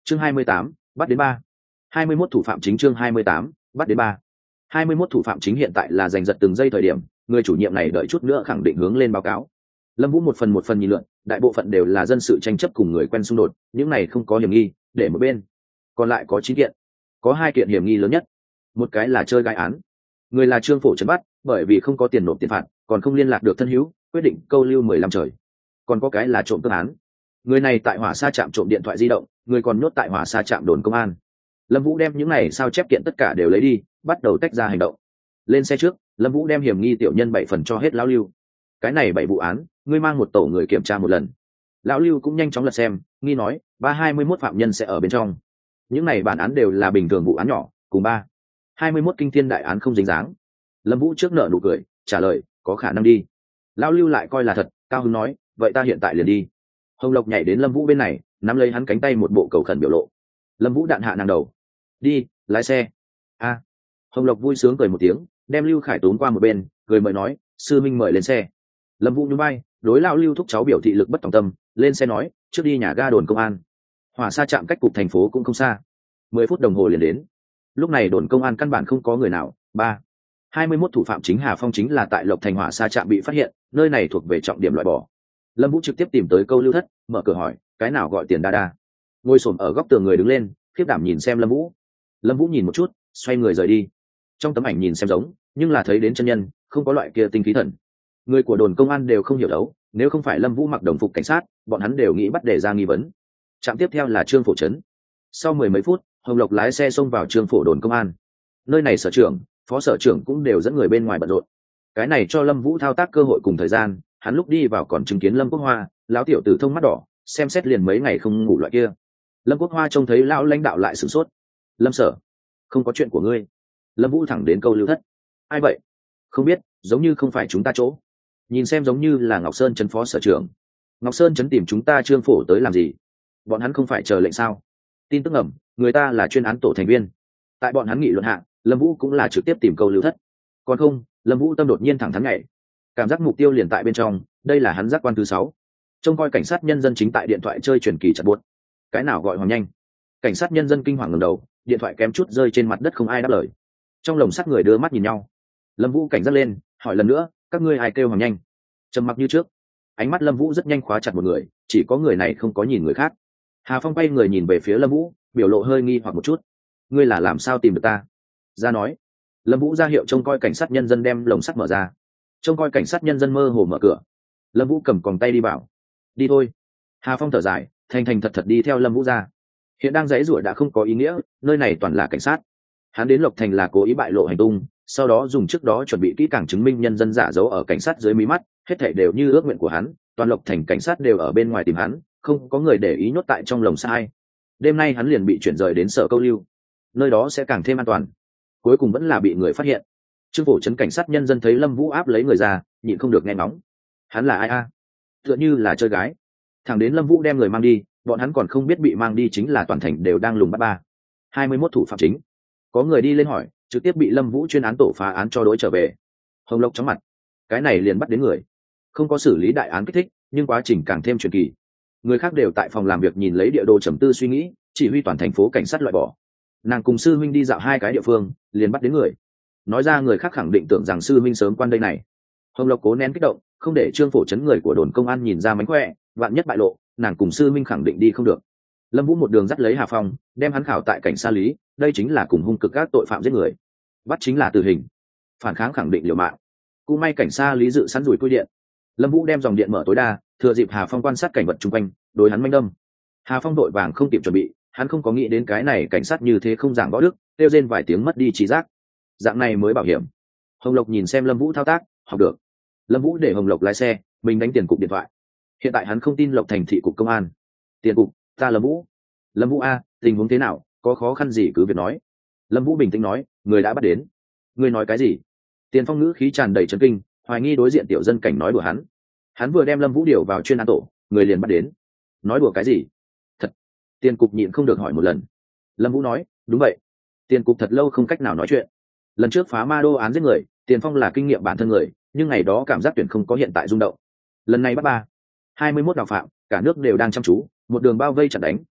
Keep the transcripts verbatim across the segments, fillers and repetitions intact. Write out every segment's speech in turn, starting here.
chương hai mươi tám, bắt đến ba. hai mươi mốt thủ phạm chính chương hai mươi tám, bắt đến ba. hai mươi mốt thủ phạm chính hiện tại là giành giật từng giây thời điểm, người chủ nhiệm này đợi chút nữa khẳng định hướng lên báo cáo. Lâm Vũ một phần một phần nhìn lượn, đại bộ phận đều là dân sự tranh chấp cùng người quen xung đột, những này không có hiểm nghi, để một bên. Còn lại có chín kiện, có hai kiện hiểm nghi lớn nhất. Một cái là chơi gái án, người là Trương Phổ trấn bắt, bởi vì không có tiền nộp tiền phạt, còn không liên lạc được thân hữu, quyết định câu lưu mười lăm trời. Còn có cái là trộm cướp án, người này tại hỏa sa trạm trộm điện thoại di động, người còn nhốt tại hỏa sa trạm đồn công an. Lâm Vũ đem những này sao chép kiện tất cả đều lấy đi, bắt đầu tách ra hành động. Lên xe trước, Lâm Vũ đem hiểm nghi tiểu nhân bảy phần cho hết lão Lưu. Cái này bảy vụ án, ngươi mang một tổ người kiểm tra một lần. Lão Lưu cũng nhanh chóng lật xem, nghi nói ba hai mươi mốt phạm nhân sẽ ở bên trong. Những này bản án đều là bình thường vụ án nhỏ, cùng ba hai mươi mốt kinh thiên đại án không dính dáng. Lâm Vũ trước nợ nụ cười, trả lời có khả năng đi. Lão Lưu lại coi là thật, cao hứng nói vậy ta hiện tại liền đi. Hồng Lộc nhảy đến Lâm Vũ bên này, nắm lấy hắn cánh tay một bộ cầu khẩn biểu lộ. Lâm Vũ đạn hạ nàng đầu, đi lái xe. A. Hồng Lộc vui sướng cười một tiếng, đem Lưu Khải tốn qua một bên, cười mời nói sư minh mời lên xe. Lâm Vũ nhún vai, đối lão Lưu thúc cháu biểu thị lực bất tòng tâm, lên xe nói trước đi nhà ga đồn công an. Hỏa sa trạm cách cục thành phố cũng không xa, mười phút đồng hồ liền đến. Lúc này đồn công an căn bản không có người nào. Ba hai mươi mốt thủ phạm chính Hà Phong chính là tại Lộc Thành hỏa sa trạm bị phát hiện, nơi này thuộc về trọng điểm loại bỏ. Lâm Vũ trực tiếp tìm tới câu lưu thất, mở cửa hỏi cái nào gọi tiền đa đa. Ngồi xổm ở góc tường người đứng lên, khiếp đảm nhìn xem Lâm Vũ. Lâm Vũ nhìn một chút, xoay người rời đi. Trong tấm ảnh nhìn xem giống, nhưng là thấy đến chân nhân, không có loại kia tinh khí thần. Người của đồn công an đều không hiểu đấu, nếu không phải Lâm Vũ mặc đồng phục cảnh sát, bọn hắn đều nghĩ bắt để ra nghi vấn. Trạm tiếp theo là Trương Phổ trấn. Sau mười mấy phút, Hồng Lộc lái xe xông vào Trương Phổ đồn công an. Nơi này sở trưởng, phó sở trưởng cũng đều dẫn người bên ngoài bận rộn. Cái này cho Lâm Vũ thao tác cơ hội cùng thời gian, hắn lúc đi vào còn chứng kiến Lâm Quốc Hoa, lão tiểu tử thông mắt đỏ, xem xét liền mấy ngày không ngủ loại kia. Lâm Quốc Hoa trông thấy lão lãnh đạo lại sửng sốt. Lâm sở, không có chuyện của ngươi. Lâm Vũ thẳng đến câu lưu thất. Ai vậy? Không biết, giống như không phải chúng ta chỗ. Nhìn xem giống như là Ngọc Sơn trấn phó sở trưởng. Ngọc Sơn trấn tìm chúng ta Trương Phổ tới làm gì? Bọn hắn không phải chờ lệnh sao? Tin tức ẩm, người ta là chuyên án tổ thành viên. Tại bọn hắn nghị luận hạng, Lâm Vũ cũng là trực tiếp tìm câu lưu thất. Còn không, Lâm Vũ tâm đột nhiên thẳng thắn nhảy. Cảm giác mục tiêu liền tại bên trong, đây là hắn giác quan thứ sáu. Trông coi cảnh sát nhân dân chính tại điện thoại chơi truyền kỳ chặt buốt. Cái nào gọi hoàng nhanh? Cảnh sát nhân dân kinh hoàng ngẩng đầu, điện thoại kém chút rơi trên mặt đất không ai đáp lời. Trong lồng sắt người đưa mắt nhìn nhau. Lâm Vũ cảnh giác lên, hỏi lần nữa, các ngươi ai kêu hoàng nhanh? Trầm mặc như trước. Ánh mắt Lâm Vũ rất nhanh khóa chặt một người, chỉ có người này không có nhìn người khác. Hà Phong bay người nhìn về phía Lâm Vũ, biểu lộ hơi nghi hoặc một chút. Ngươi là làm sao tìm được ta? Ra nói. Lâm Vũ ra hiệu trông coi cảnh sát nhân dân đem lồng sắt mở ra. Trông coi cảnh sát nhân dân mơ hồ mở cửa. Lâm Vũ cầm còng tay đi bảo. Đi thôi. Hà Phong thở dài, thành thành thật thật đi theo Lâm Vũ ra. Hiện đang dãy rủa đã không có ý nghĩa, nơi này toàn là cảnh sát. Hắn đến Lộc Thành là cố ý bại lộ hành tung, sau đó dùng trước đó chuẩn bị kỹ càng chứng minh nhân dân giả giấu ở cảnh sát dưới mí mắt, hết thảy đều như ước nguyện của hắn, toàn Lộc Thành cảnh sát đều ở bên ngoài tìm hắn, không có người để ý nhốt tại trong lồng sai. Đêm nay hắn liền bị chuyển rời đến sở câu lưu, nơi đó sẽ càng thêm an toàn. Cuối cùng vẫn là bị người phát hiện. Trương Phổ trấn cảnh sát nhân dân thấy Lâm Vũ áp lấy người ra, nhịn không được nghe ngóng. Hắn là ai a? Tựa như là chơi gái. Thẳng đến Lâm Vũ đem người mang đi, bọn hắn còn không biết bị mang đi chính là toàn thành đều đang lùng bắt ba hai mươi mốt thủ phạm chính. Có người đi lên hỏi, trực tiếp bị Lâm Vũ chuyên án tổ phá án cho đối trở về. Hồng Lộc chóng mặt. Cái này liền bắt đến người. Không có xử lý đại án kích thích, nhưng quá trình càng thêm truyền kỳ. Người khác đều tại phòng làm việc nhìn lấy địa đồ trầm tư suy nghĩ, chỉ huy toàn thành phố cảnh sát loại bỏ. Nàng cùng sư huynh đi dạo hai cái địa phương, liền bắt đến người. Nói ra người khác khẳng định tưởng rằng sư huynh sớm quan đây này. Hồng Lộc cố nén kích động, không để Trương Phổ trấn người của đồn công an nhìn ra mánh khỏe, vạn nhất bại lộ, nàng cùng sư huynh khẳng định đi không được. Lâm Vũ một đường dắt lấy Hà Phong, đem hắn khảo tại cảnh sa lý, đây chính là cùng hung cực các tội phạm giết người, bắt chính là tử hình, phản kháng khẳng định liều mạng. Cú may cảnh sa lý dự sẵn rùi cui điện. Lâm Vũ đem dòng điện mở tối đa, thừa dịp Hà Phong quan sát cảnh vật chung quanh, đối hắn manh đâm. Hà Phong đội vàng không kịp chuẩn bị, hắn không có nghĩ đến cái này cảnh sát như thế không giảng võ đức, kêu rên vài tiếng mất đi trí giác. Dạng này mới bảo hiểm. Hồng Lộc nhìn xem Lâm Vũ thao tác, học được. Lâm Vũ để Hồng Lộc lái xe, mình đánh tiền cục điện thoại. Hiện tại hắn không tin Lộc Thành thị cục công an. Tiền cục, ta Lâm Vũ. Lâm Vũ a, tình huống thế nào, có khó khăn gì cứ việc nói. Lâm Vũ bình tĩnh nói, người đã bắt đến. Người nói cái gì? Tiền Phong ngữ khí tràn đầy chấn kinh, hoài nghi đối diện tiểu dân cảnh nói đùa hắn. Hắn vừa đem Lâm Vũ điều vào chuyên án tổ, người liền bắt đến. Nói đùa cái gì? Thật. Tiền cục nhịn không được hỏi một lần. Lâm Vũ nói, đúng vậy. Tiền cục thật lâu không cách nào nói chuyện. Lần trước phá ma đô án giết người, Tiền Phong là kinh nghiệm bản thân người, nhưng ngày đó cảm giác tuyển không có hiện tại rung động. Lần này bắt ba hai mươi mốt đạo phạm, cả nước đều đang chăm chú, một đường bao vây chặn đánh,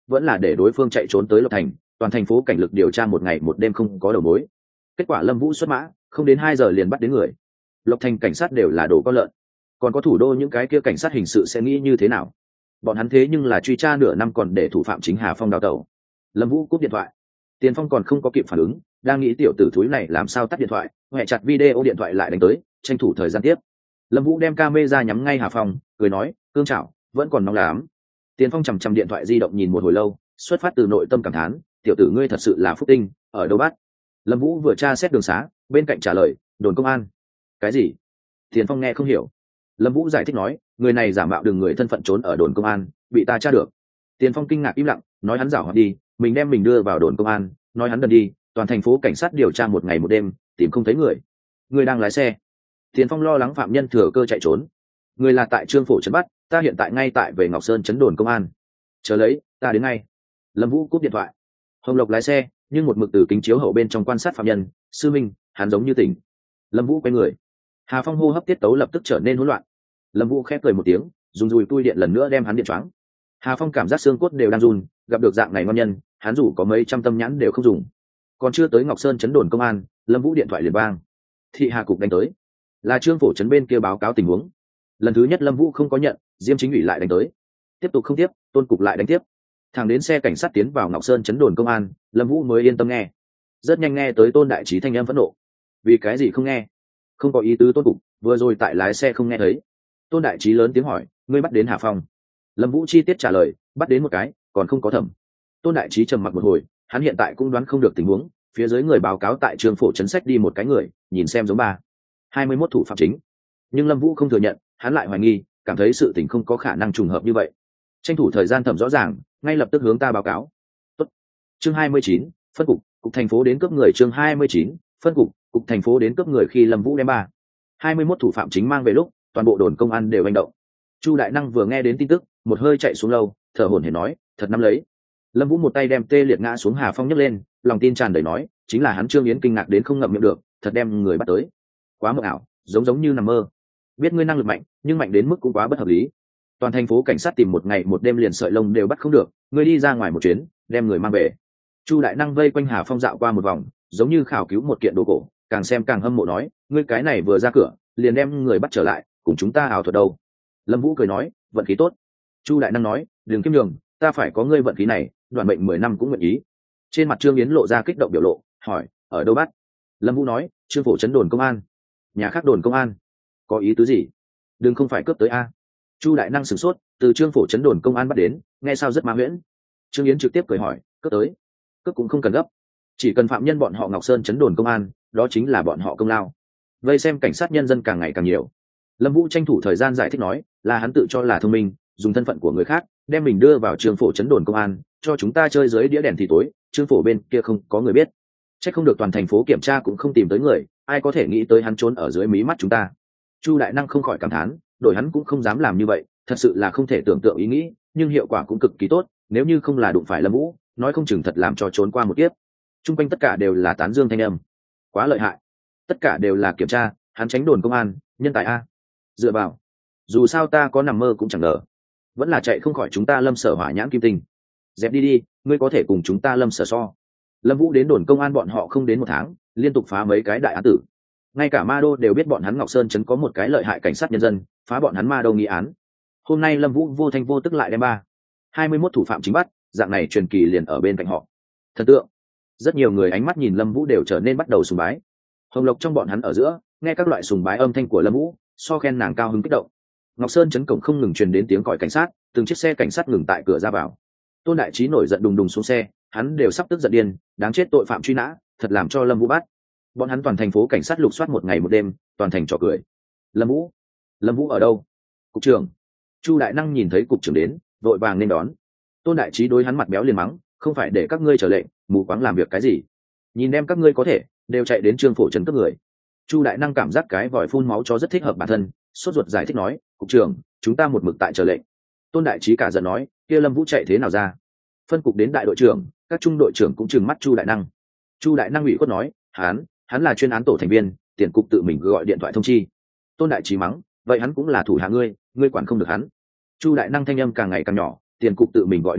vẫn là để đối phương chạy trốn tới Lộc Thành, toàn thành phố cảnh lực điều tra một ngày một đêm không có đầu mối. Kết quả Lâm Vũ xuất mã, không đến hai giờ liền bắt đến người. Lộc Thành cảnh sát đều là đồ con lợn, còn có thủ đô những cái kia cảnh sát hình sự sẽ nghĩ như thế nào? Bọn hắn thế nhưng là truy tra nửa năm còn để thủ phạm chính Hà Phong đào tẩu. Lâm Vũ cúp điện thoại. Tiền Phong còn không có kịp phản ứng, đang nghĩ tiểu tử thúi này làm sao tắt điện thoại, hệ chặt video điện thoại lại đánh tới, tranh thủ thời gian tiếp. Lâm Vũ đem camera nhắm ngay Hà Phong, cười nói, "Cương chảo, vẫn còn nóng lắm." Tiền Phong chằm chằm điện thoại di động nhìn một hồi lâu, xuất phát từ nội tâm cảm thán, "Tiểu tử ngươi thật sự là phúc tinh, ở đâu bắt?" Lâm Vũ vừa tra xét đường xá, bên cạnh trả lời, "Đồn công an." "Cái gì?" Tiền Phong nghe không hiểu. Lâm Vũ giải thích nói, "Người này giả mạo đường người thân phận trốn ở đồn công an, bị ta tra được." Tiền Phong kinh ngạc im lặng, nói hắn giảo hoạt đi, mình đem mình đưa vào đồn công an, nói hắn đần đi, toàn thành phố cảnh sát điều tra một ngày một đêm, tìm không thấy người. Người đang lái xe. Tiền Phong lo lắng phạm nhân thừa cơ chạy trốn. Người là tại Trương Phổ trấn bắt, ta hiện tại ngay tại về Ngọc Sơn trấn đồn công an. Chờ lấy, ta đến ngay. Lâm Vũ cúp điện thoại. Hồng Lộc lái xe, nhưng một mực từ kính chiếu hậu bên trong quan sát phạm nhân, sư minh, hắn giống như tỉnh. Lâm Vũ quay người. Hà Phong hô hấp tiết tấu lập tức trở nên hỗn loạn. Lâm Vũ khép cười một tiếng, dùng dùi tui điện lần nữa đem hắn điện choáng. Hà Phong cảm giác xương cốt đều đang run, gặp được dạng này ngon nhân, hắn dù có mấy trăm tâm nhãn đều không dùng. Còn chưa tới Ngọc Sơn trấn đồn công an, Lâm Vũ điện thoại liền vang. Thị Hà cục đánh tới, là Trương Phổ trấn bên kia báo cáo tình huống. Lần thứ nhất Lâm Vũ không có nhận, Diêm Chính ủy lại đánh tới. Tiếp tục không tiếp, Tôn cục lại đánh tiếp. Thẳng đến xe cảnh sát tiến vào Ngọc Sơn trấn đồn công an, Lâm Vũ mới yên tâm nghe. Rất nhanh nghe tới Tôn đại trí thanh âm phẫn nộ. Vì cái gì không nghe? Không có ý tứ Tôn cục, vừa rồi tại lái xe không nghe thấy. Tôn đại trí lớn tiếng hỏi, ngươi bắt đến Hà Phong? Lâm Vũ chi tiết trả lời, bắt đến một cái, còn không có thẩm. Tôn đại trí trầm mặc một hồi, hắn hiện tại cũng đoán không được tình huống, phía dưới người báo cáo tại Trương Phổ trấn sách đi một cái người, nhìn xem giống ba hai mươi mốt thủ phạm chính. Nhưng Lâm Vũ không thừa nhận, hắn lại hoài nghi, cảm thấy sự tình không có khả năng trùng hợp như vậy. Tranh thủ thời gian thẩm rõ ràng, ngay lập tức hướng ta báo cáo. Tốt. Chương hai mươi chín, phân cục, cục thành phố đến cướp người. Chương hai mươi chín, phân cục, cục thành phố đến cướp người. Khi Lâm Vũ đem ba hai mươi mốt thủ phạm chính mang về lúc, toàn bộ đồn công an đều hành động. Chu đại năng vừa nghe đến tin tức, một hơi chạy xuống lâu, thở hổn hển nói, thật nắm lấy. Lâm Vũ một tay đem tê liệt ngã xuống Hà Phong nhấc lên, lòng tin tràn đầy nói, chính là hắn Trương Yến kinh ngạc đến không ngậm miệng được, thật đem người bắt tới. Quá mộng ảo, giống giống như nằm mơ. Biết ngươi năng lực mạnh, nhưng mạnh đến mức cũng quá bất hợp lý. Toàn thành phố cảnh sát tìm một ngày một đêm liền sợi lông đều bắt không được, ngươi đi ra ngoài một chuyến, đem người mang về. Chu đại năng vây quanh Hà Phong dạo qua một vòng, giống như khảo cứu một kiện đồ cổ, càng xem càng hâm mộ nói, ngươi cái này vừa ra cửa, liền đem người bắt trở lại, cùng chúng ta ảo thuật đâu. Lâm Vũ cười nói, vận khí tốt. Chu đại năng nói, đừng kiêm nhường, ta phải có ngươi vận khí này, đoạn mệnh mười năm cũng nguyện ý. Trên mặt Trương Yến lộ ra kích động biểu lộ, hỏi, ở đâu bắt? Lâm Vũ nói, Trương Phổ trấn đồn công an. Nhà khác đồn công an? Có ý tứ gì? Đừng không phải cướp tới a. Chu đại năng sửng sốt, từ Trương Phổ trấn đồn công an bắt đến, nghe sao rất ma huyễn. Trương Yến trực tiếp cười hỏi, cướp tới? Cướp cũng không cần gấp, chỉ cần phạm nhân bọn họ Ngọc Sơn trấn đồn công an, đó chính là bọn họ công lao. Vây xem cảnh sát nhân dân càng ngày càng nhiều. Lâm Vũ tranh thủ thời gian giải thích nói, là hắn tự cho là thông minh, dùng thân phận của người khác đem mình đưa vào Trương Phổ trấn đồn công an, cho chúng ta chơi dưới đĩa đèn thì tối. Trương Phổ bên kia không có người biết, chắc không được toàn thành phố kiểm tra cũng không tìm tới người, ai có thể nghĩ tới hắn trốn ở dưới mí mắt chúng ta. Chu đại năng không khỏi cảm thán, đổi hắn cũng không dám làm như vậy, thật sự là không thể tưởng tượng ý nghĩ, nhưng hiệu quả cũng cực kỳ tốt, nếu như không là đụng phải Lâm Vũ, nói không chừng thật làm cho trốn qua một kiếp. Trung quanh tất cả đều là tán dương thanh âm, quá lợi hại, tất cả đều là kiểm tra, hắn tránh đồn công an, nhân tài a. Dựa vào, dù sao ta có nằm mơ cũng chẳng ngờ, vẫn là chạy không khỏi chúng ta Lâm Sở hỏa nhãn kim tinh. Dẹp đi đi, ngươi có thể cùng chúng ta Lâm Sở so. Lâm Vũ đến đồn công an bọn họ không đến một tháng, liên tục phá mấy cái đại án tử. Ngay cả Ma Đô đều biết bọn hắn Ngọc Sơn trấn có một cái lợi hại cảnh sát nhân dân, phá bọn hắn Ma Đô nghi án. Hôm nay Lâm Vũ vô thanh vô tức lại đem ba hai mươi mốt thủ phạm chính bắt, dạng này truyền kỳ liền ở bên cạnh họ. Thần tượng. Rất nhiều người ánh mắt nhìn Lâm Vũ đều trở nên bắt đầu sùng bái. Hồng Lộc trong bọn hắn ở giữa, nghe các loại sùng bái âm thanh của Lâm Vũ, so khen nàng cao hứng kích động. Ngọc Sơn trấn cổng không ngừng truyền đến tiếng còi cảnh sát, từng chiếc xe cảnh sát ngừng tại cửa ra vào. Tôn đại trí nổi giận đùng đùng xuống xe, hắn đều sắp tức giận điên, đáng chết tội phạm truy nã, thật làm cho Lâm Vũ bắt. Bọn hắn toàn thành phố cảnh sát lục soát một ngày một đêm, toàn thành trò cười. Lâm Vũ, Lâm Vũ ở đâu? Cục trưởng. Chu đại năng nhìn thấy cục trưởng đến, vội vàng nên đón. Tôn đại trí đối hắn mặt béo liền mắng, không phải để các ngươi trở lệnh, mù quáng làm việc cái gì? Nhìn đem các ngươi có thể, đều chạy đến Trương Phổ trấn cướp người. Chu đại năng cảm giác cái vòi phun máu chó rất thích hợp bản thân, sốt ruột giải thích nói, cục trưởng, chúng ta một mực tại chờ lệnh. Tôn đại trí cả giận nói, kia Lâm Vũ chạy thế nào ra? Phân cục đến đại đội trưởng, các trung đội trưởng cũng trừng mắt Chu đại năng. Chu đại năng ủy khuất nói, hắn hắn là chuyên án tổ thành viên, tiền cục tự mình gọi điện thoại thông chi. Tôn đại trí mắng, vậy hắn cũng là thủ hạ ngươi, ngươi quản không được hắn. Chu đại năng thanh âm càng ngày càng nhỏ, tiền cục tự mình gọi điện thoại,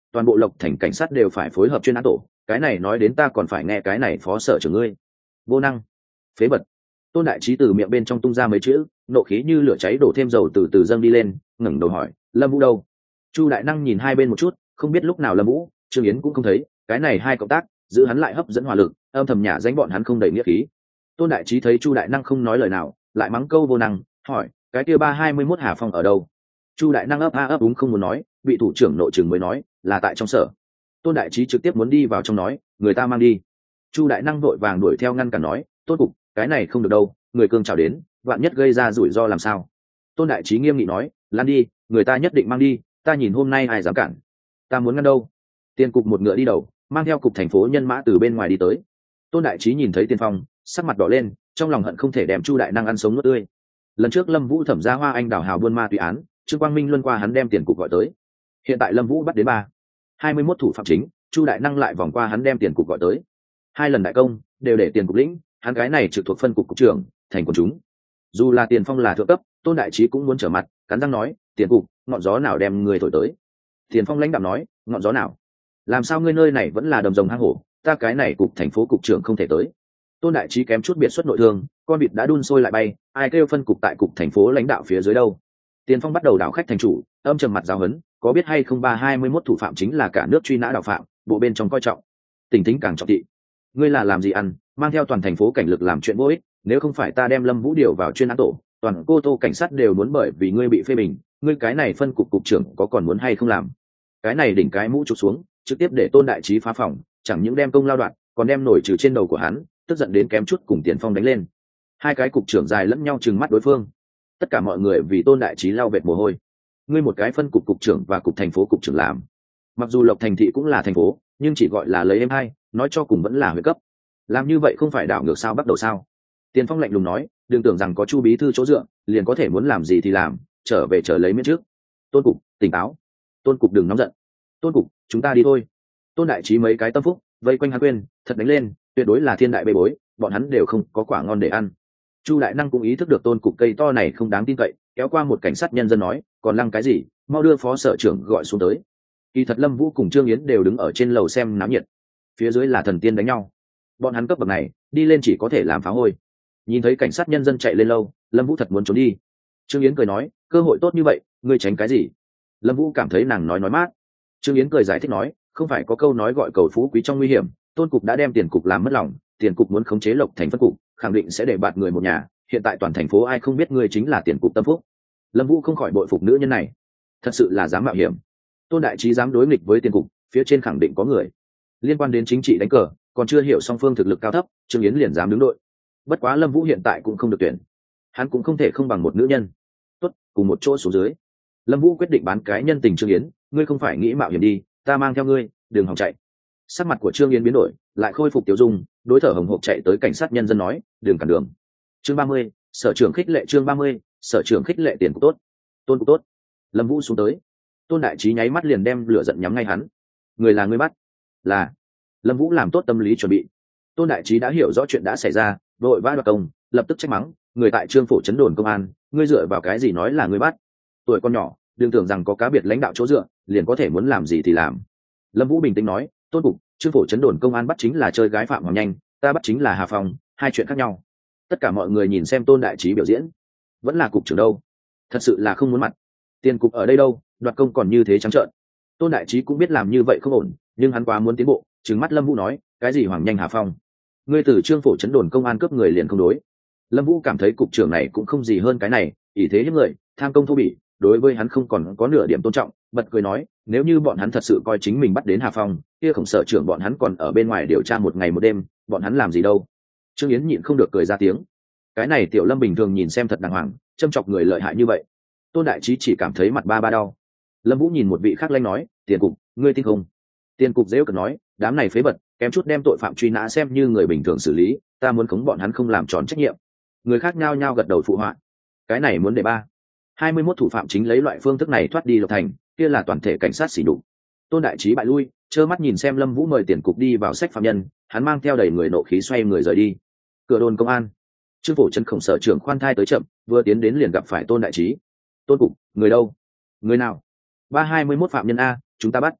toàn bộ Lộc Thành cảnh sát đều phải phối hợp chuyên án tổ, cái này nói đến ta còn phải nghe cái này phó sở trưởng ngươi. Vô năng, phế vật. Tôn Đại Trí từ miệng bên trong tung ra mấy chữ, nộ khí như lửa cháy đổ thêm dầu từ từ dâng đi lên, ngẩng đầu hỏi, Lâm Vũ đâu? Chu Đại Năng nhìn hai bên một chút, không biết lúc nào Lâm Vũ, Trương Yến cũng không thấy, cái này hai cộng tác, giữ hắn lại hấp dẫn hỏa lực, âm thầm nhả danh bọn hắn không đầy nghĩa khí. Tôn Đại Trí thấy Chu Đại Năng không nói lời nào, lại mắng câu vô năng, hỏi, cái kia ba hai mươi mốt Hà Phong ở đâu? Chu Đại Năng ấp a ấp úng không muốn nói, bị thủ trưởng nội trường mới nói, là tại trong sở. Tôn Đại Trí trực tiếp muốn đi vào trong nói, người ta mang đi. Chu Đại Năng vội vàng đuổi theo ngăn cản nói, Tôn cục, cái này không được đâu, người cương chào đến, vạn nhất gây ra rủi ro làm sao? Tôn Đại Trí nghiêm nghị nói, lan đi, người ta nhất định mang đi, ta nhìn hôm nay ai dám cản? Ta muốn ngăn đâu? Tiền cục một ngựa đi đầu, mang theo cục thành phố nhân mã từ bên ngoài đi tới. Tôn Đại Trí nhìn thấy Tiên Phong, sắc mặt đỏ lên, trong lòng hận không thể đem Chu Đại Năng ăn sống nuốt tươi. Lần trước Lâm Vũ thẩm ra Hoa Anh đảo hào buôn ma túy án, Trương Quang Minh luân qua hắn đem Tiền cục gọi tới. Hiện tại Lâm Vũ bắt đến ba hai mươi mốt thủ phạm chính, Chu Đại Năng lại vòng qua hắn đem Tiền cục gọi tới. Hai lần đại công đều để Tiền cục lĩnh, hắn cái này trực thuộc phân cục cục trưởng, thành quần chúng. Dù là Tiền Phong là thượng cấp, Tôn Đại Trí cũng muốn trở mặt, cắn răng nói, Tiền cục, ngọn gió nào đem người thổi tới? Tiền Phong lãnh đạm nói, ngọn gió nào? Làm sao ngươi nơi này vẫn là đầm rồng hang hổ, ta cái này cục thành phố cục trưởng không thể tới. Tôn Đại Trí kém chút biệt xuất nội thương, con vịt đã đun sôi lại bay, ai kêu phân cục tại cục thành phố lãnh đạo phía dưới đâu? Tiền Phong bắt đầu đảo khách thành chủ, âm trầm mặt giáo hấn, có biết hay không ba hai mươi mốt thủ phạm chính là cả nước truy nã đạo phạm, bộ bên trong coi trọng, tỉnh tính càng trọng thị. Ngươi là làm gì ăn, mang theo toàn thành phố cảnh lực làm chuyện vô ích, nếu không phải ta đem Lâm Vũ điều vào chuyên án tổ, toàn cô tô cảnh sát đều muốn bởi vì ngươi bị phê bình, ngươi cái này phân cục cục trưởng có còn muốn hay không làm? Cái này đỉnh cái mũ chụp xuống, trực tiếp để Tôn Đại Trí phá phòng, chẳng những đem công lao đoạn, còn đem nổi trừ trên đầu của hắn, tức giận đến kém chút cùng Tiền Phong đánh lên. Hai cái cục trưởng dài lẫn nhau trừng mắt đối phương. Tất cả mọi người vì Tôn Đại Trí lau vệt mồ hôi. Ngươi một cái phân cục cục trưởng và cục thành phố cục trưởng làm, mặc dù Lộc Thành thị cũng là thành phố, nhưng chỉ gọi là lấy em hai, nói cho cùng vẫn là huyện cấp. Làm như vậy không phải đảo ngược sao bắt đầu sao? Tiền Phong lạnh lùng nói, đừng tưởng rằng có Chu bí thư chỗ dựa, liền có thể muốn làm gì thì làm, trở về chờ lấy miễn trước. Tôn cục, tỉnh táo. Tôn cục đừng nóng giận. Tôn cục, chúng ta đi thôi. Tôn Đại Trí mấy cái tâm phúc vây quanh hắn quên, thật đánh lên, tuyệt đối là thiên đại bê bối, bọn hắn đều không có quả ngon để ăn. Chu Đại Năng cũng ý thức được Tôn cục cây to này không đáng tin cậy, kéo qua một cảnh sát nhân dân nói, còn lăng cái gì, mau đưa phó sở trưởng gọi xuống tới. Kỳ thật Lâm Vũ cùng Trương Yến đều đứng ở trên lầu xem náo nhiệt, phía dưới là thần tiên đánh nhau, bọn hắn cấp bậc này đi lên chỉ có thể làm phá hôi. Nhìn thấy cảnh sát nhân dân chạy lên lâu, Lâm Vũ thật muốn trốn đi. Trương Yến cười nói, cơ hội tốt như vậy, ngươi tránh cái gì? Lâm Vũ cảm thấy nàng nói nói mát. Trương Yến cười giải thích nói, không phải có câu nói gọi cầu phú quý trong nguy hiểm, Tôn cục đã đem Tiền cục làm mất lòng, Tiền cục muốn khống chế Lộc Thành phân cục, khẳng định sẽ để bạt người một nhà, hiện tại toàn thành phố ai không biết ngươi chính là Tiền cục tâm phúc. Lâm Vũ không khỏi bội phục nữ nhân này, thật sự là dám mạo hiểm. Tôn Đại Trí dám đối nghịch với Tiền cục, phía trên khẳng định có người liên quan đến chính trị đánh cờ, còn chưa hiểu song phương thực lực cao thấp, Trương Yến liền dám đứng đội. Bất quá Lâm Vũ hiện tại cũng không được tuyển, hắn cũng không thể không bằng một nữ nhân. Tốt, cùng một chỗ xuống dưới. Lâm Vũ quyết định bán cái nhân tình Trương Yến, ngươi không phải nghĩ mạo hiểm đi, ta mang theo ngươi, đừng hòng chạy. Sắc mặt của Trương Yến biến đổi, lại khôi phục tiểu dung, đối thở hồng hộc chạy tới cảnh sát nhân dân nói, đừng cản đường. Chương ba mươi, sở trưởng khích lệ chương ba mươi, sở trưởng khích lệ Tiền cục tốt. Tôn cục tốt. Lâm Vũ xuống tới. Tôn Đại Trí nháy mắt liền đem lửa giận nhắm ngay hắn. Người là ngươi bắt? Là. Lâm Vũ làm tốt tâm lý chuẩn bị. Tôn Đại Trí đã hiểu rõ chuyện đã xảy ra, vội vã đoạt công, lập tức trách mắng, người tại Trương phủ trấn đồn công an, ngươi dựa vào cái gì nói là ngươi bắt? Tuổi con nhỏ, đừng tưởng rằng có cá biệt lãnh đạo chỗ dựa, liền có thể muốn làm gì thì làm. Lâm Vũ bình tĩnh nói, Tôn cục, Trương phủ trấn đồn công an bắt chính là chơi gái Phạm Hoàng Nhanh, ta bắt chính là Hà Phong, hai chuyện khác nhau. Tất cả mọi người nhìn xem Tôn Đại Trí biểu diễn, vẫn là cục trưởng đâu, thật sự là không muốn mặt. Tiền cục ở đây đâu, đoạt công còn như thế trắng trợn. Tôn Đại Trí cũng biết làm như vậy không ổn, nhưng hắn quá muốn tiến bộ, trừng mắt Lâm Vũ nói, cái gì Hoàng Nhanh Hà Phong? Ngươi từ Trương phủ trấn đồn công an cướp người liền không đối. Lâm Vũ cảm thấy cục trưởng này cũng không gì hơn cái này, ỷ thế hiếp người, tham công thô bỉ, đối với hắn không còn có nửa điểm tôn trọng, bật cười nói, nếu như bọn hắn thật sự coi chính mình bắt đến Hà Phong, kia khổng sở trưởng bọn hắn còn ở bên ngoài điều tra một ngày một đêm, bọn hắn làm gì đâu. Trương Yến nhịn không được cười ra tiếng. Cái này Tiểu Lâm bình thường nhìn xem thật đàng hoàng, châm chọc người lợi hại như vậy. Tôn Đại Trí chỉ cảm thấy mặt ba ba đau. Lâm Vũ nhìn một vị khác lanh nói, Tiền cục, ngươi tin không? Tiền cục dễ cợt nói, đám này phế vật, kém chút đem tội phạm truy nã xem như người bình thường xử lý, ta muốn khống bọn hắn không làm tròn trách nhiệm. Người khác nhao nhao gật đầu phụ họa. Cái này muốn để ba hai mươi mốt thủ phạm chính lấy loại phương thức này thoát đi Lộc Thành, kia là toàn thể cảnh sát xỉ nhục. Tôn Đại Trí bại lui, trơ mắt nhìn xem Lâm Vũ mời Tiền cục đi vào sách phạm nhân, hắn mang theo đầy người nộ khí xoay người rời đi. Cửa đồn công an, Trương phủ trấn khổng sở trưởng khoan thai tới chậm, vừa tiến đến liền gặp phải Tôn Đại Trí. Tôn cục, người đâu? Người nào? ba hai mươi mốt phạm nhân a, chúng ta bắt.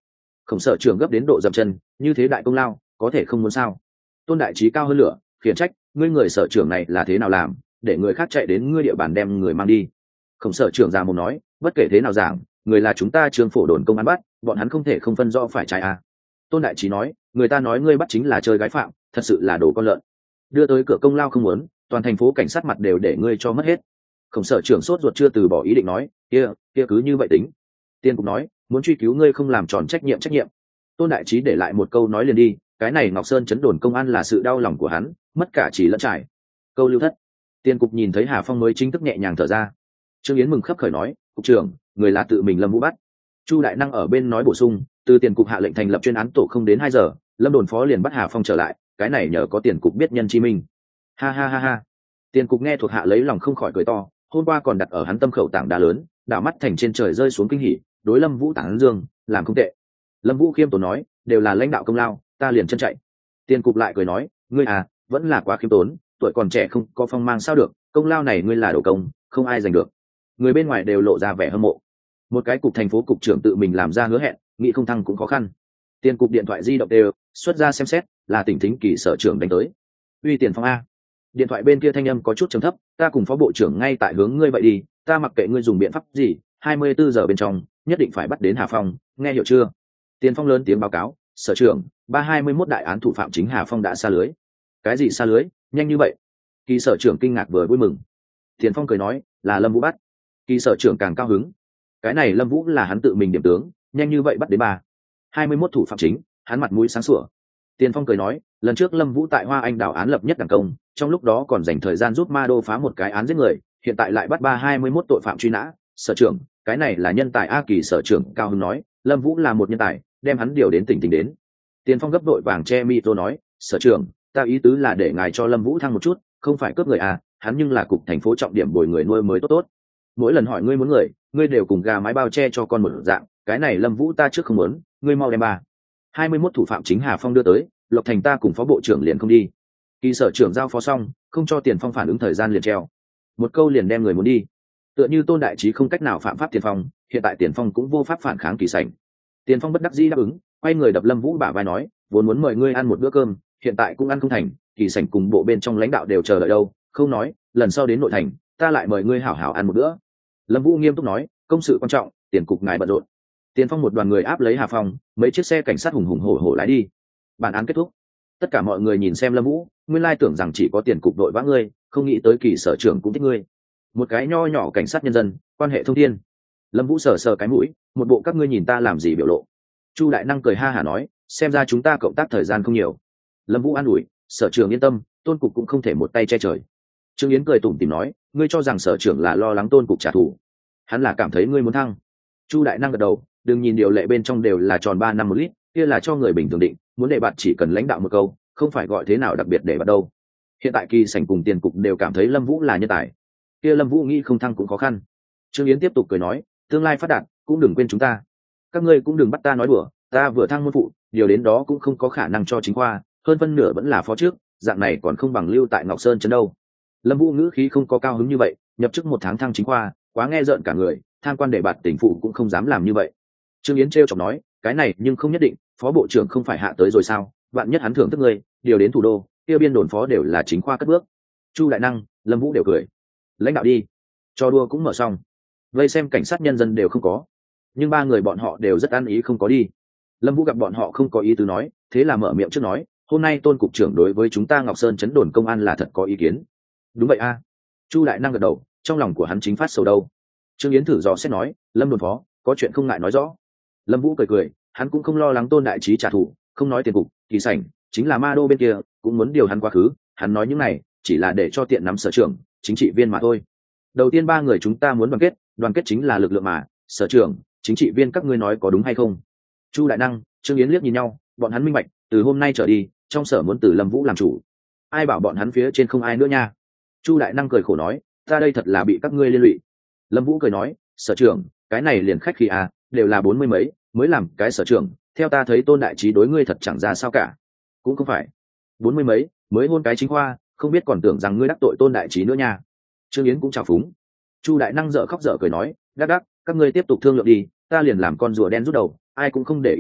Khổng sở trưởng gấp đến độ dậm chân, như thế đại công lao có thể không muốn sao? Tôn đại trí cao hơn lửa, khiển trách, ngươi người sở trưởng này là thế nào làm, để người khác chạy đến ngươi địa bàn đem người mang đi? Khổng sở trưởng già mồm nói, bất kể thế nào giảng, người là chúng ta Trương phổ đồn công an bắt, bọn hắn không thể không phân rõ phải trái à. Tôn đại trí nói, người ta nói ngươi bắt chính là chơi gái phạm, thật sự là đồ con lợn. Đưa tới cửa công lao không muốn, toàn thành phố cảnh sát mặt đều để ngươi cho mất hết. Khổng sở trưởng sốt ruột chưa từ bỏ ý định nói, kia kia cứ như vậy tính. Tiên cục nói, muốn truy cứu ngươi không làm tròn trách nhiệm trách nhiệm. Tôn đại trí để lại một câu nói liền đi, cái này Ngọc Sơn chấn đồn công an là sự đau lòng của hắn, mất cả chỉ lẫn trải. Câu lưu thất. Tiên cục nhìn thấy Hà Phong mới chính thức nhẹ nhàng thở ra. Trương Yến mừng khấp khởi nói, cục trưởng, người là tự mình Lâm Vũ bắt. Chu đại năng ở bên nói bổ sung, từ tiền cục hạ lệnh thành lập chuyên án tổ không đến hai giờ, Lâm đồn phó liền bắt Hà Phong trở lại, cái này nhờ có tiền cục biết nhân chi minh. Ha ha ha ha. Tiền cục nghe thuộc hạ lấy lòng không khỏi cười to, hôm qua còn đặt ở hắn tâm khẩu tảng đá lớn, đảo mắt thành trên trời rơi xuống kinh hỉ, đối Lâm Vũ tảng dương, làm không tệ. Lâm Vũ khiêm tốn nói, đều là lãnh đạo công lao, ta liền chân chạy. Tiền cục lại cười nói, ngươi à, vẫn là quá khiêm tốn, tuổi còn trẻ không có phong mang sao được, công lao này ngươi là đồ công, không ai giành được. Người bên ngoài đều lộ ra vẻ hâm mộ. Một cái cục thành phố cục trưởng tự mình làm ra hứa hẹn, nghĩ không thăng cũng khó khăn. Tiền cục điện thoại di động đều xuất ra xem xét, là Tỉnh Thính Kỳ sở trưởng đánh tới. Uy Tiền Phong a. Điện thoại bên kia thanh âm có chút trầm thấp, ta cùng phó bộ trưởng ngay tại hướng ngươi vậy đi, ta mặc kệ ngươi dùng biện pháp gì, hai mươi bốn giờ bên trong nhất định phải bắt đến Hà Phong, nghe hiểu chưa? Tiền Phong lớn tiếng báo cáo, sở trưởng, ba hai mươi mốt đại án thủ phạm chính Hà Phong đã xa lưới. Cái gì xa lưới, nhanh như vậy? Kỳ sở trưởng kinh ngạc vừa vui mừng. Tiền Phong cười nói, là Lâm Vũ bắt. Kỳ sở trưởng càng cao hứng. Cái này Lâm Vũ là hắn tự mình điểm tướng, nhanh như vậy bắt đến ba hai mươi mốt thủ phạm chính, hắn mặt mũi sáng sủa. Tiền Phong cười nói, lần trước Lâm Vũ tại Hoa Anh đảo án lập nhất đẳng công, trong lúc đó còn dành thời gian giúp Ma Đô phá một cái án giết người, hiện tại lại bắt ba hai mươi mốt tội phạm truy nã, sở trưởng, cái này là nhân tài a. Kỳ sở trưởng cao hứng nói, Lâm Vũ là một nhân tài, đem hắn điều đến tỉnh tỉnh đến. Tiền Phong gấp đội vàng che micro nói, sở trưởng, ta ý tứ là để ngài cho Lâm Vũ thăng một chút, không phải cướp người à, hắn nhưng là cục thành phố trọng điểm bồi người nuôi mới tốt tốt. Mỗi lần hỏi ngươi muốn người, ngươi đều cùng gà mái bao che cho con một dạng, cái này Lâm Vũ ta trước không muốn, ngươi mau đem ba hai mươi mốt thủ phạm chính Hà Phong đưa tới, Lộc Thành ta cùng phó bộ trưởng liền không đi. Kỳ sở trưởng giao phó xong, không cho Tiền Phong phản ứng thời gian liền treo. Một câu liền đem người muốn đi. Tựa như Tôn đại trí không cách nào phạm pháp Tiền Phong, hiện tại Tiền Phong cũng vô pháp phản kháng Kỳ Sảnh. Tiền Phong bất đắc dĩ đáp ứng, quay người đập Lâm Vũ bả vai nói, vốn muốn mời ngươi ăn một bữa cơm, hiện tại cũng ăn không thành, Kỳ Sảnh cùng bộ bên trong lãnh đạo đều chờ đợi đâu, không nói, lần sau đến nội thành, ta lại mời ngươi hảo hảo ăn một bữa. Lâm Vũ nghiêm túc nói, công sự quan trọng, tiền cục ngài bận rộn. Tiền Phong một đoàn người áp lấy Hà Phong, mấy chiếc xe cảnh sát hùng hùng hổ hổ lái đi. Bản án kết thúc. Tất cả mọi người nhìn xem Lâm Vũ, nguyên lai tưởng rằng chỉ có tiền cục đội vã ngươi, không nghĩ tới Kỳ sở trưởng cũng thích ngươi. Một cái nho nhỏ cảnh sát nhân dân, quan hệ thông thiên. Lâm Vũ sờ sờ cái mũi, một bộ các ngươi nhìn ta làm gì biểu lộ. Chu đại năng cười ha hả nói, xem ra chúng ta cộng tác thời gian không nhiều. Lâm Vũ an ủi, sở trưởng yên tâm, Tôn cục cũng không thể một tay che trời. Trương Yến cười tủm tỉm nói, ngươi cho rằng sở trưởng là lo lắng Tôn cục trả thù, hắn là cảm thấy ngươi muốn thăng. Chu đại năng gật đầu, đừng nhìn điều lệ bên trong đều là tròn ba năm một lít, kia là cho người bình thường định, muốn đề bạt chỉ cần lãnh đạo một câu, không phải gọi thế nào đặc biệt để bắt đâu. Hiện tại Kỳ Sảnh cùng tiền cục đều cảm thấy Lâm Vũ là nhân tài, kia Lâm Vũ nghĩ không thăng cũng khó khăn. Trương Yến tiếp tục cười nói, tương lai phát đạt cũng đừng quên chúng ta, các ngươi cũng đừng bắt ta nói đùa, ta vừa thăng môn phụ, điều đến đó cũng không có khả năng cho chính khoa, hơn phân nửa vẫn là phó trước, dạng này còn không bằng lưu tại Ngọc Sơn trấn đâu. Lâm Vũ ngữ khí không có cao hứng như vậy, nhập chức một tháng thăng chính khoa, quá nghe rợn cả người, tham quan đề bạt tỉnh phụ cũng không dám làm như vậy. Trương Yến trêu chọc nói, cái này nhưng không nhất định, phó bộ trưởng không phải hạ tới rồi sao, vạn nhất hắn thưởng thức ngươi, điều đến thủ đô, kia biên đồn phó đều là chính khoa cất bước. Chu đại năng, Lâm Vũ đều cười. Lãnh đạo đi, cho đua cũng mở xong. Vây xem cảnh sát nhân dân đều không có, nhưng ba người bọn họ đều rất ăn ý không có đi. Lâm Vũ gặp bọn họ không có ý tứ nói, thế là mở miệng trước nói, hôm nay Tôn cục trưởng đối với chúng ta Ngọc Sơn trấn đồn công an là thật có ý kiến. Đúng vậy a. Chu đại năng gật đầu, trong lòng của hắn chính phát sầu đâu. Trương Yến thử dò xét nói, Lâm đồn phó, có chuyện không ngại nói rõ. Lâm Vũ cười cười, hắn cũng không lo lắng Tôn đại trí trả thù, không nói tiền cục, Kỳ Sảnh chính là Ma Đô bên kia cũng muốn điều hắn quá khứ, hắn nói những này chỉ là để cho tiện nắm sở trưởng, chính trị viên mà thôi. Đầu tiên ba người chúng ta muốn đoàn kết, đoàn kết chính là lực lượng mà, sở trưởng, chính trị viên các ngươi nói có đúng hay không? Chu đại năng, Trương Yến liếc nhìn nhau, bọn hắn minh bạch, từ hôm nay trở đi, trong sở muốn từ Lâm Vũ làm chủ. Ai bảo bọn hắn phía trên không ai nữa nha. Chu đại năng cười khổ nói, ta đây thật là bị các ngươi liên lụy. Lâm Vũ cười nói, sở trưởng, cái này liền khách khí à, đều là bốn mươi mấy mới làm cái sở trưởng, theo ta thấy Tôn đại trí đối ngươi thật chẳng ra sao cả. Cũng không phải, bốn mươi mấy mới hôn cái chính khoa, không biết còn tưởng rằng ngươi đắc tội Tôn đại trí nữa nha. Trương Yến cũng chào phúng. Chu đại năng dở khóc dở cười nói, đắc đắc, các ngươi tiếp tục thương lượng đi, ta liền làm con rùa đen rút đầu, ai cũng không để ý tới,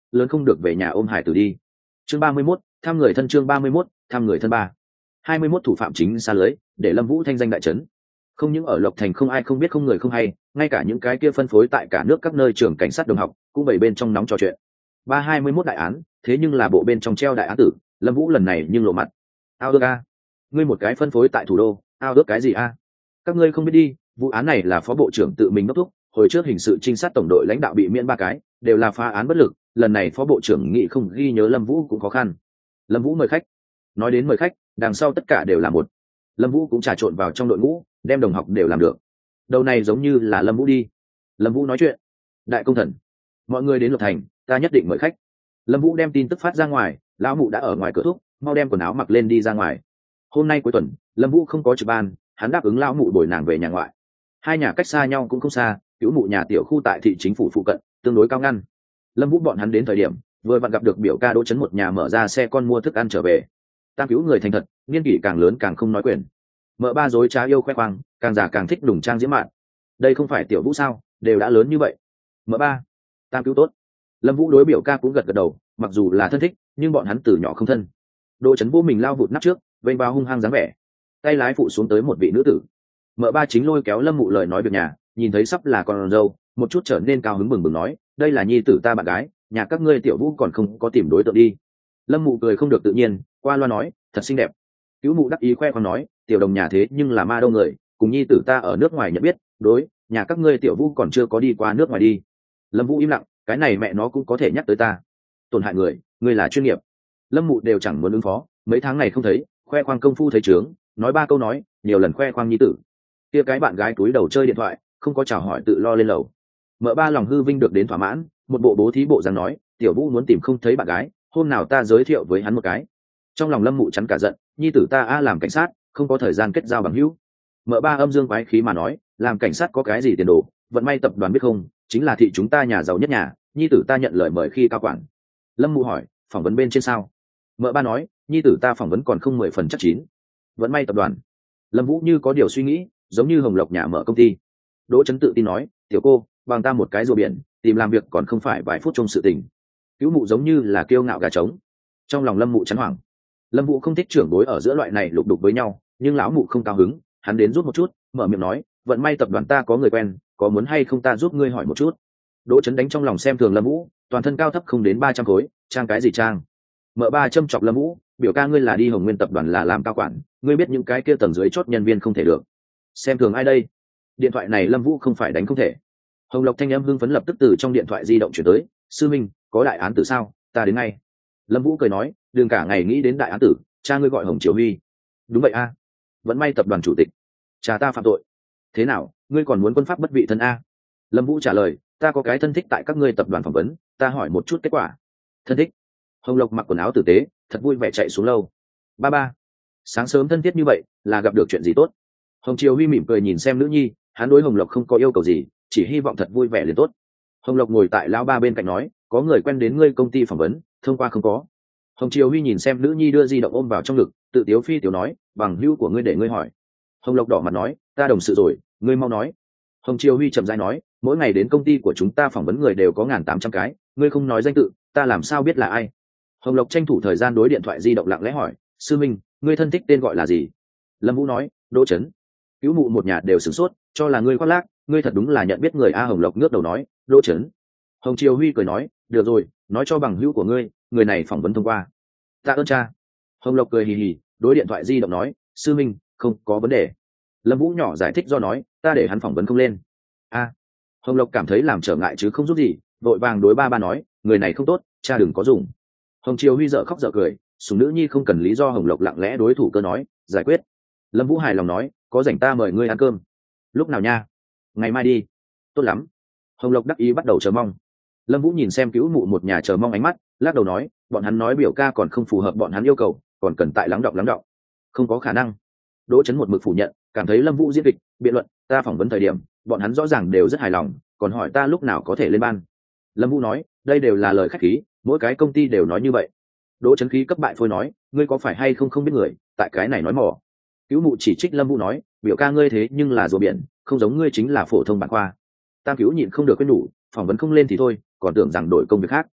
lớn không được về nhà ôm hải tử đi. Chương ba mươi mốt, thăm người thân. Chương ba mươi mốt, thăm người thân ba. hai mươi mốt thủ phạm chính xa lưới, để Lâm Vũ thanh danh đại trấn. Không những ở Lộc Thành không ai không biết không người không hay, ngay cả những cái kia phân phối tại cả nước các nơi trường cảnh sát đồng học cũng bày bên trong nóng trò chuyện. Ba hai mươi mốt đại án, thế nhưng là bộ bên trong treo đại án tử, Lâm Vũ lần này nhưng lộ mặt. Ao ước a, ngươi một cái phân phối tại thủ đô, ao ước cái gì a? Các ngươi không biết đi, vụ án này là phó bộ trưởng tự mình đốc thúc, hồi trước hình sự trinh sát tổng đội lãnh đạo bị miễn ba cái, đều là phá án bất lực, lần này phó bộ trưởng nghĩ không ghi nhớ Lâm Vũ cũng khó khăn. Lâm Vũ mời khách. Nói đến mời khách, đằng sau tất cả đều là một. Lâm Vũ cũng trà trộn vào trong đội ngũ, đem đồng học đều làm được. Đầu này giống như là Lâm Vũ đi. Lâm Vũ nói chuyện. Đại công thần, mọi người đến Lộc Thành, ta nhất định mời khách. Lâm Vũ đem tin tức phát ra ngoài, lão mụ đã ở ngoài cửa thúc, mau đem quần áo mặc lên đi ra ngoài. Hôm nay cuối tuần, Lâm Vũ không có trực ban, hắn đáp ứng lão mụ bồi nàng về nhà ngoại. Hai nhà cách xa nhau cũng không xa, cứu mụ nhà tiểu khu tại thị chính phủ phụ cận, tương đối cao ngăn. Lâm Vũ bọn hắn đến thời điểm, vừa vặn gặp được biểu ca Đỗ Chấn một nhà mở ra xe con mua thức ăn trở về. Tam cứu người thành thật, niên kỷ càng lớn càng không nói quyền. Mợ ba dối trá yêu khoe khoang, càng già càng thích đủng trang diễm mạn. Đây không phải tiểu Vũ sao, đều đã lớn như vậy. Mợ ba, tam cứu tốt. Lâm Vũ đối biểu ca cũng gật gật đầu, mặc dù là thân thích, nhưng bọn hắn từ nhỏ không thân. Đỗ Chấn vô mình lao vụt nắp trước, vênh bao hung hăng dáng vẻ. Tay lái phụ xuống tới một vị nữ tử. Mợ ba chính lôi kéo Lâm Mụ lời nói việc nhà, nhìn thấy sắp là con dâu, một chút trở nên cao hứng bừng bừng nói, đây là nhi tử ta bạn gái, nhà các ngươi tiểu Vũ còn không có tìm đối tượng đi. Lâm Mụ cười không được tự nhiên, qua loa nói, thật xinh đẹp. Cứu Mụ đắc ý khoe khoang nói, tiểu đồng nhà thế nhưng là ma đâu người, cùng nhi tử ta ở nước ngoài nhận biết, đối, nhà các ngươi tiểu Vũ còn chưa có đi qua nước ngoài đi. Lâm Vũ im lặng, cái này mẹ nó cũng có thể nhắc tới ta. Tổn hại người, ngươi là chuyên nghiệp. Lâm Mụ đều chẳng muốn ứng phó, mấy tháng này không thấy, khoe khoang công phu thấy trướng, nói ba câu nói, nhiều lần khoe khoang nhi tử. Kia cái bạn gái túi đầu chơi điện thoại, không có chào hỏi tự lo lên lầu. Mợ ba lòng hư vinh được đến thỏa mãn, một bộ bố thí bộ dáng nói, tiểu Vũ muốn tìm không thấy bạn gái, hôm nào ta giới thiệu với hắn một cái. Trong lòng Lâm Mụ chắn cả giận, nhi tử ta a làm cảnh sát, không có thời gian kết giao bằng hữu. Mợ ba âm dương quái khí mà nói, làm cảnh sát có cái gì tiền đồ, vận may tập đoàn biết không, chính là thị chúng ta nhà giàu nhất nhà, nhi tử ta nhận lời mời khi cao quản. Lâm Mụ hỏi, phỏng vấn bên trên sao? Mợ ba nói, nhi tử ta phỏng vấn còn không mười phần chắc chín. Vận may tập đoàn. Lâm Vũ như có điều suy nghĩ, giống như Hồng Lộc nhà mở công ty. Đỗ Chấn tự tin nói, tiểu cô, bằng ta một cái rùa biển, tìm làm việc còn không phải vài phút trong sự tình. Cứu Mụ giống như là kiêu ngạo gà trống. Trong lòng Lâm Mụ chán hoảng. Lâm Vũ không thích trưởng bối ở giữa loại này lục đục với nhau, nhưng lão mụ không cao hứng, hắn đến rút một chút, mở miệng nói, vận may tập đoàn ta có người quen, có muốn hay không ta giúp ngươi hỏi một chút. Đỗ Chấn đánh trong lòng xem thường Lâm Vũ, toàn thân cao thấp không đến ba trăm khối, trang cái gì trang? Mợ ba châm chọc Lâm Vũ, biểu ca ngươi là đi Hồng Nguyên tập đoàn là làm cao quản, ngươi biết những cái kia tầng dưới chốt nhân viên không thể được. Xem thường ai đây? Điện thoại này Lâm Vũ không phải đánh không thể. Hồng Lộc thanh âm hưng phấn lập tức từ trong điện thoại di động chuyển tới, sư minh, có đại án tử sao? Ta đến ngay. Lâm Vũ cười nói, đừng cả ngày nghĩ đến đại án tử, cha ngươi gọi Hồng Triều Huy. Đúng vậy a, vẫn may tập đoàn chủ tịch, cha ta phạm tội. Thế nào, ngươi còn muốn quân pháp bất vị thân a? Lâm Vũ trả lời, ta có cái thân thích tại các ngươi tập đoàn phỏng vấn, ta hỏi một chút kết quả. Thân thích? Hồng Lộc mặc quần áo tử tế, thật vui vẻ chạy xuống lâu. Ba ba, sáng sớm thân thiết như vậy, là gặp được chuyện gì tốt? Hồng Triều Huy mỉm cười nhìn xem nữ nhi, hắn đối Hồng Lộc không có yêu cầu gì, chỉ hy vọng thật vui vẻ liền tốt. Hồng Lộc ngồi tại lão ba bên cạnh nói, có người quen đến ngươi công ty phỏng vấn, thông qua không có? Hồng Triều Huy nhìn xem nữ nhi đưa di động ôm vào trong ngực, tự tiếu phi tiểu nói, bằng hữu của ngươi để ngươi hỏi. Hồng Lộc đỏ mặt nói, ta đồng sự rồi, ngươi mau nói. Hồng Triều Huy chậm rãi nói, mỗi ngày đến công ty của chúng ta phỏng vấn người đều có ngàn tám trăm cái, ngươi không nói danh tự, ta làm sao biết là ai? Hồng Lộc tranh thủ thời gian đối điện thoại di động lặng lẽ hỏi, sư minh, ngươi thân thích tên gọi là gì? Lâm Vũ nói, Đỗ Chấn. Cứu Mụ một nhà đều sửng sốt, cho là ngươi khoác lác, ngươi thật đúng là nhận biết người a. Hồng Lộc ngước đầu nói, Đỗ Chấn. Hồng Triều Huy cười nói, được rồi, nói cho bằng hữu của ngươi, người này phỏng vấn thông qua. Tạ ơn cha. Hồng Lộc cười hì hì, đối điện thoại di động nói, sư minh, không có vấn đề. Lâm Vũ nhỏ giải thích do nói, ta để hắn phỏng vấn không lên. A. Hồng Lộc cảm thấy làm trở ngại chứ không giúp gì, vội vàng đối ba ba nói, người này không tốt, cha đừng có dùng. Hồng Triều Huy dở khóc dở cười, sủng nữ nhi không cần lý do. Hồng Lộc lặng lẽ đối thủ cơ nói, giải quyết. Lâm Vũ hài lòng nói, có rảnh ta mời ngươi ăn cơm. Lúc nào nha? Ngày mai đi. Tốt lắm. Hồng Lộc đắc ý bắt đầu chờ mong. Lâm Vũ nhìn xem Cứu Mụ một nhà chờ mong ánh mắt, lắc đầu nói, bọn hắn nói biểu ca còn không phù hợp bọn hắn yêu cầu, còn cần tại lắng đọng lắng đọng. Không có khả năng. Đỗ Chấn một mực phủ nhận, cảm thấy Lâm Vũ diễn kịch, biện luận, ta phỏng vấn thời điểm, bọn hắn rõ ràng đều rất hài lòng, còn hỏi ta lúc nào có thể lên ban. Lâm Vũ nói, đây đều là lời khách khí, mỗi cái công ty đều nói như vậy. Đỗ Chấn khí cấp bại phôi nói, ngươi có phải hay không không biết người, tại cái này nói mỏ. Cứu Mụ chỉ trích Lâm Vũ nói, biểu ca ngươi thế nhưng là rùa biển, không giống ngươi chính là phổ thông bản khoa. Tam Cứu nhịn không được quên đủ, phỏng vấn không lên thì thôi, còn tưởng rằng đổi công việc khác.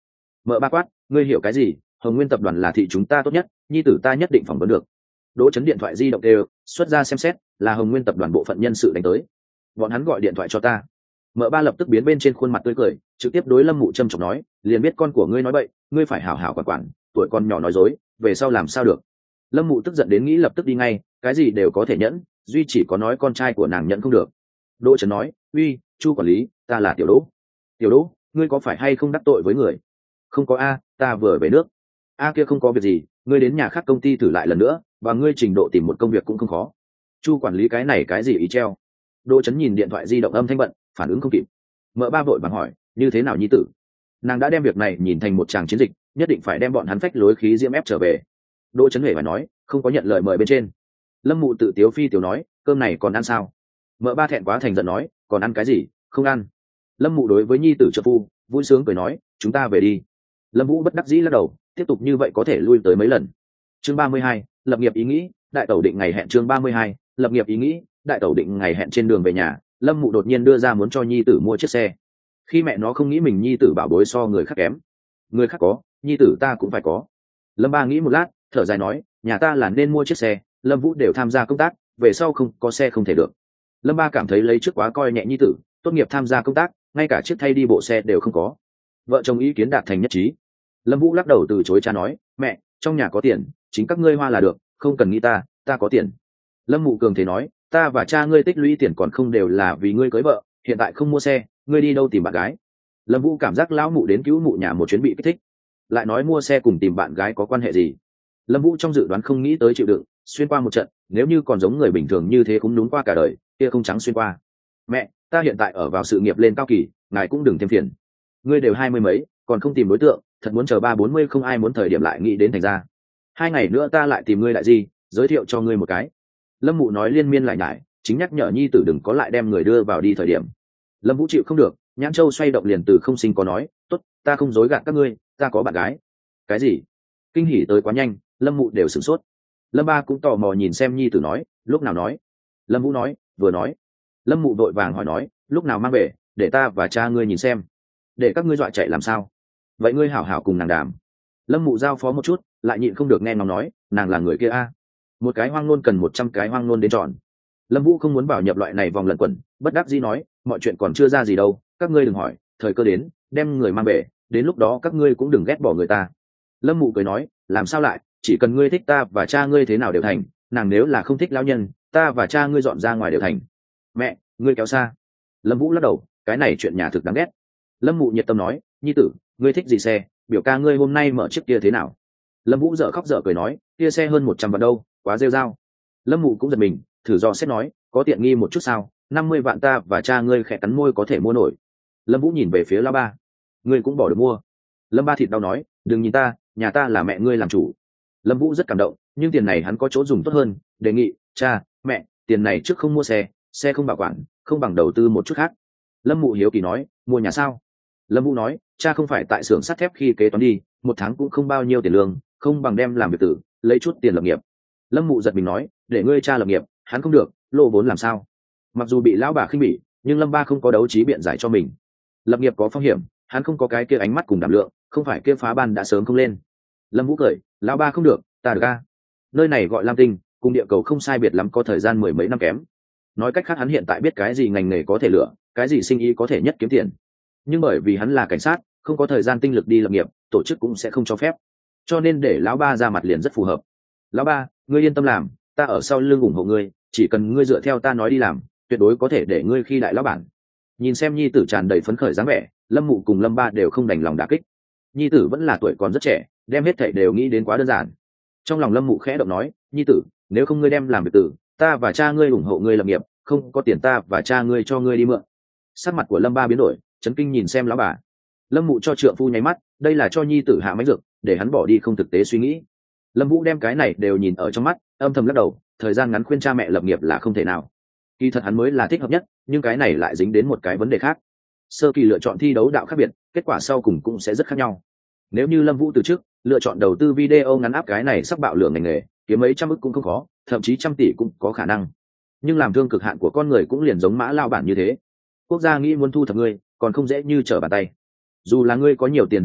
Mợ ba quát, ngươi hiểu cái gì? Hồng Nguyên tập đoàn là thị chúng ta tốt nhất, nhi tử ta nhất định phỏng vấn được. Đỗ Chấn điện thoại di động đều xuất ra xem xét, là Hồng Nguyên tập đoàn bộ phận nhân sự đánh tới. Bọn hắn gọi điện thoại cho ta. Mợ ba lập tức biến bên trên khuôn mặt tươi cười, trực tiếp đối Lâm Mụ trầm trọng nói, liền biết con của ngươi nói bậy, ngươi phải hảo hảo quản quản, tuổi con nhỏ nói dối, về sau làm sao được? Lâm Mụ tức giận đến nghĩ lập tức đi ngay, cái gì đều có thể nhẫn, duy chỉ có nói con trai của nàng nhận không được. Đỗ Chấn nói, uy, Chu quản lý, ta là Tiểu Đỗ. Tiểu Đỗ, ngươi có phải hay không đắc tội với người? Không có a, ta vừa về nước. A kia không có việc gì, ngươi đến nhà khác công ty thử lại lần nữa, và ngươi trình độ tìm một công việc cũng không khó. Chu quản lý cái này cái gì ý treo? Đỗ Chấn nhìn điện thoại di động âm thanh bận, phản ứng không kịp. Mợ ba vội vàng hỏi, như thế nào nhi tử? Nàng đã đem việc này nhìn thành một tràng chiến dịch, nhất định phải đem bọn hắn phách lối khí diễm ép trở về. Đỗ Chấn hề phải nói, không có nhận lời mời bên trên. Lâm Mụ tự tiếu phi tiểu nói, cơm này còn ăn sao? Mợ ba thẹn quá thành giận nói, còn ăn cái gì? Không ăn. Lâm Mụ đối với nhi tử trợ phu vui sướng cười nói, chúng ta về đi. Lâm Vũ bất đắc dĩ lắc đầu, tiếp tục như vậy có thể lui tới mấy lần. Chương ba mươi hai, lập nghiệp ý nghĩ, đại tẩu định ngày hẹn. Chương ba mươi hai, lập nghiệp ý nghĩ, đại tẩu định ngày hẹn. Trên đường về nhà, Lâm Mụ đột nhiên đưa ra muốn cho nhi tử mua chiếc xe. Khi mẹ nó không nghĩ mình nhi tử bảo bối so người khác kém, người khác có, nhi tử ta cũng phải có. Lâm ba nghĩ một lát, thở dài nói, nhà ta là nên mua chiếc xe, Lâm Vũ đều tham gia công tác, về sau không có xe không thể được. Lâm ba cảm thấy lấy trước quá coi nhẹ nhi tử, tốt nghiệp tham gia công tác, ngay cả chiếc thay đi bộ xe đều không có. Vợ chồng ý kiến đạt thành nhất trí. Lâm Vũ lắc đầu từ chối cha nói, mẹ, trong nhà có tiền, chính các ngươi hoa là được, không cần nghĩ ta, ta có tiền. Lâm Mụ cường thế nói, ta và cha ngươi tích lũy tiền còn không đều là vì ngươi cưới vợ, hiện tại không mua xe, ngươi đi đâu tìm bạn gái? Lâm Vũ cảm giác lão mụ đến cứu mụ nhà một chuyến bị kích thích, lại nói mua xe cùng tìm bạn gái có quan hệ gì? Lâm Vũ trong dự đoán không nghĩ tới chịu đựng, xuyên qua một trận, nếu như còn giống người bình thường như thế cũng đúng qua cả đời, kia không trắng xuyên qua. Mẹ, ta hiện tại ở vào sự nghiệp lên cao kỳ, ngài cũng đừng thêm phiền. Ngươi đều hai mươi mấy, còn không tìm đối tượng, thật muốn chờ ba bốn mươi không ai muốn thời điểm lại nghĩ đến thành ra. Hai ngày nữa ta lại tìm ngươi lại gì, giới thiệu cho ngươi một cái. Lâm Mụ nói liên miên lại nhải, chính nhắc nhở nhi tử đừng có lại đem người đưa vào đi thời điểm. Lâm Vũ chịu không được, nhãn châu xoay động liền từ không sinh có nói, tốt, ta không dối gạt các ngươi, ta có bạn gái. Cái gì? Kinh hỉ tới quá nhanh, Lâm Mụ đều sửng sốt. Lâm ba cũng tò mò nhìn xem nhi tử nói, lúc nào nói? Lâm Vũ nói, vừa nói. Lâm Mụ vội vàng hỏi nói, lúc nào mang về, để ta và cha ngươi nhìn xem. Để các ngươi dọa chạy làm sao? Vậy ngươi hảo hảo cùng nàng đàm. Lâm Mụ giao phó một chút, lại nhịn không được nghe ngóng nói, nàng là người kia a. Một cái hoang nôn cần một trăm cái hoang nôn đến tròn. Lâm Vũ không muốn bảo nhập loại này vòng lẩn quẩn, bất đắc dĩ nói, mọi chuyện còn chưa ra gì đâu, các ngươi đừng hỏi, thời cơ đến, đem người mang về, đến lúc đó các ngươi cũng đừng ghét bỏ người ta. Lâm Mụ cười nói, làm sao lại, chỉ cần ngươi thích ta và cha ngươi thế nào đều thành, nàng nếu là không thích lão nhân, ta và cha ngươi dọn ra ngoài đều thành. Mẹ, ngươi kéo xa. Lâm Vũ lắc đầu, cái này chuyện nhà thực đáng ghét. Lâm Mụ nhiệt tâm nói, nhi tử, ngươi thích gì xe, biểu ca ngươi hôm nay mở chiếc kia thế nào? Lâm Vũ dở khóc dở cười nói, kia xe hơn một trăm vạn đâu, quá rêu rao. Lâm Mụ cũng giật mình, thử do xét nói, có tiện nghi một chút sao, năm mươi vạn ta và cha ngươi khẽ cắn môi có thể mua nổi. Lâm Vũ nhìn về phía lão ba, ngươi cũng bỏ được mua. Lâm ba thịt đau nói, đừng nhìn ta, nhà ta là mẹ ngươi làm chủ. Lâm Vũ rất cảm động, nhưng tiền này hắn có chỗ dùng tốt hơn, đề nghị, cha, mẹ, tiền này trước không mua xe, xe không bảo quản, không bằng đầu tư một chút khác. Lâm Mụ hiếu kỳ nói, mua nhà sao? Lâm Vũ nói, cha không phải tại xưởng sắt thép khi kế toán đi, một tháng cũng không bao nhiêu tiền lương, không bằng đem làm việc tử, lấy chút tiền lập nghiệp. Lâm Mụ giật mình nói, để ngươi cha lập nghiệp, hắn không được, lô vốn làm sao? Mặc dù bị lão bà khinh bỉ, nhưng Lâm ba không có đấu trí biện giải cho mình. Lập nghiệp có phong hiểm, hắn không có cái kia ánh mắt cùng đảm lượng, không phải kia phá ban đã sớm không lên. Lâm Vũ cười, lão ba không được, ta được a. Nơi này gọi Lam Tinh, cùng địa cầu không sai biệt lắm, có thời gian mười mấy năm kém. Nói cách khác hắn hiện tại biết cái gì ngành nghề có thể lựa, cái gì sinh ý có thể nhất kiếm tiền. Nhưng bởi vì hắn là cảnh sát, không có thời gian tinh lực đi lập nghiệp, tổ chức cũng sẽ không cho phép. Cho nên để lão ba ra mặt liền rất phù hợp. Lão ba, ngươi yên tâm làm, ta ở sau lưng ủng hộ ngươi, chỉ cần ngươi dựa theo ta nói đi làm, tuyệt đối có thể để ngươi khi đại lão bản. Nhìn xem nhi tử tràn đầy phấn khởi dáng vẻ, Lâm Mụ cùng Lâm ba đều không đành lòng đả kích. Nhi tử vẫn là tuổi còn rất trẻ, đem hết thảy đều nghĩ đến quá đơn giản. Trong lòng Lâm Mụ khẽ động nói, nhi tử, nếu không ngươi đem làm việc tử, ta và cha ngươi ủng hộ ngươi lập nghiệp, không có tiền ta và cha ngươi cho ngươi đi mượn. Sắc mặt của Lâm ba biến đổi, chấn kinh nhìn xem lão bà. Lâm Mụ cho trượng phu nháy mắt, đây là cho nhi tử hạ máy dược, để hắn bỏ đi không thực tế suy nghĩ. Lâm Vũ đem cái này đều nhìn ở trong mắt, âm thầm lắc đầu, thời gian ngắn khuyên cha mẹ lập nghiệp là không thể nào. Kỳ thật hắn mới là thích hợp nhất, nhưng cái này lại dính đến một cái vấn đề khác. Sơ kỳ lựa chọn thi đấu đạo khác biệt, kết quả sau cùng cũng sẽ rất khác nhau. Nếu như Lâm Vũ từ trước lựa chọn đầu tư video ngắn áp cái này sắp bạo lượng ngành nghề, kiếm mấy trăm ức cũng không khó, thậm chí trăm tỷ cũng có khả năng. Nhưng làm thương cực hạn của con người cũng liền giống mã lao bản như thế. Quốc gia nghĩ muốn thu thập ngươi, còn không dễ như trở bàn tay. Dù là ngươi có nhiều tiền hơn nữa,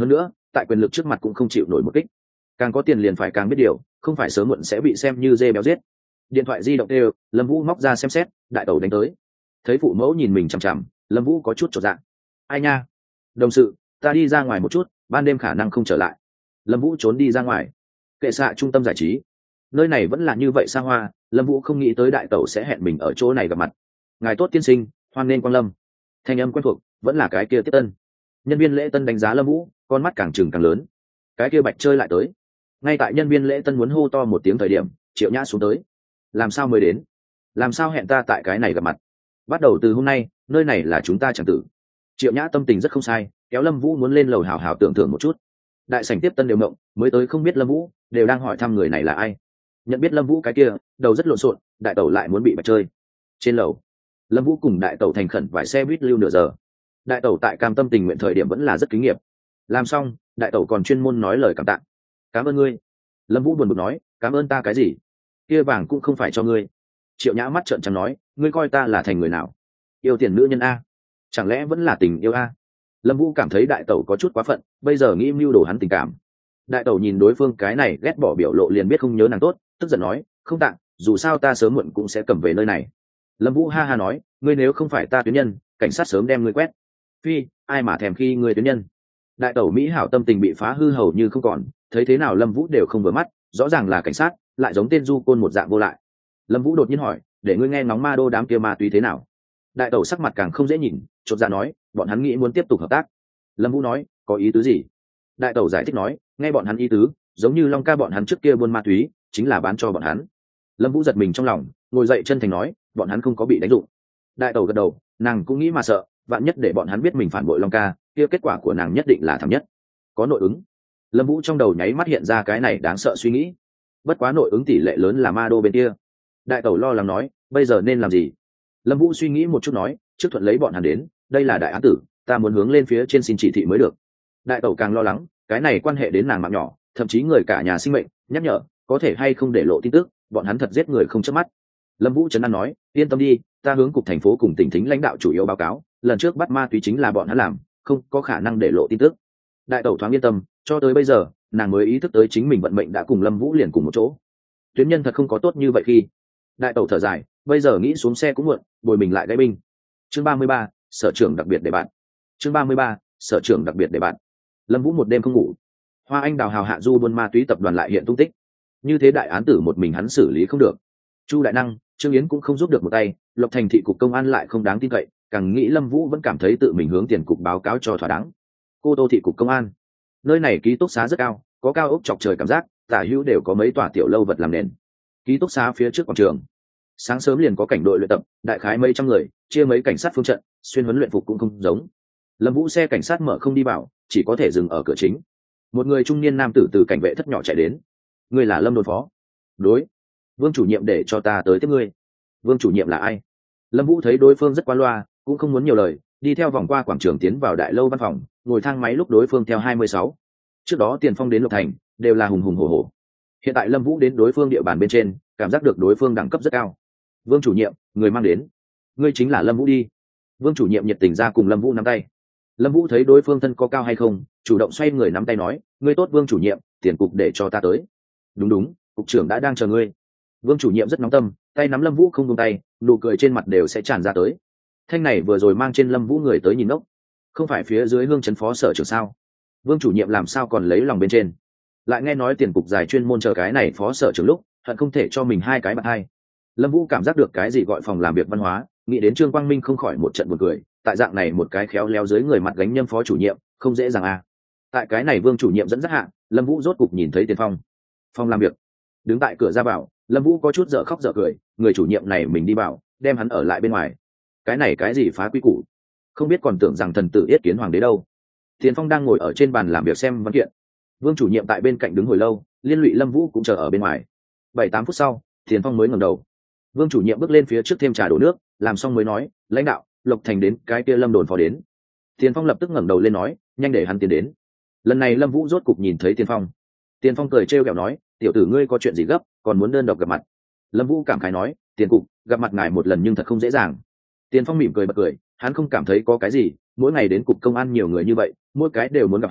tại quyền lực trước mặt cũng không chịu nổi một kích. Càng có tiền liền phải càng biết điều, không phải sớm muộn sẽ bị xem như dê béo giết. Điện thoại di động đều, Lâm Vũ móc ra xem xét, đại tẩu đánh tới. Thấy phụ mẫu nhìn mình chằm chằm, Lâm Vũ có chút chột dạ. Ai nha? Đồng sự, ta đi ra ngoài một chút, ban đêm khả năng không trở lại. Lâm Vũ trốn đi ra ngoài. Kệ xạ trung tâm giải trí. Nơi này vẫn là như vậy xa hoa, Lâm Vũ không nghĩ tới đại tẩu sẽ hẹn mình ở chỗ này gặp mặt. Ngài tốt tiên sinh, hoan nghênh quang lâm. Thanh âm quen thuộc, vẫn là cái kia Tiếp Tân. Nhân viên lễ tân đánh giá Lâm Vũ, con mắt càng trừng càng lớn. Cái kia Bạch chơi lại tới. Ngay tại nhân viên lễ tân muốn hô to một tiếng thời điểm, Triệu Nhã xuống tới. Làm sao mới đến? Làm sao hẹn ta tại cái này gặp mặt? Bắt đầu từ hôm nay, nơi này là chúng ta chẳng tử. Triệu Nhã tâm tình rất không sai, kéo Lâm Vũ muốn lên lầu hào hào tưởng thưởng một chút. Đại sảnh Tiếp Tân đều mộng, mới tới không biết Lâm Vũ, đều đang hỏi thăm người này là ai. Nhận biết Lâm Vũ cái kia, đầu rất lộn xộn, đại tẩu lại muốn bị Bạch chơi. Trên lầu, Lâm Vũ cùng đại tẩu thành khẩn vài xe buýt lưu nửa giờ. Đại tẩu tại cam tâm tình nguyện thời điểm vẫn là rất kính nghiệp. Làm xong, đại tẩu còn chuyên môn nói lời cảm tạ. Cảm ơn ngươi. Lâm Vũ buồn bực nói, cảm ơn ta cái gì? Kia vàng cũng không phải cho ngươi. Triệu Nhã mắt trợn trắng nói, ngươi coi ta là thành người nào? Yêu tiền nữ nhân a? Chẳng lẽ vẫn là tình yêu a? Lâm Vũ cảm thấy đại tẩu có chút quá phận, bây giờ nghĩ mưu đồ hắn tình cảm. Đại tẩu nhìn đối phương cái này ghét bỏ biểu lộ liền biết không nhớ nàng tốt, tức giận nói, không tặng, dù sao ta sớm muộn cũng sẽ cầm về nơi này. Lâm Vũ ha ha nói, ngươi nếu không phải ta tuyến nhân, cảnh sát sớm đem ngươi quét. Phi, ai mà thèm khi ngươi tuyến nhân? Đại tẩu mỹ hảo tâm tình bị phá hư hầu như không còn, thấy thế nào Lâm Vũ đều không vừa mắt, rõ ràng là cảnh sát, lại giống tên du côn một dạng vô lại. Lâm Vũ đột nhiên hỏi, để ngươi nghe ngóng ma đô đám kia ma túy thế nào? Đại tẩu sắc mặt càng không dễ nhìn, chột dạ nói, bọn hắn nghĩ muốn tiếp tục hợp tác. Lâm Vũ nói, có ý tứ gì? Đại tẩu giải thích nói, nghe bọn hắn ý tứ, giống như Long ca bọn hắn trước kia buôn ma túy, chính là bán cho bọn hắn. Lâm Vũ giật mình trong lòng, ngồi dậy chân thành nói, bọn hắn không có bị đánh dụng. Đại tẩu gật đầu, nàng cũng nghĩ mà sợ, vạn nhất để bọn hắn biết mình phản bội Long ca, kia kết quả của nàng nhất định là thảm nhất. Có nội ứng. Lâm Vũ trong đầu nháy mắt hiện ra cái này đáng sợ suy nghĩ. Bất quá nội ứng tỷ lệ lớn là ma đô bên kia. Đại tẩu lo lắng nói, bây giờ nên làm gì? Lâm Vũ suy nghĩ một chút nói, trước thuận lấy bọn hắn đến, đây là đại án tử, ta muốn hướng lên phía trên xin chỉ thị mới được. Đại tẩu càng lo lắng, cái này quan hệ đến nàng mạng nhỏ, thậm chí người cả nhà sinh mệnh, nhắc nhở, có thể hay không để lộ tin tức, bọn hắn thật giết người không chớp mắt. Lâm Vũ trấn an nói, yên tâm đi, ta hướng cục thành phố cùng tỉnh thính lãnh đạo chủ yếu báo cáo, lần trước bắt ma túy chính là bọn hắn làm, không có khả năng để lộ tin tức. Đại tẩu thoáng yên tâm, cho tới bây giờ, nàng mới ý thức tới chính mình vận mệnh đã cùng Lâm Vũ liền cùng một chỗ. Tuyến nhân thật không có tốt như vậy khi. Đại tẩu thở dài, bây giờ nghĩ xuống xe cũng muộn, bồi mình lại gãy binh. Chương ba mươi ba, sở trưởng đặc biệt để bạn. Chương ba mươi ba, sở trưởng đặc biệt để bạn. Lâm Vũ một đêm không ngủ. Hoa Anh Đào hào hạ du buôn ma túy tập đoàn lại hiện tung tích. Như thế đại án tử một mình hắn xử lý không được. Chu Đại Năng, Trương Yến cũng không giúp được một tay, Lộc Thành thị cục công an lại không đáng tin cậy, càng nghĩ Lâm Vũ vẫn cảm thấy tự mình hướng tiền cục báo cáo cho thỏa đáng. Cô Tô thị cục công an. Nơi này ký túc xá rất cao, có cao ốc chọc trời cảm giác, tả hữu đều có mấy tòa tiểu lâu vật làm nền. Ký túc xá phía trước quảng trường. Sáng sớm liền có cảnh đội luyện tập, đại khái mấy trăm người, chia mấy cảnh sát phương trận, xuyên huấn luyện phục cũng không giống. Lâm Vũ xe cảnh sát mở không đi vào, chỉ có thể dừng ở cửa chính. Một người trung niên nam tử từ cảnh vệ thất nhỏ chạy đến. Ngươi là Lâm đồn phó? Đối. Vương chủ nhiệm để cho ta tới tiếp ngươi. Vương chủ nhiệm là ai? Lâm Vũ thấy đối phương rất qua loa, cũng không muốn nhiều lời, đi theo vòng qua quảng trường tiến vào đại lâu văn phòng, ngồi thang máy lúc đối phương theo hai mươi sáu. Trước đó Tiền Phong đến Lộc Thành, đều là hùng hùng hổ hổ. Hiện tại Lâm Vũ đến đối phương địa bàn bên trên, cảm giác được đối phương đẳng cấp rất cao. Vương chủ nhiệm, người mang đến. Ngươi chính là Lâm Vũ đi. Vương chủ nhiệm nhiệt tình ra cùng Lâm Vũ nắm tay. Lâm Vũ thấy đối phương thân có cao hay không, chủ động xoay người nắm tay nói, ngươi tốt Vương chủ nhiệm, tiền cục để cho ta tới. Đúng đúng, cục trưởng đã đang chờ ngươi. Vương chủ nhiệm rất nóng tâm, tay nắm Lâm Vũ không buông tay, nụ cười trên mặt đều sẽ tràn ra tới. Thanh này vừa rồi mang trên Lâm Vũ người tới nhìn ốc, không phải phía dưới Hương trấn phó sở trưởng sao? Vương chủ nhiệm làm sao còn lấy lòng bên trên? Lại nghe nói tiền cục dài chuyên môn chờ cái này phó sở trưởng lúc, hận không thể cho mình hai cái bạn hai. Lâm Vũ cảm giác được cái gì gọi phòng làm việc văn hóa, nghĩ đến Trương Quang Minh không khỏi một trận buồn cười, tại dạng này một cái khéo léo dưới người mặt gánh nhâm phó chủ nhiệm, không dễ dàng à. Tại cái này Vương chủ nhiệm dẫn dắt hạ, Lâm Vũ rốt cục nhìn thấy Tiền Phong. Phòng làm việc. Đứng tại cửa ra vào, Lâm Vũ có chút dở khóc dở cười, người chủ nhiệm này mình đi vào, đem hắn ở lại bên ngoài. Cái này cái gì phá quy củ? Không biết còn tưởng rằng thần tử yết kiến hoàng đế đâu. Tiền Phong đang ngồi ở trên bàn làm việc xem văn kiện. Vương chủ nhiệm tại bên cạnh đứng hồi lâu, liên lụy Lâm Vũ cũng chờ ở bên ngoài. Bảy tám phút sau, Tiền Phong mới ngẩng đầu. Vương chủ nhiệm bước lên phía trước thêm trà đổ nước, làm xong mới nói, lãnh đạo, Lộc Thành đến, cái kia Lâm đồn phó đến. Tiền Phong lập tức ngẩng đầu lên nói, nhanh để hắn tiến đến. Lần này Lâm Vũ rốt cục nhìn thấy Tiền Phong. Tiền Phong cười trêu ghẹo nói, tiểu tử ngươi có chuyện gì gấp, còn muốn đơn độc gặp mặt. Lâm Vũ cảm khái nói, Tiền cục, gặp mặt ngài một lần nhưng thật không dễ dàng. Tiền Phong mỉm cười bật cười, hắn không cảm thấy có cái gì, mỗi ngày đến cục công an nhiều người như vậy, mỗi cái đều muốn gặp hắn,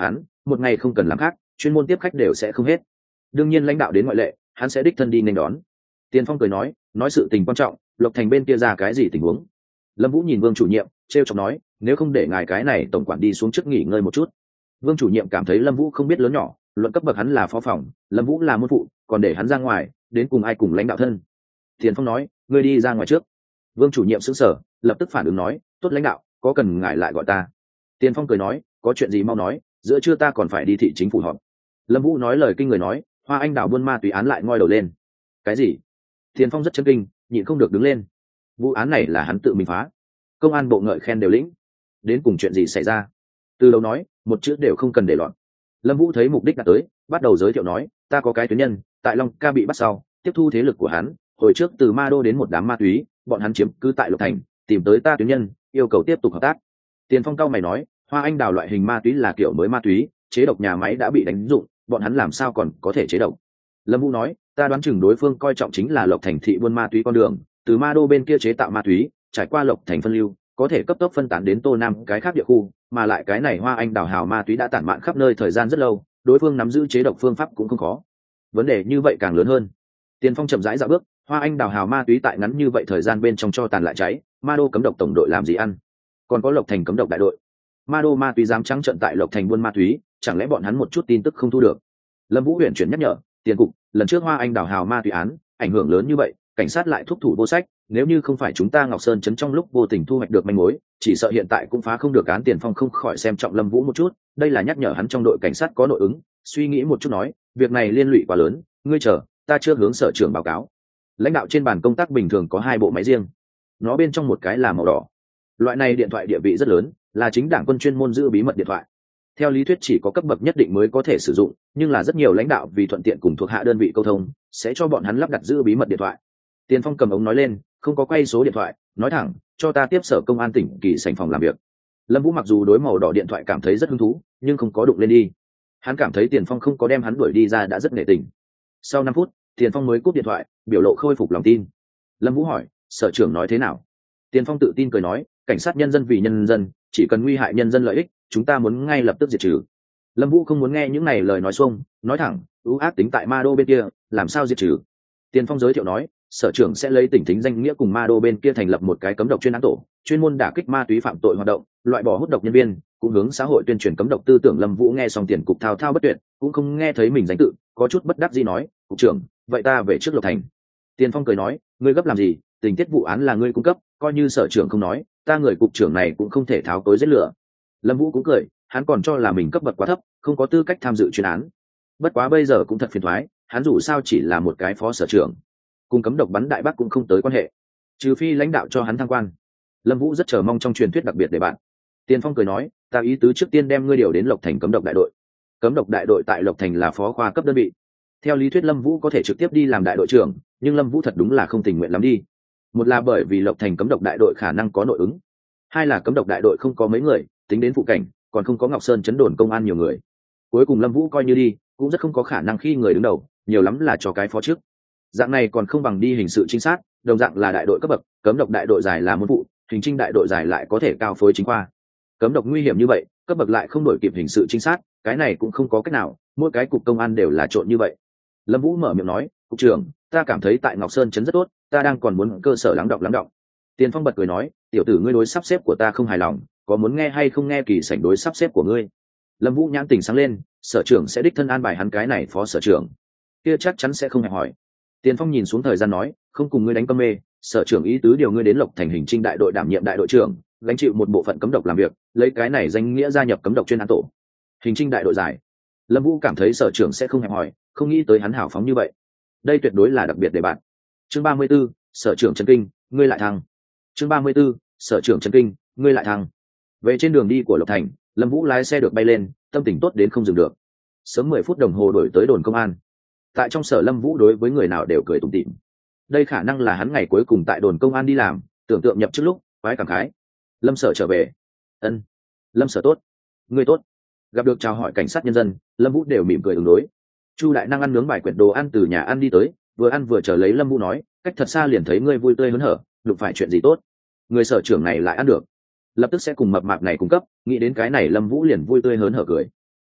một ngày không cần làm khác, chuyên môn tiếp khách đều sẽ không hết. Đương nhiên lãnh đạo đến ngoại lệ, hắn sẽ đích thân đi nên đón. Tiền Phong cười nói, nói sự tình quan trọng, Lộc Thành bên kia ra cái gì tình huống? Lâm Vũ nhìn Vương chủ nhiệm, trêu chọc nói, nếu không để ngài cái này tổng quản đi xuống trước nghỉ ngơi một chút. Vương chủ nhiệm cảm thấy Lâm Vũ không biết lớn nhỏ, luận cấp bậc hắn là phó phòng, Lâm Vũ là môn phụ, còn để hắn ra ngoài, đến cùng ai cùng lãnh đạo thân. Tiền Phong nói, ngươi đi ra ngoài trước. Vương chủ nhiệm sững sờ, lập tức phản ứng nói, tốt lãnh đạo, có cần ngài lại gọi ta. Tiền Phong cười nói, có chuyện gì mau nói, giữa trưa ta còn phải đi thị chính phủ họp. Lâm Vũ nói lời kinh người nói, Hoa Anh đảo buôn ma túy án lại ngoi đầu lên. Cái gì? Tiền Phong rất chấn kinh, nhịn không được đứng lên. Vụ án này là hắn tự mình phá, công an bộ ngợi khen đều lĩnh, đến cùng chuyện gì xảy ra? Từ đầu nói, một chữ đều không cần để loạn. Lâm Vũ thấy mục đích đã tới, bắt đầu giới thiệu nói, ta có cái tuyến nhân, tại Long Ca bị bắt sau, tiếp thu thế lực của hắn, hồi trước từ Ma Đô đến một đám ma túy, bọn hắn chiếm cứ tại Lộc Thành, tìm tới ta tuyến nhân, yêu cầu tiếp tục hợp tác. Tiền Phong cao mày nói, Hoa Anh đào loại hình ma túy là kiểu mới ma túy, chế độc nhà máy đã bị đánh dụng, bọn hắn làm sao còn có thể chế độc? Lâm Vũ nói, ta đoán chừng đối phương coi trọng chính là Lộc Thành thị buôn ma túy con đường, từ Ma Đô bên kia chế tạo ma túy, trải qua Lộc Thành phân lưu, có thể cấp tốc phân tán đến Tô Nam cái khác địa khu, mà lại cái này Hoa Anh đào hào ma túy đã tản mạn khắp nơi thời gian rất lâu, đối phương nắm giữ chế độc phương pháp cũng không khó. Vấn đề như vậy càng lớn hơn. Tiền Phong chậm rãi dạo bước, Hoa Anh đào hào ma túy tại ngắn như vậy thời gian bên trong cho tàn lại cháy, Ma Đô cấm độc tổng đội làm gì ăn? Còn có Lộc Thành cấm độc đại đội. Ma Đô ma túy dám trắng trận tại Lộc Thành buôn ma túy, chẳng lẽ bọn hắn một chút tin tức không thu được? Lâm Vũ huyền chuyển nhắc nhở, Tiền cục, lần trước Hoa Anh đào hào ma túy án, ảnh hưởng lớn như vậy, cảnh sát lại thúc thủ vô sách, nếu như không phải chúng ta Ngọc Sơn trấn trong lúc vô tình thu hoạch được manh mối, chỉ sợ hiện tại cũng phá không được án. Tiền Phong không khỏi xem trọng Lâm Vũ một chút, đây là nhắc nhở hắn trong đội cảnh sát có nội ứng, suy nghĩ một chút nói, việc này liên lụy quá lớn, ngươi chờ, ta chưa hướng sở trưởng báo cáo. Lãnh đạo trên bàn công tác bình thường có hai bộ máy riêng, nó bên trong một cái là màu đỏ. Loại này điện thoại địa vị rất lớn, là chính đảng quân chuyên môn giữ bí mật điện thoại. Theo lý thuyết chỉ có cấp bậc nhất định mới có thể sử dụng, nhưng là rất nhiều lãnh đạo vì thuận tiện cùng thuộc hạ đơn vị câu thông, sẽ cho bọn hắn lắp đặt giữ bí mật điện thoại. Tiền Phong cầm ống nói lên, không có quay số điện thoại, nói thẳng, cho ta tiếp sở công an tỉnh Kỳ sảnh phòng làm việc. Lâm Vũ mặc dù đối màu đỏ điện thoại cảm thấy rất hứng thú, nhưng không có đụng lên đi. Hắn cảm thấy Tiền Phong không có đem hắn đuổi đi ra đã rất nể tình. Sau năm phút, Tiền Phong mới cúp điện thoại, biểu lộ khôi phục lòng tin. Lâm Vũ hỏi, sở trưởng nói thế nào? Tiền Phong tự tin cười nói, cảnh sát nhân dân vì nhân dân, chỉ cần nguy hại nhân dân lợi ích, chúng ta muốn ngay lập tức diệt trừ. Lâm Vũ không muốn nghe những này lời nói xuông, nói thẳng, ưu ác tính tại Ma Đô bên kia, làm sao diệt trừ? Tiền Phong giới thiệu nói, sở trưởng sẽ lấy tỉnh thính danh nghĩa cùng Ma Đô bên kia thành lập một cái cấm độc chuyên án tổ, chuyên môn đả kích ma túy phạm tội hoạt động, loại bỏ hút độc nhân viên, cũng hướng xã hội tuyên truyền cấm độc tư tưởng. Lâm Vũ nghe xong Tiền cục thao thao bất tuyệt, cũng không nghe thấy mình danh tự, có chút bất đắc dĩ nói, cục trưởng, vậy ta về trước Lộc Thành. Tiền Phong cười nói, ngươi gấp làm gì, tình tiết vụ án là ngươi cung cấp, coi như sở trưởng không nói, ta người cục trưởng này cũng không thể tháo tối giết lửa. Lâm Vũ cũng cười, hắn còn cho là mình cấp bậc quá thấp, không có tư cách tham dự chuyên án. Bất quá bây giờ cũng thật phiền toái, hắn dù sao chỉ là một cái phó sở trưởng, cùng cấm độc bắn đại bác cũng không tới quan hệ, trừ phi lãnh đạo cho hắn thăng quan. Lâm Vũ rất chờ mong trong truyền thuyết đặc biệt để bạn. Tiền Phong cười nói, ta ý tứ trước tiên đem ngươi điều đến Lộc Thành cấm độc đại đội. Cấm độc đại đội tại Lộc Thành là phó khoa cấp đơn vị. Theo lý thuyết Lâm Vũ có thể trực tiếp đi làm đại đội trưởng, nhưng Lâm Vũ thật đúng là không tình nguyện lắm đi. Một là bởi vì Lộc Thành cấm độc đại đội khả năng có nội ứng, hai là cấm độc đại đội không có mấy người, tính đến phụ cảnh, còn không có Ngọc Sơn chấn đồn công an nhiều người. Cuối cùng Lâm Vũ coi như đi, cũng rất không có khả năng khi người đứng đầu, nhiều lắm là cho cái phó trước. Dạng này còn không bằng đi hình sự trinh sát, đồng dạng là đại đội cấp bậc, cấm độc đại đội giải là môn phụ, hình trinh đại đội giải lại có thể cao phối chính khoa. Cấm độc nguy hiểm như vậy, cấp bậc lại không đổi kịp hình sự trinh sát, cái này cũng không có cách nào, mỗi cái cục công an đều là trộn như vậy. Lâm Vũ mở miệng nói, cục trưởng, ta cảm thấy tại Ngọc Sơn trấn rất tốt, ta đang còn muốn cơ sở lắng động lắng động. Tiền Phong bật cười nói, tiểu tử ngươi đối sắp xếp của ta không hài lòng, có muốn nghe hay không nghe Kỳ sảnh đối sắp xếp của ngươi? Lâm Vũ nhãn tình sáng lên, sở trưởng sẽ đích thân an bài hắn cái này phó sở trưởng, kia chắc chắn sẽ không hẹn hỏi. Tiền Phong nhìn xuống thời gian nói, không cùng ngươi đánh cơm mê, sở trưởng ý tứ điều ngươi đến Lộc Thành hình trinh đại đội đảm nhiệm đại đội trưởng, gánh chịu một bộ phận cấm độc làm việc, lấy cái này danh nghĩa gia nhập cấm độc chuyên án tổ. Hình trinh đại đội giải. Lâm Vũ cảm thấy sở trưởng sẽ không hẹn hỏi, không nghĩ tới hắn hào phóng như vậy. Đây tuyệt đối là đặc biệt để bạn. Chương ba mươi 34, sở trưởng Trần Kinh, ngươi lại thăng. Chương ba mươi 34, sở trưởng Trần Kinh, ngươi lại thăng. Về trên đường đi của Lộc Thành, Lâm Vũ lái xe được bay lên, tâm tình tốt đến không dừng được. Sớm mười phút đồng hồ đổi tới đồn công an. Tại trong sở Lâm Vũ đối với người nào đều cười tủm tỉm. Đây khả năng là hắn ngày cuối cùng tại đồn công an đi làm, tưởng tượng nhập trước lúc, quái cảm khái. Lâm sở trở về. Ân. Lâm sở tốt. Ngươi tốt. Gặp được chào hỏi cảnh sát nhân dân, Lâm Vũ đều mỉm cười ứng đối. Chu đại năng ăn nướng bài quyển đồ ăn từ nhà ăn đi tới, vừa ăn vừa chờ lấy Lâm Vũ nói, cách thật xa liền thấy ngươi vui tươi hớn hở, đụng phải chuyện gì tốt? Người sở trưởng này lại ăn được, lập tức sẽ cùng mập mạp này cung cấp, nghĩ đến cái này Lâm Vũ liền vui tươi hớn hở cười.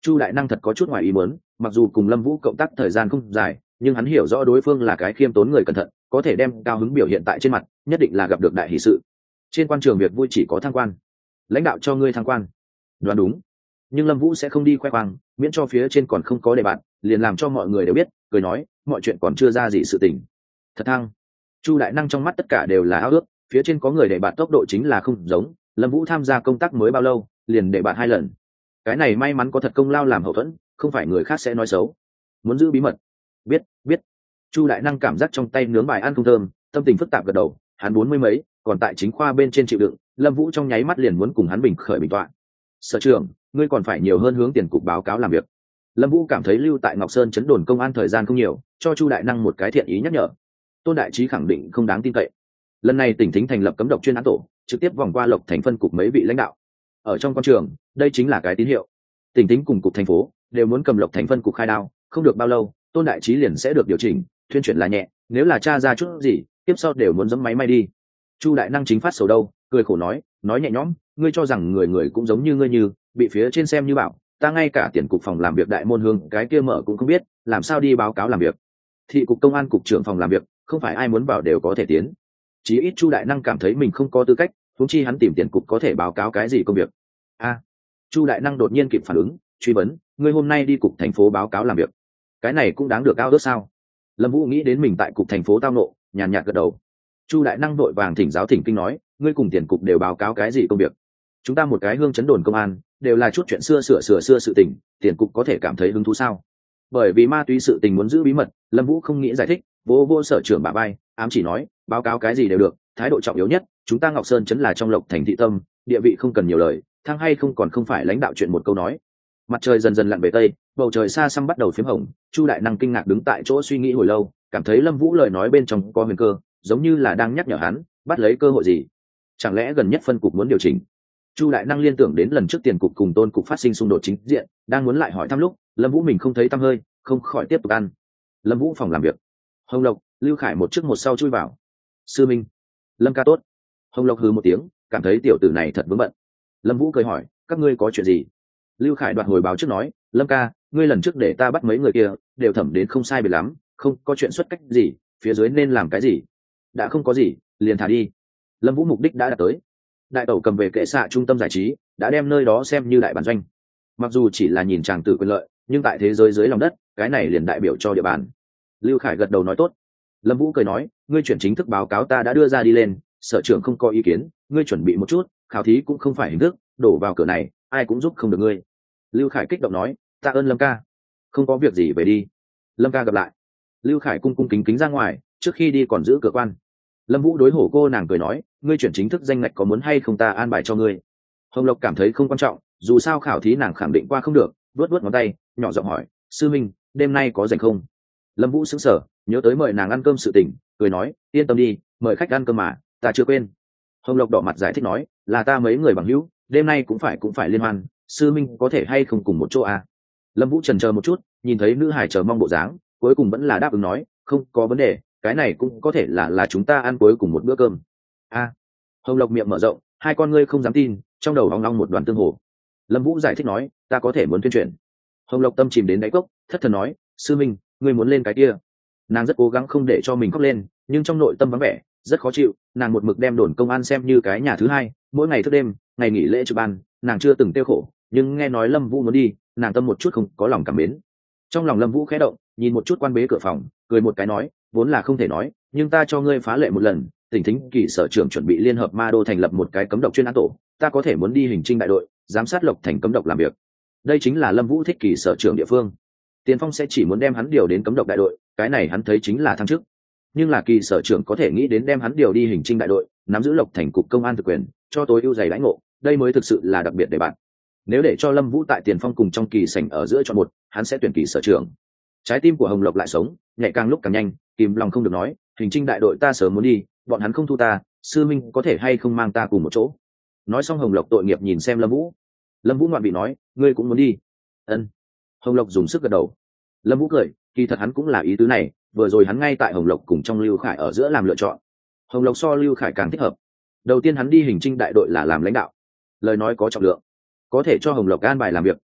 Chu đại năng thật có chút ngoài ý muốn, mặc dù cùng Lâm Vũ cộng tác thời gian không dài, nhưng hắn hiểu rõ đối phương là cái khiêm tốn người cẩn thận, có thể đem cao hứng biểu hiện tại trên mặt, nhất định là gặp được đại hỷ sự. Trên quan trường việc vui chỉ có thăng quan, lãnh đạo cho ngươi thăng quan. Đoán đúng. Nhưng Lâm Vũ sẽ không đi khoe khoang, miễn cho phía trên còn không có đề bạn, liền làm cho mọi người đều biết, cười nói, mọi chuyện còn chưa ra gì sự tình. Thật thăng. Chu đại năng trong mắt tất cả đều là ao ước, phía trên có người đề bạn tốc độ chính là không giống, Lâm Vũ tham gia công tác mới bao lâu, liền đề bạn hai lần. Cái này may mắn có thật công lao làm hậu thuẫn, không phải người khác sẽ nói xấu. Muốn giữ bí mật. Biết, biết. Chu đại năng cảm giác trong tay nướng bài ăn không thơm, tâm tình phức tạp gật đầu, hắn bốn mươi mấy, còn tại chính khoa bên trên chịu đựng, Lâm Vũ trong nháy mắt liền muốn cùng hắn bình khởi bình tọa. Sở trưởng, ngươi còn phải nhiều hơn hướng tiền cục báo cáo làm việc. Lâm Vũ cảm thấy lưu tại Ngọc Sơn chấn đồn công an thời gian không nhiều, cho Chu đại năng một cái thiện ý nhắc nhở. Tôn đại trí khẳng định không đáng tin cậy. Lần này tỉnh thính thành lập cấm độc chuyên án tổ, trực tiếp vòng qua Lộc Thành phân cục mấy vị lãnh đạo. Ở trong quan trường, đây chính là cái tín hiệu. Tỉnh thính cùng cục thành phố đều muốn cầm Lộc Thành phân cục khai đao, không được bao lâu, Tôn đại trí liền sẽ được điều chỉnh, thuyên chuyển là nhẹ, nếu là tra ra chút gì, tiếp sau đều muốn giẫm máy may đi. Chu đại năng chính phát sầu đâu, cười khổ nói, nói nhẹ nhõm, ngươi cho rằng người người cũng giống như ngươi như, bị phía trên xem như bảo, ta ngay cả tiền cục phòng làm việc đại môn hương cái kia mở cũng không biết, làm sao đi báo cáo làm việc. Thị cục công an cục trưởng phòng làm việc, không phải ai muốn vào đều có thể tiến. Chí ít Chu đại năng cảm thấy mình không có tư cách, huống chi hắn tìm tiền cục có thể báo cáo cái gì công việc. A. Chu đại năng đột nhiên kịp phản ứng, truy vấn, ngươi hôm nay đi cục thành phố báo cáo làm việc, cái này cũng đáng được cao ước sao? Lâm Vũ nghĩ đến mình tại cục thành phố tao nộ, nhàn nhạt gật đầu. Chu đại năng vội vàng thỉnh giáo thỉnh kinh nói, ngươi cùng tiền cục đều báo cáo cái gì công việc? Chúng ta một cái hương chấn đồn công an, đều là chút chuyện xưa sửa sửa xưa sự tình, tiền cục có thể cảm thấy hứng thú sao? Bởi vì ma túy sự tình muốn giữ bí mật, Lâm Vũ không nghĩ giải thích, vô vô sở trưởng bà bay, ám chỉ nói, báo cáo cái gì đều được, thái độ trọng yếu nhất, chúng ta Ngọc Sơn chấn là trong Lộc Thành thị tâm, địa vị không cần nhiều lời, thăng hay không còn không phải lãnh đạo chuyện một câu nói. Mặt trời dần dần lặn về tây, bầu trời xa xăm bắt đầu phím hồng, Chu đại năng kinh ngạc đứng tại chỗ suy nghĩ hồi lâu, cảm thấy Lâm Vũ lời nói bên trong có huyền cơ, giống như là đang nhắc nhở hắn, bắt lấy cơ hội gì? Chẳng lẽ gần nhất phân cục muốn điều chỉnh? Chu đại năng liên tưởng đến lần trước tiền cục cùng Tôn cục phát sinh xung đột chính diện, đang muốn lại hỏi thăm lúc, Lâm Vũ mình không thấy tăm hơi, không khỏi tiếp tục ăn. Lâm Vũ phòng làm việc. Hồng Lộc, Lưu Khải một trước một sau chui vào. Sư Minh, Lâm ca tốt. Hồng Lộc hừ một tiếng, cảm thấy tiểu tử này thật vướng bận. Lâm Vũ cười hỏi, các ngươi có chuyện gì? Lưu Khải đoạt hồi báo trước nói, Lâm ca, ngươi lần trước để ta bắt mấy người kia, đều thẩm đến không sai biệt lắm, không có chuyện xuất cách gì, phía dưới nên làm cái gì? Đã không có gì, liền thả đi. Lâm Vũ mục đích đã đạt tới. Đại tẩu cầm về kệ xạ trung tâm giải trí, đã đem nơi đó xem như đại bản doanh. Mặc dù chỉ là nhìn chàng tử quyền lợi, nhưng tại thế giới dưới lòng đất, cái này liền đại biểu cho địa bàn. Lưu Khải gật đầu nói tốt. Lâm Vũ cười nói, ngươi chuyển chính thức báo cáo ta đã đưa ra đi lên, sở trưởng không có ý kiến, ngươi chuẩn bị một chút, khảo thí cũng không phải hình thức, đổ vào cửa này, ai cũng giúp không được ngươi. Lưu Khải kích động nói, tạ ơn Lâm ca. Không có việc gì về đi. Lâm ca gặp lại. Lưu Khải cung cung kính kính ra ngoài, trước khi đi còn giữ cửa quan. Lâm Vũ đối hổ cô nàng cười nói, ngươi chuyển chính thức danh ngạch có muốn hay không ta an bài cho ngươi? Hồng Lộc cảm thấy không quan trọng, dù sao khảo thí nàng khẳng định qua không được, vuốt vuốt ngón tay, nhỏ giọng hỏi, sư minh, đêm nay có rảnh không? Lâm Vũ sững sờ, nhớ tới mời nàng ăn cơm sự tình, cười nói, yên tâm đi, mời khách ăn cơm mà, ta chưa quên. Hồng Lộc đỏ mặt giải thích nói, là ta mấy người bằng hữu, đêm nay cũng phải cũng phải liên hoan, sư minh có thể hay không cùng một chỗ à? Lâm Vũ chần chờ một chút, nhìn thấy nữ hải chờ mong bộ dáng, cuối cùng vẫn là đáp ứng nói, không có vấn đề, cái này cũng có thể là là chúng ta ăn cuối cùng một bữa cơm. A. À. Hồng Lộc miệng mở rộng, hai con ngươi không dám tin, trong đầu hoang long một đoàn tương hồ. Lâm Vũ giải thích nói, ta có thể muốn tuyên truyền. Hồng Lộc tâm chìm đến đáy cốc, thất thần nói, sư minh, ngươi muốn lên cái kia. Nàng rất cố gắng không để cho mình khóc lên, nhưng trong nội tâm vắng vẻ, rất khó chịu, nàng một mực đem đồn công an xem như cái nhà thứ hai, mỗi ngày thức đêm, ngày nghỉ lễ trực ban, nàng chưa từng tiêu khổ, nhưng nghe nói Lâm Vũ muốn đi, nàng tâm một chút không có lòng cảm mến. Trong lòng Lâm Vũ khẽ động, nhìn một chút quan bế cửa phòng, cười một cái nói, vốn là không thể nói, nhưng ta cho ngươi phá lệ một lần, tỉnh thính kỳ sở trưởng chuẩn bị liên hợp ma đô thành lập một cái cấm độc chuyên án tổ, ta có thể muốn đi hình trinh đại đội, giám sát Lộc Thành cấm độc làm việc. Đây chính là Lâm Vũ thích kỳ sở trưởng địa phương. Tiền Phong sẽ chỉ muốn đem hắn điều đến cấm độc đại đội, cái này hắn thấy chính là thăng chức. Nhưng là kỳ sở trưởng có thể nghĩ đến đem hắn điều đi hình trinh đại đội, nắm giữ Lộc Thành cục công an thực quyền, cho tối ưu dày đãi ngộ, đây mới thực sự là đặc biệt để bạn. Nếu để cho Lâm Vũ tại Tiền Phong cùng trong kỳ sảnh ở giữa chọn một, hắn sẽ tuyển kỳ sở trưởng. Trái tim của Hồng Lộc lại sống, nhảy càng lúc càng nhanh, kìm lòng không được nói, hình trinh đại đội ta sớm muốn đi, bọn hắn không thu ta, sư minh có thể hay không mang ta cùng một chỗ? Nói xong Hồng Lộc tội nghiệp nhìn xem Lâm Vũ. Lâm Vũ ngoạn vị nói, ngươi cũng muốn đi? Ân. Hồng Lộc dùng sức gật đầu. Lâm Vũ cười, kỳ thật hắn cũng là ý tứ này, vừa rồi hắn ngay tại Hồng Lộc cùng trong Lưu Khải ở giữa làm lựa chọn. Hồng Lộc so Lưu Khải càng thích hợp. Đầu tiên hắn đi hình trinh đại đội là làm lãnh đạo, lời nói có trọng lượng, có thể cho Hồng Lộc an bài làm việc,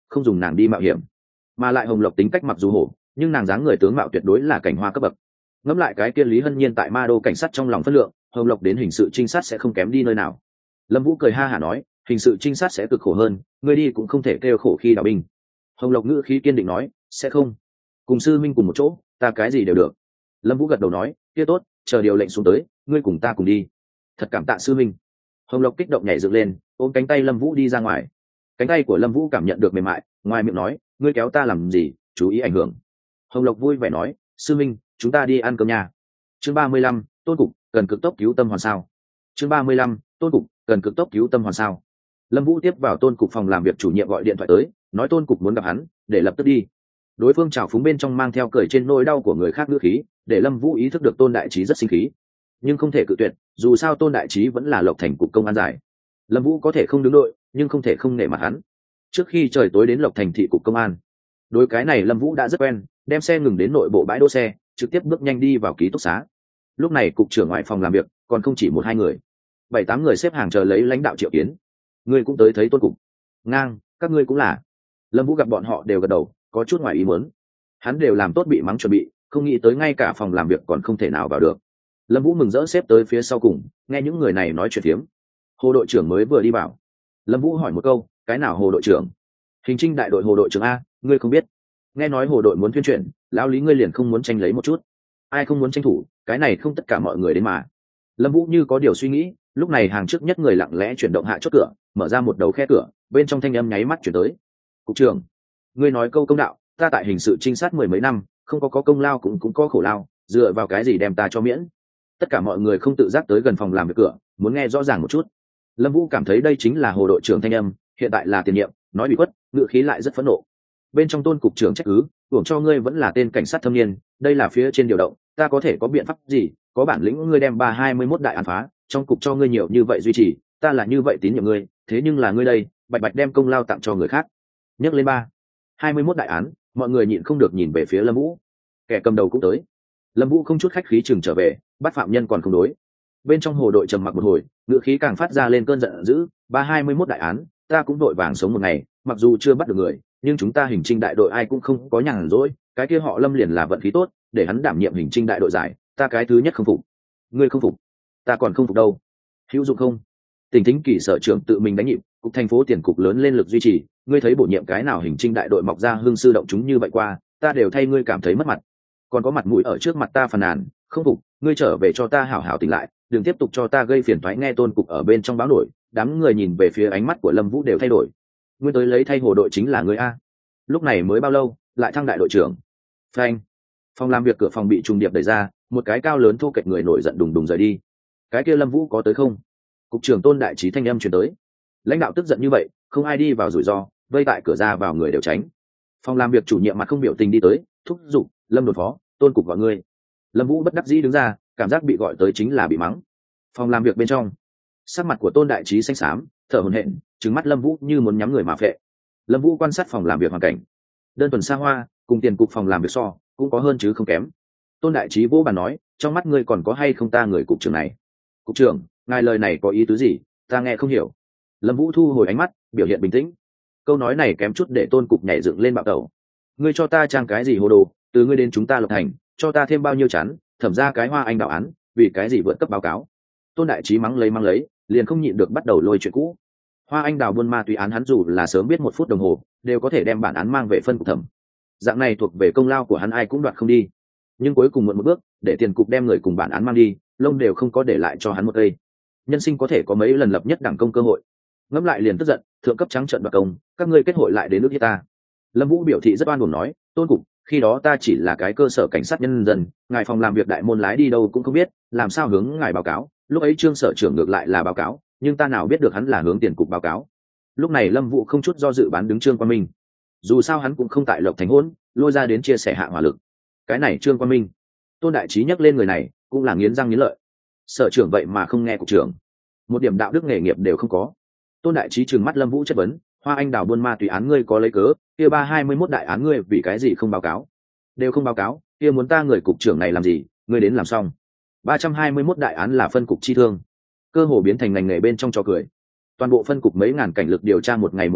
không dùng nàng đi mạo hiểm. Mà lại Hồng Lộc tính cách mặc dù hổ, nhưng nàng dáng người tướng mạo tuyệt đối là cảnh hoa cấp bậc. Ngẫm lại cái kia Lý Hân Nhiên tại Ma Đô cảnh sát trong lòng phân lượng, Hồng Lộc đến hình sự trinh sát sẽ không kém đi nơi nào. Lâm Vũ cười ha hả nói, hình sự trinh sát sẽ cực khổ hơn, ngươi đi cũng không thể kêu khổ khi đào binh. Hồng Lộc ngữ khí kiên định nói, sẽ không. Cùng sư minh cùng một chỗ, ta cái gì đều được. Lâm Vũ gật đầu nói, kia tốt, chờ điều lệnh xuống tới, ngươi cùng ta cùng đi. Thật cảm tạ sư minh. Hồng Lộc kích động nhảy dựng lên, ôm cánh tay Lâm Vũ đi ra ngoài. Cánh tay của Lâm Vũ cảm nhận được mềm mại, ngoài miệng nói, ngươi kéo ta làm gì, chú ý ảnh hưởng. Hồng Lộc vui vẻ nói, sư minh, chúng ta đi ăn cơm nhà. Chương ba mươi lăm, Tôn Cục cần cực tốc cứu tâm hoàn sao. Chương ba mươi lăm, Tôn Cục cần cực tốc cứu tâm hoàn sao. Lâm Vũ tiếp vào Tôn Cục phòng làm việc chủ nhiệm gọi điện thoại tới, nói Tôn Cục muốn gặp hắn, để lập tức đi. Đối phương trào phúng bên trong mang theo cười trên nỗi đau của người khác ngữ khí, để Lâm Vũ ý thức được Tôn Đại Trí rất sinh khí, nhưng không thể cự tuyệt, dù sao Tôn Đại Trí vẫn là Lộc Thành cục công an giải. Lâm Vũ có thể không đứng đội, nhưng không thể không nể mặt hắn. Trước khi trời tối đến Lộc Thành thị cục công an, đối cái này Lâm Vũ đã rất quen, đem xe ngừng đến nội bộ bãi đỗ xe, trực tiếp bước nhanh đi vào ký túc xá. Lúc này cục trưởng ngoại phòng làm việc còn không chỉ một hai người, bảy tám người xếp hàng chờ lấy lãnh đạo triệu kiến. Ngươi cũng tới thấy Tôn Cục? Ngang, các ngươi cũng là. Lâm Vũ gặp bọn họ đều gật đầu, có chút ngoài ý muốn. Hắn đều làm tốt bị mắng chuẩn bị, không nghĩ tới ngay cả phòng làm việc còn không thể nào vào được. Lâm Vũ mừng rỡ xếp tới phía sau cùng, nghe những người này nói chuyện phiếm. Hồ đội trưởng mới vừa đi vào. Lâm Vũ hỏi một câu, cái nào Hồ đội trưởng? Hình trinh đại đội Hồ đội trưởng a, ngươi không biết? Nghe nói Hồ đội muốn tuyên truyền, lão Lý ngươi liền không muốn tranh lấy một chút? Ai không muốn tranh thủ, cái này không tất cả mọi người đến mà. Lâm Vũ như có điều suy nghĩ, lúc này hàng trước nhất người lặng lẽ chuyển động hạ chốt cửa, mở ra một đầu khe cửa, bên trong thanh âm nháy mắt chuyển tới. Cục trưởng, ngươi nói câu công đạo, ta tại hình sự trinh sát mười mấy năm, không có có công lao cũng cũng có khổ lao, dựa vào cái gì đem ta cho miễn? Tất cả mọi người không tự giác tới gần phòng làm việc cửa, muốn nghe rõ ràng một chút. Lâm Vũ cảm thấy đây chính là Hồ đội trưởng thanh âm, hiện tại là tiền nhiệm, nói bị khuất, ngữ khí lại rất phẫn nộ. Bên trong Tôn cục trưởng trách cứ, uổng cho ngươi vẫn là tên cảnh sát thâm niên, đây là phía trên điều động, ta có thể có biện pháp gì? Có bản lĩnh ngươi đem ba hai mươi mốt đại án phá, trong cục cho ngươi nhiều như vậy duy trì, ta là như vậy tín nhiệm ngươi, thế nhưng là ngươi đây, bạch bạch đem công lao tặng cho người khác. Nhắc lên ba hai mươi mốt đại án, mọi người nhịn không được nhìn về phía Lâm Vũ. Kẻ cầm đầu cũng tới. Lâm Vũ không chút khách khí chừng trở về, bắt phạm nhân còn không đối. Bên trong Hồ đội trầm mặc một hồi, ngữ khí càng phát ra lên cơn giận dữ, ba hai mươi mốt đại án, ta cũng đội vàng sống một ngày, mặc dù chưa bắt được người, nhưng chúng ta hình trinh đại đội ai cũng không có nhàn rỗi, cái kia họ Lâm liền là vận khí tốt, để hắn đảm nhiệm hình trinh đại đội giải, ta cái thứ nhất không phục. Ngươi không phục, ta còn không phục đâu. Hữu dụng không? Tỉnh Thính Kỳ sở trưởng tự mình đánh nhịp, cục thành phố tiền cục lớn lên lực duy trì, ngươi thấy bổ nhiệm cái nào hình trinh đại đội mọc ra hương sư động chúng như vậy qua, ta đều thay ngươi cảm thấy mất mặt. Còn có mặt mũi ở trước mặt ta phàn nàn, không phục, ngươi trở về cho ta hảo hảo tỉnh lại, đừng tiếp tục cho ta gây phiền toái. Nghe Tôn cục ở bên trong báo nổi, đám người nhìn về phía ánh mắt của Lâm Vũ đều thay đổi. Nguyên tới lấy thay Hồ đội chính là ngươi a? Lúc này mới bao lâu, lại thăng đại đội trưởng? Phanh. Phòng làm việc cửa phòng bị trùng điệp đẩy ra, một cái cao lớn thô kệch người nổi giận đùng đùng rời đi. Cái kia Lâm Vũ có tới không? Cục trưởng Tôn Đại Trí thanh âm truyền tới. Lãnh đạo tức giận như vậy, không ai đi vào rủi ro, vây tại cửa ra vào người đều tránh. Phòng làm việc chủ nhiệm mặt không biểu tình đi tới, thúc giục, Lâm đột phó, Tôn cục gọi ngươi. Lâm Vũ bất đắc dĩ đứng ra, cảm giác bị gọi tới chính là bị mắng. Phòng làm việc bên trong, sắc mặt của Tôn Đại Trí xanh xám, thở hổn hển, trừng mắt Lâm Vũ như muốn nhắm người mà phệ. Lâm Vũ quan sát phòng làm việc hoàn cảnh, đơn thuần xa hoa, cùng tiền cục phòng làm việc so, cũng có hơn chứ không kém. Tôn Đại Trí vỗ bàn nói, trong mắt ngươi còn có hay không ta người cục trưởng này? Cục trưởng, ngài lời này có ý tứ gì, ta nghe không hiểu. Lâm Vũ thu hồi ánh mắt, biểu hiện bình tĩnh. Câu nói này kém chút để Tôn cục nhảy dựng lên bạo tẩu. Ngươi cho ta trang cái gì hồ đồ, từ ngươi đến chúng ta Lộc Thành, cho ta thêm bao nhiêu chắn, thẩm ra cái Hoa Anh đạo án, vì cái gì vượt cấp báo cáo? Tôn Đại Trí mắng lấy mắng lấy, liền không nhịn được bắt đầu lôi chuyện cũ. Hoa Anh đào buôn ma túy án hắn dù là sớm biết một phút đồng hồ, đều có thể đem bản án mang về phân cục thẩm. Dạng này thuộc về công lao của hắn ai cũng đoạt không đi. Nhưng cuối cùng muộn một bước, để tiền cục đem người cùng bản án mang đi, lông đều không có để lại cho hắn một cây. Nhân sinh có thể có mấy lần lập nhất đẳng công cơ hội. Ngẫm lại liền tức giận, thượng cấp trắng trợn đoạt công, các ngươi kết hội lại đến nước ta. Lâm Vũ biểu thị rất oan uổng nói, Tôn cục, khi đó ta chỉ là cái cơ sở cảnh sát nhân dân, ngài phòng làm việc đại môn lái đi đâu cũng không biết, làm sao hướng ngài báo cáo? Lúc ấy Trương sở trưởng ngược lại là báo cáo, nhưng ta nào biết được hắn là hướng tiền cục báo cáo. Lúc này Lâm Vũ không chút do dự bán đứng Trương Quan Minh. Dù sao hắn cũng không tại Lộc Thành hỗn, lôi ra đến chia sẻ hạ hỏa lực. Cái này Trương Quan Minh, Tôn Đại Trí nhắc lên người này, cũng là nghiến răng nghiến lợi. Sở trưởng vậy mà không nghe cục trưởng, một điểm đạo đức nghề nghiệp đều không có. Tôn Đại Trí trừng mắt Lâm Vũ chất vấn, Hoa Anh đào buôn ma túy án ngươi có lấy cớ, kia ba hai mươi mốt đại án ngươi vì cái gì không báo cáo? Đều không báo cáo, kia muốn ta người cục trưởng này làm gì, ngươi đến làm xong. ba trăm hai mươi mốt đại án là phân cục chi thương, cơ hồ biến thành ngành nghề bên trong trò cười. Toàn bộ phân cục mấy ngàn cảnh lực điều tra một ngày một đêm,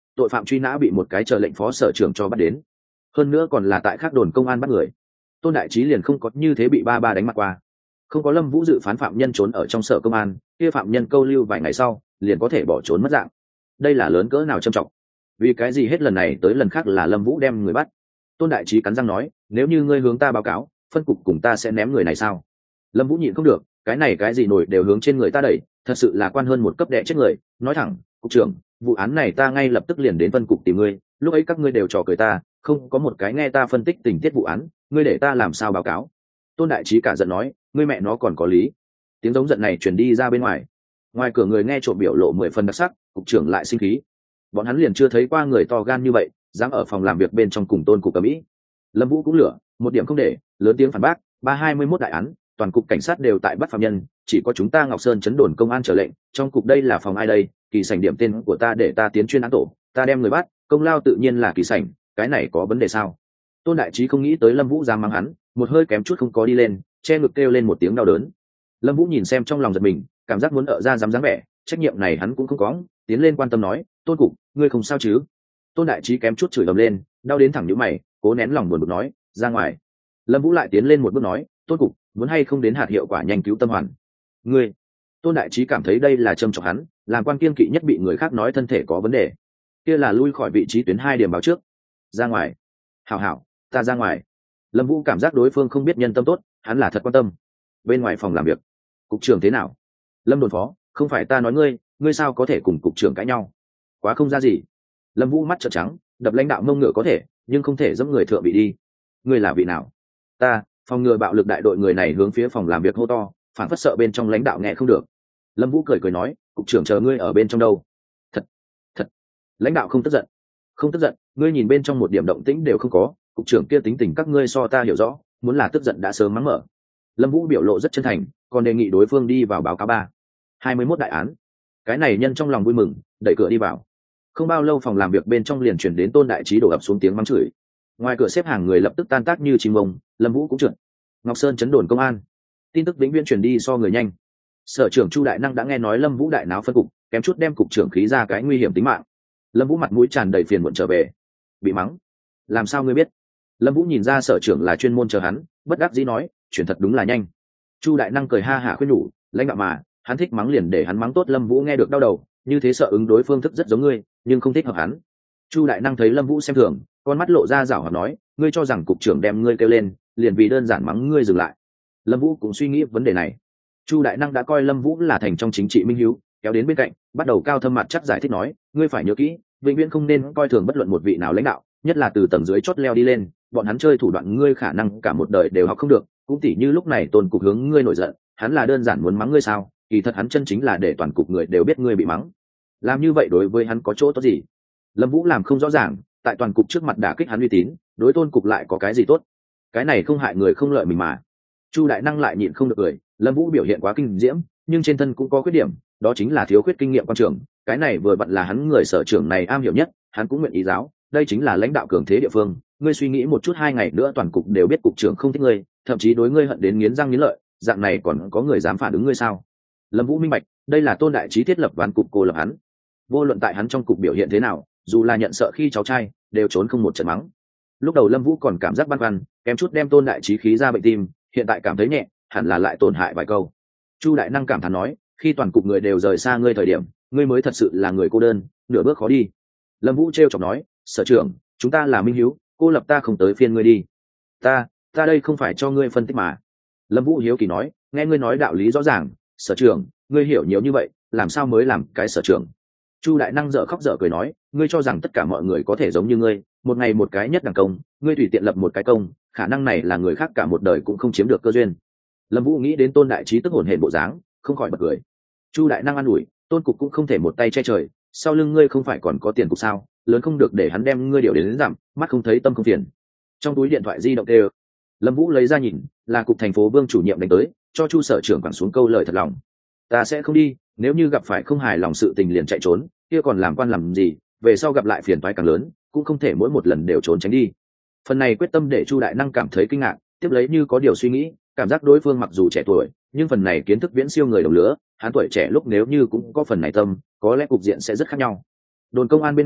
tội phạm truy nã bị một cái chờ lệnh phó sở trưởng cho bắt đến, hơn nữa còn là tại khác đồn công an bắt người. Tôn đại trí liền không có như thế bị ba ba đánh mặt qua. Không có Lâm Vũ dự phán phạm nhân trốn ở trong sở công an, kia phạm nhân câu lưu vài ngày sau liền có thể bỏ trốn mất dạng. Đây là lớn cỡ nào trầm trọng. Vì cái gì hết lần này tới lần khác là Lâm Vũ đem người bắt? Tôn đại trí cắn răng nói, nếu như ngươi hướng ta báo cáo, phân cục cùng ta sẽ ném người này sao? Lâm Vũ nhịn không được, cái này cái gì nổi đều hướng trên người ta đẩy, thật sự là quan hơn một cấp đệ chết người. Nói thẳng, cục trưởng, vụ án này ta ngay lập tức liền đến phân cục tìm ngươi, lúc ấy các ngươi đều trò cười ta, không có một cái nghe ta phân tích tình tiết vụ án, ngươi để ta làm sao báo cáo? Tôn đại trí cả giận nói, ngươi mẹ nó còn có lý. Tiếng giống giận này truyền đi ra bên ngoài. Ngoài cửa người nghe trộm biểu lộ mười phần đặc sắc, cục trưởng lại sinh khí. Bọn hắn liền chưa thấy qua người to gan như vậy, dám ở phòng làm việc bên trong cùng Tôn cục cầm ý. Lâm Vũ cũng lửa, một điểm không để, lớn tiếng phản bác, ba hai mươi mốt đại án, toàn cục cảnh sát đều tại bắt phạm nhân, chỉ có chúng ta Ngọc Sơn chấn đồn công an trở lệnh, trong cục đây là phòng ai đây? Kỳ sảnh điểm tên của ta để ta tiến chuyên án tổ, ta đem người bắt, công lao tự nhiên là kỳ sảnh, cái này có vấn đề sao? Tôn đại trí không nghĩ tới Lâm Vũ dám mắng hắn, một hơi kém chút không có đi lên, che ngực kêu lên một tiếng đau đớn. Lâm Vũ nhìn xem trong lòng giật mình, cảm giác muốn ở ra dám dáng vẻ, trách nhiệm này hắn cũng không có, tiến lên quan tâm nói, Tôn cục, ngươi không sao chứ? Tôn đại trí kém chút chửi ầm lên, đau đến thẳng nhíu mày, cố nén lòng buồn bực nói, ra ngoài. Lâm Vũ lại tiến lên một bước nói, Tôn cục, muốn hay không đến hạt hiệu quả nhanh cứu tâm hoàn? Ngươi. Tôn đại trí cảm thấy đây là châm chọc hắn, làm quan kiên kỵ nhất bị người khác nói thân thể có vấn đề, kia là lui khỏi vị trí tuyến hai điểm báo trước. Ra ngoài. Hảo hảo, ta ra ngoài. Lâm Vũ cảm giác đối phương không biết nhân tâm tốt, hắn là thật quan tâm. Bên ngoài phòng làm việc, cục trưởng thế nào? Lâm đồn phó, không phải ta nói ngươi, ngươi sao có thể cùng cục trưởng cãi nhau? Quá không ra gì. Lâm Vũ mắt trợn trắng, đập lãnh đạo mông ngựa có thể, nhưng không thể dẫm người thượng vị đi. Ngươi là vị nào? Ta, phòng ngừa bạo lực đại đội người này hướng phía phòng làm việc hô to, phản phất sợ bên trong lãnh đạo nghe không được. Lâm Vũ cười cười nói, cục trưởng chờ ngươi ở bên trong đâu? Thật, thật. Lãnh đạo không tức giận. Không tức giận, ngươi nhìn bên trong một điểm động tĩnh đều không có, cục trưởng kia tính tình các ngươi so ta hiểu rõ, muốn là tức giận đã sớm mắng mở. Lâm Vũ biểu lộ rất chân thành, còn đề nghị đối phương đi vào báo cáo ba hai mươi mốt đại án. Cái này nhân trong lòng vui mừng, đẩy cửa đi vào. Không bao lâu phòng làm việc bên trong liền truyền đến Tôn đại trí đổ ập xuống tiếng mắng chửi. Ngoài cửa xếp hàng người lập tức tan tác như chim ông, Lâm Vũ cũng trượt. Ngọc Sơn chấn đồn công an. Tin tức vĩnh viễn truyền đi so người nhanh. Sở trưởng Chu Đại Năng đã nghe nói Lâm Vũ đại náo phân cục, kém chút đem cục trưởng khí ra cái nguy hiểm tính mạng. Lâm Vũ mặt mũi tràn đầy phiền muộn trở về. Bị mắng? Làm sao ngươi biết? Lâm Vũ nhìn ra sở trưởng là chuyên môn chờ hắn, bất đắc dĩ nói, chuyển thật đúng là nhanh. Chu Đại Năng cười ha hả khuyên nhủ, lãnh đạo mà, hắn thích mắng liền để hắn mắng tốt. Lâm Vũ nghe được đau đầu, như thế sợ ứng đối phương thức rất giống ngươi, nhưng không thích hợp hắn. Chu Đại Năng thấy Lâm Vũ xem thường, con mắt lộ ra giảo hoạt nói, ngươi cho rằng cục trưởng đem ngươi kêu lên, liền vì đơn giản mắng ngươi dừng lại. Lâm Vũ cũng suy nghĩ vấn đề này. Chu Đại Năng đã coi Lâm Vũ là thành trong chính trị minh hiếu, kéo đến bên cạnh, bắt đầu cao thâm mặt chắc giải thích nói, ngươi phải nhớ kỹ, vĩnh viễn không nên coi thường bất luận một vị nào lãnh đạo, nhất là từ tầng dưới chót leo đi lên, bọn hắn chơi thủ đoạn ngươi khả năng cả một đời đều học không được, cũng tỉ như lúc này Tôn cục hướng ngươi nổi giận, hắn là đơn giản muốn mắng ngươi sao? Kỳ thật hắn chân chính là để toàn cục người đều biết ngươi bị mắng. Làm như vậy đối với hắn có chỗ tốt gì? Lâm Vũ làm không rõ ràng, tại toàn cục trước mặt đả kích hắn uy tín, đối Tôn cục lại có cái gì tốt? Cái này không hại người không lợi mình mà. Chu Đại Năng lại nhịn không được cười, Lâm Vũ biểu hiện quá kinh diễm, nhưng trên thân cũng có khuyết điểm, đó chính là thiếu khuyết kinh nghiệm quan trường, cái này vừa vặn là hắn người sở trưởng này am hiểu nhất, hắn cũng nguyện ý giáo, đây chính là lãnh đạo cường thế địa phương. Ngươi suy nghĩ một chút, hai ngày nữa toàn cục đều biết cục trưởng không thích ngươi, thậm chí đối ngươi hận đến nghiến răng nghiến lợi, dạng này còn có người dám phản ứng ngươi sao? Lâm Vũ minh bạch, đây là Tôn đại trí thiết lập ván cục cô lập hắn. Vô luận tại hắn trong cục biểu hiện thế nào, dù là nhận sợ khi cháu trai, đều trốn không một trận mắng. Lúc đầu Lâm Vũ còn cảm giác băn khoăn, kém chút đem Tôn đại trí khí ra bệnh tim, hiện tại cảm thấy nhẹ, hẳn là lại tổn hại vài câu. Chu Đại Năng cảm thán nói, khi toàn cục người đều rời xa ngươi thời điểm, ngươi mới thật sự là người cô đơn, nửa bước khó đi. Lâm Vũ trêu chọc nói, sở trưởng, chúng ta là minh hiếu, cô lập ta không tới phiên ngươi đi. Ta, ta đây không phải cho ngươi phân tích mà. Lâm Vũ hiếu kỳ nói, nghe ngươi nói đạo lý rõ ràng, sở trưởng, ngươi hiểu nhiều như vậy, làm sao mới làm cái sở trưởng? Chu Đại Năng dở khóc dở cười nói, ngươi cho rằng tất cả mọi người có thể giống như ngươi, một ngày một cái nhất đẳng công, ngươi tùy tiện lập một cái công, khả năng này là người khác cả một đời cũng không chiếm được cơ duyên. Lâm Vũ nghĩ đến Tôn đại trí tức hổn hển bộ dáng, không khỏi bật cười. Chu Đại Năng an ủi, Tôn cục cũng không thể một tay che trời, sau lưng ngươi không phải còn có tiền cục sao, lớn không được để hắn đem ngươi điều đến, đến giảm, mắt không thấy tâm không phiền. Trong túi điện thoại di động đều, Lâm Vũ lấy ra nhìn, là cục thành phố Vương chủ nhiệm đánh tới, cho Chu sở trưởng quẳng xuống câu lời thật lòng. Ta sẽ không đi, nếu như gặp phải không hài lòng sự tình liền chạy trốn, kia còn làm quan làm gì, về sau gặp lại phiền toái càng lớn, cũng không thể mỗi một lần đều trốn tránh đi. Phần này quyết tâm để Chu Đại Năng cảm thấy kinh ngạc, tiếp lấy như có điều suy nghĩ, cảm giác đối phương mặc dù trẻ tuổi, nhưng phần này kiến thức viễn siêu người đồng lứa, hắn tuổi trẻ lúc nếu như cũng có phần này tâm, có lẽ cục diện sẽ rất khác nhau. Đồn công an bên ngoài,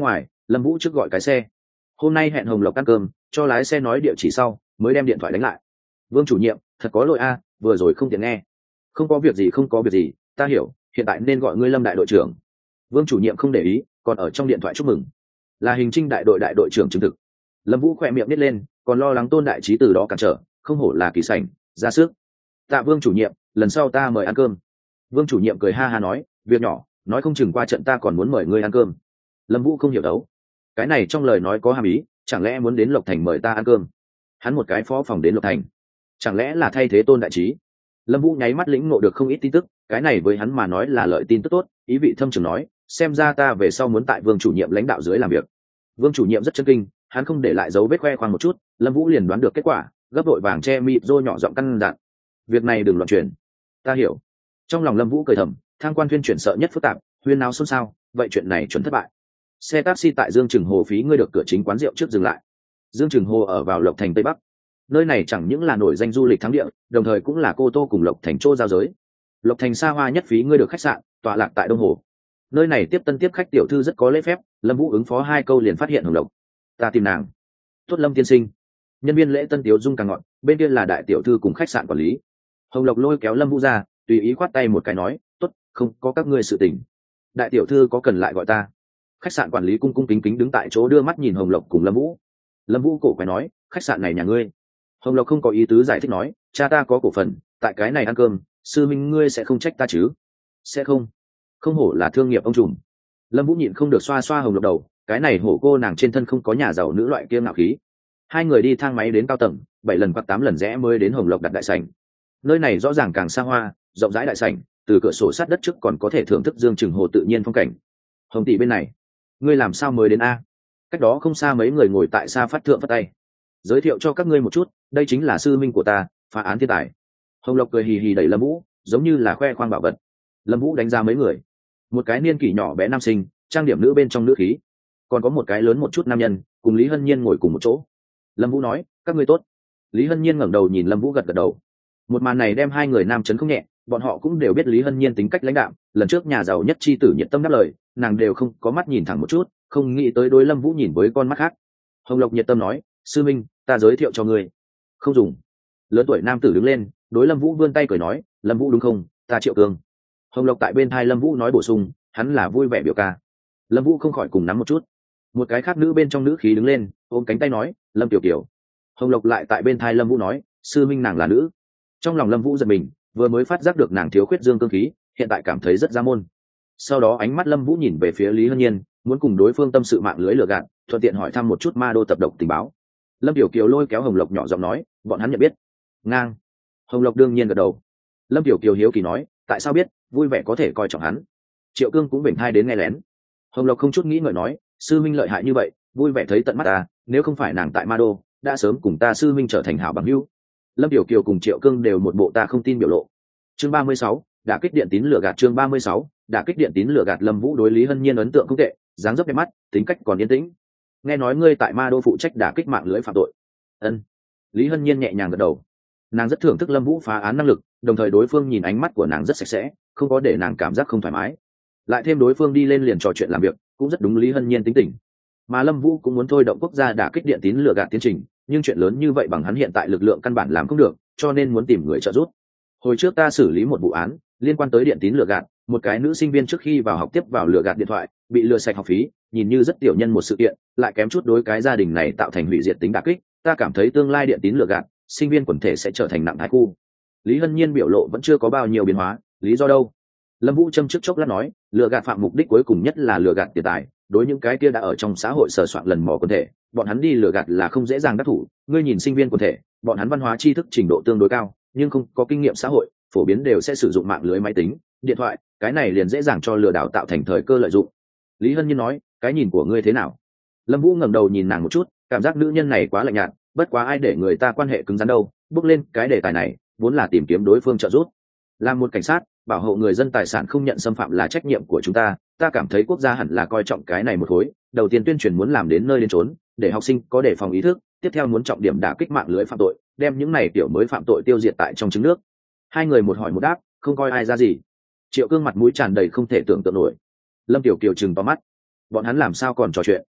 Lâm Vũ trước gọi cái xe. Hôm nay hẹn Hồng Lộc ăn cơm, cho lái xe nói địa chỉ sau mới đem điện thoại đánh lại. Vương chủ nhiệm, thật có lỗi a, vừa rồi không tiện nghe. Không có việc gì, không có việc gì, ta hiểu, hiện tại nên gọi ngươi Lâm đại đội trưởng. Vương chủ nhiệm không để ý, còn ở trong điện thoại chúc mừng. Là Hình Trinh đại đội đại đội trưởng chứng thực. Lâm Vũ khỏe miệng nít lên, còn lo lắng Tôn đại trí từ đó cản trở, không hổ là kỳ sảnh, ra sức. Tạ Vương chủ nhiệm, lần sau ta mời ăn cơm. Vương chủ nhiệm cười ha ha nói, việc nhỏ, nói không chừng qua trận ta còn muốn mời ngươi ăn cơm. Lâm Vũ không hiểu đấu, cái này trong lời nói có hàm ý, chẳng lẽ muốn đến Lộc Thành mời ta ăn cơm? Hắn một cái phó phòng đến Lộc Thành, chẳng lẽ là thay thế Tôn đại trí? Lâm Vũ nháy mắt lĩnh ngộ được không ít tin tức, cái này với hắn mà nói là lợi tin tức tốt, ý vị thâm trường nói, xem ra ta về sau muốn tại Vương chủ nhiệm lãnh đạo dưới làm việc. Vương chủ nhiệm rất chân kinh, hắn không để lại dấu vết khoe khoang một chút, Lâm Vũ liền đoán được kết quả, gấp đội vàng che mịt rô nhỏ giọng căn dặn, việc này đừng loạn truyền. Ta hiểu. Trong lòng Lâm Vũ cười thầm, thang quan tuyên chuyển sợ nhất phức tạp, huyên náo xôn xao, vậy chuyện này chuẩn thất bại. Xe taxi tại Dương Trừng Hồ phí ngươi được cửa chính quán rượu trước dừng lại. Dương Trừng Hồ ở vào Lộc Thành Tây Bắc, nơi này chẳng những là nổi danh du lịch thắng địa, đồng thời cũng là Cô Tô cùng Lộc Thành chỗ giao giới. Lộc Thành xa hoa nhất phí ngươi được khách sạn, tọa lạc tại Đông Hồ. Nơi này tiếp tân tiếp khách tiểu thư rất có lễ phép, Lâm Vũ ứng phó hai câu liền phát hiện Hồng Lộc. Ta tìm nàng. Tốt Lâm tiên sinh. Nhân viên lễ tân tiếu dung càng ngọn, bên kia là đại tiểu thư cùng khách sạn quản lý. Hồng Lộc lôi kéo Lâm Vũ ra, tùy ý khoát tay một cái nói, tốt, không có các ngươi sự tình. Đại tiểu thư có cần lại gọi ta. Khách sạn quản lý cung cung kính kính đứng tại chỗ đưa mắt nhìn Hồng Lộc cùng Lâm Vũ. Lâm Vũ cổ quái nói, khách sạn này nhà ngươi. Hồng Lộc không có ý tứ giải thích nói, cha ta có cổ phần, tại cái này ăn cơm, sư minh ngươi sẽ không trách ta chứ? Sẽ không. Không hổ là thương nghiệp ông trùm. Lâm Vũ nhịn không được xoa xoa Hồng Lộc đầu, cái này hổ cô nàng trên thân không có nhà giàu nữ loại kia ngạo khí. Hai người đi thang máy đến cao tầng, bảy lần hoặc tám lần rẽ mới đến Hồng Lộc đặt đại sảnh. Nơi này rõ ràng càng xa hoa, rộng rãi đại sảnh, từ cửa sổ sát đất trước còn có thể thưởng thức Dương Trừng Hồ tự nhiên phong cảnh. Hồng tỷ bên này, ngươi làm sao mới đến a? Cách đó không xa mấy người ngồi tại xa phát thượng phát tay. Giới thiệu cho các ngươi một chút, đây chính là sư minh của ta, phá án thiên tài. Hồng Lộc cười hì hì đẩy Lâm Vũ, giống như là khoe khoang bảo vật. Lâm Vũ đánh ra mấy người, một cái niên kỷ nhỏ bé nam sinh, trang điểm nữ bên trong nữ khí, còn có một cái lớn một chút nam nhân, cùng Lý Hân Nhiên ngồi cùng một chỗ. Lâm Vũ nói, các ngươi tốt. Lý Hân Nhiên ngẩng đầu nhìn Lâm Vũ gật gật đầu. Một màn này đem hai người nam chấn không nhẹ, bọn họ cũng đều biết Lý Hân Nhiên tính cách lãnh đạm, lần trước nhà giàu nhất chi tử nhiệt tâm đáp lời, nàng đều không có mắt nhìn thẳng một chút, không nghĩ tới đối Lâm Vũ nhìn với con mắt khác. Hồng Lộc nhiệt tâm nói, sư minh, ta giới thiệu cho ngươi. Không dùng. Lớn tuổi nam tử đứng lên, đối Lâm Vũ vươn tay cười nói, Lâm Vũ đúng không, ta Triệu Cương. Hồng Lộc tại bên thai Lâm Vũ nói bổ sung, hắn là vui vẻ biểu ca. Lâm Vũ không khỏi cùng nắm một chút. Một cái khác nữ bên trong nữ khí đứng lên, ôm cánh tay nói, Lâm Tiểu Kiều. Hồng Lộc lại tại bên thai Lâm Vũ nói, sư minh nàng là nữ. Trong lòng Lâm Vũ giật mình, vừa mới phát giác được nàng thiếu khuyết dương cương khí, hiện tại cảm thấy rất ra môn. Sau đó ánh mắt Lâm Vũ nhìn về phía Lý Hân Nhiên, muốn cùng đối phương tâm sự mạng lưới lừa gạt, thuận tiện hỏi thăm một chút ma đô tập độc tình báo. Lâm Tiểu Kiều lôi kéo Hồng Lộc nhỏ giọng nói, bọn hắn nhận biết. Ngang. Hồng Lộc đương nhiên gật đầu. Lâm Tiểu Kiều hiếu kỳ nói, tại sao biết, vui vẻ có thể coi trọng hắn. Triệu Cương cũng vểnh thai đến nghe lén. Hồng Lộc không chút nghĩ ngợi nói, sư minh lợi hại như vậy, vui vẻ thấy tận mắt ta, nếu không phải nàng tại ma đô, đã sớm cùng ta sư minh trở thành hảo bằng hữu. Lâm Tiểu Kiều cùng Triệu Cương đều một bộ ta không tin biểu lộ. Chương ba mươi sáu, đã kích điện tín lừa gạt. Chương ba mươi sáu, đã kích điện tín lừa gạt. Lâm Vũ đối Lý Hân Nhiên ấn tượng không tệ, dáng dấp đẹp mắt, tính cách còn yên tĩnh. Nghe nói ngươi tại ma đô phụ trách đả kích mạng lưới phạm tội. Ân. Lý Hân Nhiên nhẹ nhàng gật đầu. Nàng rất thưởng thức Lâm Vũ phá án năng lực, đồng thời đối phương nhìn ánh mắt của nàng rất sạch sẽ, không có để nàng cảm giác không thoải mái. Lại thêm đối phương đi lên liền trò chuyện làm việc, cũng rất đúng Lý Hân Nhiên tính tình. Mà Lâm Vũ cũng muốn thôi động quốc gia đả kích điện tín lừa gạt tiến trình, nhưng chuyện lớn như vậy bằng hắn hiện tại lực lượng căn bản làm không được, cho nên muốn tìm người trợ giúp. Hồi trước ta xử lý một vụ án liên quan tới điện tín lừa gạt, một cái nữ sinh viên trước khi vào học tiếp vào lừa gạt điện thoại, bị lừa sạch học phí, nhìn như rất tiểu nhân một sự kiện, lại kém chút đối cái gia đình này tạo thành hủy diệt tính đả kích, ta cảm thấy tương lai điện tín lừa gạt, sinh viên quần thể sẽ trở thành nặng thái khu. Lý Hân Nhiên biểu lộ vẫn chưa có bao nhiêu biến hóa, lý do đâu? Lâm Vũ châm trước chốc lát nói, lừa gạt phạm mục đích cuối cùng nhất là lừa gạt tiền tài, đối những cái kia đã ở trong xã hội sờ soạn lần mò quần thể, bọn hắn đi lừa gạt là không dễ dàng đắc thủ. Ngươi nhìn sinh viên quần thể, bọn hắn văn hóa tri thức trình độ tương đối cao, nhưng không có kinh nghiệm xã hội, phổ biến đều sẽ sử dụng mạng lưới máy tính, điện thoại, cái này liền dễ dàng cho lừa đảo tạo thành thời cơ lợi dụng. Lý Hân Nhiên nói, cái nhìn của ngươi thế nào? Lâm Vũ ngẩng đầu nhìn nàng một chút, cảm giác nữ nhân này quá lạnh nhạt, bất quá ai để người ta quan hệ cứng rắn đâu, bước lên cái đề tài này, vốn là tìm kiếm đối phương trợ giúp. Làm một cảnh sát, bảo hộ người dân tài sản không nhận xâm phạm là trách nhiệm của chúng ta, ta cảm thấy quốc gia hẳn là coi trọng cái này một khối, đầu tiên tuyên truyền muốn làm đến nơi đến chốn, để học sinh có đề phòng ý thức, tiếp theo muốn trọng điểm đả kích mạng lưới phạm tội, đem những này tiểu mới phạm tội tiêu diệt tại trong trứng nước. Hai người một hỏi một đáp, không coi ai ra gì. Triệu Cương mặt mũi tràn đầy không thể tưởng tượng nổi. Lâm Tiểu Kiều trừng to mắt, bọn hắn làm sao còn trò chuyện?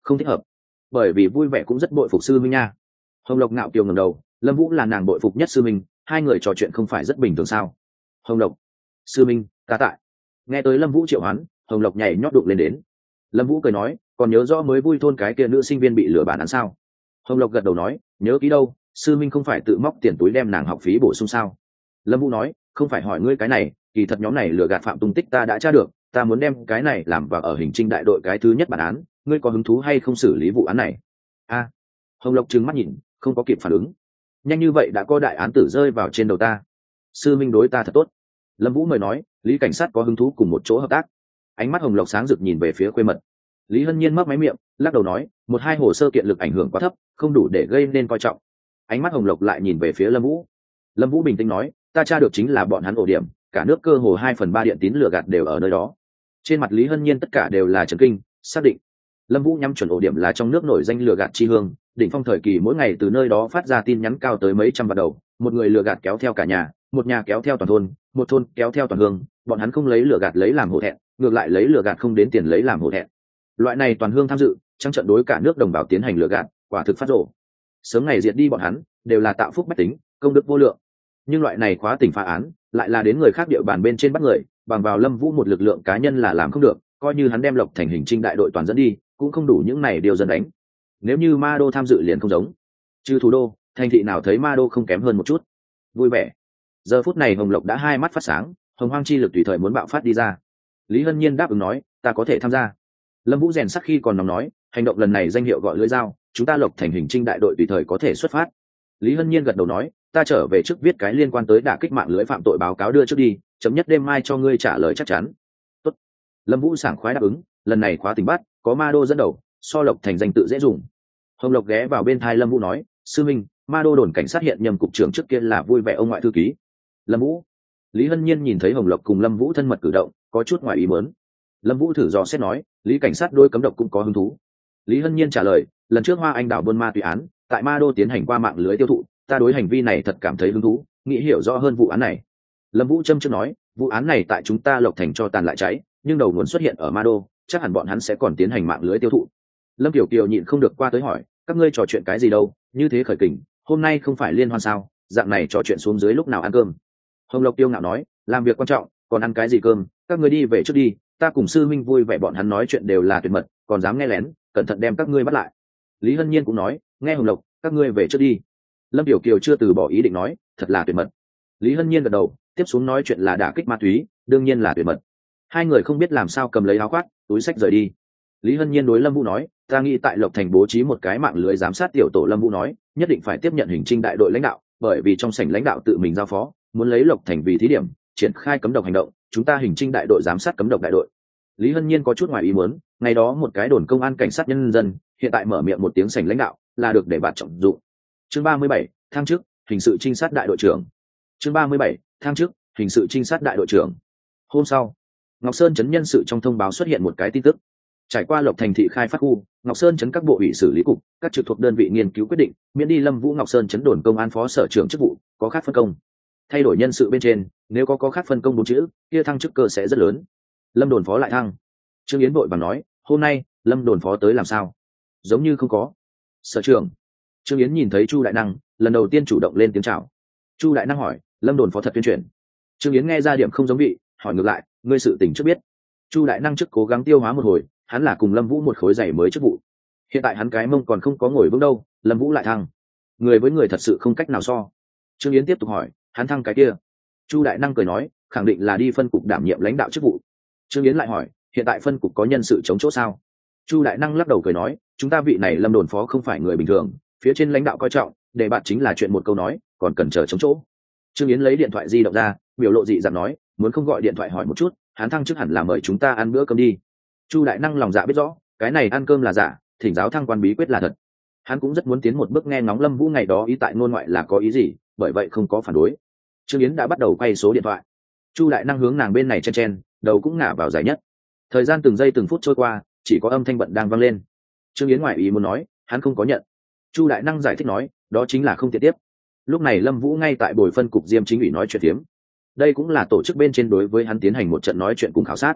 không thích hợp, bởi vì vui vẻ cũng rất bội phục sư minh nha. Hồng Lộc ngạo kiều ngẩng đầu, Lâm Vũ là nàng bội phục nhất sư minh, hai người trò chuyện không phải rất bình thường sao? Hồng Lộc, sư minh, ta tại. Nghe tới Lâm Vũ triệu hoán, Hồng Lộc nhảy nhót đụng lên đến. Lâm Vũ cười nói, còn nhớ rõ mới vui thôn cái kia nữ sinh viên bị lừa bản án sao? Hồng Lộc gật đầu nói, nhớ kỹ đâu, sư minh không phải tự móc tiền túi đem nàng học phí bổ sung sao? Lâm Vũ nói, không phải hỏi ngươi cái này, kỳ thật nhóm này lừa gạt phạm tung tích ta đã tra được, ta muốn đem cái này làm vào ở hình trinh đại đội cái thứ nhất bản án, ngươi có hứng thú hay không xử lý vụ án này? A. Hồng Lộc trừng mắt nhìn, không có kịp phản ứng. Nhanh như vậy đã có đại án tử rơi vào trên đầu ta. Sư minh đối ta thật tốt. Lâm Vũ mời nói, Lý cảnh sát có hứng thú cùng một chỗ hợp tác. Ánh mắt Hồng Lộc sáng rực nhìn về phía Khuê Mật. Lý Hân Nhiên mấp máy miệng, lắc đầu nói, một hai hồ sơ kiện lực ảnh hưởng quá thấp, không đủ để gây nên coi trọng. Ánh mắt Hồng Lộc lại nhìn về phía Lâm Vũ. Lâm Vũ bình tĩnh nói, ta tra được chính là bọn hắn ổ điểm, cả nước cơ hồ hai phần ba điện tín lừa gạt đều ở nơi đó. Trên mặt Lý Hân Nhiên tất cả đều là chấn kinh, xác định. Lâm Vũ nhắm chuẩn ổ điểm là trong nước nổi danh lừa gạt chi hương, đỉnh phong thời kỳ mỗi ngày từ nơi đó phát ra tin nhắn cao tới mấy trăm vạn đầu, một người lừa gạt kéo theo cả nhà, một nhà kéo theo toàn thôn, một thôn kéo theo toàn hương, bọn hắn không lấy lừa gạt lấy làm hổ thẹn, ngược lại lấy lừa gạt không đến tiền lấy làm hổ thẹn. Loại này toàn hương tham dự, trắng trận đối cả nước đồng bào tiến hành lừa gạt, quả thực phát rồ. Sớm ngày diệt đi bọn hắn, đều là tạo phúc bách tính, công đức vô lượng. Nhưng loại này khóa tỉnh phá án, lại là đến người khác địa bàn bên trên bắt người, bằng vào Lâm Vũ một lực lượng cá nhân là làm không được, coi như hắn đem Lộc Thành hình trinh đại đội toàn dẫn đi, cũng không đủ những này điều dân đánh. Nếu như Ma Đô tham dự liền không giống. Trừ thủ đô, thành thị nào thấy Ma Đô không kém hơn một chút. Vui vẻ. Giờ phút này Hồng Lộc đã hai mắt phát sáng, hồng hoang chi lực tùy thời muốn bạo phát đi ra. Lý Hân Nhiên đáp ứng nói, ta có thể tham gia. Lâm Vũ rèn sắc khi còn nóng nói, hành động lần này danh hiệu gọi lưỡi dao, chúng ta Lộc Thành hình trinh đại đội tùy thời có thể xuất phát. Lý Hân Nhiên gật đầu nói, ta trở về trước viết cái liên quan tới đả kích mạng lưới phạm tội báo cáo đưa trước đi, chấm nhất đêm mai cho ngươi trả lời chắc chắn. Tốt. Lâm Vũ sảng khoái đáp ứng, lần này khóa tình bắt, có Ma Đô dẫn đầu, so Lộc Thành danh tự dễ dùng. Hồng Lộc ghé vào bên thai Lâm Vũ nói, sư minh, Ma Đô đồn cảnh sát hiện nhầm cục trưởng trước kia là vui vẻ ông ngoại thư ký. Lâm Vũ. Lý Hân Nhiên nhìn thấy Hồng Lộc cùng Lâm Vũ thân mật cử động, có chút ngoài ý muốn. Lâm Vũ thử dò xét nói, Lý cảnh sát đôi cấm độc cũng có hứng thú. Lý Hân Nhiên trả lời, lần trước Hoa Anh đảo buôn ma túy án, tại Ma Đô tiến hành qua mạng lưới tiêu thụ, ta đối hành vi này thật cảm thấy hứng thú, nghĩ hiểu rõ hơn vụ án này. Lâm Vũ châm chước nói, vụ án này tại chúng ta Lộc Thành cho tàn lại cháy, nhưng đầu nguồn xuất hiện ở Ma Đô, chắc hẳn bọn hắn sẽ còn tiến hành mạng lưới tiêu thụ. Lâm Kiều Kiều nhịn không được qua tới hỏi, các ngươi trò chuyện cái gì đâu, như thế khởi kình, hôm nay không phải liên hoan sao, dạng này trò chuyện xuống dưới lúc nào ăn cơm. Hồng Lộc tiêu ngạo nói, làm việc quan trọng, còn ăn cái gì cơm, các ngươi đi về trước đi, ta cùng sư minh vui vẻ, bọn hắn nói chuyện đều là tuyệt mật, còn dám nghe lén, cẩn thận đem các ngươi bắt lại. Lý Hân Nhiên cũng nói, nghe Hồng Lộc, các ngươi về trước đi. Lâm Kiều Kiều chưa từ bỏ ý định nói, thật là tuyệt mật. Lý Hân Nhiên gật đầu, tiếp xuống nói chuyện là đả kích ma túy, đương nhiên là tuyệt mật. Hai người không biết làm sao cầm lấy áo khoác, túi xách rời đi. Lý Hân Nhiên đối Lâm Vũ nói, ta nghĩ tại Lộc Thành bố trí một cái mạng lưới giám sát tiểu tổ. Lâm Vũ nói, nhất định phải tiếp nhận hình trinh đại đội lãnh đạo, bởi vì trong sảnh lãnh đạo tự mình giao phó, muốn lấy Lộc Thành vì thí điểm, triển khai cấm độc hành động, chúng ta hình trinh đại đội giám sát cấm độc đại đội. Lý Hân Nhiên có chút ngoài ý muốn, ngày đó một cái đồn công an cảnh sát nhân dân, hiện tại mở miệng một tiếng sảnh lãnh đạo, là được để bạn trọng dụng. Chương ba mươi bảy, thăng chức, hình sự trinh sát đại đội trưởng. Chương ba mươi bảy, thăng chức, hình sự trinh sát đại đội trưởng. Hôm sau, Ngọc Sơn trấn nhân sự trong thông báo xuất hiện một cái tin tức. Trải qua Lộc Thành thị khai phát khu, Ngọc Sơn trấn các bộ ủy xử lý cục, các trực thuộc đơn vị nghiên cứu quyết định, miễn đi Lâm Vũ Ngọc Sơn trấn đồn công an phó sở trưởng chức vụ, có khác phân công. Thay đổi nhân sự bên trên, nếu có có khác phân công bốn chữ, kia thăng chức cơ sẽ rất lớn. Lâm đồn phó lại thăng. Trương Yến vội vàng nói, hôm nay Lâm đồn phó tới làm sao? Giống như không có. Sở trưởng. Trương Yến nhìn thấy Chu Đại Năng, lần đầu tiên chủ động lên tiếng chào. Chu Đại Năng hỏi, Lâm đồn phó thật tuyên truyền. Trương Yến nghe ra điểm không giống vị, hỏi ngược lại, ngươi sự tình trước biết. Chu Đại Năng trước cố gắng tiêu hóa một hồi, hắn là cùng Lâm Vũ một khối giày mới chức vụ. Hiện tại hắn cái mông còn không có ngồi vững đâu, Lâm Vũ lại thăng. Người với người thật sự không cách nào so. Trương Yến tiếp tục hỏi, hắn thăng cái kia? Chu Đại Năng cười nói, khẳng định là đi phân cục đảm nhiệm lãnh đạo chức vụ. Trương Yến lại hỏi, hiện tại phân cục có nhân sự chống chỗ sao? Chu Đại Năng lắc đầu cười nói, chúng ta vị này Lâm đồn phó không phải người bình thường, phía trên lãnh đạo coi trọng, đề bạt chính là chuyện một câu nói, còn cần chờ chống chỗ. Trương Yến lấy điện thoại di động ra, biểu lộ dị dạng nói, muốn không gọi điện thoại hỏi một chút, hắn thăng chức hẳn là mời chúng ta ăn bữa cơm đi. Chu Đại Năng lòng dạ biết rõ, cái này ăn cơm là giả, thỉnh giáo thăng quan bí quyết là thật. Hắn cũng rất muốn tiến một bước nghe ngóng Lâm Vũ ngày đó ý tại ngôn ngoại là có ý gì, bởi vậy không có phản đối. Trương Yến đã bắt đầu quay số điện thoại. Chu Đại Năng hướng nàng bên này chen chen, đầu cũng ngả vào dài nhất. Thời gian từng giây từng phút trôi qua, chỉ có âm thanh bận đang vang lên. Trương Yến ngoại ý muốn nói, hắn không có nhận. Chu Đại Năng giải thích nói, đó chính là không tiện tiếp. Lúc này Lâm Vũ ngay tại bồi phân cục Diêm chính ủy nói chuyện tiếm. Đây cũng là tổ chức bên trên đối với hắn tiến hành một trận nói chuyện cùng khảo sát.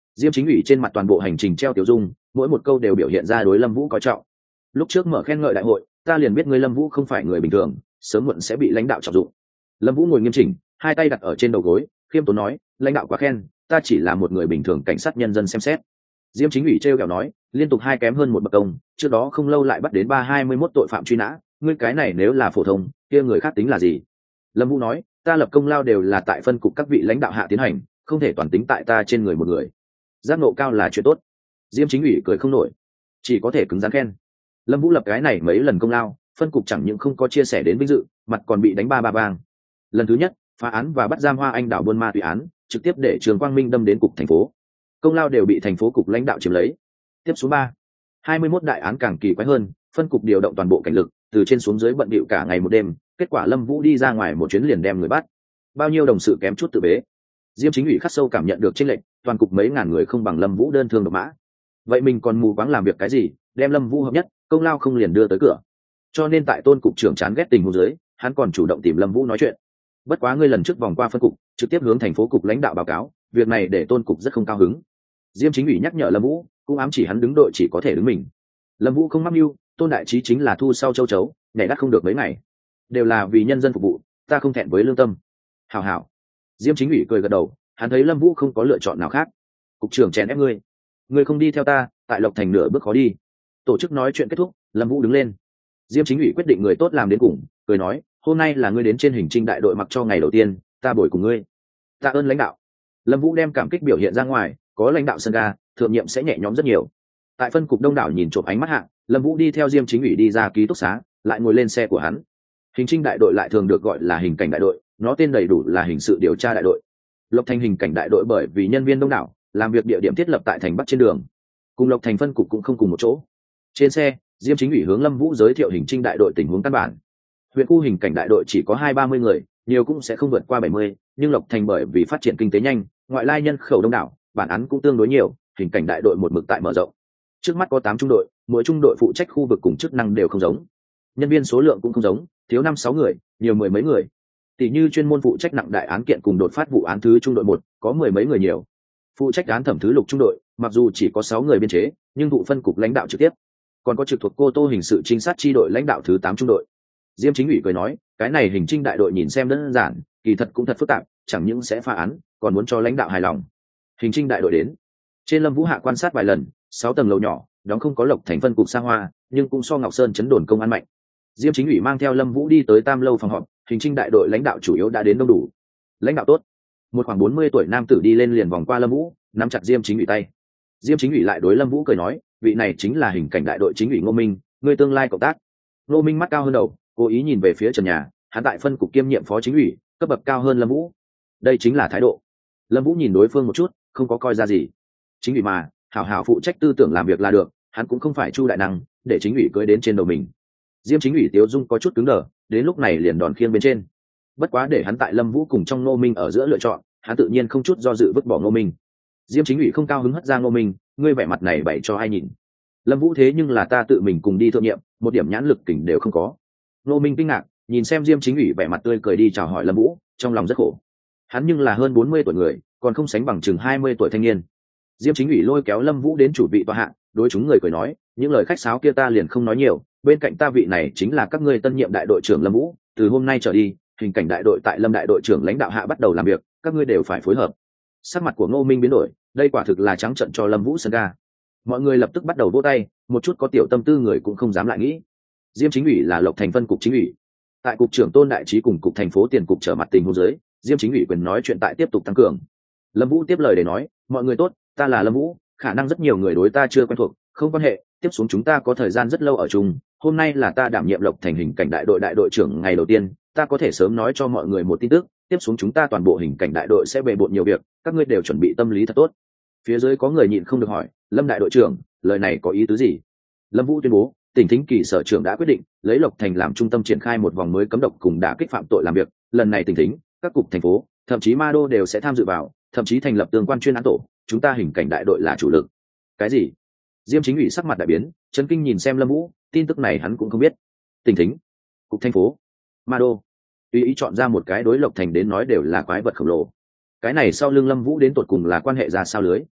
Diêm Chính ủy trên mặt toàn bộ hành trình treo tiểu dung, mỗi một câu đều biểu hiện ra đối Lâm Vũ coi trọng. Lúc trước mở khen ngợi đại hội, ta liền biết ngươi Lâm Vũ không phải người bình thường, sớm muộn sẽ bị lãnh đạo trọng dụng. Lâm Vũ ngồi nghiêm chỉnh, hai tay đặt ở trên đầu gối, khiêm tốn nói, lãnh đạo quá khen, ta chỉ là một người bình thường cảnh sát nhân dân xem xét. Diêm Chính ủy trêu ghẹo nói, liên tục hai kém hơn một bậc công, trước đó không lâu lại bắt đến ba hai mươi mốt tội phạm truy nã, ngươi cái này nếu là phổ thông, kia người khác tính là gì? Lâm Vũ nói, ta lập công lao đều là tại phân cục các vị lãnh đạo hạ tiến hành, không thể toàn tính tại ta trên người một người. Giác ngộ cao là chuyện tốt. Diêm Chính ủy cười không nổi, chỉ có thể cứng rắn khen. Lâm Vũ lập cái này mấy lần công lao, phân cục chẳng những không có chia sẻ đến vinh dự, mặt còn bị đánh ba ba bang. Lần thứ nhất, phá án và bắt giam Hoa Anh đảo buôn ma túy án, trực tiếp để Trường Quang Minh đâm đến cục thành phố. Công lao đều bị thành phố cục lãnh đạo chiếm lấy. Tiếp số ba, hai mươi mốt đại án càng kỳ quái hơn, phân cục điều động toàn bộ cảnh lực, từ trên xuống dưới bận bịu cả ngày một đêm, kết quả Lâm Vũ đi ra ngoài một chuyến liền đem người bắt. Bao nhiêu đồng sự kém chút tự bế. Diêm Chính ủy khắc sâu cảm nhận được chênh lệch, toàn cục mấy ngàn người không bằng Lâm Vũ đơn thương độc mã. Vậy mình còn mù quáng làm việc cái gì, đem Lâm Vũ hợp nhất, công lao không liền đưa tới cửa. Cho nên tại Tôn cục trưởng chán ghét tình huống dưới, hắn còn chủ động tìm Lâm Vũ nói chuyện. Bất quá ngươi lần trước vòng qua phân cục, trực tiếp hướng thành phố cục lãnh đạo báo cáo, việc này để Tôn cục rất không cao hứng. Diêm Chính ủy nhắc nhở Lâm Vũ, cũng ám chỉ hắn đứng đội chỉ có thể đứng mình. Lâm Vũ không mắc mưu, Tôn đại trí chính là thu sau châu chấu, nhảy đắt không được mấy ngày, đều là vì nhân dân phục vụ, ta không thẹn với lương tâm. Hảo hảo. Diêm Chính ủy cười gật đầu, hắn thấy Lâm Vũ không có lựa chọn nào khác. Cục trưởng chèn ép ngươi, ngươi không đi theo ta, tại Lộc Thành nửa bước khó đi. Tổ chức nói chuyện kết thúc, Lâm Vũ đứng lên. Diêm Chính ủy quyết định người tốt làm đến cùng, cười nói, hôm nay là ngươi đến trên hành trình đại đội mặc cho ngày đầu tiên, ta bồi cùng ngươi. Tạ ơn lãnh đạo. Lâm Vũ đem cảm kích biểu hiện ra ngoài, có lãnh đạo sân ga, thượng nhiệm sẽ nhẹ nhõm rất nhiều. Tại phân cục đông đảo nhìn trộm ánh mắt hạng, Lâm Vũ đi theo Diêm Chính ủy đi ra ký túc xá, lại ngồi lên xe của hắn. Hành trình đại đội lại thường được gọi là hình cảnh đại đội, nó tên đầy đủ là hình sự điều tra đại đội. Lộc Thành hình cảnh đại đội bởi vì nhân viên đông đảo, làm việc địa điểm thiết lập tại thành Bắc trên đường, cùng Lộc Thành phân cục cũng không cùng một chỗ. Trên xe, Diêm Chính ủy hướng Lâm Vũ giới thiệu hình trình đại đội tình huống căn bản. Huyện khu hình cảnh đại đội chỉ có hai ba mươi người, nhiều cũng sẽ không vượt qua bảy mươi, nhưng Lộc Thành bởi vì phát triển kinh tế nhanh, ngoại lai nhân khẩu đông đảo, bản án cũng tương đối nhiều, hình cảnh đại đội một mực tại mở rộng. Trước mắt có tám trung đội, mỗi trung đội phụ trách khu vực cùng chức năng đều không giống. Nhân viên số lượng cũng không giống, thiếu năm sáu người, nhiều mười mấy người. Tỷ như chuyên môn phụ trách nặng đại án kiện cùng đột phát vụ án thứ trung đội một, có mười mấy người nhiều. Phụ trách án thẩm thứ lục trung đội, mặc dù chỉ có sáu người biên chế, nhưng thụ phân cục lãnh đạo trực tiếp. Còn có trực thuộc cô tô hình sự trinh sát chi đội lãnh đạo thứ tám trung đội. Diêm Chính ủy cười nói, cái này hình trinh đại đội nhìn xem đơn giản, kỳ thật cũng thật phức tạp, chẳng những sẽ phá án, còn muốn cho lãnh đạo hài lòng. Hình trinh đại đội đến. Trên Lâm Vũ hạ quan sát vài lần, sáu tầng lầu nhỏ, đóng không có Lộc Thành phân cục xa hoa, nhưng cũng so Ngọc Sơn chấn đồn công an mạnh. Diêm Chính ủy mang theo Lâm Vũ đi tới tam lâu phòng họp, hình trinh đại đội lãnh đạo chủ yếu đã đến đông đủ. Lãnh đạo tốt. Một khoảng bốn mươi tuổi nam tử đi lên liền vòng qua Lâm Vũ, nắm chặt Diêm Chính ủy tay. Diêm Chính ủy lại đối Lâm Vũ cười nói, vị này chính là hình cảnh đại đội chính ủy Ngô Minh, người tương lai cộng tác. Ngô Minh mắt cao hơn đầu, cố ý nhìn về phía trần nhà, hắn tại phân cục kiêm nhiệm phó chính ủy, cấp bậc cao hơn Lâm Vũ. Đây chính là thái độ. Lâm Vũ nhìn đối phương một chút, không có coi ra gì. Chính ủy mà, hảo hảo phụ trách tư tưởng làm việc là được, hắn cũng không phải Chu đại năng, để chính ủy cưới đến trên đầu mình. Diêm Chính ủy Tiếu Dung có chút cứng đờ, đến lúc này liền đòn khiêng bên trên. Bất quá để hắn tại Lâm Vũ cùng trong Ngô Minh ở giữa lựa chọn, hắn tự nhiên không chút do dự vứt bỏ Ngô Minh. Diêm Chính ủy không cao hứng hất ra Ngô Minh, ngươi vẻ mặt này bày cho ai nhìn? Lâm Vũ thế nhưng là ta tự mình cùng đi thượng nhiệm, một điểm nhãn lực kình đều không có. Ngô Minh kinh ngạc, nhìn xem Diêm Chính ủy vẻ mặt tươi cười đi chào hỏi Lâm Vũ, trong lòng rất khổ. Hắn nhưng là hơn bốn mươi tuổi người, còn không sánh bằng chừng hai mươi tuổi thanh niên. Diêm Chính ủy lôi kéo Lâm Vũ đến chủ vị tọa hạ, đối chúng người cười nói, những lời khách sáo kia ta liền không nói nhiều, bên cạnh ta vị này chính là các ngươi tân nhiệm đại đội trưởng Lâm Vũ, từ hôm nay trở đi, hình cảnh đại đội tại Lâm đại đội trưởng lãnh đạo hạ bắt đầu làm việc, các ngươi đều phải phối hợp. Sắc mặt của Ngô Minh biến đổi, đây quả thực là trắng trợn cho Lâm Vũ sân ga. Mọi người lập tức bắt đầu vỗ tay, một chút có tiểu tâm tư người cũng không dám lại nghĩ. Diêm Chính ủy là Lộc Thành phân cục chính ủy, tại cục trưởng Tôn đại trí cùng cục thành phố tiền cục trở mặt tình huống dưới, Diêm Chính ủy quyền nói chuyện tại tiếp tục tăng cường. Lâm Vũ tiếp lời để nói, mọi người tốt, ta là Lâm Vũ, khả năng rất nhiều người đối ta chưa quen thuộc, không quan hệ, tiếp xuống chúng ta có thời gian rất lâu ở chung, hôm nay là ta đảm nhiệm Lộc Thành hình cảnh đại đội đại đội trưởng ngày đầu tiên, ta có thể sớm nói cho mọi người một tin tức, tiếp xuống chúng ta toàn bộ hình cảnh đại đội sẽ bề bộn nhiều việc, các ngươi đều chuẩn bị tâm lý thật tốt. Phía dưới có người nhịn không được hỏi, Lâm đại đội trưởng, lời này có ý tứ gì? Lâm Vũ tuyên bố, tỉnh Thính Kỳ sở trưởng đã quyết định lấy Lộc Thành làm trung tâm triển khai một vòng mới cấm độc cùng đả kích phạm tội làm việc, lần này tỉnh Thính, các cục thành phố, thậm chí ma đô đều sẽ tham dự vào, thậm chí thành lập tương quan chuyên án tổ, chúng ta hình cảnh đại đội là chủ lực. Cái gì? Diêm Chính ủy sắc mặt đại biến, chấn kinh nhìn xem Lâm Vũ, tin tức này hắn cũng không biết. Tỉnh Thính, cục thành phố, ma đô, tùy ý chọn ra một cái đối Lộc Thành đến nói đều là quái vật khổng lồ. Cái này sau lưng Lâm Vũ đến tột cùng là quan hệ ra sao lưới?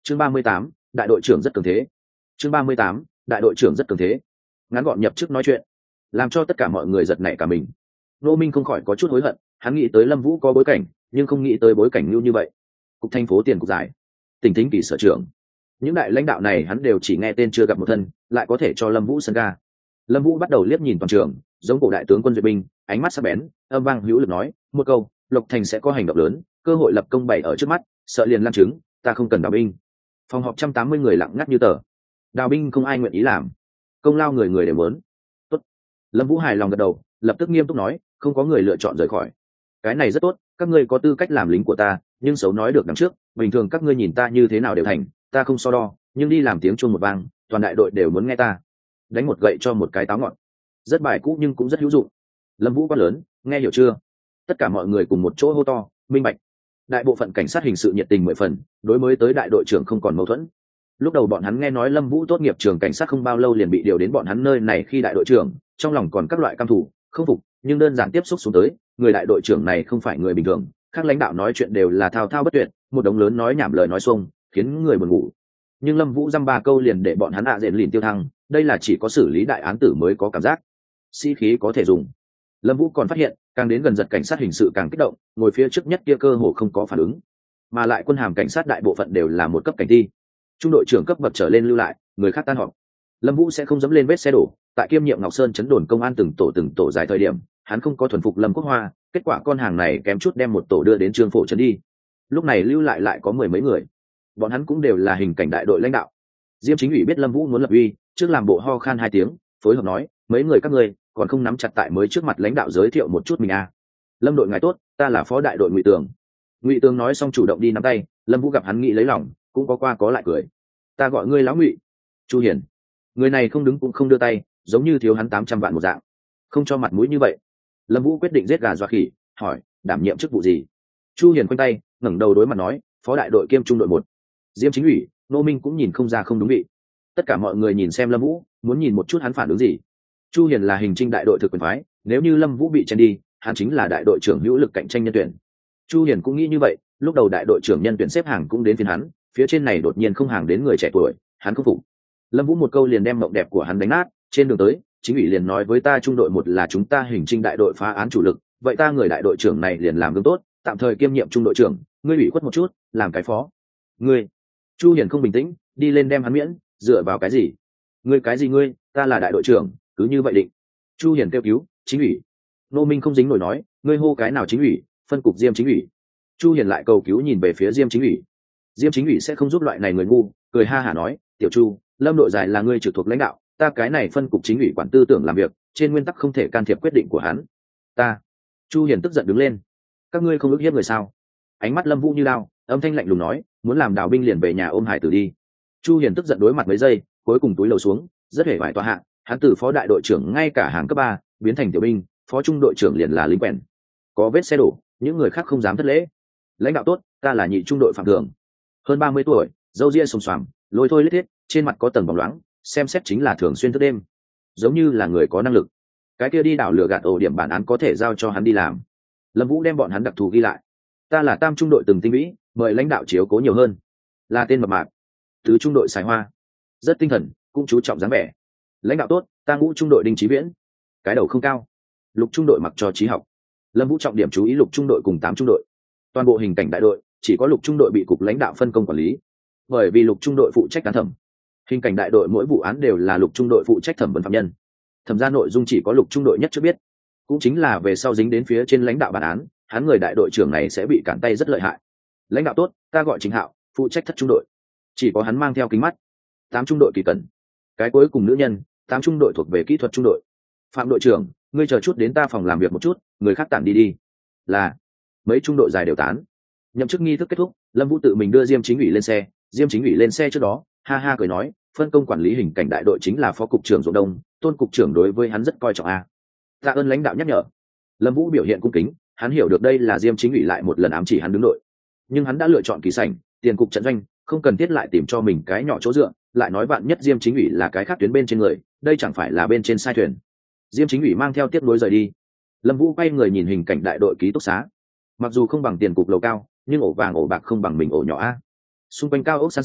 chương ba mươi tám, đại đội trưởng rất cường thế. chương ba mươi tám, đại đội trưởng rất cường thế. Ngắn gọn nhập chức nói chuyện làm cho tất cả mọi người giật nảy cả mình. Nô Minh không khỏi có chút hối hận, hắn nghĩ tới Lâm Vũ có bối cảnh nhưng không nghĩ tới bối cảnh như như vậy. Cục thành phố tiền cục giải, tỉnh thính kỳ sở trưởng, những đại lãnh đạo này hắn đều chỉ nghe tên chưa gặp một thân, lại có thể cho Lâm Vũ sân ga. Lâm Vũ bắt đầu liếc nhìn toàn trường, giống cổ đại tướng quân duyệt binh, ánh mắt sắc bén, âm vang hữu lực nói một câu, Lộc Thành sẽ có hành động lớn, cơ hội lập công bày ở trước mắt, sợ liền lan chứng, ta không cần đào binh. Phòng họp một trăm tám mươi người lặng ngắt như tờ. Đào binh không ai nguyện ý làm, công lao người người đều muốn. Tốt. Lâm Vũ hài lòng gật đầu, lập tức nghiêm túc nói, không có người lựa chọn rời khỏi. Cái này rất tốt, các ngươi có tư cách làm lính của ta, nhưng xấu nói được đằng trước, bình thường các ngươi nhìn ta như thế nào đều thành, ta không so đo, nhưng đi làm tiếng chuông một vang, toàn đại đội đều muốn nghe ta. Đánh một gậy cho một cái táo ngọn. Rất bài cũ nhưng cũng rất hữu dụng. Lâm Vũ quát lớn, nghe hiểu chưa? Tất cả mọi người cùng một chỗ hô to, minh bạch. Đại bộ phận cảnh sát hình sự nhiệt tình mười phần, đối mới tới đại đội trưởng không còn mâu thuẫn. Lúc đầu bọn hắn nghe nói Lâm Vũ tốt nghiệp trường cảnh sát không bao lâu liền bị điều đến bọn hắn nơi này khi đại đội trưởng, trong lòng còn các loại căm thù, không phục, nhưng đơn giản tiếp xúc xuống tới, người đại đội trưởng này không phải người bình thường, các lãnh đạo nói chuyện đều là thao thao bất tuyệt, một đống lớn nói nhảm lời nói xuông, khiến người buồn ngủ. Nhưng Lâm Vũ dăm ba câu liền để bọn hắn ạ diện lìn tiêu thăng, đây là chỉ có xử lý đại án tử mới có cảm giác. Sĩ khí có thể dùng. Lâm Vũ còn phát hiện, càng đến gần giật cảnh sát hình sự càng kích động, ngồi phía trước nhất kia cơ hồ không có phản ứng, mà lại quân hàm cảnh sát đại bộ phận đều là một cấp cảnh thi. Trung đội trưởng cấp bậc trở lên lưu lại, người khác tan họp. Lâm Vũ sẽ không dẫm lên vết xe đổ, tại kiêm nhiệm Ngọc Sơn chấn đồn công an từng tổ từng tổ giải thời điểm, hắn không có thuần phục Lâm Quốc Hoa, kết quả con hàng này kém chút đem một tổ đưa đến Trương Phổ trấn đi. Lúc này lưu lại lại có mười mấy người, bọn hắn cũng đều là hình cảnh đại đội lãnh đạo. Diêm Chính ủy biết Lâm Vũ muốn lập uy, trước làm bộ ho khan hai tiếng, phối hợp nói, mấy người các ngươi còn không nắm chặt tại mới trước mặt lãnh đạo giới thiệu một chút mình à. Lâm đội ngài tốt, ta là phó đại đội Ngụy Tường. Ngụy Tường nói xong chủ động đi nắm tay, Lâm Vũ gặp hắn nghĩ lấy lòng, cũng có qua có lại cười. Ta gọi ngươi lão Ngụy. Chu Hiền. Người này không đứng cũng không đưa tay, giống như thiếu hắn tám trăm vạn một dạng, không cho mặt mũi như vậy. Lâm Vũ quyết định giết gà dọa khỉ, hỏi, đảm nhiệm chức vụ gì? Chu Hiền quanh tay, ngẩng đầu đối mặt nói, phó đại đội kiêm trung đội một. Diêm Chính ủy, Nô Minh cũng nhìn không ra không đúng vị. Tất cả mọi người nhìn xem Lâm Vũ, muốn nhìn một chút hắn phản ứng gì. Chu Hiền là hình trinh đại đội thực quyền phái, nếu như Lâm Vũ bị chen đi, hắn chính là đại đội trưởng hữu lực cạnh tranh nhân tuyển. Chu Hiền cũng nghĩ như vậy, lúc đầu đại đội trưởng nhân tuyển xếp hàng cũng đến phiên hắn, phía trên này đột nhiên không hàng đến người trẻ tuổi, hắn không phục. Lâm Vũ một câu liền đem mộng đẹp của hắn đánh nát, trên đường tới, Chính ủy liền nói với ta trung đội một là chúng ta hình trinh đại đội phá án chủ lực, vậy ta người đại đội trưởng này liền làm gương tốt, tạm thời kiêm nhiệm trung đội trưởng, ngươi ủy khuất một chút, làm cái phó. Ngươi. Chu Hiền không bình tĩnh, đi lên đem hắn miễn, dựa vào cái gì? Ngươi cái gì ngươi, ta là đại đội trưởng, cứ như vậy định. Chu Hiền kêu cứu, Chính ủy. Nô Minh không dính nổi nói, ngươi hô cái nào Chính ủy, phân cục Diêm Chính ủy. Chu Hiền lại cầu cứu nhìn về phía Diêm Chính ủy. Diêm Chính ủy sẽ không giúp loại này người ngu, cười ha hả nói, tiểu Chu, Lâm đội dài là ngươi trực thuộc lãnh đạo, ta cái này phân cục chính ủy quản tư tưởng làm việc, trên nguyên tắc không thể can thiệp quyết định của hắn. Ta. Chu Hiền tức giận đứng lên. Các ngươi không ức hiếp người sao? Ánh mắt Lâm Vũ như lao, âm thanh lạnh lùng nói, muốn làm đào binh liền về nhà ôm hải tử đi. Chu Hiền tức giận đối mặt mấy giây, cuối cùng túi lầu xuống, rất hề vải tòa hạ, hắn từ phó đại đội trưởng ngay cả hàng cấp ba biến thành tiểu binh, phó trung đội trưởng liền là lính quèn. Có vết xe đổ, những người khác không dám thất lễ. Lãnh đạo tốt, ta là nhị trung đội Phạm Thường, hơn ba mươi tuổi, râu ria xồm xoàm, lôi thôi lết thiết, trên mặt có tầng bóng loáng, xem xét chính là thường xuyên thức đêm, giống như là người có năng lực. Cái kia đi đảo lửa gạt ổ điểm bản án có thể giao cho hắn đi làm. Lâm Vũ đem bọn hắn đặc thù ghi lại. Ta là tam trung đội từng tinh vĩ, mời lãnh đạo chiếu cố nhiều hơn. Là tên mập mạp. Tứ trung đội Sài Hoa, rất tinh thần, cũng chú trọng dáng vẻ. Lãnh đạo tốt, ta ngũ trung đội Đinh Chí Viễn, cái đầu không cao. Lục trung đội mặc cho trí học. Lâm Vũ trọng điểm chú ý lục trung đội cùng tám trung đội. Toàn bộ hình cảnh đại đội chỉ có lục trung đội bị cục lãnh đạo phân công quản lý, bởi vì lục trung đội phụ trách án thẩm. Hình cảnh đại đội mỗi vụ án đều là lục trung đội phụ trách thẩm vấn phạm nhân. Thẩm ra nội dung chỉ có lục trung đội nhất chưa biết, cũng chính là về sau dính đến phía trên lãnh đạo bản án, hắn người đại đội trưởng này sẽ bị cản tay rất lợi hại. Lãnh đạo tốt, ta gọi Trình Hạo, phụ trách thất trung đội, chỉ có hắn mang theo kính mắt. Tám trung đội Kỳ Cẩn, cái cuối cùng nữ nhân. Tám trung đội thuộc về kỹ thuật trung đội. Phạm đội trưởng, ngươi chờ chút đến ta phòng làm việc một chút, người khác tản đi đi. Là. Mấy trung đội dài đều tán. Nhậm chức nghi thức kết thúc, Lâm Vũ tự mình đưa Diêm Chính ủy lên xe. Diêm Chính ủy lên xe trước đó, ha ha cười nói, phân công quản lý hình cảnh đại đội chính là phó cục trưởng Dũng Đông, Tôn cục trưởng đối với hắn rất coi trọng a. Tạ ơn lãnh đạo nhắc nhở. Lâm Vũ biểu hiện cung kính, hắn hiểu được đây là Diêm Chính ủy lại một lần ám chỉ hắn đứng đội, nhưng hắn đã lựa chọn Kỳ Sảnh, tiền cục trận doanh, không cần thiết lại tìm cho mình cái nhỏ chỗ dựa, lại nói vạn nhất Diêm Chính ủy là cái khác tuyến bên trên người, đây chẳng phải là bên trên sai thuyền. Diêm Chính ủy mang theo tiếp nối rời đi. Lâm Vũ quay người nhìn hình cảnh đại đội ký túc xá, mặc dù không bằng tiền cục lầu cao, nhưng ổ vàng ổ bạc không bằng mình ổ nhỏ a. Xung quanh cao ốc san sát,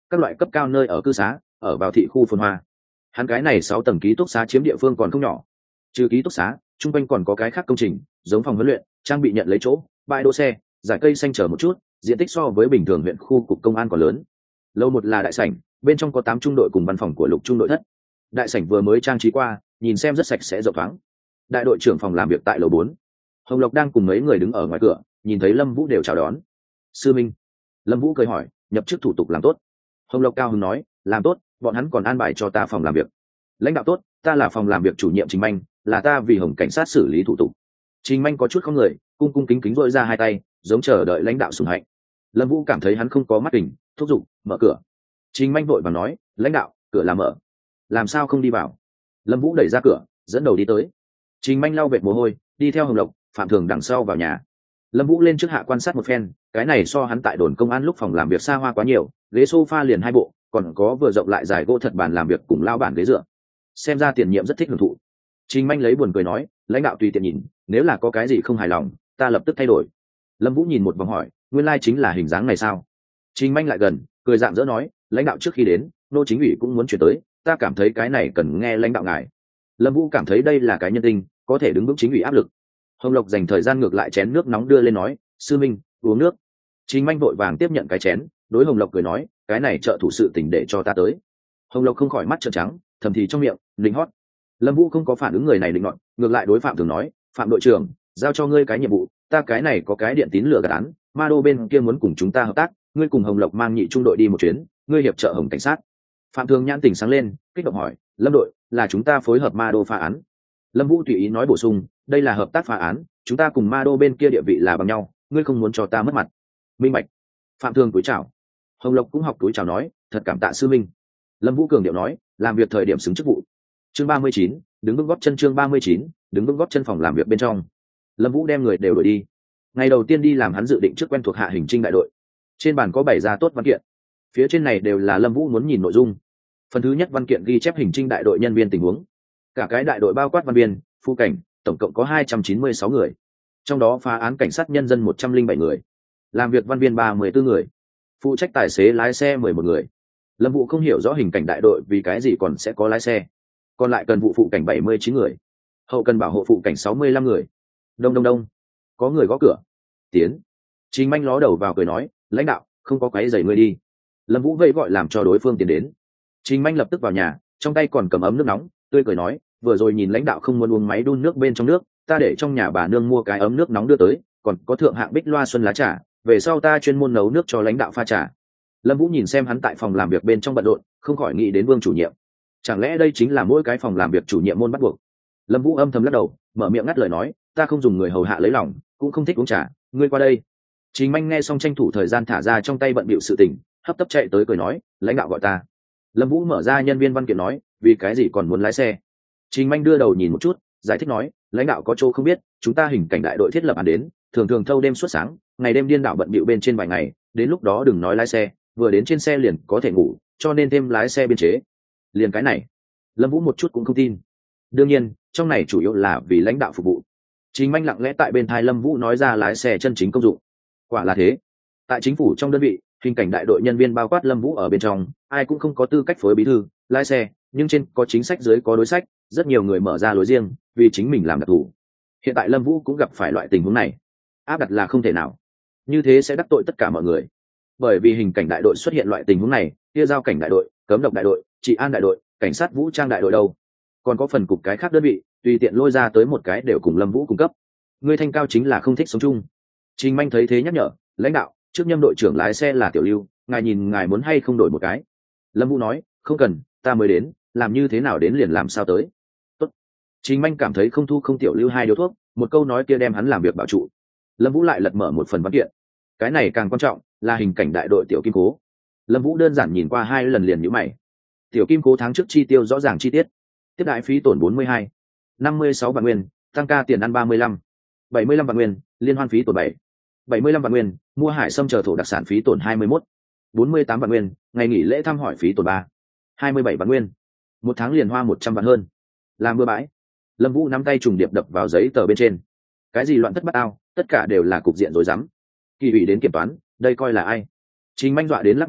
các loại cấp cao nơi ở cư xá ở vào thị khu phồn hoa. Hắn cái này sáu tầng ký túc xá chiếm địa phương còn không nhỏ, trừ ký túc xá chung quanh còn có cái khác công trình giống phòng huấn luyện, trang bị nhận lấy chỗ, bãi đỗ xe, giải cây xanh chở một chút, diện tích so với bình thường huyện khu cục công an còn lớn. Lầu một là đại sảnh, bên trong có tám trung đội cùng văn phòng của lục trung đội thất. Đại sảnh vừa mới trang trí qua, nhìn xem rất sạch sẽ rộng thoáng. Đại đội trưởng phòng làm việc tại lầu bốn. Hồng Lộc đang cùng mấy người đứng ở ngoài cửa, nhìn thấy Lâm Vũ đều chào đón. Sư Minh. Lâm Vũ cười hỏi, nhập chức thủ tục làm tốt? Hồng Lộc cao hứng nói, làm tốt, bọn hắn còn an bài cho ta phòng làm việc. Lãnh đạo tốt, ta là phòng làm việc chủ nhiệm Trình Manh, là ta vì Hồng cảnh sát xử lý thủ tục. Trình Manh có chút không người, cung cung kính kính rỗi ra hai tay, giống chờ đợi lãnh đạo sủng hạnh. Lâm Vũ cảm thấy hắn không có mắt kình, thúc giục, mở cửa. Trình Manh vội vàng nói, lãnh đạo, cửa là mở, làm sao không đi vào? Lâm Vũ đẩy ra cửa, dẫn đầu đi tới. Trình Manh lau vệt mồ hôi, đi theo Hồng Lộc, Phạm Thường đằng sau vào nhà. Lâm Vũ lên trước hạ quan sát một phen, cái này so hắn tại đồn công an lúc phòng làm việc xa hoa quá nhiều, ghế sofa liền hai bộ, còn có vừa rộng lại dài gỗ thật bàn làm việc cùng lao bản ghế dựa. Xem ra tiền nhiệm rất thích hưởng thụ. Trình Manh lấy buồn cười nói, lãnh đạo tùy tiện nhìn, nếu là có cái gì không hài lòng, ta lập tức thay đổi. Lâm Vũ nhìn một vòng hỏi, nguyên lai chính là hình dáng này sao? Trình Manh lại gần, cười rạng rỡ nói, lãnh đạo trước khi đến, nô chính ủy cũng muốn chuyển tới, ta cảm thấy cái này cần nghe lãnh đạo ngài. Lâm Vũ cảm thấy đây là cái nhân tình, có thể đứng vững chính ủy áp lực. Hồng Lộc dành thời gian ngược lại chén nước nóng đưa lên nói, sư minh, uống nước. Trình Manh vội vàng tiếp nhận cái chén, đối Hồng Lộc cười nói, cái này trợ thủ sự tình để cho ta tới. Hồng Lộc không khỏi mắt trợn trắng, thầm thì trong miệng, linh hót. Lâm Vũ không có phản ứng người này định nọt, ngược lại đối Phạm Thường nói, Phạm đội trưởng, giao cho ngươi cái nhiệm vụ, ta cái này có cái điện tín lừa gạt án, Ma Đô bên kia muốn cùng chúng ta hợp tác, ngươi cùng Hồng Lộc mang nhị trung đội đi một chuyến, ngươi hiệp trợ Hồng cảnh sát. Phạm Thường nhãn tỉnh sáng lên, kích động hỏi, Lâm đội, là chúng ta phối hợp Ma Đô phá án? Lâm Vũ tùy ý nói bổ sung, đây là hợp tác phá án, chúng ta cùng Ma Đô bên kia địa vị là bằng nhau, ngươi không muốn cho ta mất mặt. Minh bạch. Phạm Thường cúi chào. Hồng Lộc cũng học cúi chào nói, thật cảm tạ sư minh. Lâm Vũ cường điệu nói, làm việc thời điểm xứng chức vụ. Chương ba mươi chín, đứng vững gót chân. Chương ba mươi chín, đứng vững gót chân. Phòng làm việc bên trong. Lâm Vũ đem người đều đuổi đi. Ngày đầu tiên đi làm hắn dự định trước quen thuộc hạ hình trinh đại đội. Trên bàn có bày ra tốt văn kiện, phía trên này đều là Lâm Vũ muốn nhìn nội dung. Phần thứ nhất văn kiện ghi chép hình trinh đại đội nhân viên tình huống. Cả cái đại đội bao quát văn viên, phu cảnh, tổng cộng có hai trăm chín mươi sáu người, trong đó phá án cảnh sát nhân dân một trăm linh bảy người, làm việc văn viên ba mươi bốn người, phụ trách tài xế lái xe mười một người. Lâm Vũ không hiểu rõ hình cảnh đại đội vì cái gì còn sẽ có lái xe, còn lại cần vụ phụ cảnh bảy mươi chín người, hậu cần bảo hộ phụ cảnh sáu mươi lăm người. Đông đông đông, có người gõ cửa. Tiến. Trình Manh ló đầu vào cười nói, lãnh đạo, không có quấy rầy ngươi đi. Lâm Vũ vẫy gọi làm cho đối phương tiến đến. Trình Manh lập tức vào nhà, trong tay còn cầm ấm nước nóng, tươi cười nói, vừa rồi nhìn lãnh đạo không muốn uống máy đun nước bên trong nước, ta để trong nhà bà nương mua cái ấm nước nóng đưa tới, còn có thượng hạng bích loa xuân lá trà, về sau ta chuyên môn nấu nước cho lãnh đạo pha trà. Lâm Vũ nhìn xem hắn tại phòng làm việc bên trong bận rộn, không khỏi nghĩ đến Vương chủ nhiệm. Chẳng lẽ đây chính là mỗi cái phòng làm việc chủ nhiệm môn bắt buộc? Lâm Vũ âm thầm lắc đầu, mở miệng ngắt lời nói, ta không dùng người hầu hạ lấy lòng, cũng không thích uống trà, ngươi qua đây. Trình Manh nghe xong tranh thủ thời gian thả ra trong tay bận bịu sự tình, hấp tấp chạy tới cười nói, lãnh đạo gọi ta. Lâm Vũ mở ra nhân viên văn kiện nói, vì cái gì còn muốn lái xe? Trình Manh đưa đầu nhìn một chút, giải thích nói, lãnh đạo có chỗ không biết, chúng ta hình cảnh đại đội thiết lập án đến, thường thường thâu đêm suốt sáng, ngày đêm điên đảo bận bịu bên trên vài ngày, đến lúc đó đừng nói lái xe, vừa đến trên xe liền có thể ngủ, cho nên thêm lái xe biên chế. Liền cái này, Lâm Vũ một chút cũng không tin. Đương nhiên, trong này chủ yếu là vì lãnh đạo phục vụ. Trình Manh lặng lẽ tại bên tai Lâm Vũ nói ra lái xe chân chính công dụng. Quả là thế. Tại chính phủ trong đơn vị, hình cảnh đại đội nhân viên bao quát Lâm Vũ ở bên trong, ai cũng không có tư cách phối bí thư, lái xe, nhưng trên có chính sách, dưới có đối sách, rất nhiều người mở ra lối riêng, vì chính mình làm đặc thù. Hiện tại Lâm Vũ cũng gặp phải loại tình huống này, áp đặt là không thể nào. Như thế sẽ đắc tội tất cả mọi người. Bởi vì hình cảnh đại đội xuất hiện loại tình huống này, kia giao cảnh đại đội, cấm độc đại đội, trị an đại đội, cảnh sát vũ trang đại đội đâu, còn có phần cục cái khác đơn vị, tùy tiện lôi ra tới một cái đều cùng Lâm Vũ cung cấp. Người thanh cao chính là không thích sống chung. Trình Manh thấy thế nhắc nhở, lãnh đạo, trước nhâm đội trưởng lái xe là Tiểu Lưu, ngài nhìn ngài muốn hay không đổi một cái. Lâm Vũ nói, không cần, ta mới đến, làm như thế nào đến liền làm sao tới. Tốt. Trình Manh cảm thấy không thu không Tiểu Lưu hai điếu thuốc, một câu nói kia đem hắn làm việc bảo trụ. Lâm Vũ lại lật mở một phần văn kiện. Cái này càng quan trọng, là hình cảnh đại đội Tiểu Kim Cố. Lâm Vũ đơn giản nhìn qua hai lần liền nhíu mày. Tiểu Kim Cố tháng trước chi tiêu rõ ràng chi tiết. Tiếp đại phí tổn bốn mươi hai, năm mươi sáu vạn nguyên, tăng ca tiền ăn ba mươi lăm, bảy mươi lăm vạn nguyên, liên hoan phí tổn bảy, bảy mươi lăm vạn nguyên, mua hải sâm chờ thổ đặc sản phí tổn hai mươi mốt, bốn mươi tám vạn nguyên, ngày nghỉ lễ thăm hỏi phí tổn ba, hai mươi bảy vạn nguyên. Một tháng liền hoa một trăm vạn hơn. Làm bừa bãi. Lâm Vũ nắm tay trùng điệp đập vào giấy tờ bên trên. Cái gì loạn thất bát ao, tất cả đều là cục diện rối rắm. Kỳ ủy đến kiểm toán, đây coi là ai? Trình Manh dọa đến lắc một cái,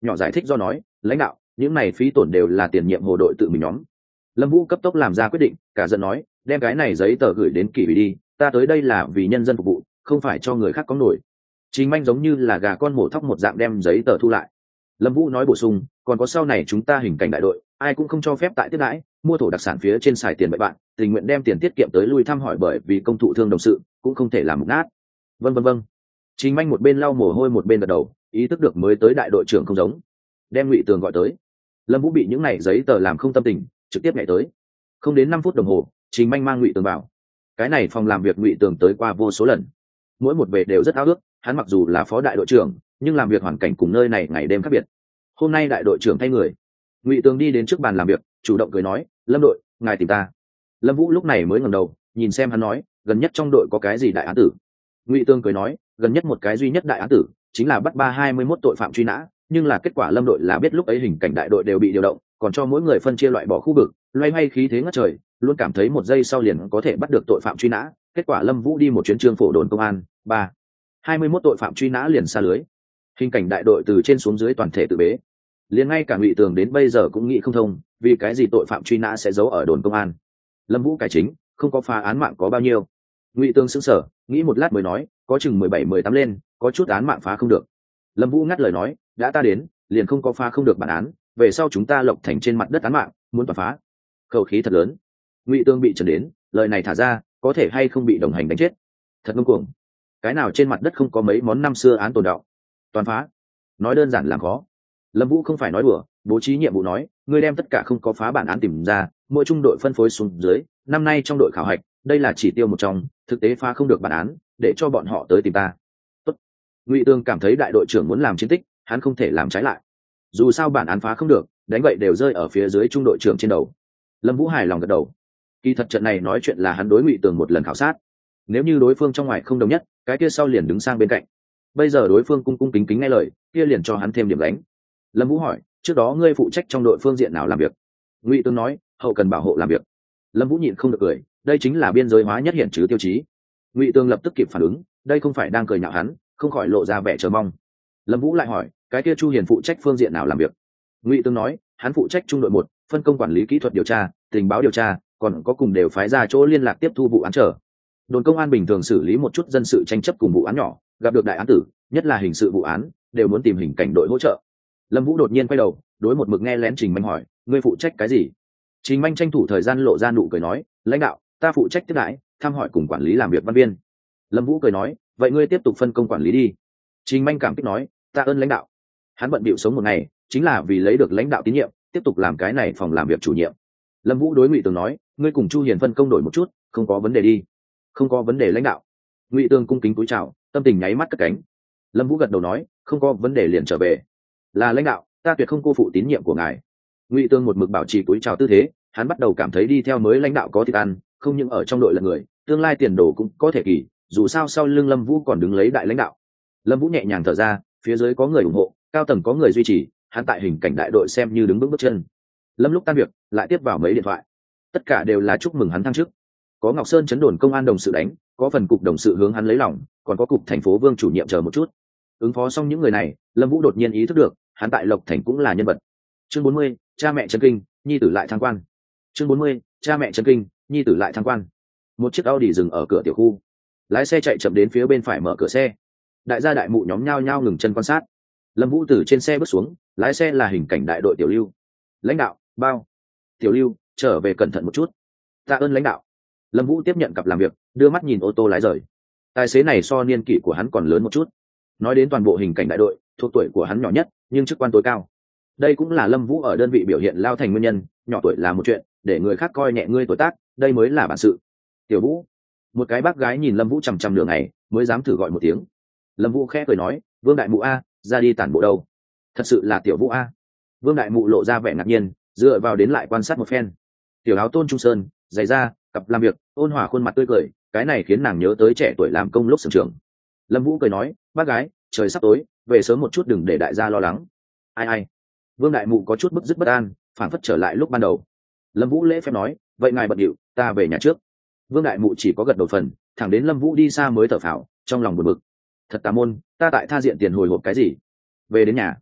nhỏ giải thích do nói, lãnh đạo, những này phí tổn đều là tiền nhiệm hồ đội tự mình nhóm. Lâm Vũ cấp tốc làm ra quyết định, cả giận nói, đem cái này giấy tờ gửi đến kỷ ủy đi, ta tới đây là vì nhân dân phục vụ, không phải cho người khác có nổi. Trình Manh giống như là gà con mổ thóc một dạng đem giấy tờ thu lại. Lâm Vũ nói bổ sung, còn có sau này chúng ta hình cảnh đại đội, ai cũng không cho phép tại tiếp đãi mua thổ đặc sản phía trên xài tiền bậy bạn, tình nguyện đem tiền tiết kiệm tới lui thăm hỏi bởi vì công thụ thương đồng sự, cũng không thể làm mục nát. Vâng vâng vâng. Trình Manh một bên lau mồ hôi một bên gật đầu, ý thức được mới tới đại đội trưởng không giống. Đem Ngụy Tường gọi tới. Lâm Vũ bị những này giấy tờ làm không tâm tình, trực tiếp nhảy tới. Không đến năm phút đồng hồ, Trình Manh mang Ngụy Tường vào. Cái này phòng làm việc Ngụy Tường tới qua vô số lần, mỗi một về đều rất ao ước. Hắn mặc dù là phó đại đội trưởng, nhưng làm việc hoàn cảnh cùng nơi này ngày đêm khác biệt. Hôm nay đại đội trưởng thay người, Ngụy Tường đi đến trước bàn làm việc, chủ động cười nói, Lâm đội, ngài tìm ta. Lâm Vũ lúc này mới ngẩng đầu, nhìn xem hắn nói, gần nhất trong đội có cái gì đại án tử. Ngụy Tường cười nói, gần nhất một cái duy nhất đại án tử chính là bắt ba hai mươi mốt tội phạm truy nã, nhưng là kết quả Lâm đội là biết lúc ấy hình cảnh đại đội đều bị điều động, còn cho mỗi người phân chia loại bỏ khu vực, loay hoay khí thế ngất trời, luôn cảm thấy một giây sau liền có thể bắt được tội phạm truy nã. Kết quả Lâm Vũ đi một chuyến trương phổ đồn công an, ba hai mươi mốt tội phạm truy nã liền xa lưới. Hình cảnh đại đội từ trên xuống dưới toàn thể tự bế, liền ngay cả Ngụy Tường đến bây giờ cũng nghĩ không thông, vì cái gì tội phạm truy nã sẽ giấu ở đồn công an. Lâm Vũ cải chính, không có phá án mạng có bao nhiêu. Ngụy Tường sững sờ, nghĩ một lát mới nói, có chừng mười bảy mười tám lên, có chút án mạng phá không được. Lâm Vũ ngắt lời nói, đã ta đến, liền không có phá không được bản án, về sau chúng ta Lộc Thành trên mặt đất án mạng, muốn tỏa phá. Khẩu khí thật lớn. Ngụy Tường bị trần đến, lời này thả ra, có thể hay không bị đồng hành đánh chết. Thật ngông cuồng. Cái nào trên mặt đất không có mấy món năm xưa án tồn đọng, toàn phá. Nói đơn giản làm khó. Lâm Vũ không phải nói đùa, bố trí nhiệm vụ nói, ngươi đem tất cả không có phá bản án tìm ra, mỗi trung đội phân phối xuống dưới, năm nay trong đội khảo hạch, đây là chỉ tiêu một trong, thực tế phá không được bản án, để cho bọn họ tới tìm ta. Tốt. Ngụy Tường cảm thấy đại đội trưởng muốn làm chiến tích, hắn không thể làm trái lại. Dù sao bản án phá không được, đánh vậy đều rơi ở phía dưới trung đội trưởng trên đầu. Lâm Vũ hài lòng gật đầu. Kỳ thật trận này nói chuyện là hắn đối Ngụy Tường một lần khảo sát. Nếu như đối phương trong ngoài không đồng nhất, cái kia sau liền đứng sang bên cạnh. Bây giờ đối phương cung cung kính kính nghe lời, kia liền cho hắn thêm điểm đánh. Lâm Vũ hỏi, trước đó ngươi phụ trách trong đội phương diện nào làm việc? Ngụy Tường nói, hậu cần bảo hộ làm việc. Lâm Vũ nhịn không được cười, đây chính là biên giới hóa nhất hiện chứ tiêu chí. Ngụy Tường lập tức kịp phản ứng, đây không phải đang cười nhạo hắn, không khỏi lộ ra vẻ chờ mong. Lâm Vũ lại hỏi, cái kia Chu Hiền phụ trách phương diện nào làm việc? Ngụy Tường nói, hắn phụ trách trung đội một, phân công quản lý kỹ thuật điều tra, tình báo điều tra, còn có cùng đều phái ra chỗ liên lạc tiếp thu vụ án trở. Đồn công an bình thường xử lý một chút dân sự tranh chấp cùng vụ án nhỏ, gặp được đại án tử, nhất là hình sự vụ án, đều muốn tìm hình cảnh đội hỗ trợ. Lâm Vũ đột nhiên quay đầu, đối một mực nghe lén Trình Manh hỏi, ngươi phụ trách cái gì? Trình Manh tranh thủ thời gian lộ ra nụ cười nói, lãnh đạo, ta phụ trách tiếp đãi, thăm hỏi cùng quản lý làm việc văn viên. Lâm Vũ cười nói, vậy ngươi tiếp tục phân công quản lý đi. Trình Manh cảm kích nói, ta ơn lãnh đạo. Hắn bận bịu sống một ngày, chính là vì lấy được lãnh đạo tín nhiệm, tiếp tục làm cái này phòng làm việc chủ nhiệm. Lâm Vũ đối Ngụy Tường nói, ngươi cùng Chu Hiền phân công đổi một chút, không có vấn đề đi. Không có vấn đề lãnh đạo. Ngụy Tường cung kính cúi chào, tâm tình nháy mắt cất cánh. Lâm Vũ gật đầu nói, không có vấn đề liền trở về. Là lãnh đạo, ta tuyệt không cô phụ tín nhiệm của ngài. Ngụy Tường một mực bảo trì cúi chào tư thế, hắn bắt đầu cảm thấy đi theo mới lãnh đạo có thịt ăn, không những ở trong đội là người, tương lai tiền đồ cũng có thể kỳ, dù sao sau lưng Lâm Vũ còn đứng lấy đại lãnh đạo. Lâm Vũ nhẹ nhàng thở ra, phía dưới có người ủng hộ, cao tầng có người duy trì, hắn tại hình cảnh đại đội xem như đứng vững bước chân. Lâm lúc tan việc, lại tiếp vào mấy điện thoại, tất cả đều là chúc mừng hắn thăng chức. Có Ngọc Sơn chấn đồn công an đồng sự đánh, có phần cục đồng sự hướng hắn lấy lòng, còn có cục thành phố Vương chủ nhiệm chờ một chút. Ứng phó xong những người này, Lâm Vũ đột nhiên ý thức được, hắn tại Lộc Thành cũng là nhân vật. Chương bốn mươi, cha mẹ chấn kinh, nhi tử lại thăng quan. Chương bốn mươi, cha mẹ chấn kinh, nhi tử lại thăng quan. Một chiếc Audi dừng ở cửa tiểu khu. Lái xe chạy chậm đến phía bên phải mở cửa xe. Đại gia đại mụ nhóm nhao nhao ngừng chân quan sát. Lâm Vũ từ trên xe bước xuống, lái xe là hình cảnh đại đội Tiểu Lưu. Lãnh đạo, bao. Tiểu Lưu, trở về cẩn thận một chút. Tạ ơn lãnh đạo. Lâm Vũ tiếp nhận cặp làm việc, đưa mắt nhìn ô tô lái rời. Tài xế này so niên kỷ của hắn còn lớn một chút. Nói đến toàn bộ hình cảnh đại đội, thuộc tuổi của hắn nhỏ nhất, nhưng chức quan tối cao. Đây cũng là Lâm Vũ ở đơn vị biểu hiện lao thành nguyên nhân, nhỏ tuổi là một chuyện, để người khác coi nhẹ ngươi tuổi tác, đây mới là bản sự. Tiểu Vũ. Một cái bác gái nhìn Lâm Vũ chằm chằm nửa ngày, mới dám thử gọi một tiếng. Lâm Vũ khẽ cười nói, Vương đại mụ a, ra đi tản bộ đâu? Thật sự là Tiểu Vũ a. Vương đại mụ lộ ra vẻ ngạc nhiên, dựa vào đến lại quan sát một phen. Tiểu áo tôn trung sơn, giày da, cặp làm việc, ôn hòa khuôn mặt tươi cười, cái này khiến nàng nhớ tới trẻ tuổi làm công lúc sưởng trường. Lâm Vũ cười nói, bác gái, trời sắp tối, về sớm một chút đừng để đại gia lo lắng. Ai ai. Vương đại mụ có chút bức dứt bất an, phản phất trở lại lúc ban đầu. Lâm Vũ lễ phép nói, vậy ngài bận điệu, ta về nhà trước. Vương đại mụ chỉ có gật đầu phần, thẳng đến Lâm Vũ đi xa mới thở phào, trong lòng buồn bực. Thật tà môn, ta tại tha diện tiền hồi hộp cái gì? Về đến nhà,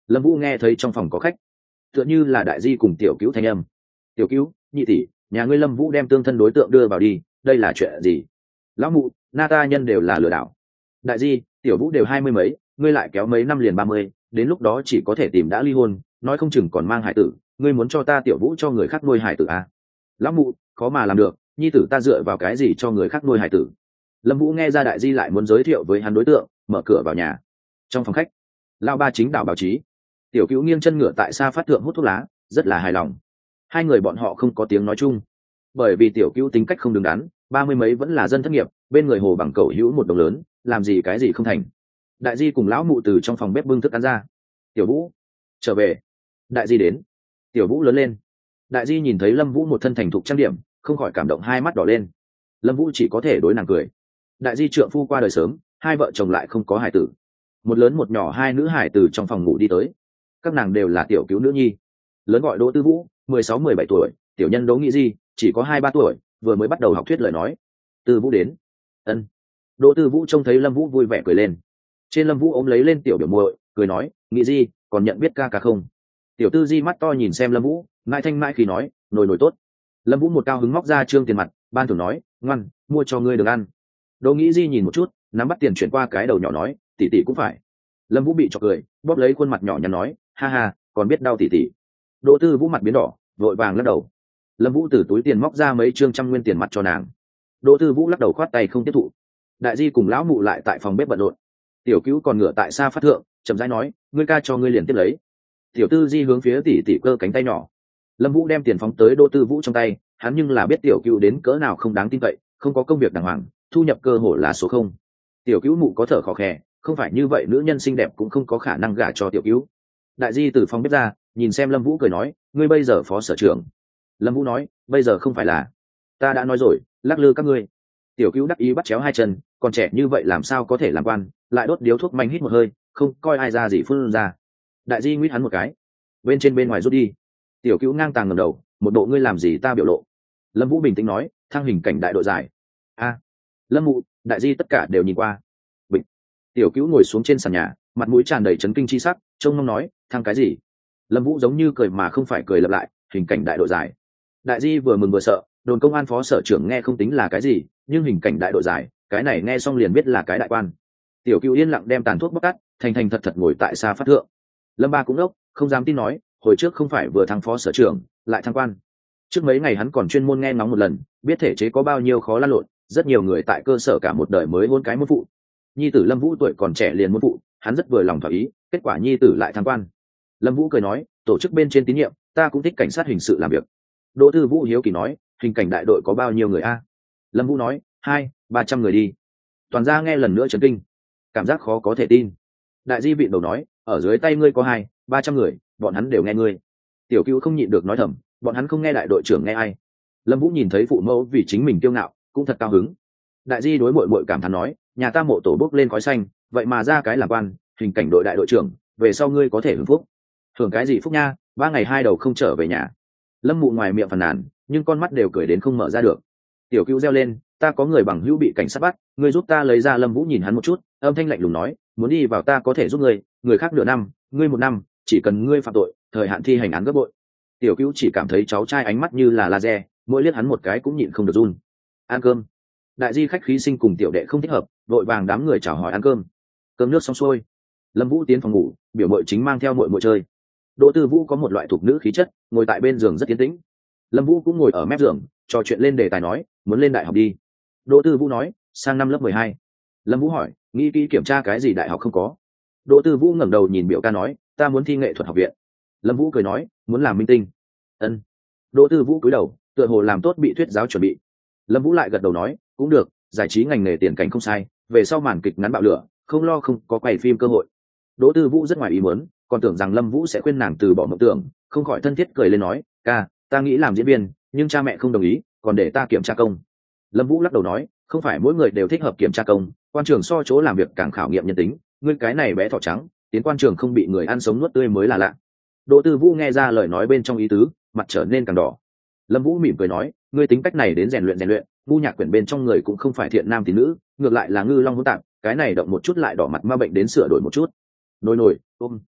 Lâm Vũ nghe thấy trong phòng có khách, tựa như là đại di cùng tiểu cứu thanh âm. Tiểu cứu, nhị tỷ, nhà ngươi Lâm Vũ đem tương thân đối tượng đưa vào đi, đây là chuyện gì? Lão mụ, na ta nhân đều là lừa đảo. Đại di, tiểu Vũ đều hai mươi mấy, ngươi lại kéo mấy năm liền ba mươi, đến lúc đó chỉ có thể tìm đã ly hôn, nói không chừng còn mang hải tử, ngươi muốn cho ta tiểu Vũ cho người khác nuôi hải tử à? Lão mụ, khó mà làm được, nhi tử ta dựa vào cái gì cho người khác nuôi hải tử? Lâm Vũ nghe ra đại di lại muốn giới thiệu với hắn đối tượng, mở cửa vào nhà. Trong phòng khách, lão ba chính đạo báo chí, tiểu cứu nghiêng chân ngửa tại xa phát thượng hút thuốc lá, rất là hài lòng. Hai người bọn họ không có tiếng nói chung, bởi vì tiểu cứu tính cách không đứng đắn, ba mươi mấy vẫn là dân thất nghiệp, bên người hồ bằng cầu hữu một đồng lớn, làm gì cái gì không thành. Đại di cùng lão mụ từ trong phòng bếp bưng thức ăn ra. Tiểu Vũ trở về. Đại di đến. Tiểu Vũ lớn lên. Đại di nhìn thấy Lâm Vũ một thân thành thục trang điểm, không khỏi cảm động, hai mắt đỏ lên. Lâm Vũ chỉ có thể đối nàng cười. Đại di trượng phu qua đời sớm, hai vợ chồng lại không có hài tử, một lớn một nhỏ hai nữ hài từ trong phòng ngủ đi tới. Các nàng đều là tiểu cứu nữ nhi. Lớn gọi Đỗ Tư Vũ, mười sáu mười bảy tuổi, tiểu nhân Đỗ Nghĩ Di, chỉ có hai ba tuổi, vừa mới bắt đầu học thuyết lời nói. Tư Vũ đến. Ân. Đỗ Tư Vũ trông thấy Lâm Vũ vui vẻ cười lên. Trên Lâm Vũ ôm lấy lên tiểu biểu muội, cười nói, Nghĩ Di, còn nhận biết ca ca không? Tiểu Tư Di mắt to nhìn xem Lâm Vũ, mãi thanh mãi khi nói, nồi nồi tốt. Lâm Vũ một cao hứng móc ra trương tiền mặt, ban thưởng nói, ngoan, mua cho ngươi được ăn. Đỗ Nghĩ Di nhìn một chút, nắm bắt tiền chuyển qua cái đầu nhỏ nói, tỷ tỷ cũng phải. Lâm Vũ bị chọc cười, bóp lấy khuôn mặt nhỏ nhắn nói, ha ha, còn biết đau tỷ tỷ. Đỗ Tư Vũ mặt biến đỏ, vội vàng lắc đầu. Lâm Vũ từ túi tiền móc ra mấy trương trăm nguyên tiền mặt cho nàng. Đỗ Tư Vũ lắc đầu khoát tay không tiếp thụ. Đại di cùng lão mụ lại tại phòng bếp bận rộn. Tiểu cứu còn ngửa tại xa phát thượng, chậm rãi nói, ngươi ca cho ngươi liền tiếp lấy. Tiểu Tư Di hướng phía tỷ tỷ cơ cánh tay nhỏ. Lâm Vũ đem tiền phóng tới Đỗ Tư Vũ trong tay, hắn nhưng là biết tiểu cứu đến cỡ nào không đáng tin cậy, không có công việc đàng hoàng, thu nhập cơ hội là số không. Tiểu cứu mụ có thở khò khè, không phải như vậy nữ nhân xinh đẹp cũng không có khả năng gả cho tiểu cứu. Đại di từ phòng bếp ra, nhìn xem Lâm Vũ cười nói, ngươi bây giờ phó sở trưởng. Lâm Vũ nói, bây giờ không phải là, ta đã nói rồi, lắc lư các ngươi. Tiểu cứu đắc ý bắt chéo hai chân, còn trẻ như vậy làm sao có thể làm quan, lại đốt điếu thuốc manh hít một hơi, không coi ai ra gì phun ra. Đại di nguyết hắn một cái, bên trên bên ngoài rút đi. Tiểu cứu ngang tàng ngẩng đầu, một bộ ngươi làm gì ta biểu lộ. Lâm Vũ bình tĩnh nói, thăng hình cảnh đại đội giải. A. Lâm Mụ, đại di tất cả đều nhìn qua. Bịch. Tiểu cứu ngồi xuống trên sàn nhà, mặt mũi tràn đầy chấn kinh chi sắc, trông mong nói, thăng cái gì? Lâm Vũ giống như cười mà không phải cười lặp lại, hình cảnh đại đội giải. Đại di vừa mừng vừa sợ, đồn công an phó sở trưởng nghe không tính là cái gì, nhưng hình cảnh đại đội giải, cái này nghe xong liền biết là cái đại quan. Tiểu cứu yên lặng đem tàn thuốc bóc tắt, thành thành thật thật ngồi tại xa phát thượng. Lâm Ba cũng đốc, không dám tin nói, hồi trước không phải vừa thăng phó sở trưởng, lại thăng quan. Trước mấy ngày hắn còn chuyên môn nghe ngóng một lần, biết thể chế có bao nhiêu khó lăn lộn, rất nhiều người tại cơ sở cả một đời mới hôn cái môn phụ. Nhi tử Lâm Vũ tuổi còn trẻ liền môn phụ, hắn rất vừa lòng thỏa ý, kết quả nhi tử lại thăng quan. Lâm Vũ cười nói, tổ chức bên trên tín nhiệm, ta cũng thích cảnh sát hình sự làm việc. Đỗ Tư Vũ hiếu kỳ nói, hình cảnh đại đội có bao nhiêu người a? Lâm Vũ nói, hai ba trăm người đi. Toàn gia nghe lần nữa chấn kinh, cảm giác khó có thể tin. Đại di vịn đầu nói, ở dưới tay ngươi có hai ba trăm người, bọn hắn đều nghe ngươi. Tiểu Cữu không nhịn được nói thầm, bọn hắn không nghe đại đội trưởng nghe ai. Lâm Vũ nhìn thấy phụ mẫu vì chính mình kiêu ngạo, cũng thật cao hứng. Đại di đối muội muội cảm thán nói, nhà ta mộ tổ bốc lên khói xanh, vậy mà ra cái làm quan, hình cảnh đội đại đội trưởng, về sau ngươi có thể hưởng phúc. Hưởng cái gì phúc nha, ba ngày hai đầu không trở về nhà. Lâm Mụ ngoài miệng phàn nàn, nhưng con mắt đều cười đến không mở ra được. Tiểu Cữu reo lên, ta có người bằng hữu bị cảnh sát bắt, ngươi giúp ta lấy ra. Lâm Vũ nhìn hắn một chút, âm thanh lạnh lùng nói, muốn đi vào ta có thể giúp ngươi, người khác nửa năm, ngươi một năm, chỉ cần ngươi phạm tội, thời hạn thi hành án gấp bội. Tiểu Cữu chỉ cảm thấy cháu trai ánh mắt như là laser, mỗi liếc hắn một cái cũng nhịn không được run. Ăn cơm. Đại di khách khí sinh cùng tiểu đệ không thích hợp, vội vàng đám người chào hỏi ăn cơm. Cơm nước xong xuôi, Lâm Vũ tiến phòng ngủ, biểu muội chính mang theo muội muội chơi. Đỗ Tư Vũ có một loại thuộc nữ khí chất, ngồi tại bên giường rất yên tĩnh. Lâm Vũ cũng ngồi ở mép giường, trò chuyện lên đề tài nói, muốn lên đại học đi. Đỗ Tư Vũ nói, sang năm lớp mười hai. Lâm Vũ hỏi, nghĩ kỹ kiểm tra cái gì đại học không có? Đỗ Tư Vũ ngẩng đầu nhìn biểu ca nói, ta muốn thi nghệ thuật học viện. Lâm Vũ cười nói, muốn làm minh tinh. Ân. Đỗ Tư Vũ cúi đầu, tựa hồ làm tốt bị thuyết giáo chuẩn bị. Lâm Vũ lại gật đầu nói, cũng được, giải trí ngành nghề tiền cảnh không sai, về sau màn kịch ngắn bạo lửa, không lo không có quay phim cơ hội. Đỗ Tư Vũ rất ngoài ý muốn, còn tưởng rằng Lâm Vũ sẽ khuyên nàng từ bỏ mộng tưởng, không khỏi thân thiết cười lên nói, ca, ta nghĩ làm diễn viên, nhưng cha mẹ không đồng ý, còn để ta kiểm tra công. Lâm Vũ lắc đầu nói, không phải mỗi người đều thích hợp kiểm tra công, quan trường so chỗ làm việc càng khảo nghiệm nhân tính, ngươi cái này bé thỏ trắng, tiến quan trường không bị người ăn sống nuốt tươi mới là lạ. Đỗ Tư Vũ nghe ra lời nói bên trong ý tứ, mặt trở nên càng đỏ. Lâm Vũ mỉm cười nói, ngươi tính cách này đến rèn luyện rèn luyện, ngu nhạc quyển bên trong người cũng không phải thiện nam tín nữ, ngược lại là ngư long hỗn tạp, cái này động một chút lại đỏ mặt ma bệnh đến sửa đổi một chút. Nồi nồi, ôm.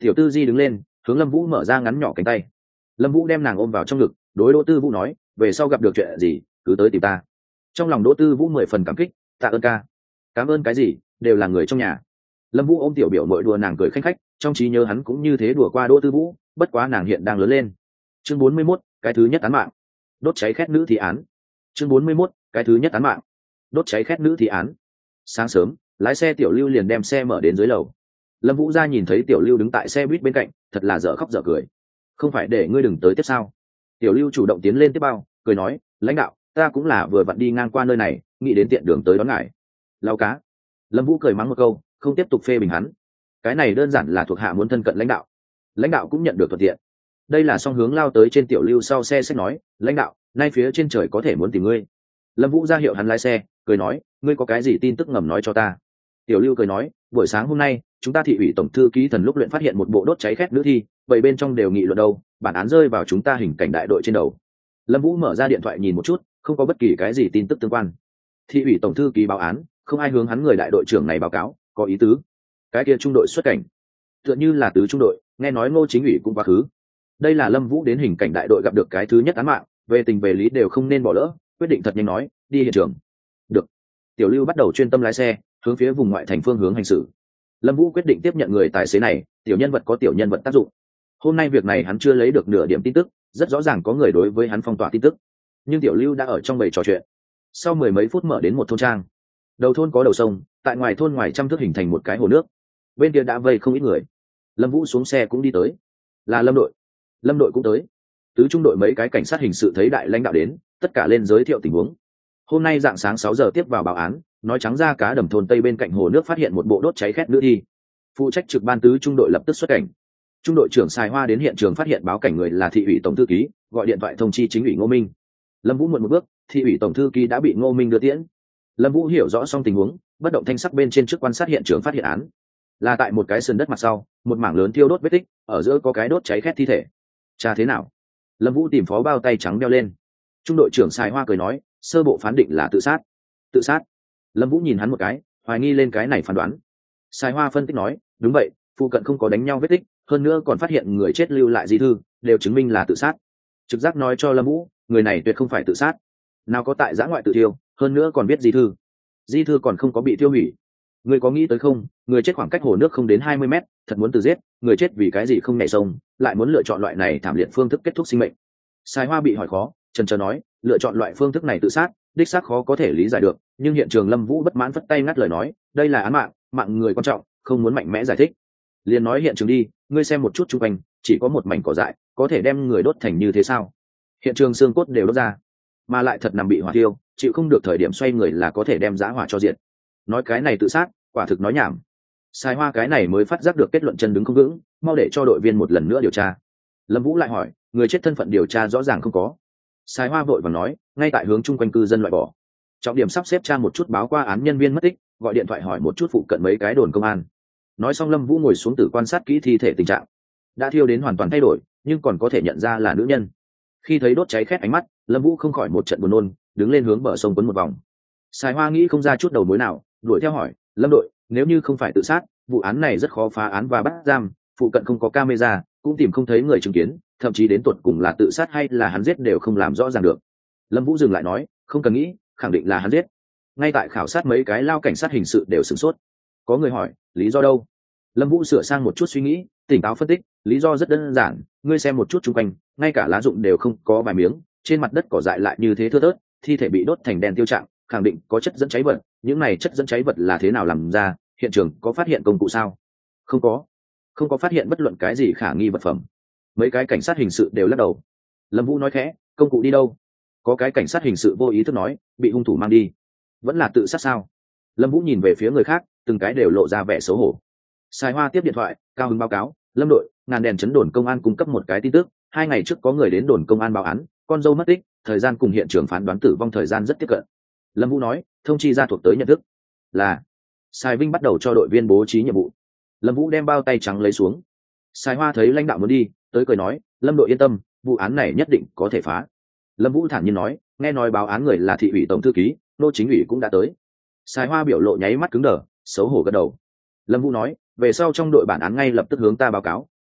Tiểu tư di đứng lên hướng Lâm Vũ mở ra ngắn nhỏ cánh tay. Lâm Vũ đem nàng ôm vào trong ngực, đối Đỗ Tư Vũ nói, về sau gặp được chuyện gì cứ tới tìm ta. Trong lòng Đỗ Tư Vũ mười phần cảm kích, tạ ơn ca. Cảm ơn cái gì, đều là người trong nhà. Lâm Vũ ôm tiểu biểu mội đùa nàng cười khanh khách, trong trí nhớ hắn cũng như thế đùa qua Đỗ Tư Vũ, bất quá nàng hiện đang lớn lên. Chương bốn mươi mốt, cái thứ nhất án mạng. Đốt cháy khét nữ thi án. Chương bốn mươi mốt, cái thứ nhất án mạng. Đốt cháy khét nữ thi án. Sáng sớm, lái xe Tiểu Lưu liền đem xe mở đến dưới lầu. Lâm Vũ ra nhìn thấy Tiểu Lưu đứng tại xe buýt bên cạnh, thật là dở khóc dở cười. Không phải để ngươi đừng tới tiếp sao? Tiểu Lưu chủ động tiến lên tiếp bao, cười nói, lãnh đạo, ta cũng là vừa vặn đi ngang qua nơi này, nghĩ đến tiện đường tới đón ngài. Lao cá. Lâm Vũ cười mắng một câu, không tiếp tục phê bình hắn. Cái này đơn giản là thuộc hạ muốn thân cận lãnh đạo. Lãnh đạo cũng nhận được thuận tiện. Đây là song hướng lao tới trên Tiểu Lưu sau xe sẽ nói, lãnh đạo, nay phía trên trời có thể muốn tìm ngươi. Lâm Vũ ra hiệu hắn lái xe, cười nói, ngươi có cái gì tin tức ngầm nói cho ta. Tiểu Lưu cười nói, buổi sáng hôm nay chúng ta thị ủy tổng thư ký thần lúc luyện phát hiện một bộ đốt cháy khét nữ thi, vậy bên trong đều nghị luận đâu, bản án rơi vào chúng ta hình cảnh đại đội trên đầu. Lâm Vũ mở ra điện thoại nhìn một chút, không có bất kỳ cái gì tin tức tương quan. Thị ủy tổng thư ký báo án, không ai hướng hắn người đại đội trưởng này báo cáo, có ý tứ. Cái kia trung đội xuất cảnh, tựa như là tứ trung đội, nghe nói Ngô chính ủy cũng quá khứ. Đây là Lâm Vũ đến hình cảnh đại đội gặp được cái thứ nhất án mạng, về tình về lý đều không nên bỏ lỡ, quyết định thật nhanh nói, đi hiện trường. Được. Tiểu Lưu bắt đầu chuyên tâm lái xe, hướng phía vùng ngoại thành phương hướng hành xử. Lâm Vũ quyết định tiếp nhận người tài xế này, tiểu nhân vật có tiểu nhân vật tác dụng. Hôm nay việc này hắn chưa lấy được nửa điểm tin tức, rất rõ ràng có người đối với hắn phong tỏa tin tức. Nhưng Tiểu Lưu đã ở trong bầy trò chuyện. Sau mười mấy phút mở đến một thôn trang. Đầu thôn có đầu sông, tại ngoài thôn ngoài trăm thước hình thành một cái hồ nước. Bên kia đã vây không ít người. Lâm Vũ xuống xe cũng đi tới. Là Lâm đội. Lâm đội cũng tới. Tứ trung đội mấy cái cảnh sát hình sự thấy đại lãnh đạo đến, tất cả lên giới thiệu tình huống. Hôm nay dạng sáng sáu giờ tiếp vào báo án, nói trắng ra cá đầm thôn tây bên cạnh hồ nước phát hiện một bộ đốt cháy khét nữ thi. Phụ trách trực ban tứ trung đội lập tức xuất cảnh. Trung đội trưởng Sài Hoa đến hiện trường phát hiện báo cảnh người là thị ủy tổng thư ký, gọi điện thoại thông chi chính ủy Ngô Minh. Lâm Vũ muộn một bước, thị ủy tổng thư ký đã bị Ngô Minh đưa tiễn. Lâm Vũ hiểu rõ xong tình huống, bất động thanh sắc bên trên trước quan sát hiện trường phát hiện án. Là tại một cái sườn đất mặt sau, một mảng lớn thiêu đốt vết tích, ở giữa có cái đốt cháy khét thi thể. Cha thế nào? Lâm Vũ tìm phó bao tay trắng đeo lên. Trung đội trưởng Sài Hoa cười nói, sơ bộ phán định là tự sát. Tự sát? Lâm Vũ nhìn hắn một cái, hoài nghi lên cái này phán đoán. Sài Hoa phân tích nói, đúng vậy, phụ cận không có đánh nhau vết tích, hơn nữa còn phát hiện người chết lưu lại di thư, đều chứng minh là tự sát. Trực giác nói cho Lâm Vũ, người này tuyệt không phải tự sát. Nào có tại giã ngoại tự thiêu, hơn nữa còn biết di thư. Di thư còn không có bị tiêu hủy. Người có nghĩ tới không, người chết khoảng cách hồ nước không đến hai mươi mét, thật muốn tự giết, người chết vì cái gì không nhảy sông, lại muốn lựa chọn loại này thảm liệt phương thức kết thúc sinh mệnh. Sài Hoa bị hỏi khó, chần chờ nói, lựa chọn loại phương thức này tự sát, đích xác khó có thể lý giải được, nhưng hiện trường Lâm Vũ bất mãn phất tay ngắt lời nói, đây là án mạng, mạng người quan trọng, không muốn mạnh mẽ giải thích. Liền nói hiện trường đi, ngươi xem một chút xung quanh, chỉ có một mảnh cỏ dại, có thể đem người đốt thành như thế sao? Hiện trường xương cốt đều đốt ra, mà lại thật nằm bị hỏa tiêu, chịu không được thời điểm xoay người là có thể đem giá hỏa cho diệt. Nói cái này tự sát, quả thực nói nhảm. Sai Hoa cái này mới phát giác được kết luận chân đứng không vững, mau để cho đội viên một lần nữa điều tra. Lâm Vũ lại hỏi, người chết thân phận điều tra rõ ràng không có. Sai Hoa vội vàng nói, ngay tại hướng chung quanh cư dân loại bỏ. Trọng điểm sắp xếp tra một chút báo qua án nhân viên mất tích, gọi điện thoại hỏi một chút phụ cận mấy cái đồn công an. Nói xong Lâm Vũ ngồi xuống tử quan sát kỹ thi thể tình trạng. Đã thiêu đến hoàn toàn thay đổi, nhưng còn có thể nhận ra là nữ nhân. Khi thấy đốt cháy khét ánh mắt, Lâm Vũ không khỏi một trận buồn nôn, đứng lên hướng bờ sông quấn một vòng. Sai Hoa nghĩ không ra chút đầu mối nào, đuổi theo hỏi, Lâm đội, nếu như không phải tự sát, vụ án này rất khó phá án và bắt giam, phụ cận không có camera, cũng tìm không thấy người chứng kiến, thậm chí đến tuột cùng là tự sát hay là hắn giết đều không làm rõ ràng được. Lâm Vũ dừng lại nói, không cần nghĩ, khẳng định là hắn giết. Ngay tại khảo sát mấy cái lao cảnh sát hình sự đều sửng sốt. Có người hỏi, lý do đâu? Lâm Vũ sửa sang một chút suy nghĩ, tỉnh táo phân tích, lý do rất đơn giản, ngươi xem một chút xung quanh, ngay cả lá rụng đều không có vài miếng, trên mặt đất cỏ dại lại như thế thưa thớt, thi thể bị đốt thành đèn tiêu trạng, khẳng định có chất dẫn cháy vật, những này chất dẫn cháy vật là thế nào làm ra, hiện trường có phát hiện công cụ sao? Không có. Không có phát hiện bất luận cái gì khả nghi vật phẩm. Mấy cái cảnh sát hình sự đều lắc đầu. Lâm Vũ nói khẽ, công cụ đi đâu? Có cái cảnh sát hình sự vô ý thức nói, bị hung thủ mang đi. Vẫn là tự sát sao? Lâm Vũ nhìn về phía người khác, từng cái đều lộ ra vẻ xấu hổ. Sai Hoa tiếp điện thoại, cao hứng báo cáo, Lâm đội, ngàn đèn chấn đồn công an cung cấp một cái tin tức, hai ngày trước có người đến đồn công an báo án, con dâu mất tích, thời gian cùng hiện trường phán đoán tử vong thời gian rất tiếp cận. Lâm Vũ nói, thông chi ra thuộc tới nhận thức. Là. Sai Vinh bắt đầu cho đội viên bố trí nhiệm vụ. Lâm Vũ đem bao tay trắng lấy xuống. Sai Hoa thấy lãnh đạo muốn đi, tới cười nói, Lâm đội yên tâm, vụ án này nhất định có thể phá. Lâm Vũ thản nhiên nói, nghe nói báo án người là thị ủy tổng thư ký, nô chính ủy cũng đã tới. Sai Hoa biểu lộ nháy mắt cứng đờ, xấu hổ gật đầu. Lâm Vũ nói, về sau trong đội bản án ngay lập tức hướng ta báo cáo,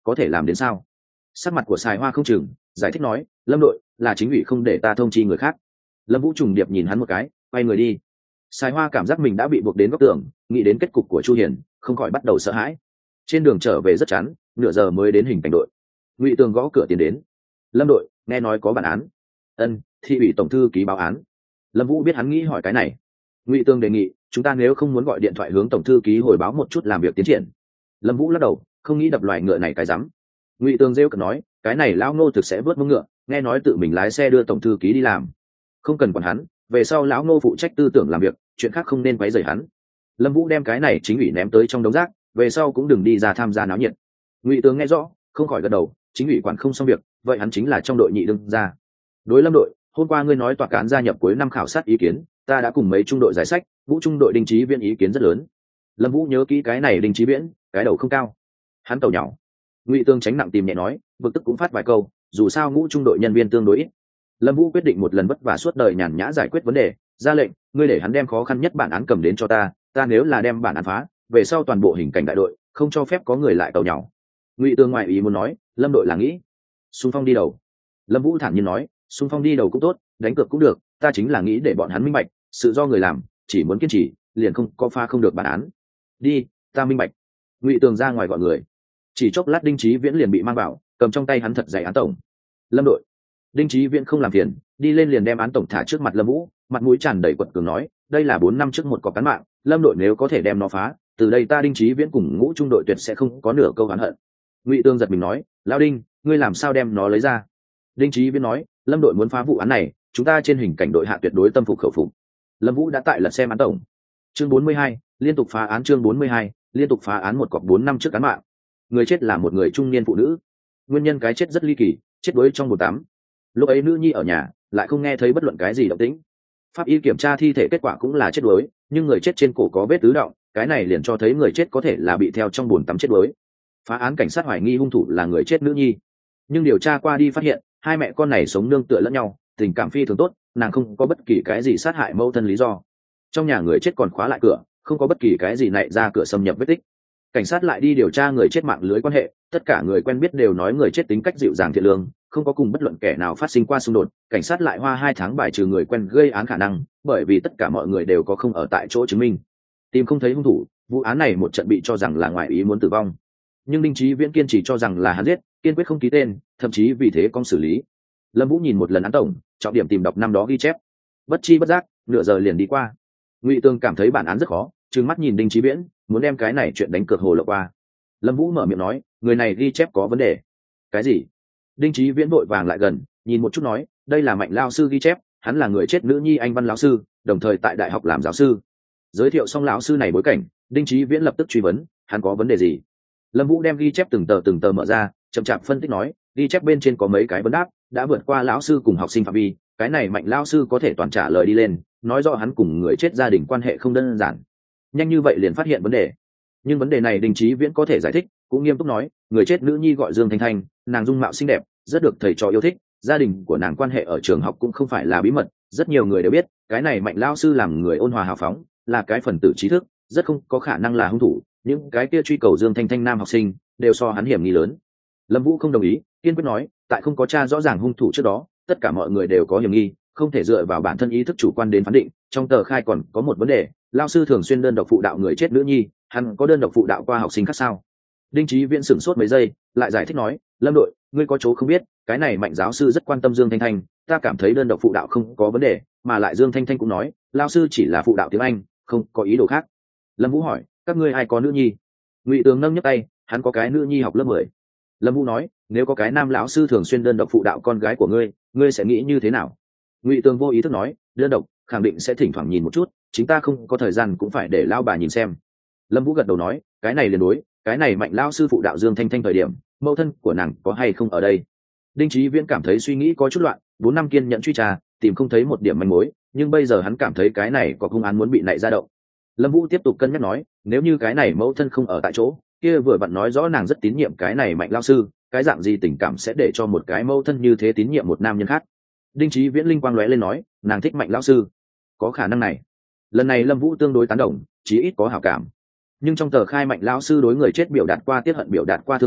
có thể làm đến sao? Sắc mặt của Sài Hoa không chừng, giải thích nói, Lâm đội, là chính ủy không để ta thông chi người khác. Lâm Vũ trùng điệp nhìn hắn một cái, quay người đi. Sài Hoa cảm giác mình đã bị buộc đến góc tường, nghĩ đến kết cục của Chu Hiền, không khỏi bắt đầu sợ hãi. Trên đường trở về rất chán, nửa giờ mới đến hình cảnh đội. Ngụy Tường gõ cửa tiến đến. Lâm đội, nghe nói có bản án. Ân, thị ủy tổng thư ký báo án. Lâm Vũ biết hắn nghĩ hỏi cái này. Ngụy Tường đề nghị, chúng ta nếu không muốn gọi điện thoại hướng tổng thư ký hồi báo một chút làm việc tiến triển. Lâm Vũ lắc đầu, không nghĩ đập loài ngựa này cái rắm. Ngụy Tường rêu cợt nói, cái này lão Ngô thực sẽ vớt mông ngựa, nghe nói tự mình lái xe đưa tổng thư ký đi làm. Không cần quản hắn, về sau lão Ngô phụ trách tư tưởng làm việc, chuyện khác không nên quấy rầy hắn. Lâm Vũ đem cái này chính ủy ném tới trong đống rác, về sau cũng đừng đi ra tham gia náo nhiệt. Ngụy Tường nghe rõ, không khỏi gật đầu, chính ủy quản không xong việc, vậy hắn chính là trong đội nhị đương ra. Đối Lâm đội, hôm qua ngươi nói tòa cán gia nhập cuối năm khảo sát ý kiến, ta đã cùng mấy trung đội giải sách, Vũ trung đội Đinh Chí Viễn ý kiến rất lớn. Lâm Vũ nhớ kỹ cái này Đinh Chí Viễn, cái đầu không cao, hắn tàu nhỏ. Ngụy Tường tránh nặng tìm nhẹ nói, bực tức cũng phát vài câu, dù sao ngũ trung đội nhân viên tương đối ít. Lâm Vũ quyết định một lần vất vả suốt đời nhàn nhã giải quyết vấn đề, ra lệnh, ngươi để hắn đem khó khăn nhất bản án cầm đến cho ta, ta nếu là đem bản án phá, về sau toàn bộ hình cảnh đại đội không cho phép có người lại tàu nhỏ. Ngụy Tường ngoại ý muốn nói, Lâm đội là nghĩ xung phong đi đầu. Lâm Vũ thản nhiên nói, xung phong đi đầu cũng tốt, đánh cược cũng được, ta chính là nghĩ để bọn hắn minh bạch, sự do người làm, chỉ muốn kiên trì, liền không có pha không được bản án. Đi, ta minh bạch. Ngụy Tường ra ngoài gọi người. Chỉ chốc lát Đinh Chí Viễn liền bị mang vào, cầm trong tay hắn thật dày án tổng. Lâm đội. Đinh Chí Viễn không làm phiền, đi lên liền đem án tổng thả trước mặt Lâm Vũ, mặt mũi tràn đầy quật cường nói, đây là bốn năm trước một cọc cán mạng, Lâm đội nếu có thể đem nó phá, từ đây ta Đinh Chí Viễn cùng ngũ trung đội tuyệt sẽ không có nửa câu oán hận. Ngụy Tường giật mình nói, lão Đinh, ngươi làm sao đem nó lấy ra? Đinh Chí Viễn nói, Lâm đội muốn phá vụ án này, chúng ta trên hình cảnh đội hạ tuyệt đối tâm phục khẩu phục. Lâm Vũ đã tại lật xem án tổng. Chương bốn mươi hai, liên tục phá án chương bốn mươi hai, liên tục phá án một cọc bốn năm trước cán mạng. Người chết là một người trung niên phụ nữ. Nguyên nhân cái chết rất ly kỳ, chết đuối trong bồn tắm. Lúc ấy nữ nhi ở nhà, lại không nghe thấy bất luận cái gì động tĩnh. Pháp y kiểm tra thi thể kết quả cũng là chết đuối, nhưng người chết trên cổ có vết tứ động, cái này liền cho thấy người chết có thể là bị theo trong bồn tắm chết đuối. Phá án cảnh sát hoài nghi hung thủ là người chết nữ nhi, nhưng điều tra qua đi phát hiện hai mẹ con này sống nương tựa lẫn nhau, tình cảm phi thường tốt, nàng không có bất kỳ cái gì sát hại mâu thân lý do. Trong nhà người chết còn khóa lại cửa, không có bất kỳ cái gì nảy ra cửa xâm nhập vết tích. Cảnh sát lại đi điều tra người chết mạng lưới quan hệ, tất cả người quen biết đều nói người chết tính cách dịu dàng thiện lương, không có cùng bất luận kẻ nào phát sinh qua xung đột. Cảnh sát lại hoa hai tháng bài trừ người quen gây án khả năng, bởi vì tất cả mọi người đều có không ở tại chỗ chứng minh. Tìm không thấy hung thủ, vụ án này một trận bị cho rằng là ngoại ý muốn tử vong. Nhưng Đinh Chí Viễn kiên trì cho rằng là hắn giết, kiên quyết không ký tên, thậm chí vì thế con xử lý. Lâm Vũ nhìn một lần án tổng, trọng điểm tìm đọc năm đó ghi chép. Bất chi bất giác, nửa giờ liền đi qua. Ngụy Tường cảm thấy bản án rất khó, trừng mắt nhìn Đinh Chí Viễn, muốn đem cái này chuyện đánh cược hồ lộ qua. Lâm Vũ mở miệng nói, người này ghi chép có vấn đề. Cái gì? Đinh Chí Viễn vội vàng lại gần, nhìn một chút nói, đây là Mạnh lão sư ghi chép, hắn là người chết nữ nhi anh Văn lão sư, đồng thời tại đại học làm giáo sư. Giới thiệu xong lão sư này bối cảnh, Đinh Chí Viễn lập tức truy vấn, hắn có vấn đề gì? Lâm Vũ đem ghi chép từng tờ từng tờ mở ra, chậm chạp phân tích nói, ghi chép bên trên có mấy cái vấn đáp, đã vượt qua lão sư cùng học sinh phạm vi, cái này Mạnh lão sư có thể toàn trả lời đi lên, nói rõ hắn cùng người chết gia đình quan hệ không đơn giản. Nhanh như vậy liền phát hiện vấn đề. Nhưng vấn đề này Đinh Chí Viễn có thể giải thích, cũng nghiêm túc nói, người chết nữ nhi gọi Dương Thanh Thanh, nàng dung mạo xinh đẹp, rất được thầy trò yêu thích, gia đình của nàng quan hệ ở trường học cũng không phải là bí mật, rất nhiều người đều biết, cái này Mạnh lão sư làm người ôn hòa hào phóng, là cái phần tử trí thức, rất không có khả năng là hung thủ, những cái kia truy cầu Dương Thanh Thanh nam học sinh đều so hắn hiểm nghi lớn. Lâm Vũ không đồng ý, kiên quyết nói, tại không có tra rõ ràng hung thủ trước đó, tất cả mọi người đều có hiểm nghi, không thể dựa vào bản thân ý thức chủ quan đến phán định. Trong tờ khai còn có một vấn đề, lão sư thường xuyên đơn độc phụ đạo người chết nữ nhi, hắn có đơn độc phụ đạo qua học sinh khác sao? Đinh Chí Viễn sửng sốt mấy giây, lại giải thích nói, Lâm đội, ngươi có chỗ không biết, cái này Mạnh giáo sư rất quan tâm Dương Thanh Thanh, ta cảm thấy đơn độc phụ đạo không có vấn đề, mà lại Dương Thanh Thanh cũng nói, lão sư chỉ là phụ đạo tiếng Anh, không có ý đồ khác. Lâm Vũ hỏi, các ngươi ai có nữ nhi? Ngụy Tường nâng nhấc tay, hắn có cái nữ nhi học lớp mười. Lâm Vũ nói, nếu có cái nam lão sư thường xuyên đơn độc phụ đạo con gái của ngươi, ngươi sẽ nghĩ như thế nào? Ngụy Tường vô ý thức nói, đơn độc, khẳng định sẽ thỉnh thoảng nhìn một chút, chính ta không có thời gian cũng phải để lao bà nhìn xem. Lâm Vũ gật đầu nói, cái này liền đối, cái này Mạnh lão sư phụ đạo Dương Thanh Thanh thời điểm, mẫu thân của nàng có hay không ở đây? Đinh Chí Viễn cảm thấy suy nghĩ có chút loạn, bốn năm kiên nhẫn truy tra, tìm không thấy một điểm manh mối, nhưng bây giờ hắn cảm thấy cái này có công án muốn bị nảy ra động. Lâm Vũ tiếp tục cân nhắc nói, nếu như cái này mẫu thân không ở tại chỗ, kia vừa vặn nói rõ nàng rất tín nhiệm cái này Mạnh lão sư, cái dạng gì tình cảm sẽ để cho một cái mẫu thân như thế tín nhiệm một nam nhân khác? Đinh Chí Viễn linh quang lóe lên nói, nàng thích Mạnh lão sư, có khả năng này. Lần này Lâm Vũ tương đối tán đồng, chí ít có hảo cảm. Nhưng trong tờ khai Mạnh lão sư đối người chết biểu đạt qua tiết hận, biểu đạt qua thương hại,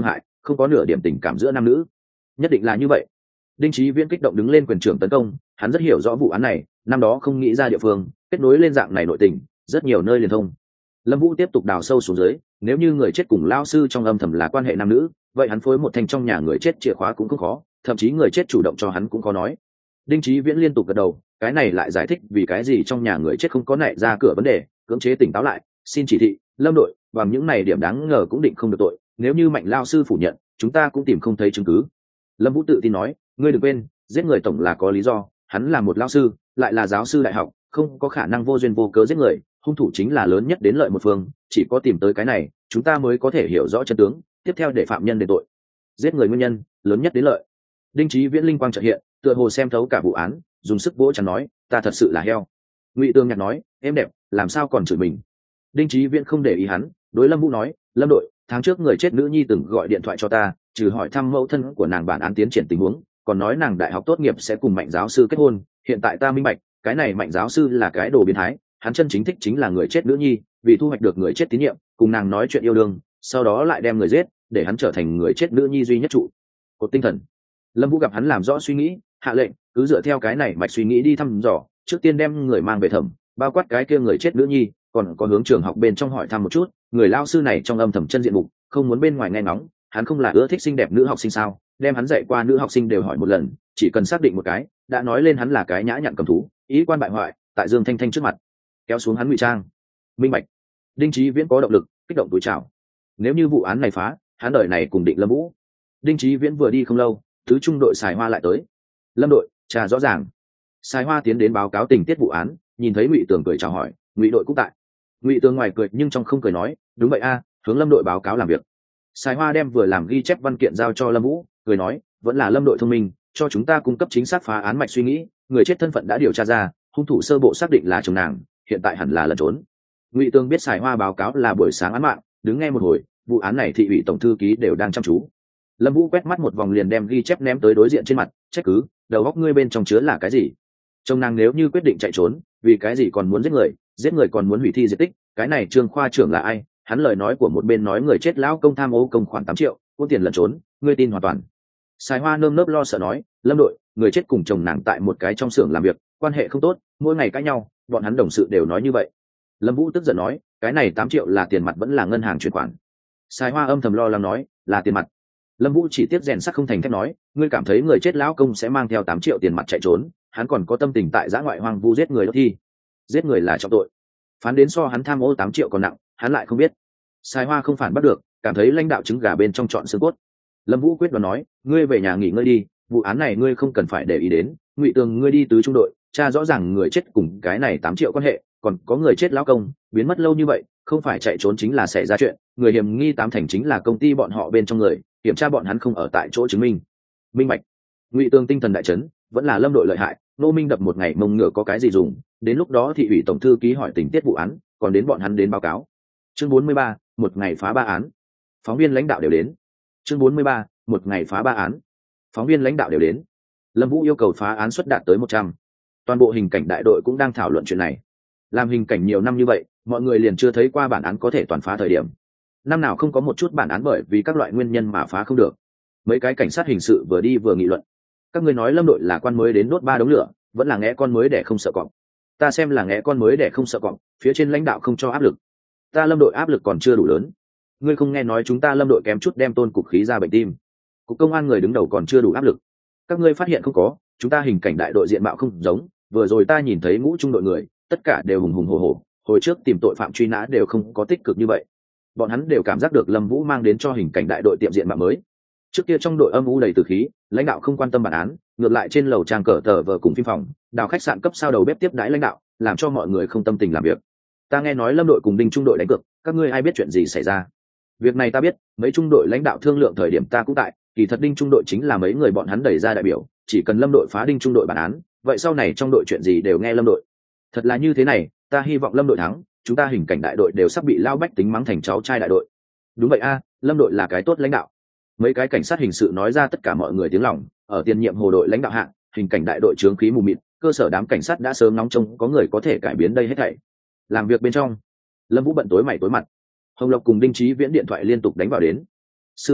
không có nửa điểm tình cảm giữa nam nữ. Nhất định là như vậy. Đinh Chí Viễn kích động đứng lên quyền trưởng tấn công, hắn rất hiểu rõ vụ án này, năm đó không nghĩ ra địa phương, kết nối lên dạng này nội tình, rất nhiều nơi liền thông. Lâm Vũ tiếp tục đào sâu xuống dưới, nếu như người chết cùng lao sư trong âm thầm là quan hệ nam nữ, vậy hắn phối một thanh trong nhà người chết chìa khóa cũng không khó, thậm chí người chết chủ động cho hắn cũng có nói. Đinh Chí Viễn liên tục gật đầu, cái này lại giải thích vì cái gì trong nhà người chết không có nảy ra cửa vấn đề, cưỡng chế tỉnh táo lại, xin chỉ thị, Lâm đội, bằng những này điểm đáng ngờ cũng định không được tội, nếu như Mạnh lao sư phủ nhận, chúng ta cũng tìm không thấy chứng cứ. Lâm Vũ tự tin nói, ngươi đừng quên, giết người tổng là có lý do, hắn là một lao sư, lại là giáo sư đại học, không có khả năng vô duyên vô cớ giết người, hung thủ chính là lớn nhất đến lợi một phương, chỉ có tìm tới cái này, chúng ta mới có thể hiểu rõ chân tướng, tiếp theo để phạm nhân đền tội. Giết người nguyên nhân lớn nhất đến lợi. Đinh Chí Viễn linh quang chợt hiện, tựa hồ xem thấu cả vụ án, dùng sức vỗ chắn nói, ta thật sự là heo. Ngụy Tương nhạc nói, em đẹp, làm sao còn chửi mình. Đinh Chí Viễn không để ý hắn, đối Lâm Vũ nói, Lâm đội, tháng trước người chết nữ nhi từng gọi điện thoại cho ta, trừ hỏi thăm mẫu thân của nàng bản án tiến triển tình huống, còn nói nàng đại học tốt nghiệp sẽ cùng Mạnh giáo sư kết hôn, hiện tại ta minh bạch, cái này Mạnh giáo sư là cái đồ biến thái, hắn chân chính thích chính là người chết nữ nhi, vì thu hoạch được người chết tín nhiệm, cùng nàng nói chuyện yêu đương, sau đó lại đem người giết, để hắn trở thành người chết nữ nhi duy nhất trụ cột tinh thần. Lâm Vũ gặp hắn làm rõ suy nghĩ, hạ lệnh cứ dựa theo cái này mạch suy nghĩ đi thăm dò, trước tiên đem người mang về thẩm, bao quát cái kia người chết nữ nhi, còn có hướng trường học bên trong hỏi thăm một chút, người lao sư này trong âm thầm chân diện mục, không muốn bên ngoài nghe ngóng, hắn không là ưa thích xinh đẹp nữ học sinh sao, đem hắn dạy qua nữ học sinh đều hỏi một lần, chỉ cần xác định một cái, đã nói lên hắn là cái nhã nhặn cầm thú, ý quan bại hoại, tại Dương Thanh Thanh trước mặt kéo xuống hắn ngụy trang. Minh bạch. Đinh Chí Viễn có động lực, kích động túi chào. Nếu như vụ án này phá, hắn đời này cùng định Lâm Vũ. Đinh Chí Viễn vừa đi không lâu, thứ trung đội Sài Hoa lại tới. Lâm đội, trà rõ ràng. Sài Hoa tiến đến báo cáo tình tiết vụ án, nhìn thấy Ngụy Tường cười chào hỏi, Ngụy đội cũng tại. Ngụy Tường ngoài cười nhưng trong không cười nói, đúng vậy a, hướng Lâm đội báo cáo làm việc. Sài Hoa đem vừa làm ghi chép văn kiện giao cho Lâm Vũ, cười nói, vẫn là Lâm đội thông minh, cho chúng ta cung cấp chính xác phá án mạch suy nghĩ, người chết thân phận đã điều tra ra, hung thủ sơ bộ xác định là chồng nàng, hiện tại hẳn là lẩn trốn. Ngụy Tường biết Sài Hoa báo cáo là buổi sáng án mạng, đứng nghe một hồi, vụ án này thị ủy tổng thư ký đều đang chăm chú. Lâm Vũ quét mắt một vòng liền đem ghi chép ném tới đối diện trên mặt, trách cứ, đầu óc ngươi bên trong chứa là cái gì? Chồng nàng nếu như quyết định chạy trốn, vì cái gì còn muốn giết người, giết người còn muốn hủy thi diệt tích, cái này Trương khoa trưởng là ai? Hắn lời nói của một bên nói người chết lão công tham ô công khoản tám triệu, cuốn tiền lẩn trốn, ngươi tin hoàn toàn. Sài Hoa nơm nớp lo sợ nói, Lâm đội, người chết cùng chồng nàng tại một cái trong xưởng làm việc, quan hệ không tốt, mỗi ngày cãi nhau, bọn hắn đồng sự đều nói như vậy. Lâm Vũ tức giận nói, cái này tám triệu là tiền mặt vẫn là ngân hàng chuyển khoản? Sài Hoa âm thầm lo lắng nói, là tiền mặt. Lâm Vũ chỉ tiếp rèn sắt không thành thép nói, ngươi cảm thấy người chết lão công sẽ mang theo tám triệu tiền mặt chạy trốn, hắn còn có tâm tình tại giã ngoại hoang vu giết người đốt thi. Giết người là trọng tội, phán đến so hắn tham ô tám triệu còn nặng, hắn lại không biết. Sài Hoa không phản bắt được, cảm thấy lãnh đạo trứng gà bên trong trọn xương cốt. Lâm Vũ quyết đoán nói, ngươi về nhà nghỉ ngơi đi, vụ án này ngươi không cần phải để ý đến, Ngụy Tường ngươi đi tứ trung đội, tra rõ ràng người chết cùng cái này tám triệu quan hệ, còn có người chết lão công, biến mất lâu như vậy, không phải chạy trốn chính là xảy ra chuyện, người hiểm nghi tám thành chính là công ty bọn họ bên trong người, kiểm tra bọn hắn không ở tại chỗ chứng minh. Minh bạch. Ngụy Tường tinh thần đại chấn, vẫn là Lâm đội lợi hại, nô minh đập một ngày mông ngựa có cái gì dùng, đến lúc đó thị ủy tổng thư ký hỏi tình tiết vụ án, còn đến bọn hắn đến báo cáo. Chương bốn mươi ba, một ngày phá ba án. Phóng viên lãnh đạo đều đến. Chương bốn mươi ba, một ngày phá ba án. Phóng viên lãnh đạo đều đến. Lâm Vũ yêu cầu phá án suất đạt tới một trăm. Toàn bộ hình cảnh đại đội cũng đang thảo luận chuyện này. Làm hình cảnh nhiều năm như vậy, mọi người liền chưa thấy qua bản án có thể toàn phá thời điểm. Năm nào không có một chút bản án bởi vì các loại nguyên nhân mà phá không được. Mấy cái cảnh sát hình sự vừa đi vừa nghị luận. Các ngươi nói Lâm đội là quan mới đến đốt ba đống lửa, vẫn là ngẽ con mới để không sợ cọp. Ta xem là ngẽ con mới để không sợ cọp, phía trên lãnh đạo không cho áp lực. Ta Lâm đội áp lực còn chưa đủ lớn. Ngươi không nghe nói chúng ta Lâm đội kém chút đem Tôn cục khí ra bệnh tim. Cục công an người đứng đầu còn chưa đủ áp lực. Các ngươi phát hiện không có, chúng ta hình cảnh đại đội diện mạo không giống, vừa rồi ta nhìn thấy ngũ trung đội người, tất cả đều hùng hùng hổ hổ, hồi trước tìm tội phạm truy nã đều không có tích cực như vậy. Bọn hắn đều cảm giác được Lâm Vũ mang đến cho hình cảnh đại đội tiệm diện mạo mới. Trước kia trong đội âm u đầy từ khí, lãnh đạo không quan tâm bản án, ngược lại trên lầu trang cờ tờ vờ cùng phim phòng, đào khách sạn cấp sao đầu bếp tiếp đãi lãnh đạo, làm cho mọi người không tâm tình làm việc. Ta nghe nói Lâm đội cùng Đinh trung đội đánh cược, các ngươi ai biết chuyện gì xảy ra? Việc này ta biết, mấy trung đội lãnh đạo thương lượng thời điểm ta cũng tại, kỳ thật Đinh trung đội chính là mấy người bọn hắn đẩy ra đại biểu, chỉ cần Lâm đội phá Đinh trung đội bản án, vậy sau này trong đội chuyện gì đều nghe Lâm đội. Thật là như thế này, ta hy vọng Lâm đội thắng, chúng ta hình cảnh đại đội đều sắp bị lao bách tính mắng thành cháu trai đại đội. Đúng vậy a, Lâm đội là cái tốt lãnh đạo. Mấy cái cảnh sát hình sự nói ra tất cả mọi người tiếng lòng, ở tiền nhiệm hồ đội lãnh đạo hạng, hình cảnh đại đội chướng khí mù mịt, cơ sở đám cảnh sát đã sớm nóng trông có người có thể cải biến đây hết thảy. Làm việc bên trong, Lâm Vũ bận tối mày tối mặt. Hồng Lộc cùng Đinh Chí Viễn điện thoại liên tục đánh vào đến. Sư Minh,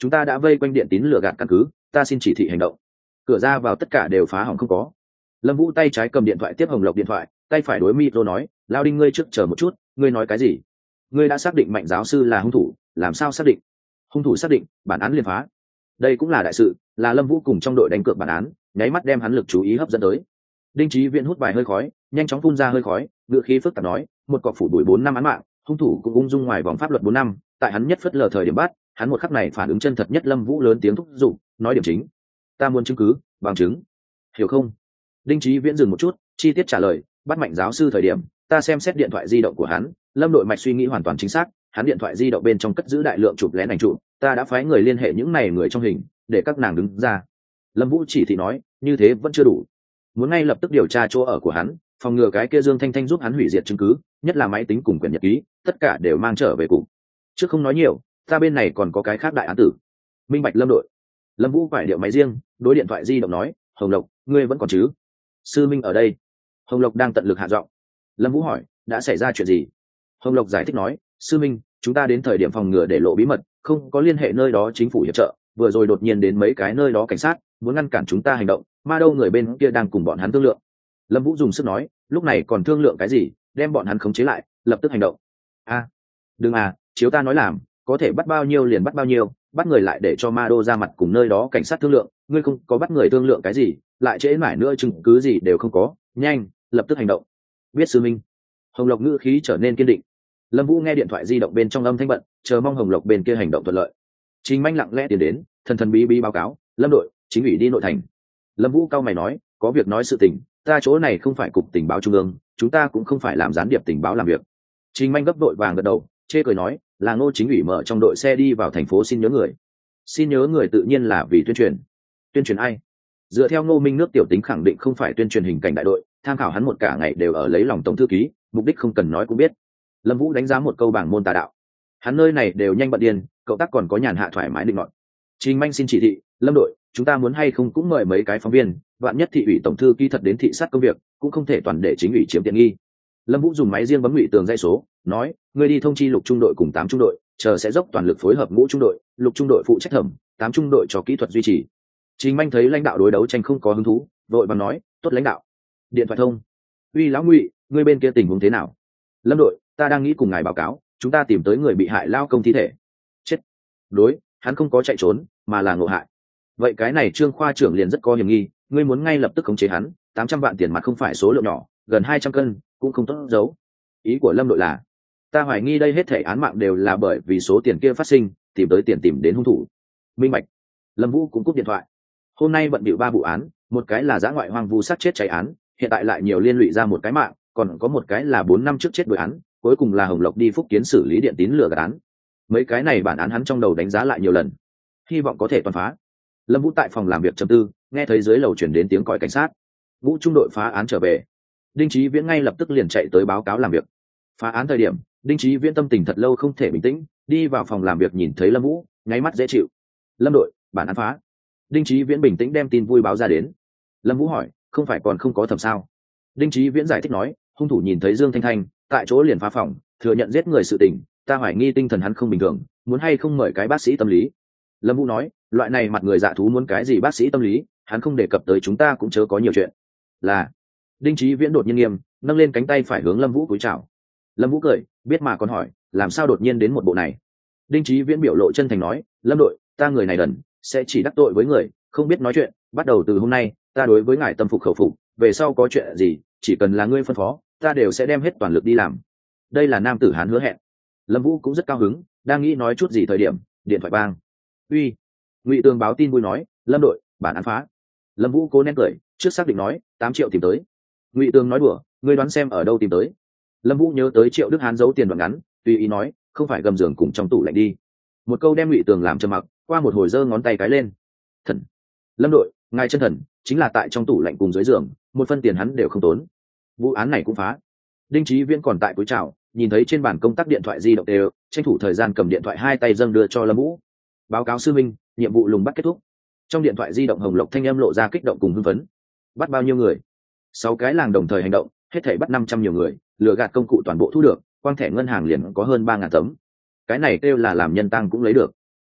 chúng ta đã vây quanh điện tín lừa gạt căn cứ, ta xin chỉ thị hành động. Cửa ra vào tất cả đều phá hỏng không có. Lâm Vũ tay trái cầm điện thoại tiếp Hồng Lộc điện thoại, tay phải đối micro nói, Lao Đinh ngươi trước chờ một chút, ngươi nói cái gì? Ngươi đã xác định Mạnh giáo sư là hung thủ, làm sao xác định? Hung thủ xác định, bản án liền phá. Đây cũng là đại sự, là Lâm Vũ cùng trong đội đánh cược bản án, nháy mắt đem hắn lực chú ý hấp dẫn tới. Đinh Chí Viễn hút vài hơi khói, nhanh chóng phun ra hơi khói, ngữ khí phức tạp nói, một cọc phủ đuổi bốn năm án mạng, hung thủ cũng ung dung ngoài vòng pháp luật bốn năm, tại hắn nhất phất lờ thời điểm bắt, hắn một khắc này phản ứng chân thật nhất. Lâm Vũ lớn tiếng thúc giục, nói điểm chính. Ta muốn chứng cứ, bằng chứng. Hiểu không? Đinh Chí Viễn dừng một chút, chi tiết trả lời, bắt Mạnh giáo sư thời điểm, ta xem xét điện thoại di động của hắn, Lâm đội mạch suy nghĩ hoàn toàn chính xác, hắn điện thoại di động bên trong cất giữ đại lượng chụp lén ảnh chụp, ta đã phái người liên hệ những này người trong hình, để các nàng đứng ra. Lâm Vũ chỉ thị nói, như thế vẫn chưa đủ, muốn ngay lập tức điều tra chỗ ở của hắn, phòng ngừa cái kia Dương Thanh Thanh giúp hắn hủy diệt chứng cứ, nhất là máy tính cùng quyển nhật ký, tất cả đều mang trở về cục. Trước không nói nhiều, ta bên này còn có cái khác đại án tử. Minh bạch Lâm đội. Lâm Vũ phải điệu máy riêng, đối điện thoại di động nói, Hồng Lộc, ngươi vẫn còn chứ? Sư Minh ở đây. Hồng Lộc đang tận lực hạ giọng. Lâm Vũ hỏi, đã xảy ra chuyện gì? Hồng Lộc giải thích nói, sư Minh, chúng ta đến thời điểm phòng ngừa để lộ bí mật, không có liên hệ nơi đó chính phủ hiệp trợ, vừa rồi đột nhiên đến mấy cái nơi đó cảnh sát, muốn ngăn cản chúng ta hành động, mà đâu người bên kia đang cùng bọn hắn thương lượng. Lâm Vũ dùng sức nói, lúc này còn thương lượng cái gì, đem bọn hắn khống chế lại, lập tức hành động. A, à, đừng à, chiếu ta nói làm, có thể bắt bao nhiêu liền bắt bao nhiêu, bắt người lại để cho Ma Đô ra mặt cùng nơi đó cảnh sát thương lượng, ngươi không có bắt người thương lượng cái gì, lại trễ mãi nữa chứng cứ gì đều không có, nhanh, lập tức hành động. Biết sư Minh. Hồng Lộc ngữ khí trở nên kiên định. Lâm Vũ nghe điện thoại di động bên trong âm thanh bận, chờ mong Hồng Lộc bên kia hành động thuận lợi. Trình Manh lặng lẽ tiến đến, thần thần bí bí báo cáo, Lâm đội, chính ủy đi nội thành. Lâm Vũ cao mày nói, có việc nói sự tình, ta chỗ này không phải cục tình báo trung ương, chúng ta cũng không phải làm gián điệp tình báo làm việc. Trình Manh gấp đội vàng gật đầu, chê cười nói, là Ngô chính ủy mở trong đội xe đi vào thành phố xin nhớ người. Xin nhớ người tự nhiên là vì tuyên truyền. Tuyên truyền ai? Dựa theo Ngô Minh nước tiểu tính khẳng định không phải tuyên truyền hình cảnh đại đội, tham khảo hắn một cả ngày đều ở lấy lòng tổng thư ký, mục đích không cần nói cũng biết. Lâm Vũ đánh giá một câu bảng môn tà đạo, hắn nơi này đều nhanh bận điên, cậu tác còn có nhàn hạ thoải mái định nọt. Trình Manh xin chỉ thị, Lâm đội, chúng ta muốn hay không cũng mời mấy cái phóng viên, vạn nhất thị ủy tổng thư ký thật đến thị sát công việc, cũng không thể toàn để chính ủy chiếm tiện nghi. Lâm Vũ dùng máy riêng bấm Ngụy Tường dây số, nói, ngươi đi thông chi lục trung đội cùng tám trung đội, chờ sẽ dốc toàn lực phối hợp ngũ trung đội, lục trung đội phụ trách thẩm, tám trung đội cho kỹ thuật duy trì. Trình Manh thấy lãnh đạo đối đấu tranh không có hứng thú, vội vàng nói, tốt lãnh đạo. Điện thoại thông. Uy lão Ngụy, ngươi bên kia tình huống thế nào? Lâm đội, ta đang nghĩ cùng ngài báo cáo, chúng ta tìm tới người bị hại lao công thi thể. Chết. Đối, hắn không có chạy trốn, mà là ngộ hại. Vậy cái này Trương khoa trưởng liền rất có hiểm nghi, ngươi muốn ngay lập tức khống chế hắn, tám trăm vạn tiền mặt không phải số lượng nhỏ, gần hai trăm cân, cũng không tốt giấu. Ý của Lâm đội là, ta hoài nghi đây hết thể án mạng đều là bởi vì số tiền kia phát sinh, tìm tới tiền tìm đến hung thủ. Minh bạch. Lâm Vũ cũng cúp điện thoại. Hôm nay bận bịu ba vụ án, một cái là dã ngoại hoang vu sát chết cháy án, hiện tại lại nhiều liên lụy ra một cái mạng, còn có một cái là bốn năm trước chết đuổi án, cuối cùng là Hồng Lộc đi Phúc Kiến xử lý điện tín lừa gạt án. Mấy cái này bản án hắn trong đầu đánh giá lại nhiều lần, hy vọng có thể toàn phá. Lâm Vũ tại phòng làm việc trầm tư, nghe thấy dưới lầu chuyển đến tiếng còi cảnh sát. Vũ trung đội phá án trở về. Đinh Chí Viễn ngay lập tức liền chạy tới báo cáo làm việc. Phá án thời điểm, Đinh Chí Viễn tâm tình thật lâu không thể bình tĩnh, đi vào phòng làm việc nhìn thấy Lâm Vũ, nháy mắt dễ chịu. Lâm đội, bản án phá. Đinh Chí Viễn bình tĩnh đem tin vui báo ra đến. Lâm Vũ hỏi, không phải còn không có thẩm sao? Đinh Chí Viễn giải thích nói, hung thủ nhìn thấy Dương Thanh Thanh, tại chỗ liền phá phòng, thừa nhận giết người sự tình, ta hoài nghi tinh thần hắn không bình thường, muốn hay không mời cái bác sĩ tâm lý. Lâm Vũ nói, loại này mặt người dạ thú muốn cái gì bác sĩ tâm lý, hắn không đề cập tới chúng ta cũng chớ có nhiều chuyện. Là. Đinh Chí Viễn đột nhiên nghiêm, nâng lên cánh tay phải hướng Lâm Vũ cúi chào. Lâm Vũ cười, biết mà còn hỏi, làm sao đột nhiên đến một bộ này? Đinh Chí Viễn biểu lộ chân thành nói, Lâm đội, ta người này đần, sẽ chỉ đắc tội với người, không biết nói chuyện, bắt đầu từ hôm nay, ta đối với ngài tâm phục khẩu phục, về sau có chuyện gì, chỉ cần là ngươi phân phó, ta đều sẽ đem hết toàn lực đi làm. Đây là nam tử hán hứa hẹn. Lâm Vũ cũng rất cao hứng, đang nghĩ nói chút gì thời điểm, điện thoại vang. Uy. Ngụy Tường báo tin vui nói, Lâm đội, bản án phá. Lâm Vũ cố nén cười, trước xác định nói, tám triệu tìm tới. Ngụy Tường nói đùa, ngươi đoán xem ở đâu tìm tới. Lâm Vũ nhớ tới Triệu Đức Hán giấu tiền đoạn ngắn, tùy ý nói, không phải gầm giường cùng trong tủ lạnh đi. Một câu đem Ngụy Tường làm trầm mặc, qua một hồi giơ ngón tay cái lên. Thần. Lâm đội, ngài chân thần, chính là tại trong tủ lạnh cùng dưới giường, một phân tiền hắn đều không tốn. Vụ án này cũng phá. Đinh Chí Viễn còn tại cúi chào, nhìn thấy trên bàn công tác điện thoại di động đều, tranh thủ thời gian cầm điện thoại hai tay dâng đưa cho Lâm Vũ. Báo cáo sư minh, nhiệm vụ lùng bắt kết thúc. Trong điện thoại di động Hồng Lộc thanh âm lộ ra kích động cùng hưng phấn. Bắt bao nhiêu người? Sáu cái làng đồng thời hành động, hết thảy bắt năm trăm nhiều người, lừa gạt công cụ toàn bộ thu được, quang thẻ ngân hàng liền có hơn ba ngàn tấm. Cái này kêu là làm nhân tăng cũng lấy được.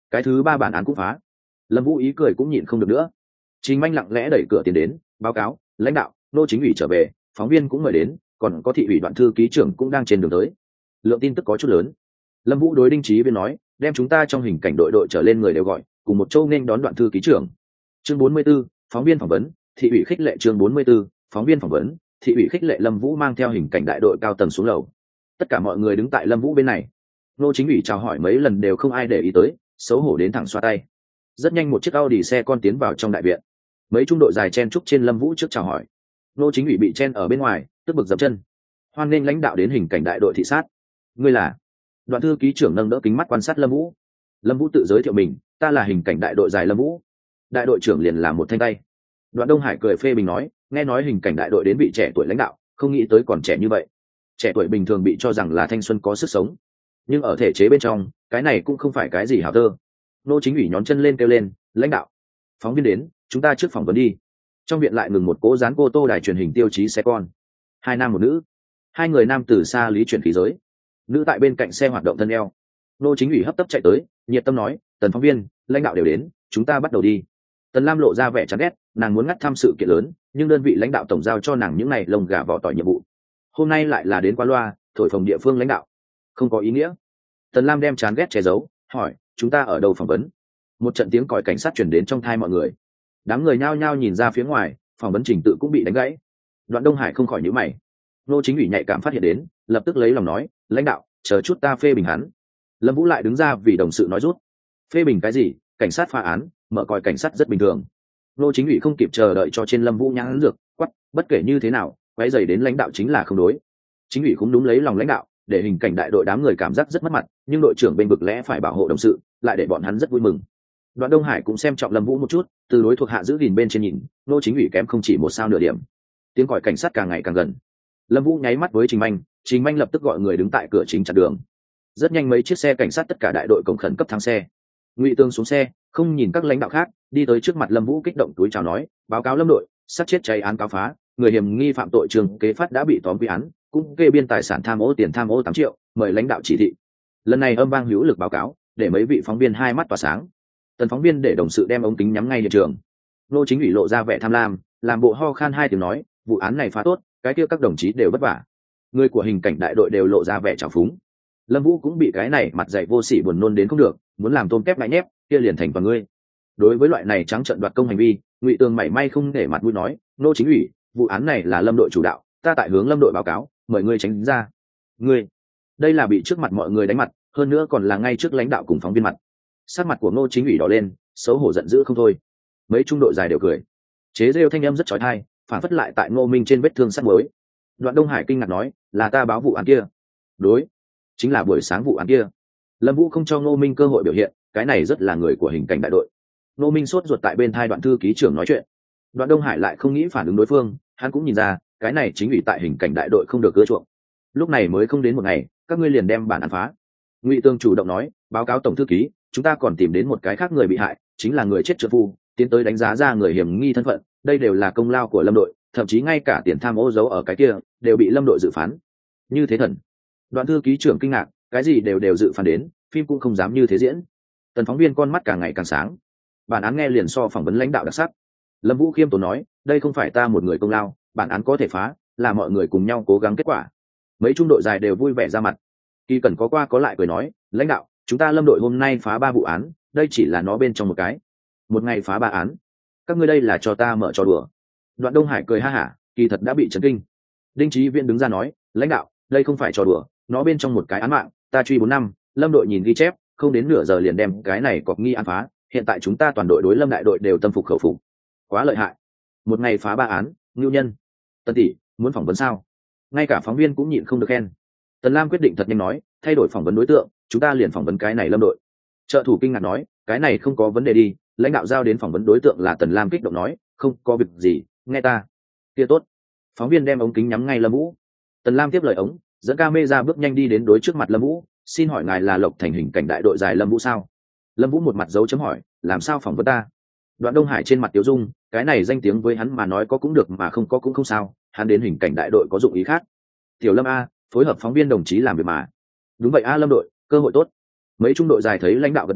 cái thứ ba bản án cũng phá. Lâm Vũ ý cười cũng nhịn không được nữa. Trình Manh lặng lẽ đẩy cửa tiến đến, báo cáo lãnh đạo, nô chính ủy trở về, phóng viên cũng mời đến, còn có thị ủy đoạn thư ký trưởng cũng đang trên đường tới. Lượng tin tức có chút lớn. Lâm Vũ đối Đinh Chí Viên nói, đem chúng ta trong hình cảnh đội đội trở lên người đều gọi, cùng một châu nên đón đoạn thư ký trưởng. Chương bốn mươi 44, phóng viên phỏng vấn, thị ủy khích lệ. Chương bốn mươi 44, phóng viên phỏng vấn, thị ủy khích lệ. Lâm Vũ mang theo hình cảnh đại đội cao tầng xuống lầu. Tất cả mọi người đứng tại Lâm Vũ bên này. Nô chính ủy chào hỏi mấy lần đều không ai để ý tới, xấu hổ đến thẳng xoa tay. Rất nhanh một chiếc Audi xe con tiến vào trong đại viện. Mấy trung đội dài chen trúc trên Lâm Vũ trước chào hỏi. Nô chính ủy bị chen ở bên ngoài, tức bực dậm chân. Hoan nghênh lãnh đạo đến hình cảnh đại đội thị sát. Ngươi là? Đoạn thư ký trưởng nâng đỡ kính mắt quan sát Lâm Vũ. Lâm Vũ tự giới thiệu mình, ta là hình cảnh đại đội dài Lâm Vũ. Đại đội trưởng liền làm một thanh tay. Đoạn Đông Hải cười phê bình nói, nghe nói hình cảnh đại đội đến vị trẻ tuổi lãnh đạo, không nghĩ tới còn trẻ như vậy. Trẻ tuổi bình thường bị cho rằng là thanh xuân có sức sống, nhưng ở thể chế bên trong, cái này cũng không phải cái gì hảo thơ. Nô chính ủy nhón chân lên kêu lên, lãnh đạo, phóng viên đến, chúng ta trước phỏng vấn đi. Trong viện lại ngừng một cố dán cô tô đài truyền hình tiêu chí xe con, hai nam một nữ. Hai người nam từ xa lý chuyển khí giới, nữ tại bên cạnh xe hoạt động thân eo. Nô chính ủy hấp tấp chạy tới, nhiệt tâm nói, tần phóng viên, lãnh đạo đều đến, chúng ta bắt đầu đi. Tần Lam lộ ra vẻ chán ghét, nàng muốn ngắt thăm sự kiện lớn, nhưng đơn vị lãnh đạo tổng giao cho nàng những này lông gà vỏ tỏi nhiệm vụ. Hôm nay lại là đến qua loa, thổi phồng địa phương lãnh đạo, không có ý nghĩa. Tần Lam đem chán ghét che giấu, hỏi, chúng ta ở đâu phỏng vấn? Một trận tiếng còi cảnh sát truyền đến trong tai mọi người. Đám người nhao nhao nhìn ra phía ngoài, phỏng vấn trình tự cũng bị đánh gãy. Đoạn Đông Hải không khỏi nhíu mày. Nô chính ủy nhạy cảm phát hiện đến, lập tức lấy lòng nói, lãnh đạo, chờ chút ta phê bình hắn. Lâm Vũ lại đứng ra vì đồng sự nói rút. Phê bình cái gì? Cảnh sát phá án, mở còi cảnh sát rất bình thường. Nô chính ủy không kịp chờ đợi cho trên Lâm Vũ nhãn dược, quắc, bất kể như thế nào, quấy rầy đến lãnh đạo chính là không đối. Chính ủy cũng đúng lấy lòng lãnh đạo, để hình cảnh đại đội đám người cảm giác rất mất mặt, nhưng đội trưởng bên vực lẽ phải bảo hộ đồng sự, lại để bọn hắn rất vui mừng. Đoạn Đông Hải cũng xem trọng Lâm Vũ một chút, từ đối thuộc hạ giữ gìn bên trên nhìn, nô chính ủy kém không chỉ một sao nửa điểm. Tiếng còi cảnh sát càng ngày càng gần. Lâm Vũ nháy mắt với Trình Manh, Trình Manh lập tức gọi người đứng tại cửa chính chặn đường. Rất nhanh mấy chiếc xe cảnh sát tất cả đại đội cổng khẩn cấp thang xe. Ngụy Tương xuống xe, không nhìn các lãnh đạo khác, đi tới trước mặt Lâm Vũ kích động túi chào nói, báo cáo Lâm đội, sát chết cháy án cáo phá, người hiểm nghi phạm tội Trường Kế Phát đã bị tóm quy án, cũng kê biên tài sản tham ô tiền tham ô tám triệu, mời lãnh đạo chỉ thị. Lần này âm vang hữu lực báo cáo, để mấy vị phóng viên hai mắt tỏa sáng. Tần phóng viên để đồng sự đem ống kính nhắm ngay hiện trường. Nô chính ủy lộ ra vẻ tham lam, làm bộ ho khan hai tiếng nói, vụ án này phá tốt, cái kia các đồng chí đều vất vả. Người của hình cảnh đại đội đều lộ ra vẻ trào phúng. Lâm Vũ cũng bị cái này mặt dày vô sỉ buồn nôn đến không được, muốn làm tôm kép lại nhép, kia liền thành vào ngươi. Đối với loại này trắng trợn đoạt công hành vi, Ngụy Tường mảy may không để mặt mũi nói, nô chính ủy, vụ án này là Lâm đội chủ đạo, ta tại hướng Lâm đội báo cáo, mời ngươi tránh ra. Ngươi, đây là bị trước mặt mọi người đánh mặt, hơn nữa còn là ngay trước lãnh đạo cùng phóng viên mặt. Sắc mặt của Ngô chính ủy đỏ lên, xấu hổ giận dữ không thôi. Mấy trung đội dài đều cười, chế rêu thanh âm rất chói tai, phản phất lại tại Ngô Minh trên vết thương sắt muối. Đoạn Đông Hải kinh ngạc nói, là ta báo vụ án kia. Đối, chính là buổi sáng vụ án kia. Lâm Vũ không cho Ngô Minh cơ hội biểu hiện, cái này rất là người của hình cảnh đại đội. Ngô Minh sốt ruột tại bên thai Đoạn thư ký trưởng nói chuyện. Đoạn Đông Hải lại không nghĩ phản ứng đối phương, hắn cũng nhìn ra, cái này chính ủy tại hình cảnh đại đội không được ưa chuộng. Lúc này mới không đến một ngày, các ngươi liền đem bản án phá. Ngụy Tương chủ động nói, báo cáo tổng thư ký, chúng ta còn tìm đến một cái khác người bị hại, chính là người chết trợ phu, tiến tới đánh giá ra người hiểm nghi thân phận, đây đều là công lao của Lâm đội, thậm chí ngay cả tiền tham ô giấu ở cái kia, đều bị Lâm đội dự phán. Như thế thần. Đoạn thư ký trưởng kinh ngạc, cái gì đều đều dự phán đến, phim cũng không dám như thế diễn. Tần phóng viên con mắt càng ngày càng sáng. Bản án nghe liền so phỏng vấn lãnh đạo đặc sắc. Lâm Vũ khiêm tốn nói, đây không phải ta một người công lao, bản án có thể phá, là mọi người cùng nhau cố gắng kết quả. Mấy trung đội dài đều vui vẻ ra mặt. Kỳ Cẩn có qua có lại cười nói, lãnh đạo, chúng ta Lâm đội hôm nay phá ba vụ án, đây chỉ là nó bên trong một cái. Một ngày phá ba án, các ngươi đây là cho ta mở trò đùa. Đoạn Đông Hải cười ha hả, kỳ thật đã bị chấn kinh. Đinh Chí Viễn đứng ra nói, lãnh đạo, đây không phải trò đùa, nó bên trong một cái án mạng, ta truy bốn năm, Lâm đội nhìn ghi chép, không đến nửa giờ liền đem cái này cọc nghi án phá, hiện tại chúng ta toàn đội đối Lâm đại đội đều tâm phục khẩu phục. Quá lợi hại. Một ngày phá ba án, ngưu nhân. Tần tỷ, muốn phỏng vấn sao? Ngay cả phóng viên cũng nhịn không được khen. Tần Lam quyết định thật nhanh nói, thay đổi phỏng vấn đối tượng, chúng ta liền phỏng vấn cái này Lâm đội. Trợ thủ kinh ngạc nói, cái này không có vấn đề đi, lãnh đạo giao đến phỏng vấn đối tượng là Tần Lam kích động nói, không có việc gì, nghe ta. Kia tốt. Phóng viên đem ống kính nhắm ngay Lâm Vũ. Tần Lam tiếp lời ống, dẫn camera bước nhanh đi đến đối trước mặt Lâm Vũ, xin hỏi ngài là Lộc Thành hình cảnh đại đội dài Lâm Vũ sao? Lâm Vũ một mặt dấu chấm hỏi, làm sao phỏng vấn ta? Đoạn Đông Hải trên mặt Tiểu Dung, cái này danh tiếng với hắn mà nói có cũng được mà không có cũng không sao, hắn đến hình cảnh đại đội có dụng ý khác. Tiểu Lâm a, phối hợp phóng viên đồng chí làm việc mà. Đúng vậy a Lâm đội, cơ hội tốt. Mấy trung đội dài thấy lãnh đạo gật đầu,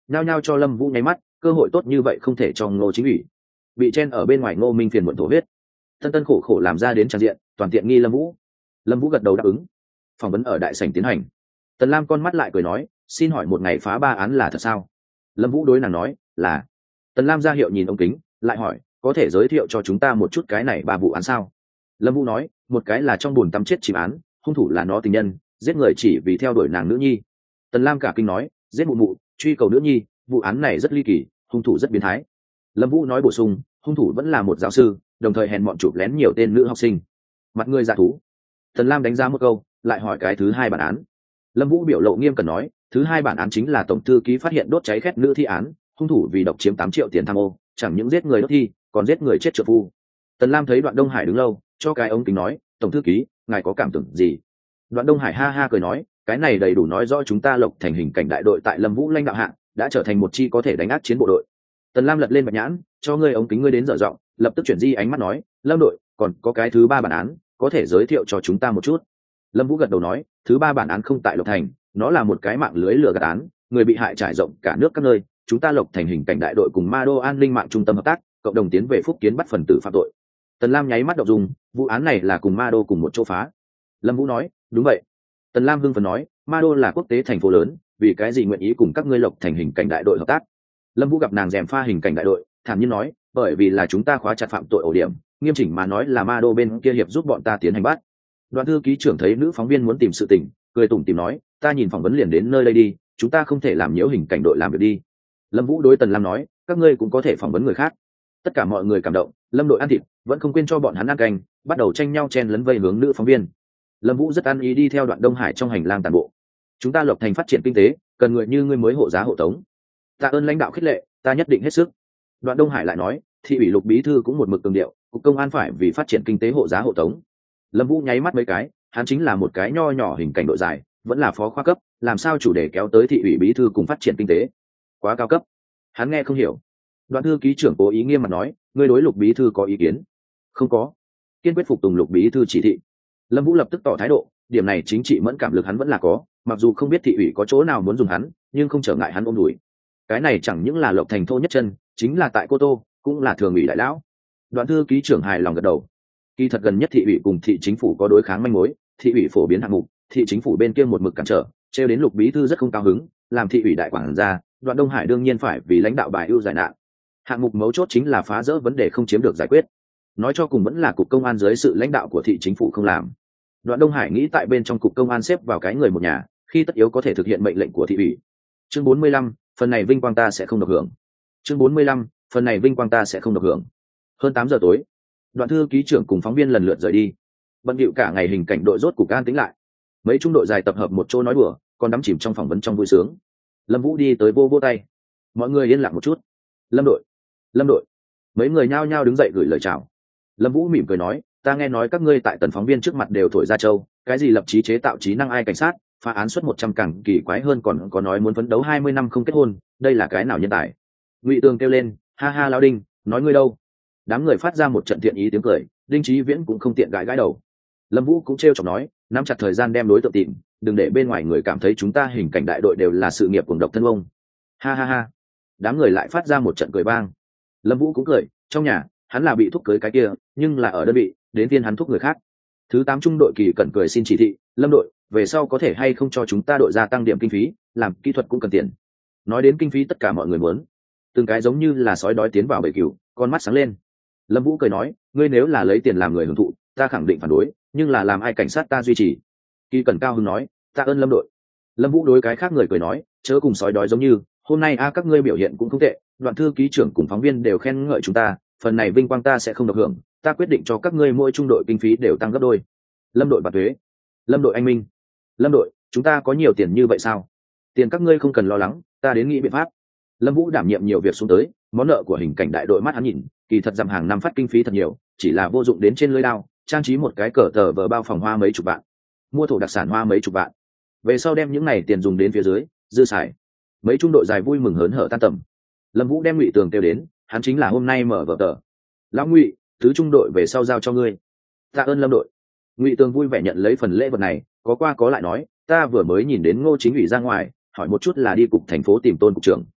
nhao nhao cho Lâm Vũ nháy mắt, cơ hội tốt như vậy không thể cho Ngô Chính ủy. Bị chen ở bên ngoài Ngô Minh phiền muộn thổ huyết. Tân Tân khổ khổ làm ra đến trang diện, toàn tiện nghi Lâm Vũ. Lâm Vũ gật đầu đáp ứng. Phỏng vấn ở đại sảnh tiến hành. Tần Lam con mắt lại cười nói, xin hỏi một ngày phá ba án là thật sao? Lâm Vũ đối nàng nói, là. Tần Lam ra hiệu nhìn ống kính, lại hỏi, có thể giới thiệu cho chúng ta một chút cái này ba vụ án sao? Lâm Vũ nói, một cái là trong bùn tắm chết chìm án, hung thủ là nó tình nhân, giết người chỉ vì theo đuổi nàng nữ nhi. Tần Lam cả kinh nói, giết mụ mụ, truy cầu nữ nhi, vụ án này rất ly kỳ, hung thủ rất biến thái. Lâm Vũ nói bổ sung, hung thủ vẫn là một giáo sư, đồng thời hèn mọn chụp lén nhiều tên nữ học sinh. Mặt người dạ thú. Tần Lam đánh giá một câu, lại hỏi cái thứ hai bản án. Lâm Vũ biểu lộ nghiêm cẩn nói, thứ hai bản án chính là tổng thư ký phát hiện đốt cháy khét nữ thi án, hung thủ vì độc chiếm tám triệu tiền tham ô, chẳng những giết người đốt thi, còn giết người chết trợ phu. Tần Lam thấy Đoạn Đông Hải đứng lâu, cho cái ống kính nói, tổng thư ký, ngài có cảm tưởng gì? Đoạn Đông Hải ha ha cười nói, cái này đầy đủ nói rõ chúng ta Lộc Thành hình cảnh đại đội tại Lâm Vũ lãnh đạo hạng đã trở thành một chi có thể đánh áp chiến bộ đội. Tần Lam lật lên bạch nhãn, cho ngươi ống kính ngươi đến dở giọng, lập tức chuyển di ánh mắt nói, Lâm đội, còn có cái thứ ba bản án, có thể giới thiệu cho chúng ta một chút. Lâm Vũ gật đầu nói, thứ ba bản án không tại Lộc Thành, nó là một cái mạng lưới lừa gạt án, người bị hại trải rộng cả nước các nơi, chúng ta Lộc Thành hình cảnh đại đội cùng Ma Đô an ninh mạng trung tâm hợp tác, cộng đồng tiến về phúc kiến bắt phần tử phạm tội. Tần Lam nháy mắt đọc dùng, vụ án này là cùng Ma Đô cùng một chỗ phá. Lâm Vũ nói, đúng vậy. Tần Lam hưng phấn nói, Ma Đô là quốc tế thành phố lớn, vì cái gì nguyện ý cùng các ngươi Lộc Thành hình cảnh đại đội hợp tác? Lâm Vũ gặp nàng rèm pha hình cảnh đại đội, thản nhiên nói, bởi vì là chúng ta khóa chặt phạm tội ổ điểm, nghiêm chỉnh mà nói là Ma Đô bên kia hiệp giúp bọn ta tiến hành bắt. Đoàn thư ký trưởng thấy nữ phóng viên muốn tìm sự tình, cười tủm tỉm nói, ta nhìn phỏng vấn liền đến nơi đây đi, chúng ta không thể làm nhiễu hình cảnh đội làm việc đi. Lâm Vũ đối Tần Lam nói, các ngươi cũng có thể phỏng vấn người khác. Tất cả mọi người cảm động, Lâm đội ăn thịt, vẫn không quên cho bọn hắn ăn canh, bắt đầu tranh nhau chen lấn vây hướng nữ phóng viên. Lâm Vũ rất ăn ý đi theo Đoạn Đông Hải trong hành lang tàn bộ. Chúng ta Lộc Thành phát triển kinh tế, cần người như ngươi mới hộ giá hộ tống. Tạ ơn lãnh đạo khích lệ, ta nhất định hết sức. Đoạn Đông Hải lại nói, thị ủy Lục bí thư cũng một mực cường điệu, cục công an phải vì phát triển kinh tế hộ giá hộ tống. Lâm Vũ nháy mắt mấy cái, hắn chính là một cái nho nhỏ hình cảnh đội dài, vẫn là phó khoa cấp, làm sao chủ đề kéo tới thị ủy bí thư cùng phát triển kinh tế? Quá cao cấp. Hắn nghe không hiểu. Đoạn thư ký trưởng cố ý nghiêm mặt nói, ngươi đối Lục bí thư có ý kiến? Không có. Kiên quyết phục tùng Lục bí thư chỉ thị. Lâm Vũ lập tức tỏ thái độ, điểm này chính trị mẫn cảm lực hắn vẫn là có, mặc dù không biết thị ủy có chỗ nào muốn dùng hắn, nhưng không trở ngại hắn ôm đùi. Cái này chẳng những là Lộc Thành thô nhất chân, chính là tại Cô Tô, cũng là thường ủy đại lão. Đoạn thư ký trưởng hài lòng gật đầu. Kỳ thật gần nhất thị ủy cùng thị chính phủ có đối kháng manh mối, thị ủy phổ biến hạng mục, thị chính phủ bên kia một mực cản trở, trêu đến Lục bí thư rất không cao hứng, làm thị ủy đại quản gia, Đoạn Đông Hải đương nhiên phải vì lãnh đạo bài ưu giải nạn. Hạng mục mấu chốt chính là phá rỡ vấn đề không chiếm được giải quyết. Nói cho cùng vẫn là cục công an dưới sự lãnh đạo của thị chính phủ không làm. Đoạn Đông Hải nghĩ tại bên trong cục công an xếp vào cái người một nhà, khi tất yếu có thể thực hiện mệnh lệnh của thị ủy. Chương bốn mươi lăm, phần này vinh quang ta sẽ không được hưởng. Chương bốn mươi lăm, phần này vinh quang ta sẽ không được hưởng. Hơn tám giờ tối, Đoạn thư ký trưởng cùng phóng viên lần lượt rời đi. Bận rộn cả ngày hình cảnh đội rốt cục an tĩnh lại. Mấy trung đội dài tập hợp một chỗ nói đùa, còn đắm chìm trong phỏng vấn trong vui sướng. Lâm Vũ đi tới vô vô tay. Mọi người yên lặng một chút. Lâm đội, Lâm đội. Mấy người nhao nhao đứng dậy gửi lời chào. Lâm Vũ mỉm cười nói, ta nghe nói các ngươi tại Tần phóng viên trước mặt đều thổi ra châu, cái gì lập chí chế tạo trí năng ai cảnh sát, phá án suất một trăm càng kỳ quái hơn, còn có nói muốn phấn đấu hai mươi năm không kết hôn, đây là cái nào nhân tài? Ngụy Tường kêu lên, ha ha Lão Đinh, nói ngươi đâu? Đám người phát ra một trận thiện ý tiếng cười, Đinh Chí Viễn cũng không tiện gãi gãi đầu. Lâm Vũ cũng trêu chọc nói, nắm chặt thời gian đem đối tượng tìm, đừng để bên ngoài người cảm thấy chúng ta hình cảnh đại đội đều là sự nghiệp cuồng độc thân ông. Ha ha ha. Đám người lại phát ra một trận cười vang. Lâm Vũ cũng cười, trong nhà, hắn là bị thúc cưới cái kia, nhưng là ở đơn vị, đến tiên hắn thúc người khác. Thứ tám trung đội Kỳ Cẩn cười xin chỉ thị, Lâm đội, về sau có thể hay không cho chúng ta đội gia tăng điểm kinh phí, làm kỹ thuật cũng cần tiền. Nói đến kinh phí tất cả mọi người muốn. Từng cái giống như là sói đói tiến vào bầy cừu, con mắt sáng lên. Lâm Vũ cười nói, ngươi nếu là lấy tiền làm người hưởng thụ, ta khẳng định phản đối, nhưng là làm ai cảnh sát ta duy trì. Kỳ Cẩn cao hứng nói, ta ơn Lâm đội. Lâm Vũ đối cái khác người cười nói, chớ cùng sói đói giống như, hôm nay a các ngươi biểu hiện cũng không tệ, Đoạn thư ký trưởng cùng phóng viên đều khen ngợi chúng ta, phần này vinh quang ta sẽ không được hưởng, ta quyết định cho các ngươi mỗi trung đội kinh phí đều tăng gấp đôi. Lâm đội bạt thuế, Lâm đội anh minh, Lâm đội, chúng ta có nhiều tiền như vậy sao? Tiền các ngươi không cần lo lắng, ta đến nghĩ biện pháp. Lâm Vũ đảm nhiệm nhiều việc xuống tới, món nợ của hình cảnh đại đội mắt hắn nhìn, kỳ thật dằm hàng năm phát kinh phí thật nhiều, chỉ là vô dụng đến trên lưỡi đao, trang trí một cái cờ tờ vờ bao phòng hoa mấy chục vạn, mua thổ đặc sản hoa mấy chục vạn. Về sau đem những này tiền dùng đến phía dưới, dư xài. Mấy trung đội dài vui mừng hớn hở tan tầm. Lâm Vũ đem Ngụy Tường kêu đến, hắn chính là hôm nay mở vở tờ. Lão Ngụy, thứ trung đội về sau giao cho ngươi. Tạ ơn Lâm đội. Ngụy Tường vui vẻ nhận lấy phần lễ vật này, có qua có lại nói, ta vừa mới nhìn đến Ngô chính ủy ra ngoài, hỏi một chút là đi cục thành phố tìm Tôn cục trưởng.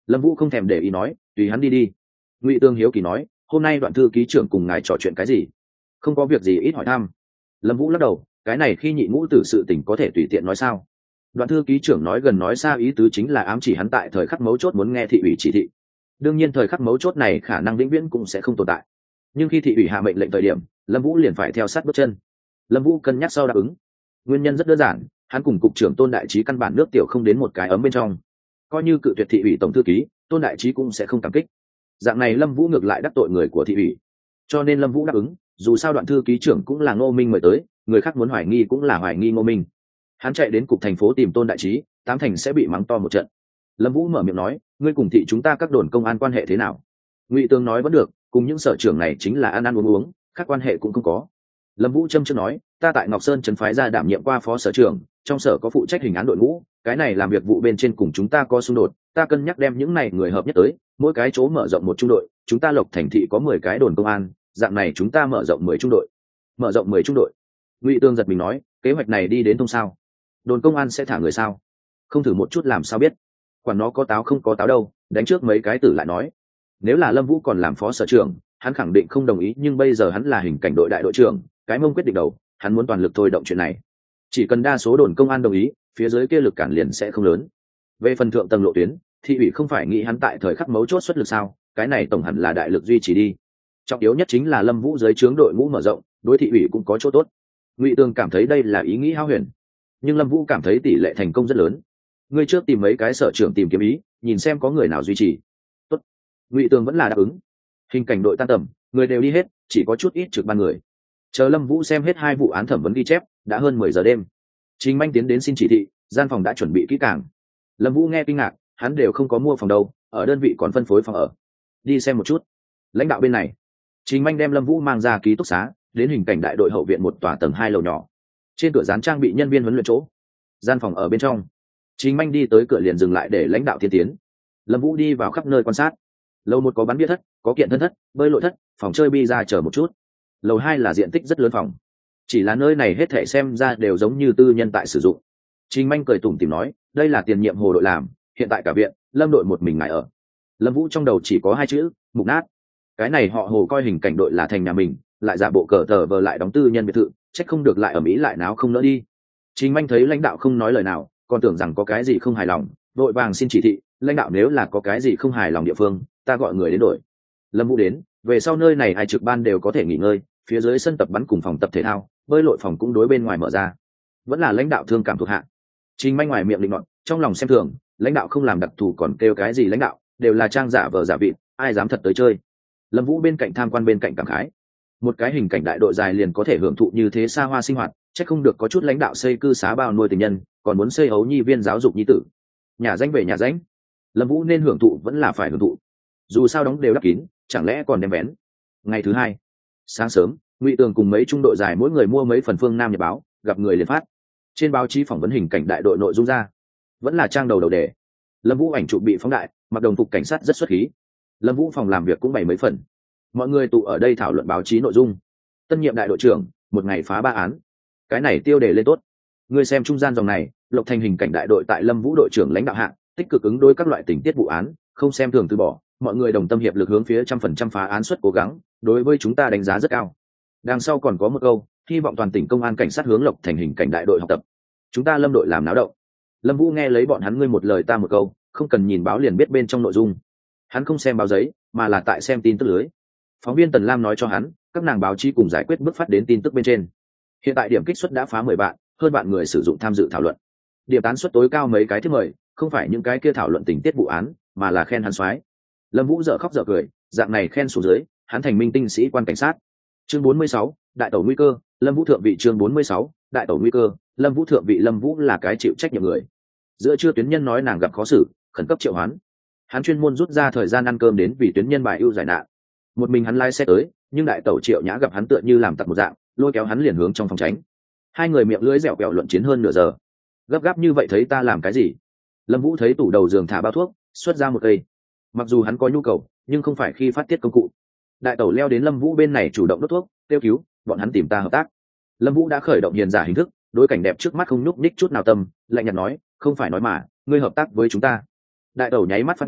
Lâm Vũ không thèm để ý nói, tùy hắn đi đi. Ngụy Tương hiếu kỳ nói, hôm nay Đoạn thư ký trưởng cùng ngài trò chuyện cái gì? Không có việc gì, ít hỏi thăm. Lâm Vũ lắc đầu, cái này khi nhị ngũ tử sự tình có thể tùy tiện nói sao? Đoạn thư ký trưởng nói gần nói xa ý tứ chính là ám chỉ hắn tại thời khắc mấu chốt muốn nghe thị ủy chỉ thị. Đương nhiên thời khắc mấu chốt này khả năng vĩnh viễn cũng sẽ không tồn tại. Nhưng khi thị ủy hạ mệnh lệnh thời điểm, Lâm Vũ liền phải theo sát bước chân. Lâm Vũ cân nhắc sau đáp ứng. Nguyên nhân rất đơn giản, hắn cùng cục trưởng Tôn Đại Trí căn bản nước tiểu không đến một cái ấm bên trong. Coi như cự tuyệt thị ủy tổng thư ký, Tôn Đại Trí cũng sẽ không cảm kích. Dạng này Lâm Vũ ngược lại đắc tội người của thị ủy. Cho nên Lâm Vũ đáp ứng, dù sao Đoạn thư ký trưởng cũng là Ngô Minh mời tới, người khác muốn hoài nghi cũng là hoài nghi Ngô Minh. Hắn chạy đến cục thành phố tìm Tôn Đại Trí, tám thành sẽ bị mắng to một trận. Lâm Vũ mở miệng nói, ngươi cùng thị chúng ta các đồn công an quan hệ thế nào? Ngụy Tương nói vẫn được, cùng những sở trưởng này chính là ăn ăn uống uống, khác quan hệ cũng không có. Lâm Vũ châm chước nói, ta tại Ngọc Sơn trấn phái ra đảm nhiệm qua phó sở trưởng, trong sở có phụ trách hình án đội ngũ, cái này làm việc vụ bên trên cùng chúng ta có xung đột, ta cân nhắc đem những này người hợp nhất tới, mỗi cái chỗ mở rộng một trung đội, chúng ta Lộc Thành thị có mười cái đồn công an, dạng này chúng ta mở rộng mười trung đội. Mở rộng mười trung đội. Ngụy Tương giật mình nói, kế hoạch này đi đến thông sao? Đồn công an sẽ thả người sao? Không thử một chút làm sao biết? Quản nó có táo không có táo đâu, đánh trước mấy cái tử lại nói. Nếu là Lâm Vũ còn làm phó sở trưởng, hắn khẳng định không đồng ý, nhưng bây giờ hắn là hình cảnh đội đại đội trưởng, cái mông quyết định đầu, hắn muốn toàn lực thôi động chuyện này. Chỉ cần đa số đồn công an đồng ý, phía dưới kia lực cản liền sẽ không lớn. Về phần thượng tầng lộ tuyến, thị ủy không phải nghĩ hắn tại thời khắc mấu chốt xuất lực sao? Cái này tổng hẳn là đại lực duy trì đi. Trọng yếu nhất chính là Lâm Vũ dưới trướng đội ngũ mở rộng, đối thị ủy cũng có chỗ tốt. Ngụy Tương cảm thấy đây là ý nghĩ hão huyền, nhưng Lâm Vũ cảm thấy tỷ lệ thành công rất lớn. Ngươi trước tìm mấy cái sở trưởng tìm kiếm ý, nhìn xem có người nào duy trì. Tốt. Ngụy Tương vẫn là đáp ứng. Hình cảnh đội tan tầm, người đều đi hết, chỉ có chút ít trực ban người. Chờ Lâm Vũ xem hết hai vụ án thẩm vấn ghi chép, đã hơn mười giờ đêm. Trình Manh tiến đến xin chỉ thị, gian phòng đã chuẩn bị kỹ càng. Lâm Vũ nghe kinh ngạc, hắn đều không có mua phòng đâu, ở đơn vị còn phân phối phòng ở. Đi xem một chút. Lãnh đạo bên này. Trình Manh đem Lâm Vũ mang ra ký túc xá, đến hình cảnh đại đội hậu viện một tòa tầng hai lầu nhỏ. Trên cửa dán trang bị nhân viên huấn luyện chỗ. Gian phòng ở bên trong. Trình Manh đi tới cửa liền dừng lại để lãnh đạo tiên tiến. Lâm Vũ đi vào khắp nơi quan sát. Lầu một có bắn bia thất, có kiện thân thất, bơi lội thất, phòng chơi bi-ra chờ một chút. Lầu hai là diện tích rất lớn phòng. Chỉ là nơi này hết thảy xem ra đều giống như tư nhân tại sử dụng. Trình Manh cười tủm tỉm nói, đây là tiền nhiệm Hồ đội làm, hiện tại cả viện, Lâm đội một mình ngài ở. Lâm Vũ trong đầu chỉ có hai chữ, mục nát. Cái này họ Hồ coi hình cảnh đội là thành nhà mình, lại giả bộ cờ tờ vờ lại đóng tư nhân biệt thự, trách không được lại ở Mỹ lại náo không nỡ đi. Trình Manh thấy lãnh đạo không nói lời nào, còn tưởng rằng có cái gì không hài lòng, vội vàng xin chỉ thị, lãnh đạo nếu là có cái gì không hài lòng địa phương, ta gọi người đến đổi. Lâm Vũ đến, về sau nơi này hai trực ban đều có thể nghỉ ngơi, phía dưới sân tập bắn cùng phòng tập thể thao, bơi lội phòng cũng đối bên ngoài mở ra. Vẫn là lãnh đạo thương cảm thuộc hạ. Trình Manh ngoài miệng định nọt, trong lòng xem thường, lãnh đạo không làm đặc thù còn kêu cái gì lãnh đạo, đều là trang giả vờ giả vịt, ai dám thật tới chơi. Lâm Vũ bên cạnh tham quan bên cạnh cảm khái, một cái hình cảnh đại đội dài liền có thể hưởng thụ như thế xa hoa sinh hoạt, chắc không được có chút lãnh đạo xây cư xá bao nuôi tình nhân, còn muốn xây hấu nhi viên giáo dục nhi tử. Nhà danh về nhà danh, Lâm Vũ nên hưởng thụ vẫn là phải hưởng thụ, dù sao đóng đều đắp kín, chẳng lẽ còn đem vén. Ngày thứ hai sáng sớm, Ngụy Tường cùng mấy trung đội dài mỗi người mua mấy phần Phương Nam Nhật báo, gặp người liền phát. Trên báo chí phỏng vấn hình cảnh đại đội nội dung ra, vẫn là trang đầu đầu đề. Lâm Vũ ảnh chụp bị phóng đại, mặc đồng phục cảnh sát rất xuất khí. Lâm Vũ phòng làm việc cũng bày mấy phần. Mọi người tụ ở đây thảo luận báo chí nội dung. Tân nhiệm đại đội trưởng, một ngày phá ba án. Cái này tiêu đề lên tốt. Người xem trung gian dòng này, Lộc Thành hình cảnh đại đội tại Lâm Vũ đội trưởng lãnh đạo hạng, tích cực ứng đối các loại tình tiết vụ án, không xem thường từ bỏ, mọi người đồng tâm hiệp lực hướng phía trăm phần trăm phá án suất cố gắng, đối với chúng ta đánh giá rất cao. Đằng sau còn có một câu, hy vọng toàn tỉnh công an cảnh sát hướng Lộc Thành hình cảnh đại đội học tập. Chúng ta Lâm đội làm náo động. Lâm Vũ nghe lấy bọn hắn ngươi một lời ta một câu, không cần nhìn báo liền biết bên trong nội dung. Hắn không xem báo giấy, mà là tại xem tin tức lưới. Phóng viên Tần Lam nói cho hắn, các nàng báo chí cùng giải quyết bước phát đến tin tức bên trên. Hiện tại điểm kích suất đã phá mười vạn, hơn bạn người sử dụng tham dự thảo luận. Điểm tán suất tối cao mấy cái thiết mời, không phải những cái kia thảo luận tình tiết vụ án, mà là khen hắn soái. Lâm Vũ dở khóc dở cười, dạng này khen xuống dưới, hắn thành minh tinh sĩ quan cảnh sát. Chương bốn mươi sáu, đại tẩu nguy cơ, Lâm Vũ thượng vị. Chương bốn mươi sáu, đại tẩu nguy cơ, Lâm Vũ thượng vị. Lâm Vũ là cái chịu trách nhiệm người. Giữa trưa tuyến nhân nói nàng gặp khó xử, khẩn cấp triệu hoán. Hắn chuyên môn rút ra thời gian ăn cơm đến vì tuyến nhân bài ưu giải nạn. Một mình hắn lái xe tới, nhưng đại tẩu Triệu Nhã gặp hắn tựa như làm tặc một dạng, lôi kéo hắn liền hướng trong phòng tránh. Hai người miệng lưỡi dẻo quẹo luận chiến hơn nửa giờ. Gấp gáp như vậy thấy ta làm cái gì? Lâm Vũ thấy tủ đầu giường thả bao thuốc, xuất ra một cây. Mặc dù hắn có nhu cầu, nhưng không phải khi phát tiết công cụ. Đại tẩu leo đến Lâm Vũ bên này chủ động đốt thuốc, kêu cứu, bọn hắn tìm ta hợp tác. Lâm Vũ đã khởi động hiền giả hình thức, đối cảnh đẹp trước mắt không nhúc nhích chút nào tâm, lạnh nhạt nói, không phải nói mà, ngươi hợp tác với chúng ta. Đại tẩu nháy mắt phát điên,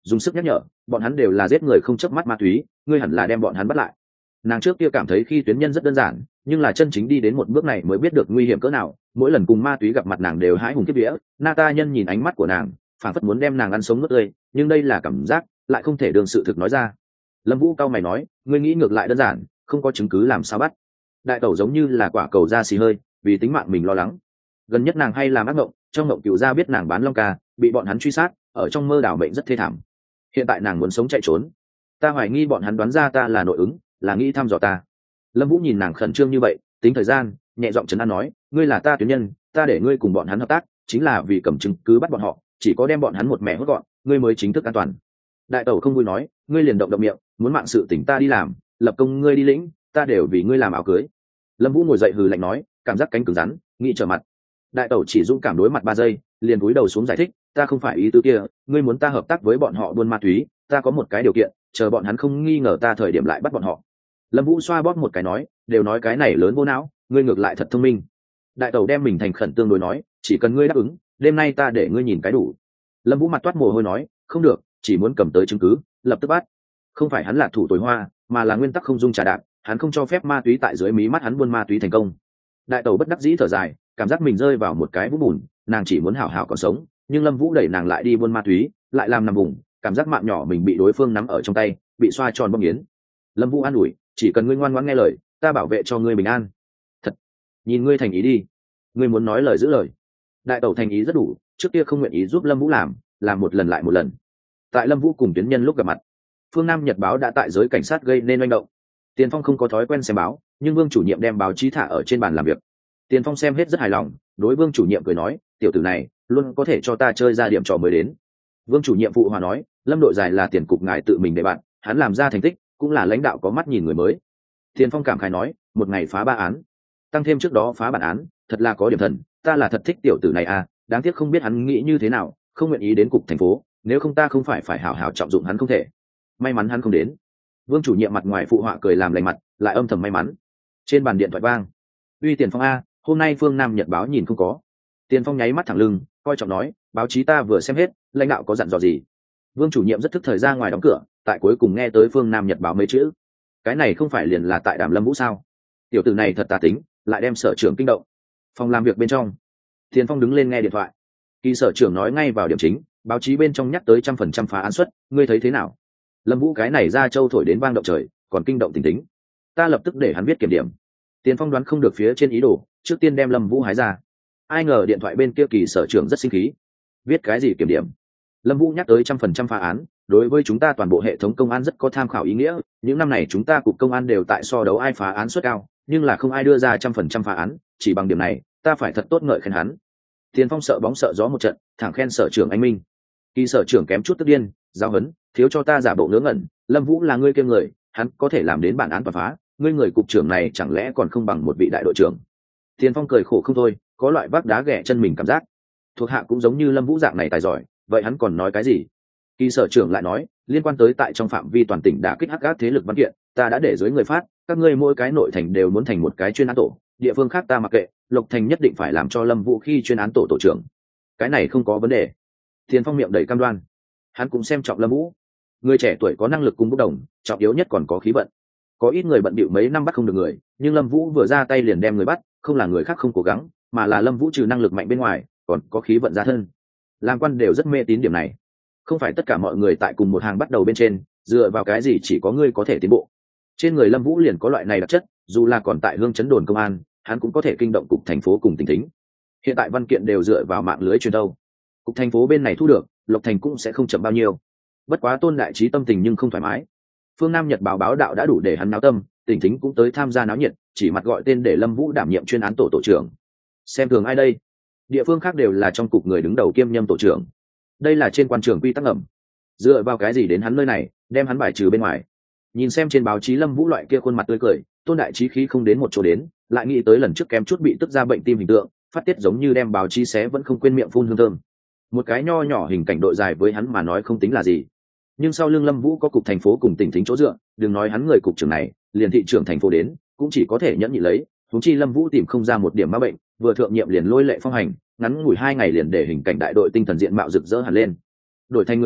dùng sức nhắc nhở, bọn hắn đều là giết người không chớp mắt ma túy, ngươi hẳn là đem bọn hắn bắt lại. Nàng trước kia cảm thấy khi tuyến nhân rất đơn giản, nhưng là chân chính đi đến một bước này mới biết được nguy hiểm cỡ nào. Mỗi lần cùng ma túy gặp mặt nàng đều hãi hùng kiếp vía. Nata nhân nhìn ánh mắt của nàng, phản phất muốn đem nàng ăn sống nuốt tươi, nhưng đây là cảm giác, lại không thể đường sự thực nói ra. Lâm Vũ cao mày nói, ngươi nghĩ ngược lại đơn giản, không có chứng cứ làm sao bắt. Đại tẩu giống như là quả cầu da xì hơi, vì tính mạng mình lo lắng. Gần nhất nàng hay làm ác mộng, trong mộng cựu gia biết nàng bán long ca, bị bọn hắn truy sát, ở trong mơ đảo mệnh rất thê thảm. Hiện tại nàng muốn sống chạy trốn, ta hoài nghi bọn hắn đoán ra ta là nội ứng, là nghĩ thăm dò ta. Lâm Vũ nhìn nàng khẩn trương như vậy, tính thời gian, nhẹ giọng trấn an nói, ngươi là ta tuyến nhân, ta để ngươi cùng bọn hắn hợp tác, chính là vì cầm chứng cứ bắt bọn họ, chỉ có đem bọn hắn một mẹ hốt gọn, ngươi mới chính thức an toàn. Đại tẩu không vui nói, ngươi liền động động miệng, muốn mạng sự tỉnh ta đi làm, lập công ngươi đi lĩnh, ta đều vì ngươi làm áo cưới. Lâm Vũ ngồi dậy hừ lạnh nói, cảm giác cánh cứng rắn, nghĩ trở mặt. Đại tẩu chỉ dũng cảm đối mặt ba giây, liền cúi đầu xuống giải thích, ta không phải ý tứ kia, ngươi muốn ta hợp tác với bọn họ buôn ma túy, ta có một cái điều kiện, chờ bọn hắn không nghi ngờ ta thời điểm lại bắt bọn họ. Lâm Vũ xoa bóp một cái nói, đều nói cái này lớn vô não, ngươi ngược lại thật thông minh. Đại tẩu đem mình thành khẩn tương đối nói, chỉ cần ngươi đáp ứng, đêm nay ta để ngươi nhìn cái đủ. Lâm Vũ mặt toát mồ hôi nói, không được, chỉ muốn cầm tới chứng cứ, lập tức bắt. Không phải hắn lạc thủ tối hoa, mà là nguyên tắc không dung trà đạp, hắn không cho phép ma túy tại dưới mí mắt hắn buôn ma túy thành công. Đại tẩu bất đắc dĩ thở dài, cảm giác mình rơi vào một cái vũng bùn, nàng chỉ muốn hảo hảo còn sống, nhưng Lâm Vũ đẩy nàng lại đi buôn ma túy, lại làm nằm vùng, cảm giác mạng nhỏ mình bị đối phương nắm ở trong tay, bị xoa tròn bong yến. Lâm Vũ an ủi, chỉ cần ngươi ngoan ngoãn nghe lời, ta bảo vệ cho ngươi bình an. Thật, nhìn ngươi thành ý đi, ngươi muốn nói lời giữ lời. Đại tẩu thành ý rất đủ, trước kia không nguyện ý giúp Lâm Vũ làm, làm một lần lại một lần. Tại Lâm Vũ cùng tuyến nhân lúc gặp mặt, Phương Nam Nhật báo đã tại giới cảnh sát gây nên oanh động. Tiền Phong không có thói quen xem báo, nhưng Vương chủ nhiệm đem báo chí thả ở trên bàn làm việc. Tiền Phong xem hết rất hài lòng, đối Vương chủ nhiệm cười nói, tiểu tử này luôn có thể cho ta chơi ra điểm trò mới đến. Vương chủ nhiệm phụ hòa nói, Lâm đội dài là tiền cục ngài tự mình để bạn, hắn làm ra thành tích, cũng là lãnh đạo có mắt nhìn người mới. Tiền Phong cảm khái nói, một ngày phá ba án, tăng thêm trước đó phá bản án, thật là có điểm thần, ta là thật thích tiểu tử này à, đáng tiếc không biết hắn nghĩ như thế nào, không nguyện ý đến cục thành phố, nếu không ta không phải phải hảo hảo trọng dụng hắn không thể. May mắn hắn không đến. Vương chủ nhiệm mặt ngoài phụ họa cười làm lành mặt, lại âm thầm may mắn. Trên bàn điện thoại vang, uy Tiền Phong a, hôm nay Phương Nam Nhật báo nhìn không có. Tiền Phong nháy mắt thẳng lưng, coi trọng nói, báo chí ta vừa xem hết, lãnh đạo có dặn dò gì. Vương chủ nhiệm rất thức thời ra ngoài đóng cửa, tại cuối cùng nghe tới Phương Nam Nhật báo mấy chữ. Cái này không phải liền là tại Đàm Lâm Vũ sao? Tiểu tử này thật tà tính, lại đem sở trưởng kinh động. Phòng làm việc bên trong, Tiền Phong đứng lên nghe điện thoại. Kỳ sở trưởng nói ngay vào điểm chính, báo chí bên trong nhắc tới trăm phần trăm phá án suất, ngươi thấy thế nào? Lâm Vũ cái này ra châu thổi đến vang động trời, còn kinh động tình tính. Ta lập tức để hắn viết kiểm điểm. Tiền Phong đoán không được phía trên ý đồ, trước tiên đem Lâm Vũ hái ra. Ai ngờ điện thoại bên kia kỳ sở trưởng rất sinh khí. Viết cái gì kiểm điểm? Lâm Vũ nhắc tới trăm phần trăm phá án, đối với chúng ta toàn bộ hệ thống công an rất có tham khảo ý nghĩa. Những năm này chúng ta cục công an đều tại so đấu ai phá án suất cao, nhưng là không ai đưa ra trăm phần trăm phá án, chỉ bằng điểm này, ta phải thật tốt ngợi khen hắn. Tiền Phong sợ bóng sợ gió một trận, thẳng khen sở trưởng anh minh. Kỳ sở trưởng kém chút tức điên, giao hấn, thiếu cho ta giả bộ ngớ ngẩn, Lâm Vũ là ngươi kiêm người, hắn có thể làm đến bản án và phá, ngươi người cục trưởng này chẳng lẽ còn không bằng một vị đại đội trưởng. Tiền Phong cười khổ không thôi, có loại vác đá ghẻ chân mình cảm giác. Thuộc hạ cũng giống như Lâm Vũ dạng này tài giỏi, vậy hắn còn nói cái gì? Kỳ sở trưởng lại nói, liên quan tới tại trong phạm vi toàn tỉnh đã kích hắc các thế lực văn kiện, ta đã để dưới người phát, các ngươi mỗi cái nội thành đều muốn thành một cái chuyên án tổ, địa phương khác ta mặc kệ, Lộc Thành nhất định phải làm cho Lâm Vũ khi chuyên án tổ tổ trưởng. Cái này không có vấn đề. Tiền Phong miệng đầy cam đoan. Hắn cũng xem trọng Lâm Vũ. Người trẻ tuổi có năng lực cùng bốc đồng, trọng yếu nhất còn có khí vận. Có ít người bận bịu mấy năm bắt không được người, nhưng Lâm Vũ vừa ra tay liền đem người bắt, không là người khác không cố gắng, mà là Lâm Vũ trừ năng lực mạnh bên ngoài, còn có khí vận gia thân. Làm quan đều rất mê tín điểm này. Không phải tất cả mọi người tại cùng một hàng bắt đầu bên trên, dựa vào cái gì chỉ có ngươi có thể tiến bộ. Trên người Lâm Vũ liền có loại này đặc chất, dù là còn tại Hương Chấn đồn công an, hắn cũng có thể kinh động cục thành phố cùng tỉnh thính. Hiện tại văn kiện đều dựa vào mạng lưới truyền thông. Cục thành phố bên này thu được, Lộc Thành cũng sẽ không chậm bao nhiêu. Bất quá Tôn đại trí tâm tình nhưng không thoải mái. Phương Nam Nhật báo báo đạo đã đủ để hắn náo tâm, tỉnh thính cũng tới tham gia náo nhiệt, chỉ mặt gọi tên để Lâm Vũ đảm nhiệm chuyên án tổ tổ trưởng. Xem thường ai đây? Địa phương khác đều là trong cục người đứng đầu kiêm nhâm tổ trưởng. Đây là trên quan trường quy tắc ngầm. Dựa vào cái gì đến hắn nơi này, đem hắn bài trừ bên ngoài? Nhìn xem trên báo chí Lâm Vũ loại kia khuôn mặt tươi cười, Tôn đại trí khí không đến một chỗ đến, lại nghĩ tới lần trước kém chút bị tức ra bệnh tim hình tượng, phát tiết giống như đem báo chí xé vẫn không quên miệng phun hương thơm. Một cái nho nhỏ hình cảnh đội dài với hắn mà nói không tính là gì, nhưng sau lưng Lâm Vũ có cục thành phố cùng tỉnh thính chỗ dựa, đừng nói hắn người cục trưởng này, liền thị trưởng thành phố đến cũng chỉ có thể nhẫn nhị lấy. Huống chi Lâm Vũ tìm không ra một điểm ma bệnh, vừa thượng nhiệm liền lôi lệ phong hành, ngắn ngủi hai ngày liền để hình cảnh đại đội tinh thần diện mạo rực rỡ hẳn lên. Đổi thành người khác,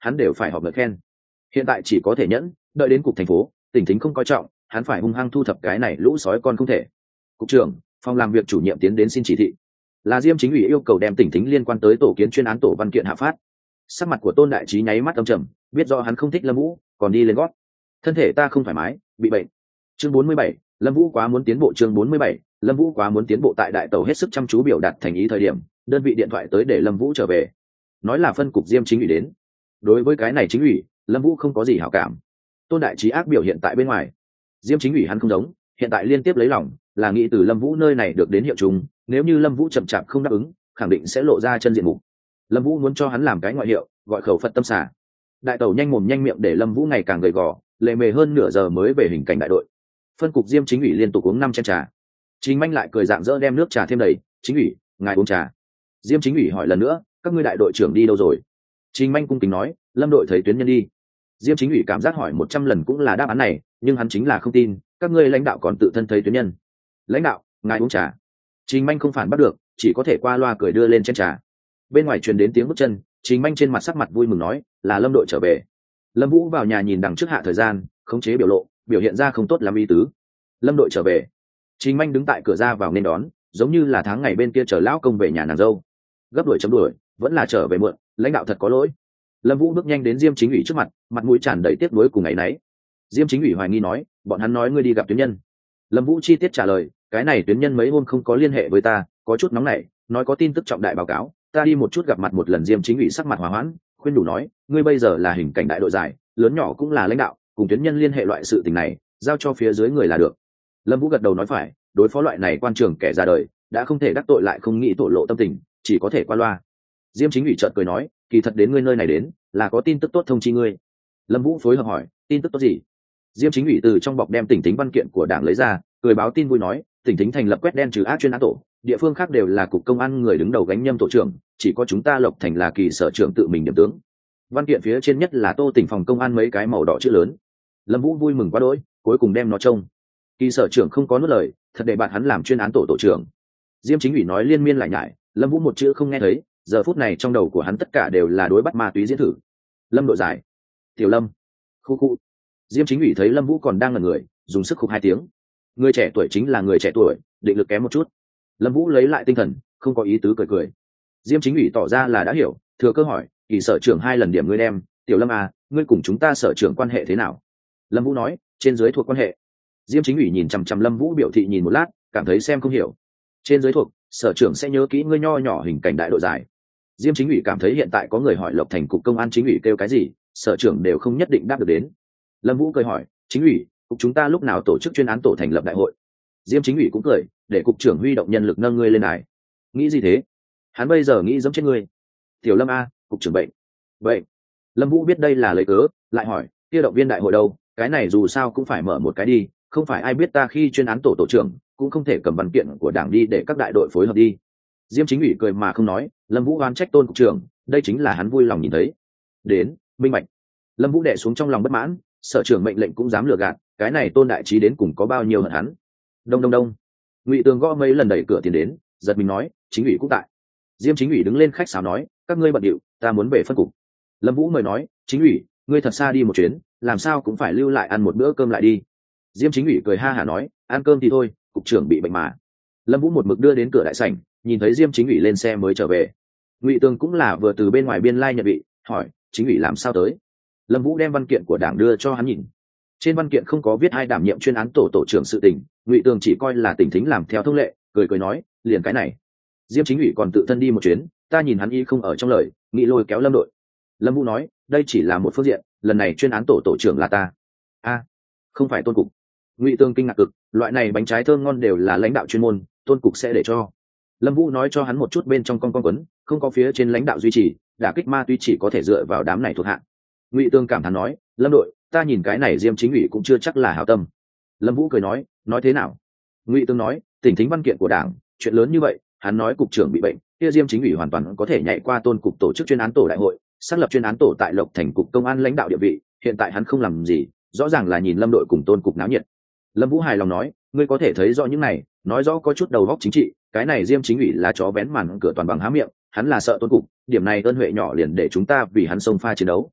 hắn đều phải họp ngợi khen. Hiện tại chỉ có thể nhẫn, đợi đến cục thành phố tỉnh thính không coi trọng, hắn phải hung hăng thu thập cái này lũ sói con không thể. Cục trưởng, phòng làm việc chủ nhiệm tiến đến xin chỉ thị, là Diêm Chính ủy yêu cầu đem tỉnh thính liên quan tới tổ kiến chuyên án tổ văn kiện hạ phát. Sắc mặt của Tôn Đại Trí nháy mắt âm trầm, biết rõ hắn không thích Lâm Vũ, còn đi lên gót. Thân thể ta không thoải mái, bị bệnh. Chương bốn mươi bảy, Lâm Vũ quá muốn tiến bộ. Chương bốn mươi bảy, Lâm Vũ quá muốn tiến bộ. Tại đại tàu hết sức chăm chú biểu đạt thành ý thời điểm, đơn vị điện thoại tới để Lâm Vũ trở về, nói là phân cục Diêm Chính ủy đến. Đối với cái này Chính ủy, Lâm Vũ không có gì hảo cảm. Tôn Đại Trí ác biểu hiện tại bên ngoài, Diêm Chính ủy hắn không giống, hiện tại liên tiếp lấy lòng, là nghĩ từ Lâm Vũ nơi này được đến hiệu trùng, nếu như Lâm Vũ chậm chạp không đáp ứng, khẳng định sẽ lộ ra chân diện mục. Lâm Vũ muốn cho hắn làm cái ngoại hiệu, gọi khẩu Phật tâm xả. Đại tàu nhanh mồm nhanh miệng để Lâm Vũ ngày càng gầy gò, lề mề hơn nửa giờ mới về hình cảnh đại đội. Phân cục Diêm Chính ủy liên tục uống năm chén trà. Trình Manh lại cười rạng rỡ đem nước trà thêm đầy, "Chính ủy, ngài uống trà." Diêm Chính ủy hỏi lần nữa, "Các ngươi đại đội trưởng đi đâu rồi?" Trình Manh cung kính nói, "Lâm đội thấy tuyến nhân đi." Diêm Chính ủy cảm giác hỏi một trăm lần cũng là đáp án này, nhưng hắn chính là không tin, các ngươi lãnh đạo còn tự thân thấy tuyến nhân. "Lãnh đạo, ngài uống trà." Trình Manh không phản bắt được, chỉ có thể qua loa cười đưa lên chén trà. Bên ngoài truyền đến tiếng bước chân, Trình Manh trên mặt sắc mặt vui mừng nói, "Là Lâm đội trở về." Lâm Vũ vào nhà nhìn đằng trước hạ thời gian, khống chế biểu lộ, biểu hiện ra không tốt lắm ý tứ. "Lâm đội trở về." Trình Manh đứng tại cửa ra vào nên đón, giống như là tháng ngày bên kia chờ lão công về nhà nàng dâu. Gấp đuổi chấm đuổi, vẫn là trở về muộn, lãnh đạo thật có lỗi. Lâm Vũ bước nhanh đến Diêm Chính ủy trước mặt, mặt mũi tràn đầy tiếc nuối cùng ngày nấy. Diêm Chính ủy hoài nghi nói, "Bọn hắn nói ngươi đi gặp tuyến nhân." Lâm Vũ chi tiết trả lời, "Cái này tuyến nhân mấy hôm không có liên hệ với ta, có chút nóng nảy, nói có tin tức trọng đại báo cáo, ta đi một chút gặp mặt một lần." Diêm Chính ủy sắc mặt hòa hoãn, khuyên đủ nói, "Ngươi bây giờ là hình cảnh đại đội giải, lớn nhỏ cũng là lãnh đạo, cùng tuyến nhân liên hệ loại sự tình này, giao cho phía dưới người là được." Lâm Vũ gật đầu nói phải, đối phó loại này quan trường kẻ ra đời, đã không thể đắc tội lại không nghĩ thổ lộ tâm tình, chỉ có thể qua loa. Diêm Chính ủy chợt cười nói, "Kỳ thật đến ngươi nơi này đến, là có tin tức tốt thông chi ngươi." Lâm Vũ phối hợp hỏi, "Tin tức tốt gì?" Diêm Chính ủy từ trong bọc đem tỉnh tính văn kiện của đảng lấy ra, cười báo tin vui nói, "Tỉnh tính thành lập quét đen trừ ác chuyên án tổ, địa phương khác đều là cục công an người đứng đầu gánh nhâm tổ trưởng, chỉ có chúng ta Lộc Thành là kỳ sở trưởng tự mình điểm tướng." Văn kiện phía trên nhất là Tô tỉnh phòng công an mấy cái màu đỏ chữ lớn. Lâm Vũ vui mừng quá đỗi, cuối cùng đem nó trông. Kỳ sở trưởng không có nuốt lời, thật để bạn hắn làm chuyên án tổ tổ trưởng. Diêm Chính ủy nói liên miên lại nhải, Lâm Vũ một chữ không nghe thấy, giờ phút này trong đầu của hắn tất cả đều là đối bắt ma túy diễn thử. "Lâm đội giải." "Tiểu Lâm." Khu khu. Diêm Chính ủy thấy Lâm Vũ còn đang ngẩn người, dùng sức khục hai tiếng. Người trẻ tuổi chính là người trẻ tuổi, định lực kém một chút. Lâm Vũ lấy lại tinh thần, không có ý tứ cười cười. Diêm Chính ủy tỏ ra là đã hiểu, thừa cơ hỏi, "Kỳ sở trưởng hai lần điểm ngươi đem, Tiểu Lâm à, ngươi cùng chúng ta sở trưởng quan hệ thế nào?" Lâm Vũ nói, "Trên dưới thuộc quan hệ." Diêm Chính ủy nhìn chằm chằm Lâm Vũ biểu thị nhìn một lát, cảm thấy xem không hiểu. "Trên dưới thuộc, sở trưởng sẽ nhớ kỹ ngươi nho nhỏ hình cảnh đại đội giải." Diêm Chính ủy cảm thấy hiện tại có người hỏi Lộc Thành cục công an chính ủy kêu cái gì, sở trưởng đều không nhất định đáp được đến. Lâm Vũ cười hỏi, "Chính ủy, cục chúng ta lúc nào tổ chức chuyên án tổ thành lập đại hội?" Diêm Chính ủy cũng cười, "Để cục trưởng huy động nhân lực nâng ngươi lên đài." "Nghĩ gì thế?" "Hắn bây giờ nghĩ giống chết ngươi." "Tiểu Lâm a, cục trưởng bệnh." "Vậy." Lâm Vũ biết đây là lấy cớ, lại hỏi, "Kia động viên đại hội đâu, cái này dù sao cũng phải mở một cái đi, không phải ai biết ta khi chuyên án tổ tổ trưởng, cũng không thể cầm văn kiện của đảng đi để các đại đội phối hợp đi." Diêm Chính ủy cười mà không nói. Lâm Vũ oán trách Tôn cục trưởng, đây chính là hắn vui lòng nhìn thấy. "Đến, minh bạch." Lâm Vũ đè xuống trong lòng bất mãn, sở trưởng mệnh lệnh cũng dám lừa gạt, cái này Tôn Đại Trí đến cùng có bao nhiêu hận hắn. Đông đông đông. Ngụy Tường gõ mấy lần đẩy cửa tiến đến, giật mình nói, "Chính ủy cũng tại." Diêm Chính ủy đứng lên khách sáo nói, "Các ngươi bận điệu, ta muốn về phân cục." Lâm Vũ mời nói, "Chính ủy, ngươi thật xa đi một chuyến, làm sao cũng phải lưu lại ăn một bữa cơm lại đi." Diêm Chính ủy cười ha hả nói, "Ăn cơm thì thôi, cục trưởng bị bệnh mà." Lâm Vũ một mực đưa đến cửa đại sảnh, nhìn thấy Diêm Chính ủy lên xe mới trở về. Ngụy Tường cũng là vừa từ bên ngoài biên lai nhận vị, hỏi, "Chính ủy làm sao tới?" Lâm Vũ đem văn kiện của đảng đưa cho hắn nhìn. Trên văn kiện không có viết ai đảm nhiệm chuyên án tổ tổ trưởng sự tình, Ngụy Tường chỉ coi là tỉnh thính làm theo thông lệ, cười cười nói, "Liền cái này." Diêm Chính ủy còn tự thân đi một chuyến, ta nhìn hắn y không ở trong lời, nghĩ lôi kéo Lâm đội. Lâm Vũ nói, "Đây chỉ là một phương diện, lần này chuyên án tổ tổ trưởng là ta." "A, không phải Tôn cục." Ngụy Tường kinh ngạc cực, loại này bánh trái thơm ngon đều là lãnh đạo chuyên môn, Tôn cục sẽ để cho. Lâm Vũ nói cho hắn một chút bên trong con con quấn, không có phía trên lãnh đạo duy trì, đả kích ma túy chỉ có thể dựa vào đám này thuộc hạ. Ngụy Tường cảm thán nói, "Lâm đội, ta nhìn cái này Diêm Chính ủy cũng chưa chắc là hảo tâm." Lâm Vũ cười nói, "Nói thế nào?" Ngụy Tường nói, "Tỉnh thính văn kiện của đảng, chuyện lớn như vậy, hắn nói cục trưởng bị bệnh, kia Diêm Chính ủy hoàn toàn có thể nhảy qua Tôn cục tổ chức chuyên án tổ đại hội, xác lập chuyên án tổ tại Lộc Thành cục công an lãnh đạo địa vị, hiện tại hắn không làm gì, rõ ràng là nhìn Lâm đội cùng Tôn cục náo nhiệt." Lâm Vũ hài lòng nói, "Ngươi có thể thấy rõ những này, nói rõ có chút đầu óc chính trị, cái này Diêm Chính ủy là chó vén màn cửa toàn bằng há miệng, hắn là sợ Tôn cục, điểm này ơn huệ nhỏ liền để chúng ta vì hắn xông pha chiến đấu."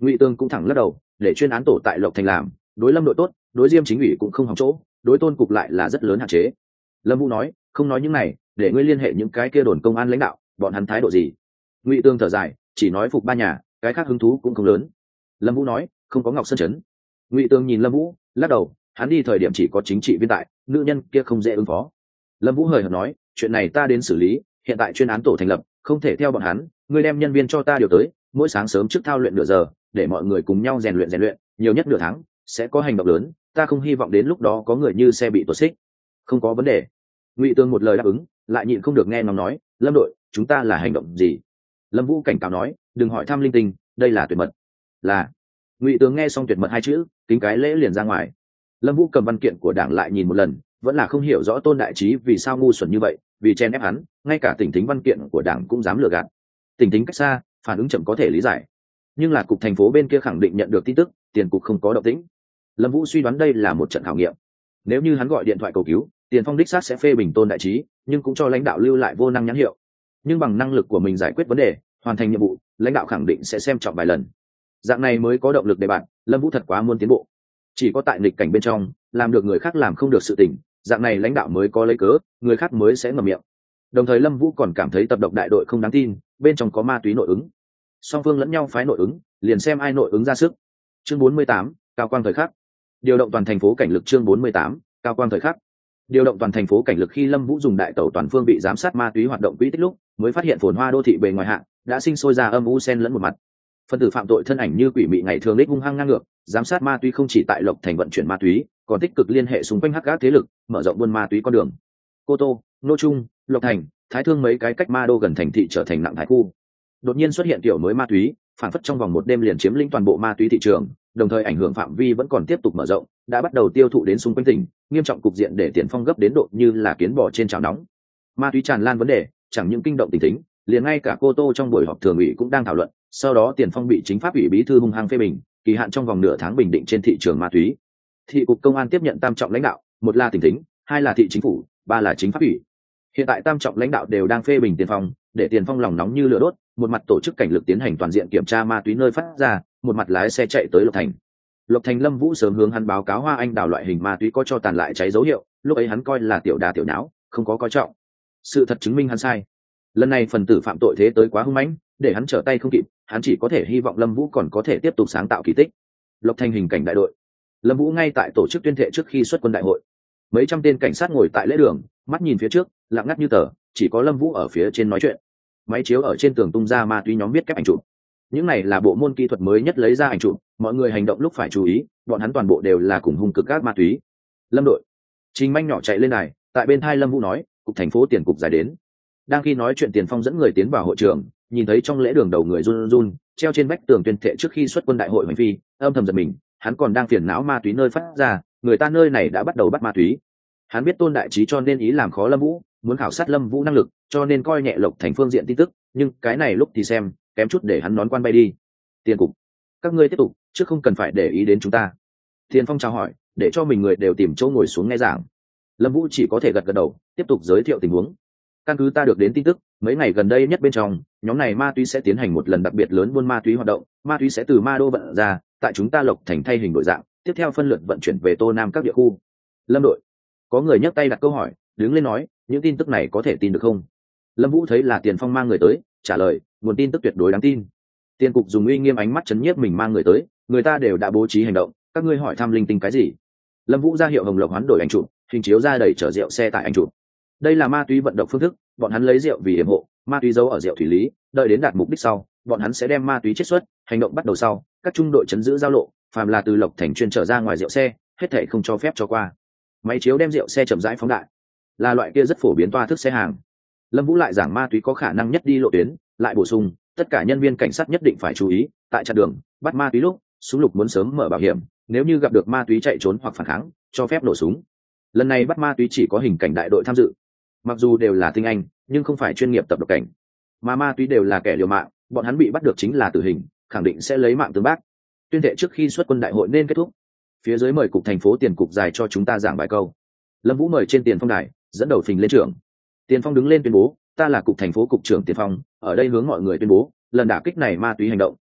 Ngụy Tương cũng thẳng lắc đầu, để chuyên án tổ tại Lộc Thành làm, đối Lâm đội tốt, đối Diêm chính ủy cũng không hỏng chỗ, đối Tôn cục lại là rất lớn hạn chế. Lâm Vũ nói, không nói những này, để ngươi liên hệ những cái kia đồn công an lãnh đạo, bọn hắn thái độ gì? Ngụy Tương thở dài, chỉ nói phục ba nhà, cái khác hứng thú cũng không lớn. Lâm Vũ nói, không có Ngọc Sơn Trấn. Ngụy Tương nhìn Lâm Vũ, lắc đầu, hắn đi thời điểm chỉ có chính trị viên tại, nữ nhân kia không dễ ứng phó. Lâm Vũ hời hợt nói, chuyện này ta đến xử lý, hiện tại chuyên án tổ thành lập, không thể theo bọn hắn, ngươi đem nhân viên cho ta điều tới, mỗi sáng sớm trước thao luyện nửa giờ, để mọi người cùng nhau rèn luyện rèn luyện, nhiều nhất nửa tháng sẽ có hành động lớn, ta không hy vọng đến lúc đó có người như xe bị tuột xích. Không có vấn đề. Ngụy Tương một lời đáp ứng, lại nhịn không được nghe ngóng nói, Lâm đội, chúng ta là hành động gì? Lâm Vũ cảnh cáo nói, đừng hỏi thăm linh tinh, đây là tuyệt mật. Là. Ngụy Tương nghe xong tuyệt mật hai chữ, kính cái lễ liền ra ngoài. Lâm Vũ cầm văn kiện của đảng lại nhìn một lần, vẫn là không hiểu rõ Tôn đại trí vì sao ngu xuẩn như vậy, vì chen ép hắn, ngay cả tỉnh thính văn kiện của đảng cũng dám lừa gạt. Tỉnh thính cách xa, phản ứng chậm có thể lý giải, nhưng là cục thành phố bên kia khẳng định nhận được tin tức, tiền cục không có động tĩnh. Lâm Vũ suy đoán đây là một trận khảo nghiệm. Nếu như hắn gọi điện thoại cầu cứu, Tiền Phong đích xác sẽ phê bình Tôn đại trí, nhưng cũng cho lãnh đạo lưu lại vô năng nhãn hiệu. Nhưng bằng năng lực của mình giải quyết vấn đề, hoàn thành nhiệm vụ, lãnh đạo khẳng định sẽ xem trọng vài lần. Dạng này mới có động lực để bạn. Lâm Vũ thật quá muốn tiến bộ. Chỉ có tại nghịch cảnh bên trong, làm được người khác làm không được sự tình, dạng này lãnh đạo mới có lấy cớ, người khác mới sẽ ngậm miệng. Đồng thời Lâm Vũ còn cảm thấy tập độc đại đội không đáng tin, bên trong có ma túy nội ứng. Song phương lẫn nhau phái nội ứng, liền xem ai nội ứng ra sức. Chương bốn mươi tám, cao quang thời khắc. Điều động toàn thành phố cảnh lực. Chương bốn mươi tám, cao quang thời khắc. Điều động toàn thành phố cảnh lực. Khi Lâm Vũ dùng đại tẩu toàn phương bị giám sát ma túy hoạt động quỹ tích lúc, mới phát hiện phồn hoa đô thị bề ngoài hạng đã sinh sôi ra âm u xen lẫn một mặt. Phân tử phạm tội thân ảnh như quỷ mị ngày thường đích hung hăng ngang ngược, giám sát ma túy không chỉ tại Lộc Thành vận chuyển ma túy, còn tích cực liên hệ xung quanh hắc ác thế lực, mở rộng buôn ma túy con đường. Cô Tô, Nô Trung, Lộc Thành, Thái Thương mấy cái cách ma đô gần thành thị trở thành nặng thái khu. Đột nhiên xuất hiện tiểu mới ma túy, phản phất trong vòng một đêm liền chiếm lĩnh toàn bộ ma túy thị trường, đồng thời ảnh hưởng phạm vi vẫn còn tiếp tục mở rộng, đã bắt đầu tiêu thụ đến xung quanh tỉnh, nghiêm trọng cục diện để Tiền Phong gấp đến độ như là kiến bò trên chảo nóng. Ma túy tràn lan vấn đề, chẳng những kinh động tỉnh tính, liền ngay cả Cô Tô trong buổi họp thường ủy cũng đang thảo luận, sau đó Tiền Phong bị chính pháp ủy bí thư hung hăng phê bình, kỳ hạn trong vòng nửa tháng bình định trên thị trường ma túy. Thị cục công an tiếp nhận tam trọng lãnh đạo, một là tỉnh tính, hai là thị chính phủ, ba là chính pháp ủy. Hiện tại tam trọng lãnh đạo đều đang phê bình Tiền Phong, để Tiền Phong lòng nóng như lửa đốt, một mặt tổ chức cảnh lực tiến hành toàn diện kiểm tra ma túy nơi phát ra, một mặt lái xe chạy tới Lộc Thành. Lộc Thành Lâm Vũ sớm hướng hắn báo cáo Hoa Anh đào loại hình ma túy có cho tàn lại cháy dấu hiệu, lúc ấy hắn coi là tiểu đà tiểu nháo, không có coi trọng. Sự thật chứng minh hắn sai. Lần này phần tử phạm tội thế tới quá hung mãnh, để hắn trở tay không kịp, hắn chỉ có thể hy vọng Lâm Vũ còn có thể tiếp tục sáng tạo kỳ tích. Lộc Thành hình cảnh đại đội. Lâm Vũ ngay tại tổ chức tuyên thệ trước khi xuất quân đại hội. Mấy trăm tên cảnh sát ngồi tại lễ đường, mắt nhìn phía trước, lặng ngắt như tờ, chỉ có Lâm Vũ ở phía trên nói chuyện. Máy chiếu ở trên tường tung ra ma túy nhóm viết kép ảnh chụp. Những này là bộ môn kỹ thuật mới nhất lấy ra ảnh chụp, mọi người hành động lúc phải chú ý, bọn hắn toàn bộ đều là cùng hung cực các ma túy. Lâm đội. Trình Manh nhỏ chạy lên này, tại bên thai Lâm Vũ nói, cục thành phố tiền cục giải đến. Đang khi nói chuyện Tiền Phong dẫn người tiến vào hội trường, nhìn thấy trong lễ đường đầu người run run, treo trên vách tường tuyên thệ trước khi xuất quân đại hội hành vi, âm thầm giật mình, hắn còn đang phiền não ma túy nơi phát ra, người ta nơi này đã bắt đầu bắt ma túy. Hắn biết Tôn đại trí cho nên ý làm khó Lâm Vũ, muốn khảo sát Lâm Vũ năng lực, cho nên coi nhẹ Lộc Thành phương diện tin tức, nhưng cái này lúc thì xem, kém chút để hắn nón quan bay đi. Tiền cục, các ngươi tiếp tục, chứ không cần phải để ý đến chúng ta. Tiền Phong chào hỏi, để cho mình người đều tìm chỗ ngồi xuống nghe giảng. Lâm Vũ chỉ có thể gật gật đầu, tiếp tục giới thiệu tình huống. Căn cứ ta được đến tin tức, mấy ngày gần đây nhất bên trong, nhóm này ma túy sẽ tiến hành một lần đặc biệt lớn buôn ma túy hoạt động, ma túy sẽ từ ma đô vận ra, tại chúng ta Lộc Thành thay hình đổi dạng, tiếp theo phân lượt vận chuyển về Tô Nam các địa khu. Lâm đội, có người nhấc tay đặt câu hỏi, đứng lên nói, những tin tức này có thể tin được không? Lâm Vũ thấy là Tiền Phong mang người tới, trả lời, nguồn tin tức tuyệt đối đáng tin. Tiền cục dùng uy nghiêm ánh mắt chấn nhiếp mình mang người tới, người ta đều đã bố trí hành động, các ngươi hỏi thăm linh tinh cái gì? Lâm Vũ ra hiệu Hồng Lộc hoán đổi ảnh chụp, hình chiếu ra đầy chở rượu xe tại ảnh chụp. Đây là ma túy vận động phương thức, bọn hắn lấy rượu vì yểm hộ, ma túy giấu ở rượu thủy lý, đợi đến đạt mục đích sau, bọn hắn sẽ đem ma túy chiết xuất, hành động bắt đầu sau, các trung đội chấn giữ giao lộ, phàm là từ Lộc Thành chuyên trở ra ngoài rượu xe, hết thảy không cho phép cho qua. Máy chiếu đem rượu xe chậm rãi phóng đại, là loại kia rất phổ biến toa thức xe hàng. Lâm Vũ lại giảng ma túy có khả năng nhất đi lộ tuyến, lại bổ sung, tất cả nhân viên cảnh sát nhất định phải chú ý, tại chặn đường, bắt ma túy lúc, súng lục muốn sớm mở bảo hiểm, nếu như gặp được ma túy chạy trốn hoặc phản kháng, cho phép nổ súng. Lần này bắt ma túy chỉ có hình cảnh đại đội tham dự, mặc dù đều là tinh anh, nhưng không phải chuyên nghiệp tập độc cảnh, mà ma túy đều là kẻ liều mạng, bọn hắn bị bắt được chính là tử hình, khẳng định sẽ lấy mạng tương bác. Tuyên thệ trước khi xuất quân đại hội nên kết thúc. Phía dưới mời cục thành phố Tiền cục dài cho chúng ta giảng vài câu. Lâm Vũ mời trên Tiền Phong đài, dẫn đầu phình lên trưởng. Tiền Phong đứng lên tuyên bố, ta là cục thành phố cục trưởng Tiền Phong, ở đây hướng mọi người tuyên bố, lần đả kích này ma túy hành động,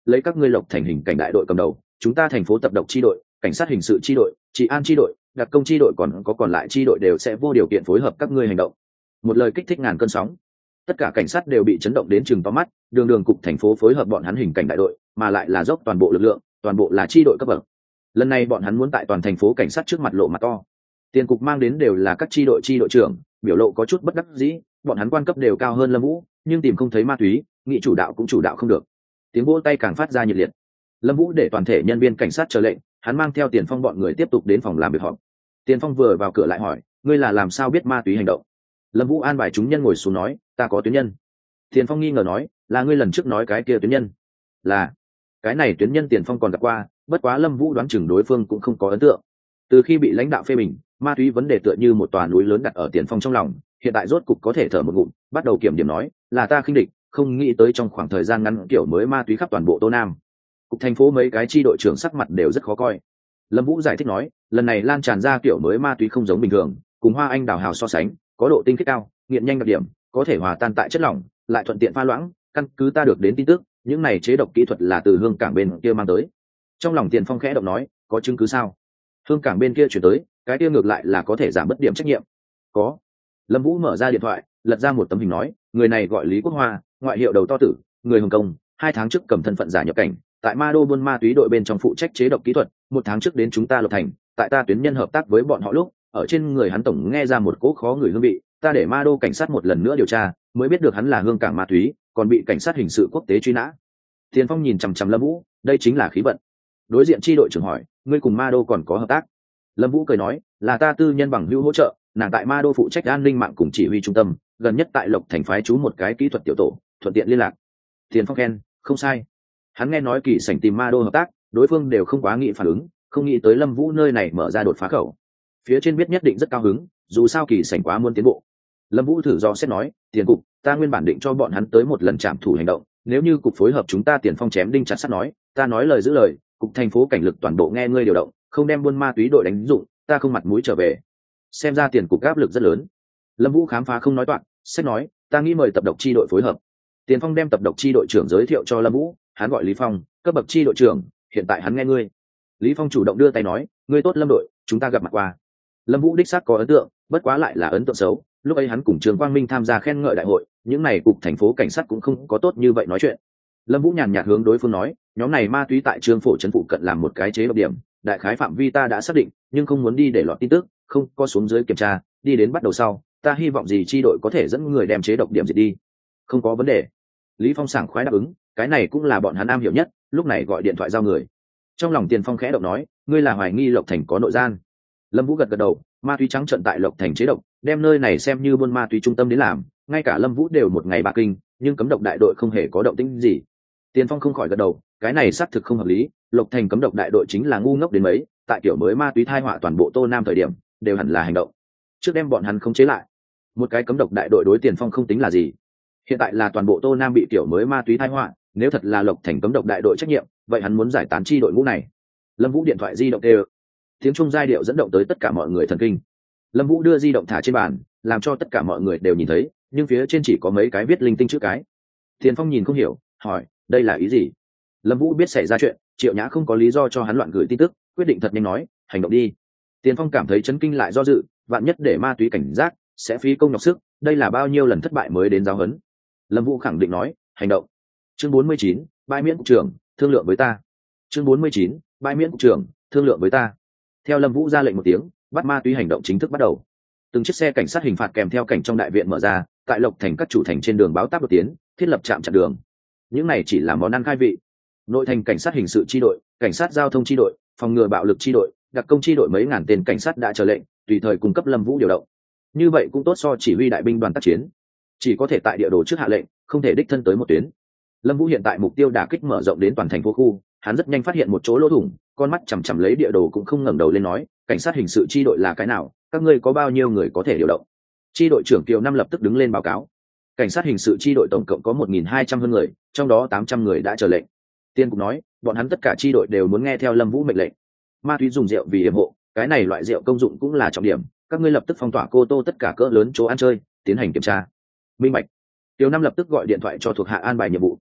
lấy các ngươi Lộc Thành hình cảnh đại đội cầm đầu, chúng ta thành phố tập độc chi đội, cảnh sát hình sự chi đội, trị an chi đội, đặc công chi đội còn có còn lại chi đội đều sẽ vô điều kiện phối hợp các ngươi hành động. Một lời kích thích ngàn cơn sóng. Tất cả cảnh sát đều bị chấn động đến chừng to mắt, đường đường cục thành phố phối hợp bọn hắn hình cảnh đại đội, mà lại là dốc toàn bộ lực lượng, toàn bộ là chi đội cấp bậc. Lần này bọn hắn muốn tại toàn thành phố cảnh sát trước mặt lộ mặt to. Tiền cục mang đến đều là các chi đội chi đội trưởng, biểu lộ có chút bất đắc dĩ, bọn hắn quan cấp đều cao hơn Lâm Vũ, nhưng tìm không thấy ma túy, nghị chủ đạo cũng chủ đạo không được. Tiếng vỗ tay càng phát ra nhiệt liệt. Lâm Vũ để toàn thể nhân viên cảnh sát chờ lệnh, hắn mang theo Tiền Phong bọn người tiếp tục đến phòng làm việc họp. Tiền Phong vừa vào cửa lại hỏi, ngươi là làm sao biết ma túy hành động? Lâm Vũ an bài chúng nhân ngồi xuống nói, ta có tuyến nhân. Tiền Phong nghi ngờ nói, là ngươi lần trước nói cái kia tuyến nhân? Là. Cái này tuyến nhân Tiền Phong còn gặp qua, bất quá Lâm Vũ đoán chừng đối phương cũng không có ấn tượng. Từ khi bị lãnh đạo phê bình, ma túy vấn đề tựa như một tòa núi lớn đặt ở Tiền Phong trong lòng, hiện tại rốt cục có thể thở một ngụm, bắt đầu kiểm điểm nói, là ta khinh địch, không nghĩ tới trong khoảng thời gian ngắn kiểu mới ma túy khắp toàn bộ Tô Nam. Cục thành phố mấy cái chi đội trưởng sắc mặt đều rất khó coi. Lâm Vũ giải thích nói, lần này lan tràn ra kiểu mới ma túy không giống bình thường, cùng hoa anh đào hào so sánh, có độ tinh khiết cao, nghiện nhanh đặc điểm, có thể hòa tan tại chất lỏng, lại thuận tiện pha loãng, căn cứ ta được đến tin tức, những này chế độc kỹ thuật là từ Hương Cảng bên kia mang tới. Trong lòng Tiền Phong khẽ động nói, có chứng cứ sao? Hương Cảng bên kia chuyển tới, cái kia ngược lại là có thể giảm bất điểm trách nhiệm. Có. Lâm Vũ mở ra điện thoại, lật ra một tấm hình nói, người này gọi Lý Quốc Hoa, ngoại hiệu đầu to tử, người Hồng Kông, hai tháng trước cầm thân phận giả nhập cảnh, tại Ma Đô buôn ma túy đội bên trong phụ trách chế độc kỹ thuật, một tháng trước đến chúng ta Lộc Thành, tại ta tuyến nhân hợp tác với bọn họ lúc, ở trên người hắn tổng nghe ra một cỗ khó người hương vị, ta để Ma Đô cảnh sát một lần nữa điều tra, mới biết được hắn là Hương Cảng ma túy, còn bị cảnh sát hình sự quốc tế truy nã. Tiền Phong nhìn chằm chằm Lâm Vũ, đây chính là khí vận. Đối diện chi đội trưởng hỏi, ngươi cùng Ma Đô còn có hợp tác? Lâm Vũ cười nói, là ta tư nhân bằng hữu hỗ trợ, nàng tại Ma Đô phụ trách an ninh mạng cùng chỉ huy trung tâm, gần nhất tại Lộc Thành phái trú một cái kỹ thuật tiểu tổ, thuận tiện liên lạc. Tiền Phong khen, không sai. Hắn nghe nói Kỳ Sảnh tìm Ma Đô hợp tác, đối phương đều không quá nghĩ phản ứng, không nghĩ tới Lâm Vũ nơi này mở ra đột phá khẩu. Phía trên biết nhất định rất cao hứng, dù sao Kỳ Sảnh quá muốn tiến bộ. Lâm Vũ thử do xét nói, Tiền cục, ta nguyên bản định cho bọn hắn tới một lần trạm thủ hành động, nếu như cục phối hợp chúng ta Tiền Phong chém đinh chặt sắt nói, ta nói lời giữ lời, cục thành phố cảnh lực toàn bộ nghe ngươi điều động, không đem buôn ma túy đội đánh dụng, ta không mặt mũi trở về. Xem ra Tiền cục áp lực rất lớn. Lâm Vũ khám phá không nói toạc, sách nói, ta nghĩ mời tập độc chi đội phối hợp. Tiền Phong đem tập độc chi đội trưởng giới thiệu cho Lâm Vũ, hắn gọi Lý Phong, cấp bậc chi đội trưởng, hiện tại hắn nghe ngươi. Lý Phong chủ động đưa tay nói, ngươi tốt Lâm đội, chúng ta gặp mặt qua. Lâm Vũ đích xác có ấn tượng, bất quá lại là ấn tượng xấu, lúc ấy hắn cùng Trường Quang Minh tham gia khen ngợi đại hội, những này cục thành phố cảnh sát cũng không có tốt như vậy nói chuyện. Lâm Vũ nhàn nhạt hướng đối phương nói, nhóm này ma túy tại Trương Phổ trấn phụ cận làm một cái chế độc điểm, đại khái phạm vi ta đã xác định, nhưng không muốn đi để lọt tin tức, không có xuống dưới kiểm tra, đi đến bắt đầu sau, ta hy vọng gì chi đội có thể dẫn người đem chế độc điểm diệt đi. Không có vấn đề. Lý Phong sảng khoái đáp ứng, cái này cũng là bọn hắn am hiểu nhất, lúc này gọi điện thoại giao người. Trong lòng Tiền Phong khẽ động nói, ngươi là hoài nghi Lộc Thành có nội gian. Lâm Vũ gật gật đầu, ma túy trắng trận tại Lộc Thành chế độc, đem nơi này xem như buôn ma túy trung tâm đến làm, ngay cả Lâm Vũ đều một ngày ba kinh, nhưng cấm độc đại đội không hề có động tĩnh gì. Tiền Phong không khỏi gật đầu, cái này xác thực không hợp lý, Lộc Thành cấm độc đại đội chính là ngu ngốc đến mấy, tại kiểu mới ma túy thai họa toàn bộ Tô Nam thời điểm, đều hẳn là hành động. Trước đem bọn hắn khống chế lại. Một cái cấm độc đại đội đối Tiền Phong không tính là gì. Hiện tại là toàn bộ Tô Nam bị kiểu mới ma túy thai họa, nếu thật là Lộc Thành cấm độc đại đội trách nhiệm, vậy hắn muốn giải tán chi đội ngũ này. Lâm Vũ điện thoại di động đều, tiếng chuông giai điệu dẫn động tới tất cả mọi người thần kinh. Lâm Vũ đưa di động thả trên bàn, làm cho tất cả mọi người đều nhìn thấy, nhưng phía trên chỉ có mấy cái viết linh tinh chữ cái. Tiền Phong nhìn không hiểu, hỏi, đây là ý gì? Lâm Vũ biết xảy ra chuyện, Triệu Nhã không có lý do cho hắn loạn gửi tin tức, quyết định thật nhanh nói, hành động đi. Tiền Phong cảm thấy chấn kinh lại do dự, vạn nhất để ma túy cảnh giác, sẽ phí công nhọc sức, đây là bao nhiêu lần thất bại mới đến giáo huấn. Lâm Vũ khẳng định nói, hành động. Chương bốn mươi chín, bãi miễn cục trưởng, thương lượng với ta. Chương bốn mươi chín, bãi miễn cục trưởng, thương lượng với ta. Theo Lâm Vũ ra lệnh một tiếng, bắt ma túy hành động chính thức bắt đầu. Từng chiếc xe cảnh sát hình phạt kèm theo cảnh trong đại viện mở ra, tại Lộc Thành các chủ thành trên đường báo táp đột tiến, thiết lập trạm chặn đường. Những này chỉ là món ăn khai vị. Nội thành cảnh sát hình sự chi đội, cảnh sát giao thông chi đội, phòng ngừa bạo lực chi đội, đặc công chi đội mấy ngàn tên cảnh sát đã chờ lệnh, tùy thời cung cấp Lâm Vũ điều động. Như vậy cũng tốt so chỉ huy đại binh đoàn tác chiến. Chỉ có thể tại địa đồ trước hạ lệnh, không thể đích thân tới một tuyến. Lâm Vũ hiện tại mục tiêu đả kích mở rộng đến toàn thành phố khu, hắn rất nhanh phát hiện một chỗ lỗ thủng, con mắt chằm chằm lấy địa đồ cũng không ngẩng đầu lên nói, cảnh sát hình sự chi đội là cái nào, các ngươi có bao nhiêu người có thể điều động? Chi đội trưởng Kiều Năm lập tức đứng lên báo cáo. Cảnh sát hình sự chi đội tổng cộng có một nghìn hai trăm hơn người, trong đó tám trăm người đã chờ lệnh. Tiên cục nói, bọn hắn tất cả chi đội đều muốn nghe theo Lâm Vũ mệnh lệnh. Ma túy dùng rượu vì yểm hộ, cái này loại rượu công dụng cũng là trọng điểm, các ngươi lập tức phong tỏa Cô Tô tất cả cỡ lớn chỗ ăn chơi, tiến hành kiểm tra. Minh bạch. Kiều Năm lập tức gọi điện thoại cho thuộc hạ an bài nhiệm vụ.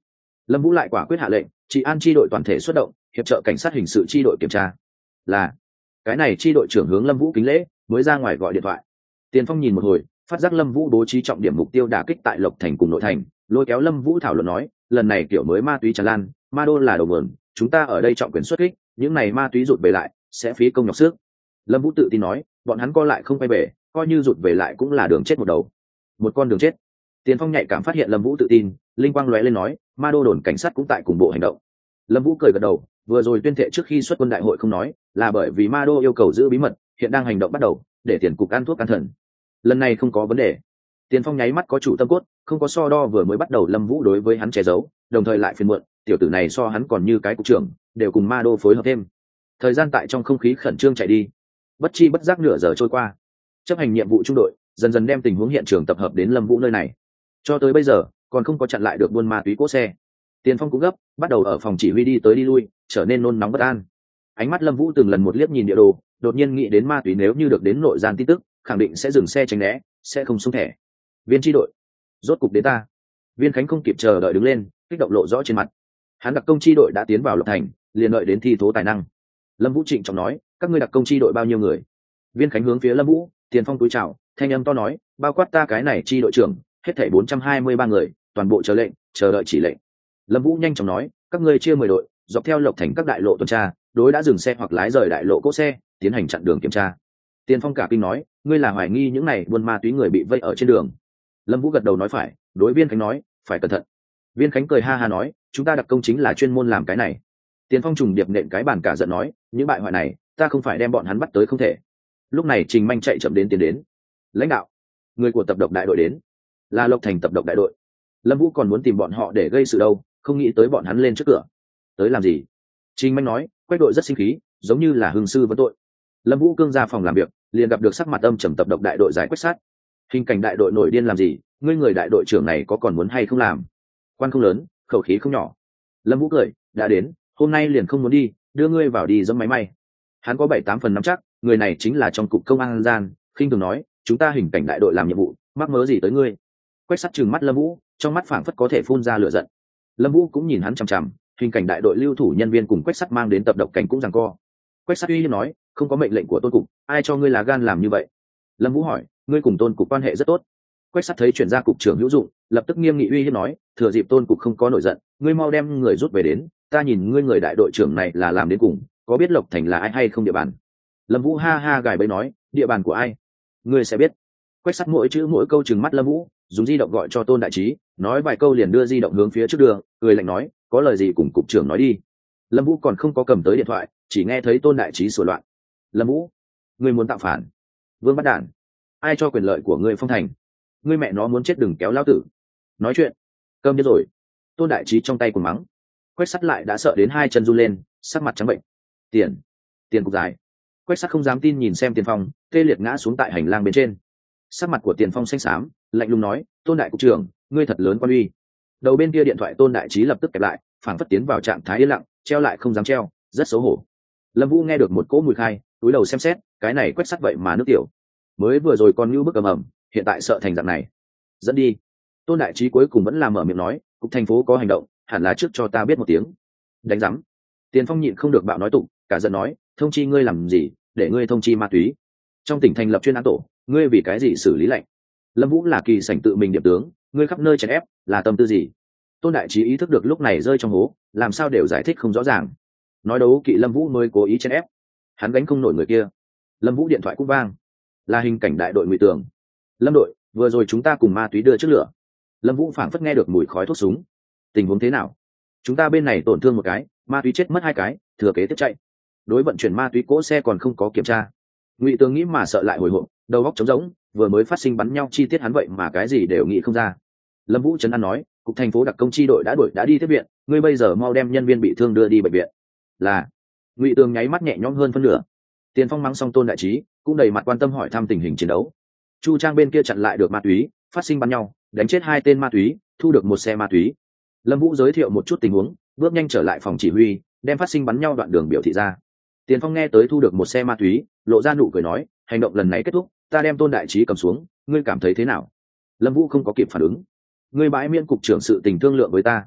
Lâm Vũ lại quả quyết hạ lệnh, trị an chi đội toàn thể xuất động, hiệp trợ cảnh sát hình sự chi đội kiểm tra. Là cái này chi đội trưởng hướng Lâm Vũ kính lễ, mới ra ngoài gọi điện thoại. Tiền Phong nhìn một hồi, phát giác Lâm Vũ bố trí trọng điểm mục tiêu đả kích tại Lộc Thành cùng nội thành, lôi kéo Lâm Vũ thảo luận nói, lần này kiểu mới ma túy tràn lan, ma đô là đầu nguồn, chúng ta ở đây trọng quyền xuất kích, những này ma túy rụt về lại, sẽ phí công nhọc sức. Lâm Vũ tự tin nói, bọn hắn co lại không quay về, coi như rụt về lại cũng là đường chết một đầu, một con đường chết. Tiền Phong nhạy cảm phát hiện Lâm Vũ tự tin, linh quang lóe lên nói, ma đô đồn cảnh sát cũng tại cùng bộ hành động. Lâm Vũ cười gật đầu, vừa rồi tuyên thệ trước khi xuất quân đại hội không nói, là bởi vì ma đô yêu cầu giữ bí mật, hiện đang hành động bắt đầu, để tiền cục ăn thuốc can thần. Lần này không có vấn đề. Tiền Phong nháy mắt có chủ tâm cốt, không có so đo vừa mới bắt đầu Lâm Vũ đối với hắn che giấu, đồng thời lại phiền muộn, tiểu tử này so hắn còn như cái cục trưởng, đều cùng ma đô phối hợp thêm. Thời gian tại trong không khí khẩn trương chạy đi, bất chi bất giác nửa giờ trôi qua. Chấp hành nhiệm vụ trung đội dần dần đem tình huống hiện trường tập hợp đến Lâm Vũ nơi này. Cho tới bây giờ, còn không có chặn lại được buôn ma túy cỗ xe. Tiền Phong cũng gấp, bắt đầu ở phòng chỉ huy đi tới đi lui, trở nên nôn nóng bất an. Ánh mắt Lâm Vũ từng lần một liếc nhìn địa đồ, đột nhiên nghĩ đến ma túy nếu như được đến nội gian tin tức, khẳng định sẽ dừng xe tránh né, sẽ không xuống thẻ. Viên tri đội, rốt cục đến ta. Viên Khánh không kịp chờ đợi đứng lên, kích động lộ rõ trên mặt. Hắn đặc công tri đội đã tiến vào Lộc Thành, liền đợi đến thi thố tài năng. Lâm Vũ trịnh trọng nói, các ngươi đặc công tri đội bao nhiêu người? Viên Khánh hướng phía Lâm Vũ, Tiền Phong túi chào, thanh âm to nói, bao quát ta cái này tri đội trưởng, hết thảy bốn trăm hai mươi ba người, toàn bộ chờ lệnh, chờ đợi chỉ lệnh. Lâm Vũ nhanh chóng nói, các ngươi chia mười đội, dọc theo Lộc Thành các đại lộ tuần tra, đối đã dừng xe hoặc lái rời đại lộ cỗ xe, tiến hành chặn đường kiểm tra. Tiền Phong cả kinh nói, ngươi là hoài nghi những này buôn ma túy người bị vây ở trên đường. Lâm Vũ gật đầu nói phải, đối Viên Khánh nói, phải cẩn thận. Viên Khánh cười ha ha nói, chúng ta đặc công chính là chuyên môn làm cái này. Tiền Phong trùng điệp nện cái bàn cả giận nói, những bại hoại này, ta không phải đem bọn hắn bắt tới không thể. Lúc này Trình Manh chạy chậm đến tiến đến. Lãnh đạo, người của tập độc đại đội đến, là Lộc Thành tập độc đại đội. Lâm Vũ còn muốn tìm bọn họ để gây sự đâu, không nghĩ tới bọn hắn lên trước cửa. Tới làm gì? Trình Manh nói, Quách đội rất sinh khí, giống như là hưng sư vấn tội. Lâm Vũ cương ra phòng làm việc, liền gặp được sắc mặt âm trầm tập độc đại đội giải Quách Sát. Hình cảnh đại đội nổi điên làm gì? Ngươi người đại đội trưởng này có còn muốn hay không làm? Quan không lớn, khẩu khí không nhỏ. Lâm Vũ cười, đã đến, hôm nay liền không muốn đi, đưa ngươi vào đi dẫm máy may. Hắn có bảy tám phần nắm chắc, người này chính là trong cục công an gian, khinh thường nói, chúng ta hình cảnh đại đội làm nhiệm vụ, mắc mớ gì tới ngươi? Quách Sắt trừng mắt Lâm Vũ, trong mắt phảng phất có thể phun ra lửa giận. Lâm Vũ cũng nhìn hắn chằm chằm, hình cảnh đại đội lưu thủ nhân viên cùng Quách Sắt mang đến tập độc cảnh cũng giằng co. Quách Sắt uy hiếp nói, không có mệnh lệnh của Tôn cục, ai cho ngươi là gan làm như vậy? Lâm Vũ hỏi, ngươi cùng Tôn cục quan hệ rất tốt. Quách Sắt thấy chuyển ra cục trưởng hữu dụng, lập tức nghiêm nghị uy hiếp nói, thừa dịp Tôn cục không có nổi giận, ngươi mau đem người rút về đến, ta nhìn ngươi người đại đội trưởng này là làm đến cùng, có biết Lộc Thành là ai hay không địa bàn? Lâm Vũ ha ha gài bẫy nói, địa bàn của ai? Ngươi sẽ biết. Quách Sắt mỗi chữ mỗi câu trừng mắt Lâm Vũ, dùng di động gọi cho Tôn đại trí, nói vài câu liền đưa di động hướng phía trước đường, cười lạnh nói, có lời gì cùng cục trưởng nói đi. Lâm Vũ còn không có cầm tới điện thoại, chỉ nghe thấy Tôn đại trí sủa loạn. Lâm Vũ, ngươi muốn tạo phản? Vương bắt đản, ai cho quyền lợi của ngươi phong thành? Ngươi mẹ nó muốn chết đừng kéo lão tử. Nói chuyện, câm điếc rồi. Tôn đại trí trong tay cuồng mắng. Quách Sắt lại đã sợ đến hai chân run lên, sắc mặt trắng bệnh. Tiền, tiền cục dài. Quách Sắt không dám tin nhìn xem Tiền Phong, tê liệt ngã xuống tại hành lang bên trên. Sắc mặt của Tiền Phong xanh xám, lạnh lùng nói, Tôn đại cục trưởng, ngươi thật lớn quan uy. Đầu bên kia điện thoại Tôn đại trí lập tức kẹp lại, phảng phất tiến vào trạng thái yên lặng, treo lại không dám treo, rất xấu hổ. Lâm Vũ nghe được một cỗ mùi khai, túi đầu xem xét, cái này Quách Sắt vậy mà nước tiểu. Mới vừa rồi còn như bức ầm ầm, hiện tại sợ thành dạng này. Dẫn đi. Tôn đại trí cuối cùng vẫn là mở miệng nói, cục thành phố có hành động, hẳn là trước cho ta biết một tiếng. Đánh rắm. Tiền Phong nhịn không được bạo nói tụng, cả giận nói, thông chi ngươi làm gì, để ngươi thông chi ma túy. Trong tỉnh thành lập chuyên án tổ, ngươi vì cái gì xử lý lệnh? Lâm Vũ là kỳ sảnh tự mình điểm tướng, ngươi khắp nơi chèn ép, là tâm tư gì? Tôn đại trí ý thức được lúc này rơi trong hố, làm sao đều giải thích không rõ ràng. Nói đấu kỵ Lâm Vũ mới cố ý chèn ép, hắn gánh không nổi người kia. Lâm Vũ điện thoại cũng vang, là hình cảnh đại đội Ngụy Tường. Lâm đội, vừa rồi chúng ta cùng ma túy đưa trước lửa. Lâm Vũ phảng phất nghe được mùi khói thuốc súng. Tình huống thế nào? Chúng ta bên này tổn thương một cái, ma túy chết mất hai cái, thừa kế tiếp chạy. Đối vận chuyển ma túy cỗ xe còn không có kiểm tra. Ngụy Tường nghĩ mà sợ lại hồi hộp, đầu óc trống rỗng, vừa mới phát sinh bắn nhau chi tiết hắn vậy mà cái gì đều nghĩ không ra. Lâm Vũ trấn an nói, cục thành phố đặc công chi đội đã đuổi đã đi tiếp viện, ngươi bây giờ mau đem nhân viên bị thương đưa đi bệnh viện. Là. Ngụy Tường nháy mắt nhẹ nhõm hơn phân nửa. Tiền Phong mắng xong Tôn đại trí, cũng đầy mặt quan tâm hỏi thăm tình hình chiến đấu. Chu Trang bên kia chặn lại được ma túy, phát sinh bắn nhau, đánh chết hai tên ma túy, thu được một xe ma túy. Lâm Vũ giới thiệu một chút tình huống, bước nhanh trở lại phòng chỉ huy, đem phát sinh bắn nhau đoạn đường biểu thị ra. Tiền Phong nghe tới thu được một xe ma túy, lộ ra nụ cười nói, hành động lần này kết thúc, ta đem Tôn đại trí cầm xuống, ngươi cảm thấy thế nào? Lâm Vũ không có kịp phản ứng. Ngươi bãi miễn cục trưởng sự tình thương lượng với ta.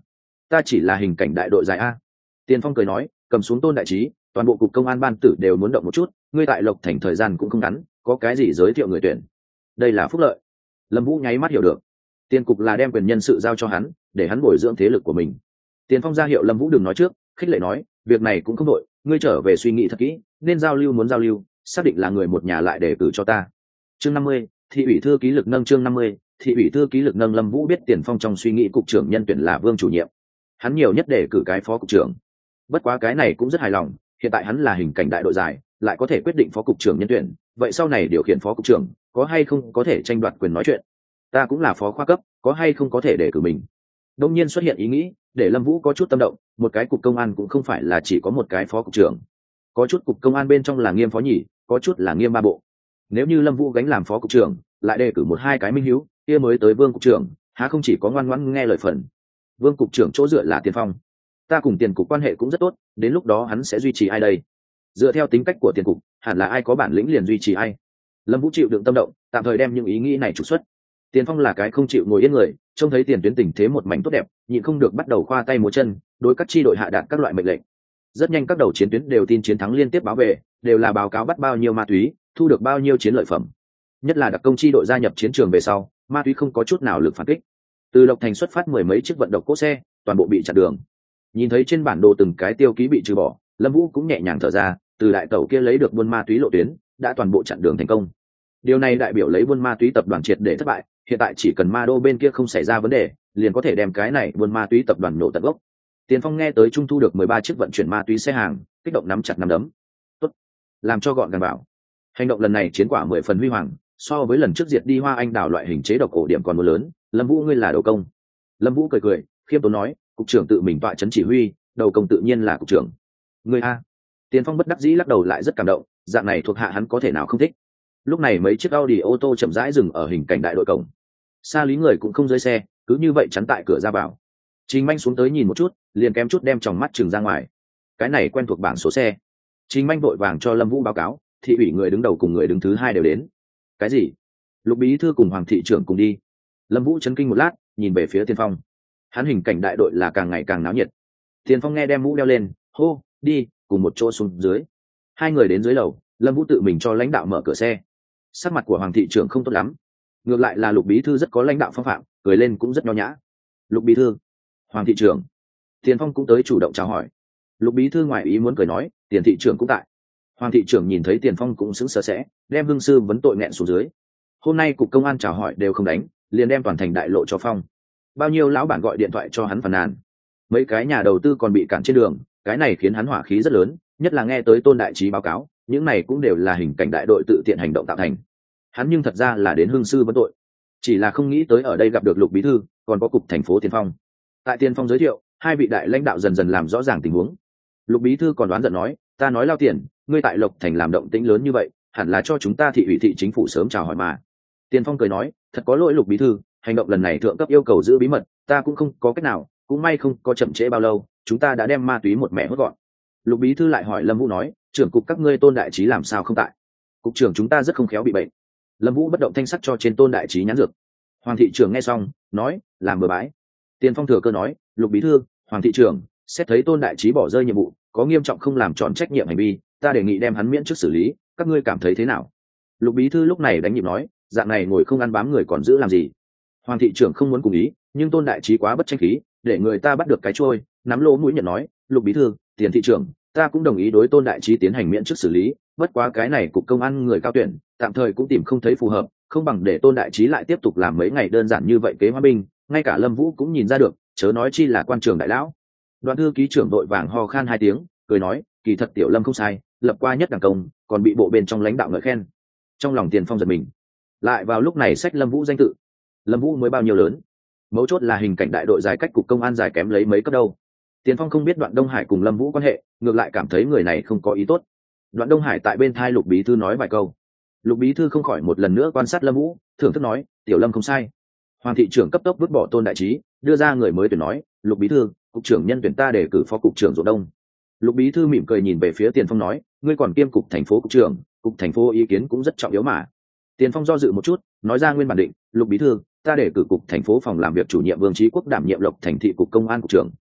ta chỉ là hình cảnh đại đội giải a. Tiền Phong cười nói, cầm xuống Tôn đại trí, toàn bộ cục công an ban tử đều muốn động một chút, ngươi tại Lộc Thành thời gian cũng không ngắn, có cái gì giới thiệu người tuyển. Đây là phúc lợi. Lâm Vũ nháy mắt hiểu được. Tiền cục là đem quyền nhân sự giao cho hắn, để hắn bồi dưỡng thế lực của mình. Tiền Phong ra hiệu Lâm Vũ đừng nói trước, khích lệ nói, việc này cũng không đội, ngươi trở về suy nghĩ thật kỹ, nên giao lưu muốn giao lưu, xác định là người một nhà lại để cử cho ta. Chương năm mươi, thị ủy thư ký lực nâng chương năm mươi, thị ủy thư ký lực nâng. Lâm Vũ biết Tiền Phong trong suy nghĩ cục trưởng nhân tuyển là Vương chủ nhiệm, hắn nhiều nhất để cử cái phó cục trưởng. Bất quá cái này cũng rất hài lòng, hiện tại hắn là hình cảnh đại đội giải, lại có thể quyết định phó cục trưởng nhân tuyển, vậy sau này điều khiển phó cục trưởng, có hay không có thể tranh đoạt quyền nói chuyện. Ta cũng là phó khoa cấp, có hay không có thể để cử mình. Đông nhiên xuất hiện ý nghĩ, để Lâm Vũ có chút tâm động, một cái cục công an cũng không phải là chỉ có một cái phó cục trưởng, có chút cục công an bên trong là nghiêm phó nhì, có chút là nghiêm ba bộ. Nếu như Lâm Vũ gánh làm phó cục trưởng, lại đề cử một hai cái minh hữu, kia mới tới Vương cục trưởng, há không chỉ có ngoan ngoãn nghe lời phần. Vương cục trưởng chỗ dựa là Tiền Phong, ta cùng Tiền cục quan hệ cũng rất tốt, đến lúc đó hắn sẽ duy trì ai đây? Dựa theo tính cách của Tiền cục, hẳn là ai có bản lĩnh liền duy trì ai. Lâm Vũ chịu đựng tâm động, tạm thời đem những ý nghĩ này trục xuất. Tiền Phong là cái không chịu ngồi yên người, trông thấy tiền tuyến tình thế một mảnh tốt đẹp, nhịn không được bắt đầu khoa tay múa chân, đối các chi đội hạ đạt các loại mệnh lệnh. Rất nhanh các đầu chiến tuyến đều tin chiến thắng liên tiếp báo về, đều là báo cáo bắt bao nhiêu ma túy, thu được bao nhiêu chiến lợi phẩm. Nhất là đặc công chi đội gia nhập chiến trường về sau, ma túy không có chút nào lực phản kích. Từ Lộc Thành xuất phát mười mấy chiếc vận động cỗ xe, toàn bộ bị chặn đường. Nhìn thấy trên bản đồ từng cái tiêu ký bị trừ bỏ, Lâm Vũ cũng nhẹ nhàng thở ra, từ đại tàu kia lấy được buôn ma túy lộ tuyến, đã toàn bộ chặn đường thành công. Điều này đại biểu lấy buôn ma túy tập đoàn triệt để thất bại, hiện tại chỉ cần ma đô bên kia không xảy ra vấn đề, liền có thể đem cái này buôn ma túy tập đoàn nổ tận gốc. Tiền Phong nghe tới trung thu được mười ba chiếc vận chuyển ma túy xe hàng, kích động nắm chặt nắm đấm. Tốt, làm cho gọn gàng bảo. Hành động lần này chiến quả mười phần huy hoàng, so với lần trước diệt đi Hoa Anh đào loại hình chế độc cổ điểm còn một lớn. Lâm Vũ ngươi là đầu công. Lâm Vũ cười cười, khiêm tốn nói, cục trưởng tự mình tọa trấn chỉ huy, đầu công tự nhiên là cục trưởng. Ngươi a. Tiền Phong bất đắc dĩ lắc đầu, lại rất cảm động, dạng này thuộc hạ hắn có thể nào không thích. Lúc này mấy chiếc Audi ô tô chậm rãi dừng ở hình cảnh đại đội cổng. Xa lý người cũng không rơi xe, cứ như vậy chắn tại cửa ra vào. Trình Manh xuống tới nhìn một chút, liền kém chút đem tròng mắt chừng ra ngoài. Cái này quen thuộc bảng số xe. Trình Manh vội vàng cho Lâm Vũ báo cáo, thị ủy người đứng đầu cùng người đứng thứ hai đều đến. Cái gì? Lục bí thư cùng Hoàng thị trưởng cùng đi. Lâm Vũ chấn kinh một lát, nhìn về phía Tiền Phong. Hắn hình cảnh đại đội là càng ngày càng náo nhiệt. Tiền Phong nghe đem mũ đeo lên, hô, đi, cùng một chỗ xuống dưới. Hai người đến dưới lầu, Lâm Vũ tự mình cho lãnh đạo mở cửa xe. Sắc mặt của Hoàng thị trưởng không tốt lắm, ngược lại là Lục bí thư rất có lãnh đạo phong phạm, cười lên cũng rất nho nhã. Lục bí thư, Hoàng thị trưởng. Tiền Phong cũng tới chủ động chào hỏi. Lục bí thư ngoài ý muốn cười nói, Tiền thị trưởng cũng tại. Hoàng thị trưởng nhìn thấy Tiền Phong cũng sững sờ sẽ, đem hương sư vấn tội nghẹn xuống dưới. Hôm nay cục công an chào hỏi đều không đánh, liền đem toàn thành đại lộ cho Phong. Bao nhiêu lão bản gọi điện thoại cho hắn phàn nàn, mấy cái nhà đầu tư còn bị cản trên đường, cái này khiến hắn hỏa khí rất lớn, nhất là nghe tới Tôn đại trí báo cáo, những này cũng đều là hình cảnh đại đội tự tiện hành động tạo thành. Hắn nhưng thật ra là đến hương sư vấn tội, chỉ là không nghĩ tới ở đây gặp được Lục bí thư, còn có cục thành phố Tiền Phong. Tại Tiền Phong giới thiệu, hai vị đại lãnh đạo dần dần làm rõ ràng tình huống. Lục bí thư còn đoán giận nói, ta nói Lao Tiền, ngươi tại Lộc Thành làm động tĩnh lớn như vậy, hẳn là cho chúng ta thị ủy thị chính phủ sớm chào hỏi mà. Tiền Phong cười nói, thật có lỗi Lục bí thư, hành động lần này thượng cấp yêu cầu giữ bí mật, ta cũng không có cách nào, cũng may không có chậm trễ bao lâu, chúng ta đã đem ma túy một mẹ hốt gọn. Lục bí thư lại hỏi Lâm Vũ nói, trưởng cục các ngươi Tôn đại trí làm sao không tại? Cục trưởng chúng ta rất không khéo bị bệnh. Lâm Vũ bất động thanh sắc cho trên Tôn đại trí nhãn dược. Hoàng thị trưởng nghe xong, nói, làm bừa bãi. Tiền Phong thừa cơ nói, Lục bí thư, Hoàng thị trưởng, xét thấy Tôn đại trí bỏ rơi nhiệm vụ, có nghiêm trọng không làm tròn trách nhiệm hành vi, ta đề nghị đem hắn miễn chức xử lý, các ngươi cảm thấy thế nào? Lục bí thư lúc này đánh nhịp nói, dạng này ngồi không ăn bám người còn giữ làm gì? Hoàng thị trưởng không muốn cùng ý, nhưng Tôn đại trí quá bất tranh khí, để người ta bắt được cái trôi, nắm lỗ mũi nhận nói, Lục bí thư, Tiền thị trưởng, ta cũng đồng ý đối Tôn đại trí tiến hành miễn chức xử lý, bất quá cái này cục công an người cao tuyển, tạm thời cũng tìm không thấy phù hợp, không bằng để Tôn đại trí lại tiếp tục làm mấy ngày đơn giản như vậy kế hoa binh, ngay cả Lâm Vũ cũng nhìn ra được, chớ nói chi là quan trường đại lão. Đoàn thư ký trưởng đội vàng ho khan hai tiếng, cười nói, kỳ thật tiểu Lâm không sai, lập qua nhất đảng công, còn bị bộ bên trong lãnh đạo ngợi khen. Trong lòng Tiền Phong giật mình, lại vào lúc này xách Lâm Vũ danh tự. Lâm Vũ mới bao nhiêu lớn? Mấu chốt là hình cảnh đại đội dài cách cục công an dài kém lấy mấy cấp đâu. Tiền Phong không biết Đoạn Đông Hải cùng Lâm Vũ quan hệ, ngược lại cảm thấy người này không có ý tốt. Đoạn Đông Hải tại bên thai Lục bí thư nói vài câu. Lục bí thư không khỏi một lần nữa quan sát Lâm Vũ, thưởng thức nói, tiểu Lâm không sai. Hoàng thị trưởng cấp tốc vứt bỏ Tôn đại trí, đưa ra người mới tuyển nói, Lục bí thư, cục trưởng nhân tuyển ta để cử phó cục trưởng Ruộng Đông. Lục bí thư mỉm cười nhìn về phía Tiền Phong nói, ngươi còn kiêm cục thành phố cục trưởng, cục thành phố ý kiến cũng rất trọng yếu mà. Tiền Phong do dự một chút, nói ra nguyên bản định, Lục bí thư, ta để cử cục thành phố phòng làm việc chủ nhiệm Vương Chí Quốc đảm nhiệm Lộc Thành thị cục công an cục trưởng.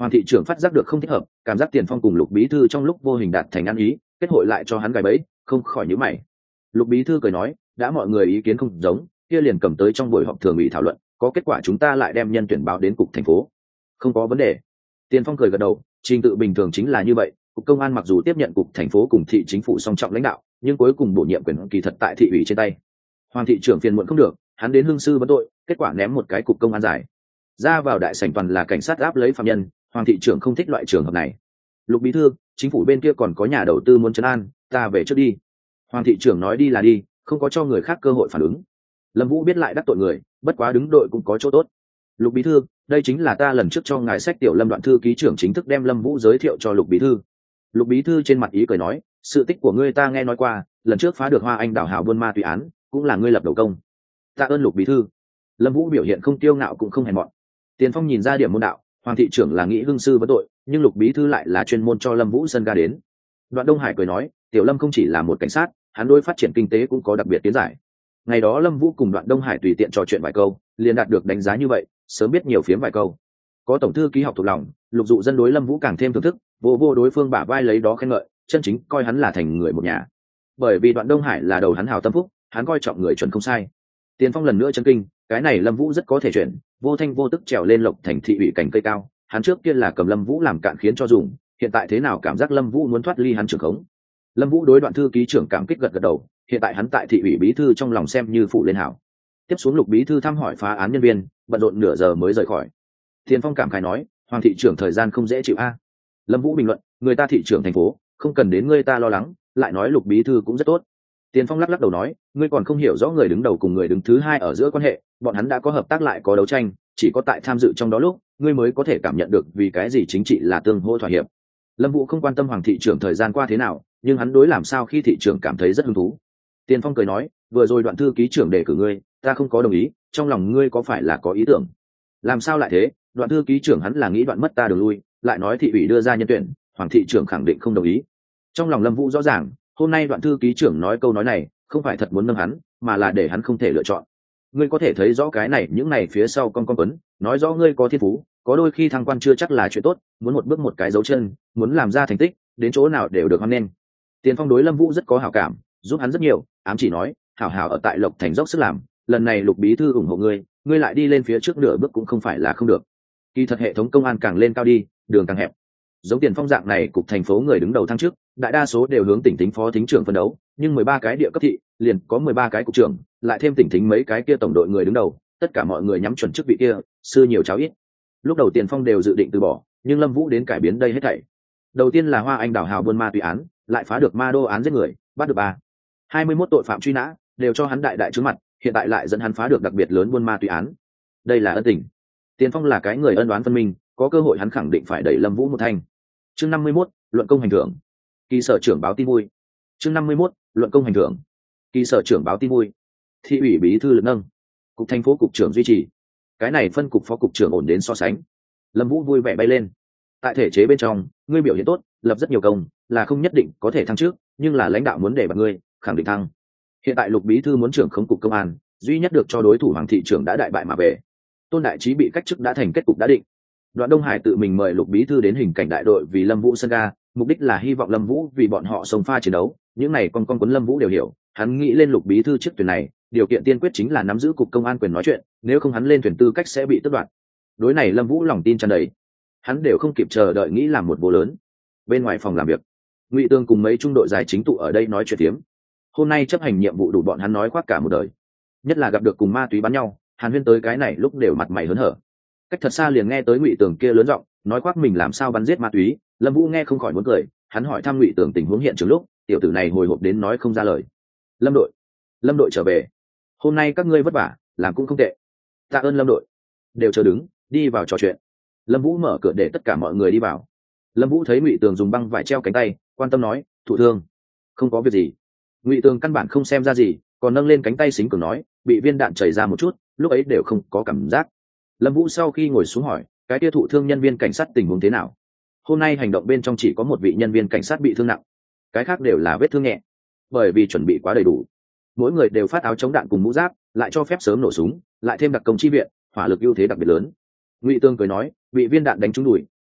Hoàng thị trưởng phát giác được không thích hợp, cảm giác Tiền Phong cùng Lục bí thư trong lúc vô hình đạt thành ăn ý, kết hội lại cho hắn gài bẫy, không khỏi nhíu mày. Lục bí thư cười nói, đã mọi người ý kiến không giống, kia liền cầm tới trong buổi họp thường ủy thảo luận, có kết quả chúng ta lại đem nhân tuyển báo đến cục thành phố. Không có vấn đề. Tiền Phong cười gật đầu, trình tự bình thường chính là như vậy, cục công an mặc dù tiếp nhận cục thành phố cùng thị chính phủ song trọng lãnh đạo, nhưng cuối cùng bổ nhiệm quyền kỳ thật tại thị ủy trên tay. Hoàng thị trưởng phiền muộn không được, hắn đến hương sư vấn tội, kết quả ném một cái cục công an giải. Ra vào đại sảnh toàn là cảnh sát áp lấy phạm nhân, Hoàng thị trưởng không thích loại trường hợp này. Lục bí thư, chính phủ bên kia còn có nhà đầu tư muốn trấn an, ta về trước đi. Hoàng thị trưởng nói đi là đi, không có cho người khác cơ hội phản ứng. Lâm Vũ biết lại đắc tội người, bất quá đứng đội cũng có chỗ tốt. Lục bí thư, đây chính là ta lần trước cho ngài sách tiểu Lâm Đoạn thư ký trưởng chính thức đem Lâm Vũ giới thiệu cho Lục bí thư. Lục bí thư trên mặt ý cười nói, sự tích của ngươi ta nghe nói qua, lần trước phá được Hoa Anh đảo hào buôn ma túy án, cũng là ngươi lập đầu công. Tạ ơn Lục bí thư. Lâm Vũ biểu hiện không kiêu ngạo cũng không hèn mọn. Tiền Phong nhìn ra điểm môn đạo, Hoàng thị trưởng là nghĩ hưng sư vấn tội, nhưng Lục bí thư lại là chuyên môn cho Lâm Vũ sân ga đến. Đoạn Đông Hải cười nói, tiểu Lâm không chỉ là một cảnh sát, hắn đối phát triển kinh tế cũng có đặc biệt tiến giải. Ngày đó Lâm Vũ cùng Đoạn Đông Hải tùy tiện trò chuyện vài câu, liền đạt được đánh giá như vậy, sớm biết nhiều phiếm vài câu. Có tổng thư ký học thuộc lòng, Lục dụ dân đối Lâm Vũ càng thêm thưởng thức, vô vô đối phương bả vai lấy đó khen ngợi, chân chính coi hắn là thành người một nhà. Bởi vì Đoạn Đông Hải là đầu hắn hào tâm phúc, hắn coi trọng người chuẩn không sai. Tiền Phong lần nữa chấn kinh, cái này Lâm Vũ rất có thể chuyển, vô thanh vô tức trèo lên Lộc Thành thị ủy cành cây cao, hắn trước kia là cầm Lâm Vũ làm cạn khiến cho dùng, hiện tại thế nào cảm giác Lâm Vũ muốn thoát ly hắn trưởng khống. Lâm Vũ đối Đoạn thư ký trưởng cảm kích gật gật đầu, hiện tại hắn tại thị ủy bí thư trong lòng xem như phụ lên hảo. Tiếp xuống Lục bí thư thăm hỏi phá án nhân viên, bận rộn nửa giờ mới rời khỏi. Tiền Phong cảm khái nói, Hoàng thị trưởng thời gian không dễ chịu a. Lâm Vũ bình luận, người ta thị trưởng thành phố, không cần đến ngươi ta lo lắng, lại nói Lục bí thư cũng rất tốt. Tiền Phong lắc lắc đầu nói, ngươi còn không hiểu rõ người đứng đầu cùng người đứng thứ hai ở giữa quan hệ, bọn hắn đã có hợp tác lại có đấu tranh, chỉ có tại tham dự trong đó lúc, ngươi mới có thể cảm nhận được vì cái gì chính trị là tương hỗ thỏa hiệp. Lâm Vũ không quan tâm Hoàng thị trưởng thời gian qua thế nào, nhưng hắn đối làm sao khi thị trưởng cảm thấy rất hứng thú. Tiền Phong cười nói, vừa rồi Đoạn thư ký trưởng đề cử ngươi, ta không có đồng ý, trong lòng ngươi có phải là có ý tưởng? Làm sao lại thế? Đoạn thư ký trưởng hắn là nghĩ đoạn mất ta đường lui, lại nói thị ủy đưa ra nhân tuyển, Hoàng thị trưởng khẳng định không đồng ý. Trong lòng Lâm Vũ rõ ràng, hôm nay Đoạn thư ký trưởng nói câu nói này, không phải thật muốn nâng hắn, mà là để hắn không thể lựa chọn. Ngươi có thể thấy rõ cái này, những này phía sau con con quấn, nói rõ ngươi có thiên phú, có đôi khi thăng quan chưa chắc là chuyện tốt, muốn một bước một cái dấu chân, muốn làm ra thành tích, đến chỗ nào đều được hoan nghênh. Tiền Phong đối Lâm Vũ rất có hảo cảm, giúp hắn rất nhiều, ám chỉ nói, hảo hảo ở tại Lộc Thành dốc sức làm, lần này Lục bí thư ủng hộ ngươi, ngươi lại đi lên phía trước nửa bước cũng không phải là không được. Kỳ thật hệ thống công an càng lên cao đi, đường càng hẹp. Giống Tiền Phong dạng này cục thành phố người đứng đầu thăng trước, đại đa số đều hướng tỉnh thính phó thính trưởng phân đấu, nhưng mười ba cái địa cấp thị, liền có mười ba cái cục trưởng, lại thêm tỉnh thính mấy cái kia tổng đội người đứng đầu, tất cả mọi người nhắm chuẩn chức vị kia, sư nhiều cháu ít. Lúc đầu Tiền Phong đều dự định từ bỏ, nhưng Lâm Vũ đến cải biến đây hết thảy. Đầu tiên là Hoa Anh đảo hào buôn ma túy án, lại phá được ma đô án giết người, bắt được ba hai mươi mốt tội phạm truy nã, đều cho hắn đại đại trước mặt, hiện tại lại dẫn hắn phá được đặc biệt lớn buôn ma túy án. Đây là ân tình. Tiền Phong là cái người ân oán phân minh, có cơ hội hắn khẳng định phải đẩy Lâm Vũ một thanh. Chương năm mươi mốt, luận công hành thưởng. Kỳ sở trưởng báo tin vui. Chương năm mươi mốt, luận công hành thưởng. Kỳ sở trưởng báo tin vui. Thị ủy bí thư lực nâng, cục thành phố cục trưởng duy trì. Cái này phân cục phó cục trưởng ổn đến so sánh. Lâm Vũ vui vẻ bay lên. Tại thể chế bên trong, ngươi biểu hiện tốt, lập rất nhiều công, là không nhất định có thể thăng trước, nhưng là lãnh đạo muốn để bạt ngươi, khẳng định thăng. Hiện tại Lục bí thư muốn trưởng khống cục công an, duy nhất được cho đối thủ Hoàng thị trưởng đã đại bại mà về. Tôn đại trí bị cách chức đã thành kết cục đã định. Đoạn Đông Hải tự mình mời Lục bí thư đến hình cảnh đại đội vì Lâm Vũ sân ga, mục đích là hy vọng Lâm Vũ vì bọn họ xông pha chiến đấu, những này con con quấn Lâm Vũ đều hiểu, hắn nghĩ lên Lục bí thư trước tuyển này, điều kiện tiên quyết chính là nắm giữ cục công an quyền nói chuyện, nếu không hắn lên tuyển tư cách sẽ bị tước đoạt. Đối này Lâm Vũ lòng tin tràn đầy, hắn đều không kịp chờ đợi nghĩ làm một bố lớn. Bên ngoài phòng làm việc, Ngụy Tương cùng mấy trung đội giải chính tụ ở đây nói chuyện tiếm. Hôm nay chấp hành nhiệm vụ đủ bọn hắn nói khoác cả một đời, nhất là gặp được cùng ma túy bắn nhau, Hàn Huyên tới cái này lúc đều mặt mày hớn hở. Cách thật xa liền nghe tới Ngụy Tường kia lớn giọng nói khoác mình làm sao bắn giết ma túy, Lâm Vũ nghe không khỏi muốn cười, hắn hỏi thăm Ngụy Tường tình huống hiện trường lúc, tiểu tử này hồi hộp đến nói không ra lời. Lâm đội, Lâm đội trở về, hôm nay các ngươi vất vả, làm cũng không tệ. Tạ ơn Lâm đội. Đều chờ đứng, đi vào trò chuyện. Lâm Vũ mở cửa để tất cả mọi người đi vào. Lâm Vũ thấy Ngụy Tường dùng băng vải treo cánh tay, quan tâm nói, thụ thương? Không có việc gì. Ngụy Tường căn bản không xem ra gì, còn nâng lên cánh tay xính cường nói, bị viên đạn chảy ra một chút, lúc ấy đều không có cảm giác. Lâm Vũ sau khi ngồi xuống hỏi, cái kia thụ thương nhân viên cảnh sát tình huống thế nào? Hôm nay hành động bên trong chỉ có một vị nhân viên cảnh sát bị thương nặng, cái khác đều là vết thương nhẹ. Bởi vì chuẩn bị quá đầy đủ, mỗi người đều phát áo chống đạn cùng mũ giáp, lại cho phép sớm nổ súng, lại thêm đặc công chi viện, hỏa lực ưu thế đặc biệt lớn. Ngụy Tương cười nói, bị viên đạn đánh trúng đùi,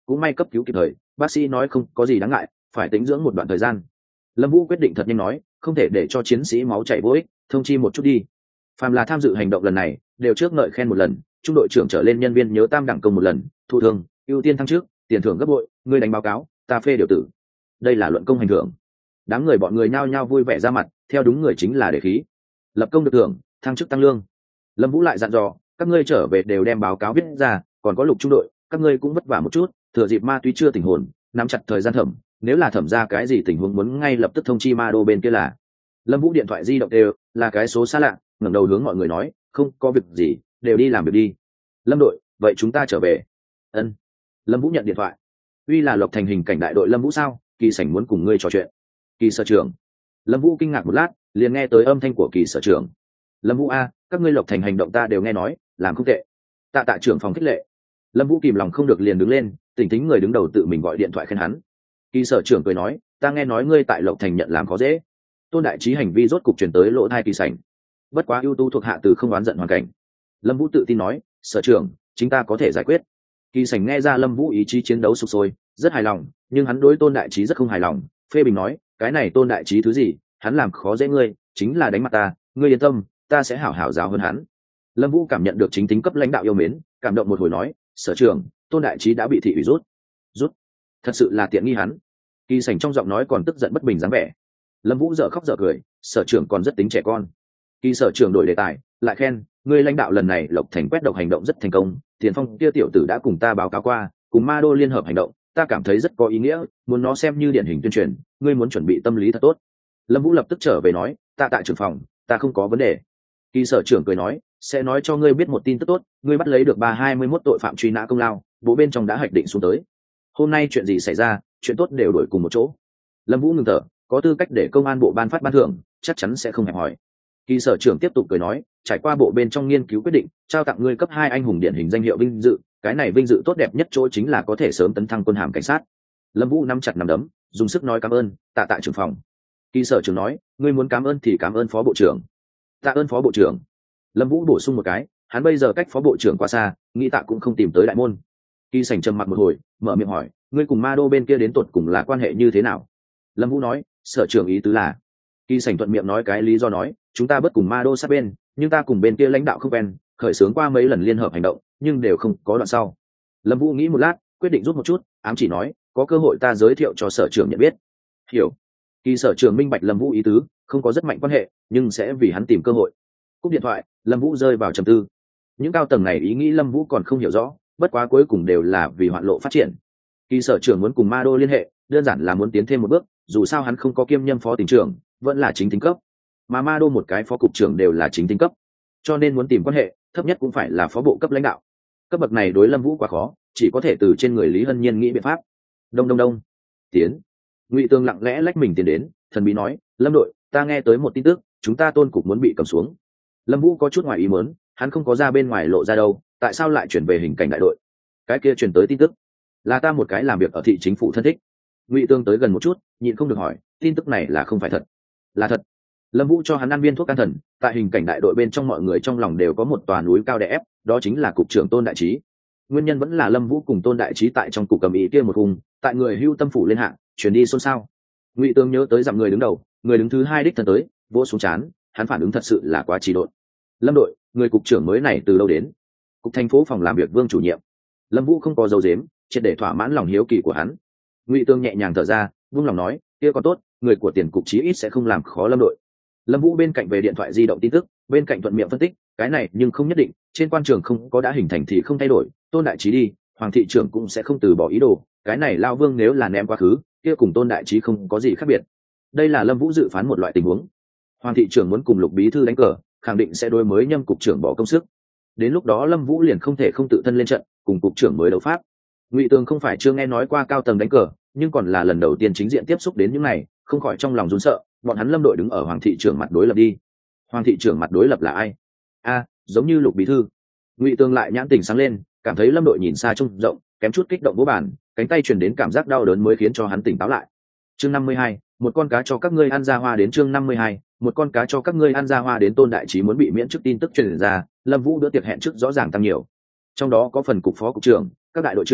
cũng may cấp cứu kịp thời, bác sĩ nói không có gì đáng ngại, phải tĩnh dưỡng một đoạn thời gian. Lâm Vũ quyết định thật nhanh nói, không thể để cho chiến sĩ máu chảy vô ích, thông chi một chút đi. Phàm là tham dự hành động lần này đều trước ngợi khen một lần, trung đội trưởng trở lên nhân viên nhớ tam đẳng công một lần, thụ thương ưu tiên thăng trước, tiền thưởng gấp bội, ngươi đánh báo cáo ta phê điều tử. Đây là luận công hành thưởng. Đám người bọn người nhao nhao vui vẻ ra mặt, theo đúng người chính là để khí. Lập công được thưởng, thăng chức tăng lương. Lâm Vũ lại dặn dò, các ngươi trở về đều đem báo cáo viết ra, còn có Lục trung đội, các ngươi cũng vất vả một chút, thừa dịp ma túy chưa tỉnh hồn, nắm chặt thời gian thẩm, nếu là thẩm ra cái gì tình huống muốn ngay lập tức thông chi ma đô bên kia là. Lâm Vũ điện thoại di động đều là cái số xa lạ, ngẩng đầu hướng mọi người nói, không có việc gì, đều đi làm việc đi. Lâm đội, vậy chúng ta trở về. Ân. Lâm Vũ nhận điện thoại. Uy là Lộc Thành hình cảnh đại đội Lâm Vũ sao? Kỳ sảnh muốn cùng ngươi trò chuyện. Kỳ sở trưởng. Lâm Vũ kinh ngạc một lát, liền nghe tới âm thanh của Kỳ sở trưởng. Lâm Vũ a, các ngươi Lộc Thành hành động ta đều nghe nói, làm không tệ. Tạ tạ trưởng phòng khích lệ. Lâm Vũ kìm lòng không được liền đứng lên, tỉnh tính người đứng đầu tự mình gọi điện thoại khen hắn. Kỳ sở trưởng cười nói, ta nghe nói ngươi tại Lộc Thành nhận làm khó dễ. Tôn đại trí hành vi rốt cục truyền tới lỗ tai Kỳ sảnh. Bất quá ưu tú thuộc hạ từ không oán giận hoàn cảnh. Lâm Vũ tự tin nói, sở trưởng, chúng ta có thể giải quyết. Kỳ sảnh nghe ra Lâm Vũ ý chí chiến đấu sục sôi, rất hài lòng, nhưng hắn đối Tôn đại trí rất không hài lòng, phê bình nói, cái này Tôn đại trí thứ gì, hắn làm khó dễ ngươi, chính là đánh mặt ta, ngươi yên tâm, ta sẽ hảo hảo giáo hơn hắn. Lâm Vũ cảm nhận được chính tính cấp lãnh đạo yêu mến, cảm động một hồi nói, sở trưởng, Tôn đại trí đã bị thị ủy rút. Rút? Thật sự là tiện nghi hắn. Kỳ sảnh trong giọng nói còn tức giận bất bình dáng vẻ. Lâm Vũ dở khóc dở cười, sở trưởng còn rất tính trẻ con. Kỳ sở trưởng đổi đề tài, lại khen, ngươi lãnh đạo lần này Lộc Thành quét độc hành động rất thành công, Tiền Phong kia tiểu tử đã cùng ta báo cáo qua, cùng Ma Đô liên hợp hành động, ta cảm thấy rất có ý nghĩa, muốn nó xem như điển hình tuyên truyền, ngươi muốn chuẩn bị tâm lý thật tốt. Lâm Vũ lập tức trở về nói, ta tại trưởng phòng, ta không có vấn đề. Kỳ sở trưởng cười nói, sẽ nói cho ngươi biết một tin tức tốt, ngươi bắt lấy được ba hai mươi mốt tội phạm truy nã công lao, bộ bên trong đã hoạch định xuống tới. Hôm nay chuyện gì xảy ra, chuyện tốt đều đổi cùng một chỗ. Lâm Vũ ngừng thở, có tư cách để công an bộ ban phát ban thưởng, chắc chắn sẽ không hẹp hỏi. Kỳ sở trưởng tiếp tục cười nói, trải qua bộ bên trong nghiên cứu quyết định, trao tặng ngươi cấp hai anh hùng điển hình danh hiệu vinh dự, cái này vinh dự tốt đẹp nhất chỗ chính là có thể sớm tấn thăng quân hàm cảnh sát. Lâm Vũ nắm chặt nắm đấm, dùng sức nói cảm ơn, tạ tạ trưởng phòng. Kỳ sở trưởng nói, ngươi muốn cảm ơn thì cảm ơn phó bộ trưởng. Tạ ơn phó bộ trưởng. Lâm Vũ bổ sung một cái, hắn bây giờ cách phó bộ trưởng quá xa, nghĩ tạ cũng không tìm tới đại môn. Kỳ sảnh trầm mặc một hồi, mở miệng hỏi, ngươi cùng Ma Đô bên kia đến tột cùng là quan hệ như thế nào? Lâm Vũ nói, sở trưởng ý tứ là. Kỳ sảnh thuận miệng nói cái lý do nói, chúng ta bất cùng Ma Đô sát bên, nhưng ta cùng bên kia lãnh đạo không quen, khởi xướng qua mấy lần liên hợp hành động, nhưng đều không có đoạn sau. Lâm Vũ nghĩ một lát, quyết định rút một chút, ám chỉ nói, có cơ hội ta giới thiệu cho sở trưởng nhận biết. Hiểu. Kỳ sở trưởng minh bạch Lâm Vũ ý tứ, không có rất mạnh quan hệ, nhưng sẽ vì hắn tìm cơ hội. Cúp điện thoại, Lâm Vũ rơi vào trầm tư. Những cao tầng này ý nghĩ Lâm Vũ còn không hiểu rõ, bất quá cuối cùng đều là vì hoạn lộ phát triển. Kỳ sở trưởng muốn cùng Ma Đô liên hệ, đơn giản là muốn tiến thêm một bước, dù sao hắn không có kiêm nhâm phó tỉnh trưởng, vẫn là chính tính cấp, mà Ma Đô một cái phó cục trưởng đều là chính tính cấp, cho nên muốn tìm quan hệ thấp nhất cũng phải là phó bộ cấp lãnh đạo. Cấp bậc này đối Lâm Vũ quá khó, chỉ có thể từ trên người Lý Hân Nhiên nghĩ biện pháp. Đông đông đông, tiến. Ngụy Tương lặng lẽ lách mình tiến đến, thần bí nói, Lâm đội, ta nghe tới một tin tức, chúng ta Tôn cục muốn bị cầm xuống. Lâm Vũ có chút ngoài ý muốn, hắn không có ra bên ngoài lộ ra đâu, tại sao lại chuyển về hình cảnh đại đội? Cái kia truyền tới tin tức là ta một cái làm việc ở thị chính phủ thân thích. Ngụy Tương tới gần một chút, nhịn không được hỏi, tin tức này là không phải thật? Là thật. Lâm Vũ cho hắn ăn viên thuốc can thần, tại hình cảnh đại đội bên trong mọi người trong lòng đều có một tòa núi cao đè ép, đó chính là cục trưởng Tôn đại trí. Nguyên nhân vẫn là Lâm Vũ cùng Tôn đại trí tại trong cục cầm ý kia một hùng, tại người hưu tâm phủ lên hạng, chuyển đi xôn xao. Ngụy Tương nhớ tới dặm người đứng đầu, người đứng thứ hai đích thân tới, vỗ xuống chán, hắn phản ứng thật sự là quá trì độn. Lâm đội, người cục trưởng mới này từ đâu đến? Cục thành phố phòng làm việc Vương chủ nhiệm. Lâm Vũ không có dấu dếm, triệt để thỏa mãn lòng hiếu kỳ của hắn. Ngụy Tương nhẹ nhàng thở ra, vung lòng nói, kia còn tốt, người của tiền cục chí ít sẽ không làm khó Lâm đội. Lâm Vũ bên cạnh về điện thoại di động tin tức, bên cạnh thuận miệng phân tích, cái này nhưng không nhất định, trên quan trường không có đã hình thành thì không thay đổi, Tôn đại trí đi, Hoàng thị trưởng cũng sẽ không từ bỏ ý đồ, cái này Lao Vương nếu là ném quá khứ, kia cùng Tôn đại trí không có gì khác biệt. Đây là Lâm Vũ dự phán một loại tình huống. Hoàng thị trưởng muốn cùng Lục bí thư đánh cờ, khẳng định sẽ đối mới nhâm cục trưởng bỏ công sức. Đến lúc đó Lâm Vũ liền không thể không tự thân lên trận, cùng cục trưởng mới đấu pháp. Ngụy Tường không phải chưa nghe nói qua cao tầng đánh cờ, nhưng còn là lần đầu tiên chính diện tiếp xúc đến những này, không khỏi trong lòng run sợ, bọn hắn Lâm đội đứng ở Hoàng thị trưởng mặt đối lập đi. Hoàng thị trưởng mặt đối lập là ai? A, giống như Lục bí thư. Ngụy Tường lại nhãn tình sáng lên, cảm thấy Lâm đội nhìn xa trông rộng, kém chút kích động vỗ bàn, cánh tay truyền đến cảm giác đau đớn mới khiến cho hắn tỉnh táo lại. Chương năm mươi hai, một con cá cho các ngươi ăn ra hoa đến chương năm mươi hai, một con cá cho các ngươi ăn ra hoa đến Tôn đại trí muốn bị miễn chức tin tức truyền ra, Lâm Vũ bữa tiệc hẹn trước rõ ràng tăng nhiều. Trong đó có phần cục phó cục trưởng, các đại đội trưởng,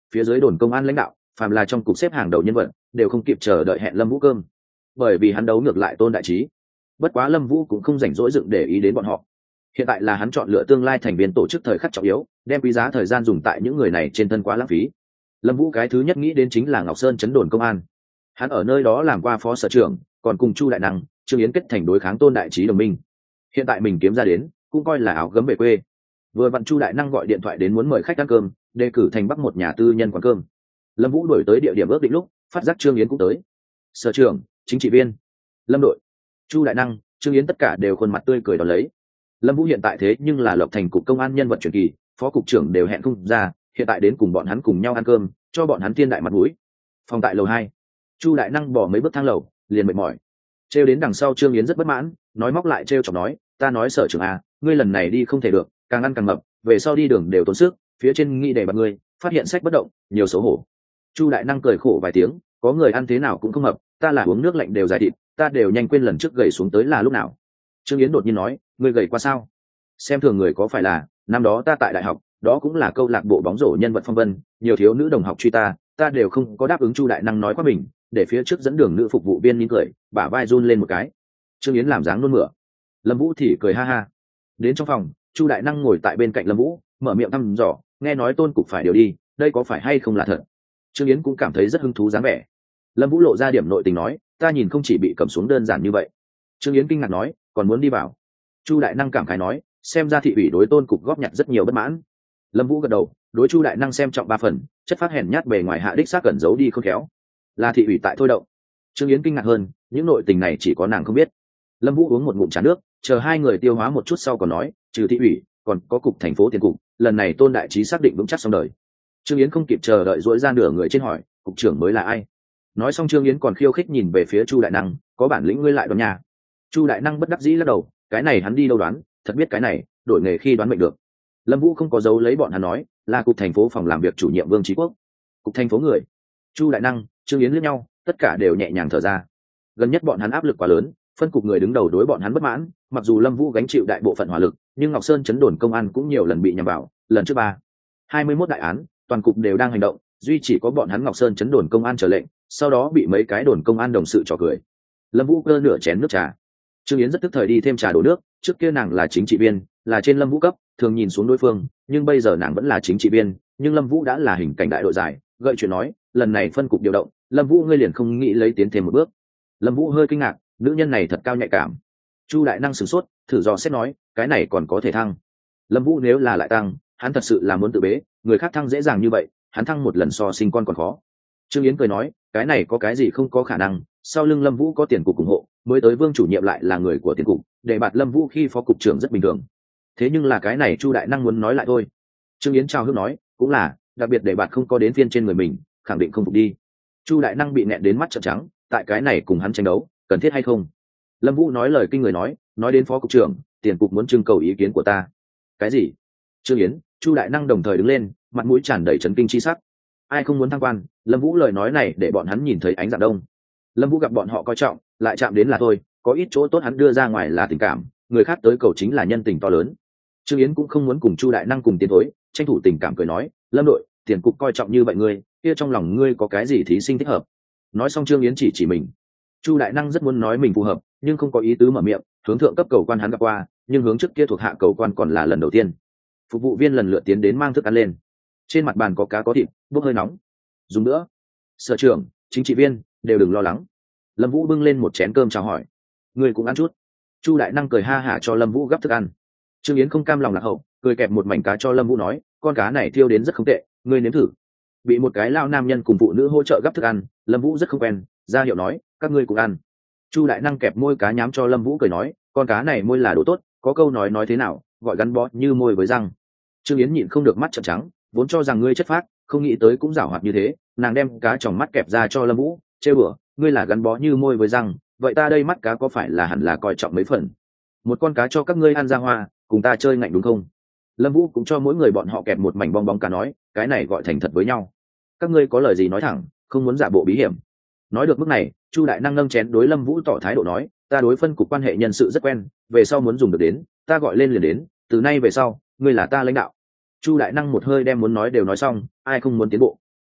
phía dưới đồn công an lãnh đạo phàm là trong cục xếp hàng đầu nhân vật đều không kịp chờ đợi hẹn Lâm Vũ cơm, bởi vì hắn đấu ngược lại Tôn Đại Trí. Bất quá Lâm Vũ cũng không rảnh rỗi dựng để ý đến bọn họ, hiện tại là hắn chọn lựa tương lai thành viên tổ chức thời khắc trọng yếu, đem quý giá thời gian dùng tại những người này trên thân quá lãng phí. Lâm Vũ cái thứ nhất nghĩ đến chính là Ngọc Sơn trấn đồn công an. Hắn ở nơi đó làm qua phó sở trưởng, còn cùng Chu Đại Năng, Trương Yến kết thành đối kháng Tôn Đại Trí đồng minh. Hiện tại mình kiếm ra đến, cũng coi là áo gấm về quê. Vừa vặn Chu Đại Năng gọi điện thoại đến muốn mời khách ăn cơm, đề cử thành Bắc một nhà tư nhân quán cơm. Lâm Vũ đuổi tới địa điểm ước định lúc, phát giác Trương Yến cũng tới. Sở trưởng, chính trị viên, Lâm đội, Chu Đại Năng, Trương Yến tất cả đều khuôn mặt tươi cười đón lấy. Lâm Vũ hiện tại thế nhưng là Lộc Thành cục công an nhân vật truyền kỳ, phó cục trưởng đều hẹn không ra, hiện tại đến cùng bọn hắn cùng nhau ăn cơm, cho bọn hắn thiên đại mặt mũi. Phòng tại lầu hai, Chu Đại Năng bỏ mấy bước thang lầu, liền mệt mỏi. Trêu đến đằng sau Trương Yến rất bất mãn, nói móc lại trêu chọc nói, ta nói sở trưởng à, ngươi lần này đi không thể được, càng ăn càng mập, về sau đi đường đều tốn sức, phía trên nghĩ để bạt ngươi, phát hiện sách bất động, nhiều xấu hổ. Chu Đại Năng cười khổ vài tiếng, có người ăn thế nào cũng không mập, ta là uống nước lạnh đều dài thịt, ta đều nhanh quên lần trước gầy xuống tới là lúc nào. Trương Yến đột nhiên nói, ngươi gầy qua sao? Xem thường người có phải là, năm đó ta tại đại học, đó cũng là câu lạc bộ bóng rổ nhân vật phong vân, nhiều thiếu nữ đồng học truy ta, ta đều không có đáp ứng. Chu Đại Năng nói qua mình, để phía trước dẫn đường nữ phục vụ viên nín cười, bả vai run lên một cái. Trương Yến làm dáng nôn mửa. Lâm Vũ thì cười ha ha. Đến trong phòng, Chu Đại Năng ngồi tại bên cạnh Lâm Vũ, mở miệng thăm dò, nghe nói Tôn cục phải điều đi, đây có phải hay không là thật? Trương Yến cũng cảm thấy rất hứng thú dáng vẻ. Lâm Vũ lộ ra điểm nội tình nói, ta nhìn không chỉ bị cầm xuống đơn giản như vậy. Trương Yến kinh ngạc nói, còn muốn đi vào. Chu Đại Năng cảm khái nói, xem ra thị ủy đối Tôn cục góp nhặt rất nhiều bất mãn. Lâm Vũ gật đầu, đối Chu Đại Năng xem trọng ba phần, chất phát hèn nhát bề ngoài hạ đích xác cẩn giấu đi không khéo, là thị ủy tại thôi động. Trương Yến kinh ngạc hơn, những nội tình này chỉ có nàng không biết. Lâm Vũ uống một ngụm trà nước, chờ hai người tiêu hóa một chút sau còn nói, trừ thị ủy, còn có cục thành phố tiền cục, lần này Tôn Đại Trí xác định vững chắc xong đời. Trương Yến không kịp chờ đợi dỗi ra nửa người trên hỏi, cục trưởng mới là ai? Nói xong Trương Yến còn khiêu khích nhìn về phía Chu Đại Năng, có bản lĩnh ngươi lại đoán nhà. Chu Đại Năng bất đắc dĩ lắc đầu, cái này hắn đi đâu đoán, thật biết cái này, đổi nghề khi đoán mệnh được. Lâm Vũ không có giấu lấy bọn hắn nói, là cục thành phố phòng làm việc chủ nhiệm Vương Chí Quốc. Cục thành phố người. Chu Đại Năng, Trương Yến liếc nhau, tất cả đều nhẹ nhàng thở ra. Gần nhất bọn hắn áp lực quá lớn, phân cục người đứng đầu đối bọn hắn bất mãn, mặc dù Lâm Vũ gánh chịu đại bộ phận hỏa lực, nhưng Ngọc Sơn chấn đồn công an cũng nhiều lần bị nhằm vào, lần trước ba, hai mươi mốt đại án, toàn cục đều đang hành động, duy chỉ có bọn hắn Ngọc Sơn chấn đồn công an trở lệnh, sau đó bị mấy cái đồn công an đồng sự trò cười. Lâm Vũ cơ nửa chén nước trà. Trương Yến rất tức thời đi thêm trà đổ nước, trước kia nàng là chính trị viên, là trên Lâm Vũ cấp, thường nhìn xuống đối phương, nhưng bây giờ nàng vẫn là chính trị viên, nhưng Lâm Vũ đã là hình cảnh đại đội giải, gợi chuyện nói, lần này phân cục điều động, Lâm Vũ ngươi liền không nghĩ lấy tiến thêm một bước. Lâm Vũ hơi kinh ngạc, nữ nhân này thật cao nhạy cảm. Chu Đại Năng sửng sốt, thử dò xét nói, cái này còn có thể thăng. Lâm Vũ nếu là lại tăng, hắn thật sự là muốn tự bế, người khác thăng dễ dàng như vậy, hắn thăng một lần so sinh con còn khó. Trương Yến cười nói, cái này có cái gì không có khả năng, sau lưng Lâm Vũ có tiền cục ủng hộ, mới tới Vương chủ nhiệm lại là người của tiền cục, để bạt Lâm Vũ khi phó cục trưởng rất bình thường. Thế nhưng là cái này Chu Đại Năng muốn nói lại thôi. Trương Yến trao hước nói, cũng là, đặc biệt để bạt không có đến phiên trên người mình, khẳng định không phục đi. Chu Đại Năng bị nẹn đến mắt trợn trắng, tại cái này cùng hắn tranh đấu, cần thiết hay không? Lâm Vũ nói lời kinh người nói, nói đến phó cục trưởng, tiền cục muốn trưng cầu ý kiến của ta. Cái gì? Trương Yến, Chu Đại Năng đồng thời đứng lên, mặt mũi tràn đầy chấn kinh chi sắc. Ai không muốn thăng quan? Lâm Vũ lời nói này để bọn hắn nhìn thấy ánh dạng đông. Lâm Vũ gặp bọn họ coi trọng, lại chạm đến là thôi, có ít chỗ tốt hắn đưa ra ngoài là tình cảm, người khác tới cầu chính là nhân tình to lớn. Trương Yến cũng không muốn cùng Chu Đại Năng cùng tiến thối, tranh thủ tình cảm cười nói, Lâm đội, tiền cục coi trọng như vậy ngươi, kia trong lòng ngươi có cái gì thí sinh thích hợp? Nói xong Trương Yến chỉ chỉ mình. Chu Đại Năng rất muốn nói mình phù hợp, nhưng không có ý tứ mở miệng, hướng thượng cấp cầu quan hắn gặp qua, nhưng hướng trước kia thuộc hạ cầu quan còn là lần đầu tiên. Phục vụ viên lần lượt tiến đến mang thức ăn lên. Trên mặt bàn có cá có thịt, bốc hơi nóng. Dùng nữa. Sở trưởng, chính trị viên, đều đừng lo lắng. Lâm Vũ bưng lên một chén cơm chào hỏi. Ngươi cũng ăn chút. Chu Đại Năng cười ha hả cho Lâm Vũ gắp thức ăn. Trương Yến không cam lòng lạc hậu, cười kẹp một mảnh cá cho Lâm Vũ nói, con cá này thiêu đến rất không tệ, ngươi nếm thử. Bị một cái lao nam nhân cùng phụ nữ hỗ trợ gắp thức ăn, Lâm Vũ rất không quen, ra hiệu nói, các ngươi cũng ăn. Chu Đại Năng kẹp môi cá nhám cho Lâm Vũ cười nói, con cá này môi là đồ tốt, có câu nói nói thế nào, gọi gắn bó như môi với răng. Trương Yến nhịn không được mắt trợn trắng, vốn cho rằng ngươi chất phác, không nghĩ tới cũng giảo hoạt như thế, nàng đem cá tròng mắt kẹp ra cho Lâm Vũ, trêu đùa, ngươi là gắn bó như môi với răng, vậy ta đây mắt cá có phải là hẳn là coi trọng mấy phần? Một con cá cho các ngươi ăn ra hoa, cùng ta chơi ngạnh đúng không? Lâm Vũ cũng cho mỗi người bọn họ kẹp một mảnh bong bóng cá nói, cái này gọi thành thật với nhau. Các ngươi có lời gì nói thẳng, không muốn giả bộ bí hiểm. Nói được mức này, Chu Đại Năng nâng chén đối Lâm Vũ tỏ thái độ nói, ta đối phân cục quan hệ nhân sự rất quen, về sau muốn dùng được đến, ta gọi lên liền đến, từ nay về sau, ngươi là ta lãnh đạo. Chu Đại Năng một hơi đem muốn nói đều nói xong, ai không muốn tiến bộ.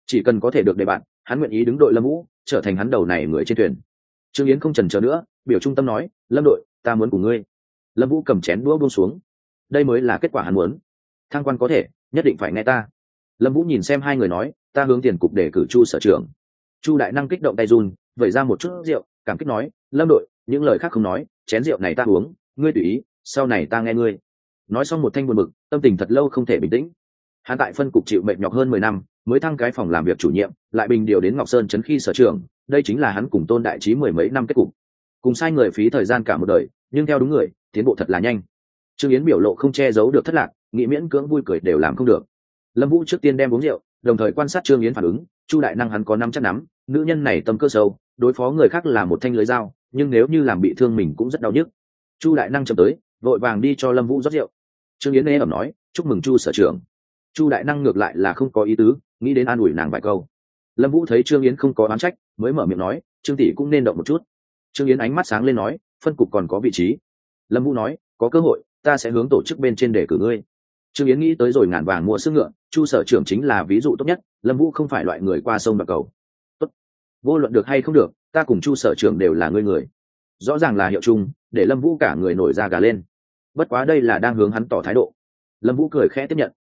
chỉ cần có thể được đề bạn, hắn nguyện ý đứng đội Lâm Vũ, trở thành hắn đầu này người trên thuyền. Trương Yến không chần chờ nữa, biểu trung tâm nói, Lâm đội, ta muốn cùng ngươi. Lâm Vũ cầm chén đũa buông xuống, đây mới là kết quả hắn muốn. Thăng quan có thể, nhất định phải nghe ta. Lâm Vũ nhìn xem hai người nói, ta hướng tiền cục để cử Chu sở trưởng. Chu đại năng kích động tay run, vẩy ra một chút rượu, cảm kích nói, Lâm đội, những lời khác không nói, chén rượu này ta uống, ngươi tùy ý, sau này ta nghe ngươi. Nói xong một thanh buồn bực, tâm tình thật lâu không thể bình tĩnh. Hắn tại phân cục chịu mệt nhọc hơn mười năm, mới thăng cái phòng làm việc chủ nhiệm, lại bình điều đến Ngọc Sơn trấn khi sở trưởng, đây chính là hắn cùng Tôn đại trí mười mấy năm kết cục. Cùng sai người phí thời gian cả một đời, nhưng theo đúng người, tiến bộ thật là nhanh. Trương Yến biểu lộ không che giấu được thất lạc, nghĩ miễn cưỡng vui cười đều làm không được. Lâm Vũ trước tiên đem uống rượu, đồng thời quan sát Trương Yến phản ứng, Chu đại năng hắn có năm chắc nắm, nữ nhân này tâm cơ sâu, đối phó người khác là một thanh lưới dao, nhưng nếu như làm bị thương mình cũng rất đau nhức. Chu đại năng chậm tới, vội vàng đi cho Lâm Vũ rót rượu. Trương Yến nghe ẩm nói, chúc mừng Chu sở trưởng. Chu đại năng ngược lại là không có ý tứ, nghĩ đến an ủi nàng vài câu. Lâm Vũ thấy Trương Yến không có oán trách, mới mở miệng nói, Trương tỷ cũng nên động một chút. Trương Yến ánh mắt sáng lên nói, phân cục còn có vị trí. Lâm Vũ nói, có cơ hội ta sẽ hướng tổ chức bên trên để cử ngươi. Trương Yến nghĩ tới rồi ngàn vàng mua sức ngựa, Chu sở trưởng chính là ví dụ tốt nhất. Lâm Vũ không phải loại người qua sông bạc cầu. Tốt, vô luận được hay không được, ta cùng Chu sở trưởng đều là ngươi người. Rõ ràng là hiệu chung, để Lâm Vũ cả người nổi da gà lên. Bất quá đây là đang hướng hắn tỏ thái độ. Lâm Vũ cười khẽ tiếp nhận.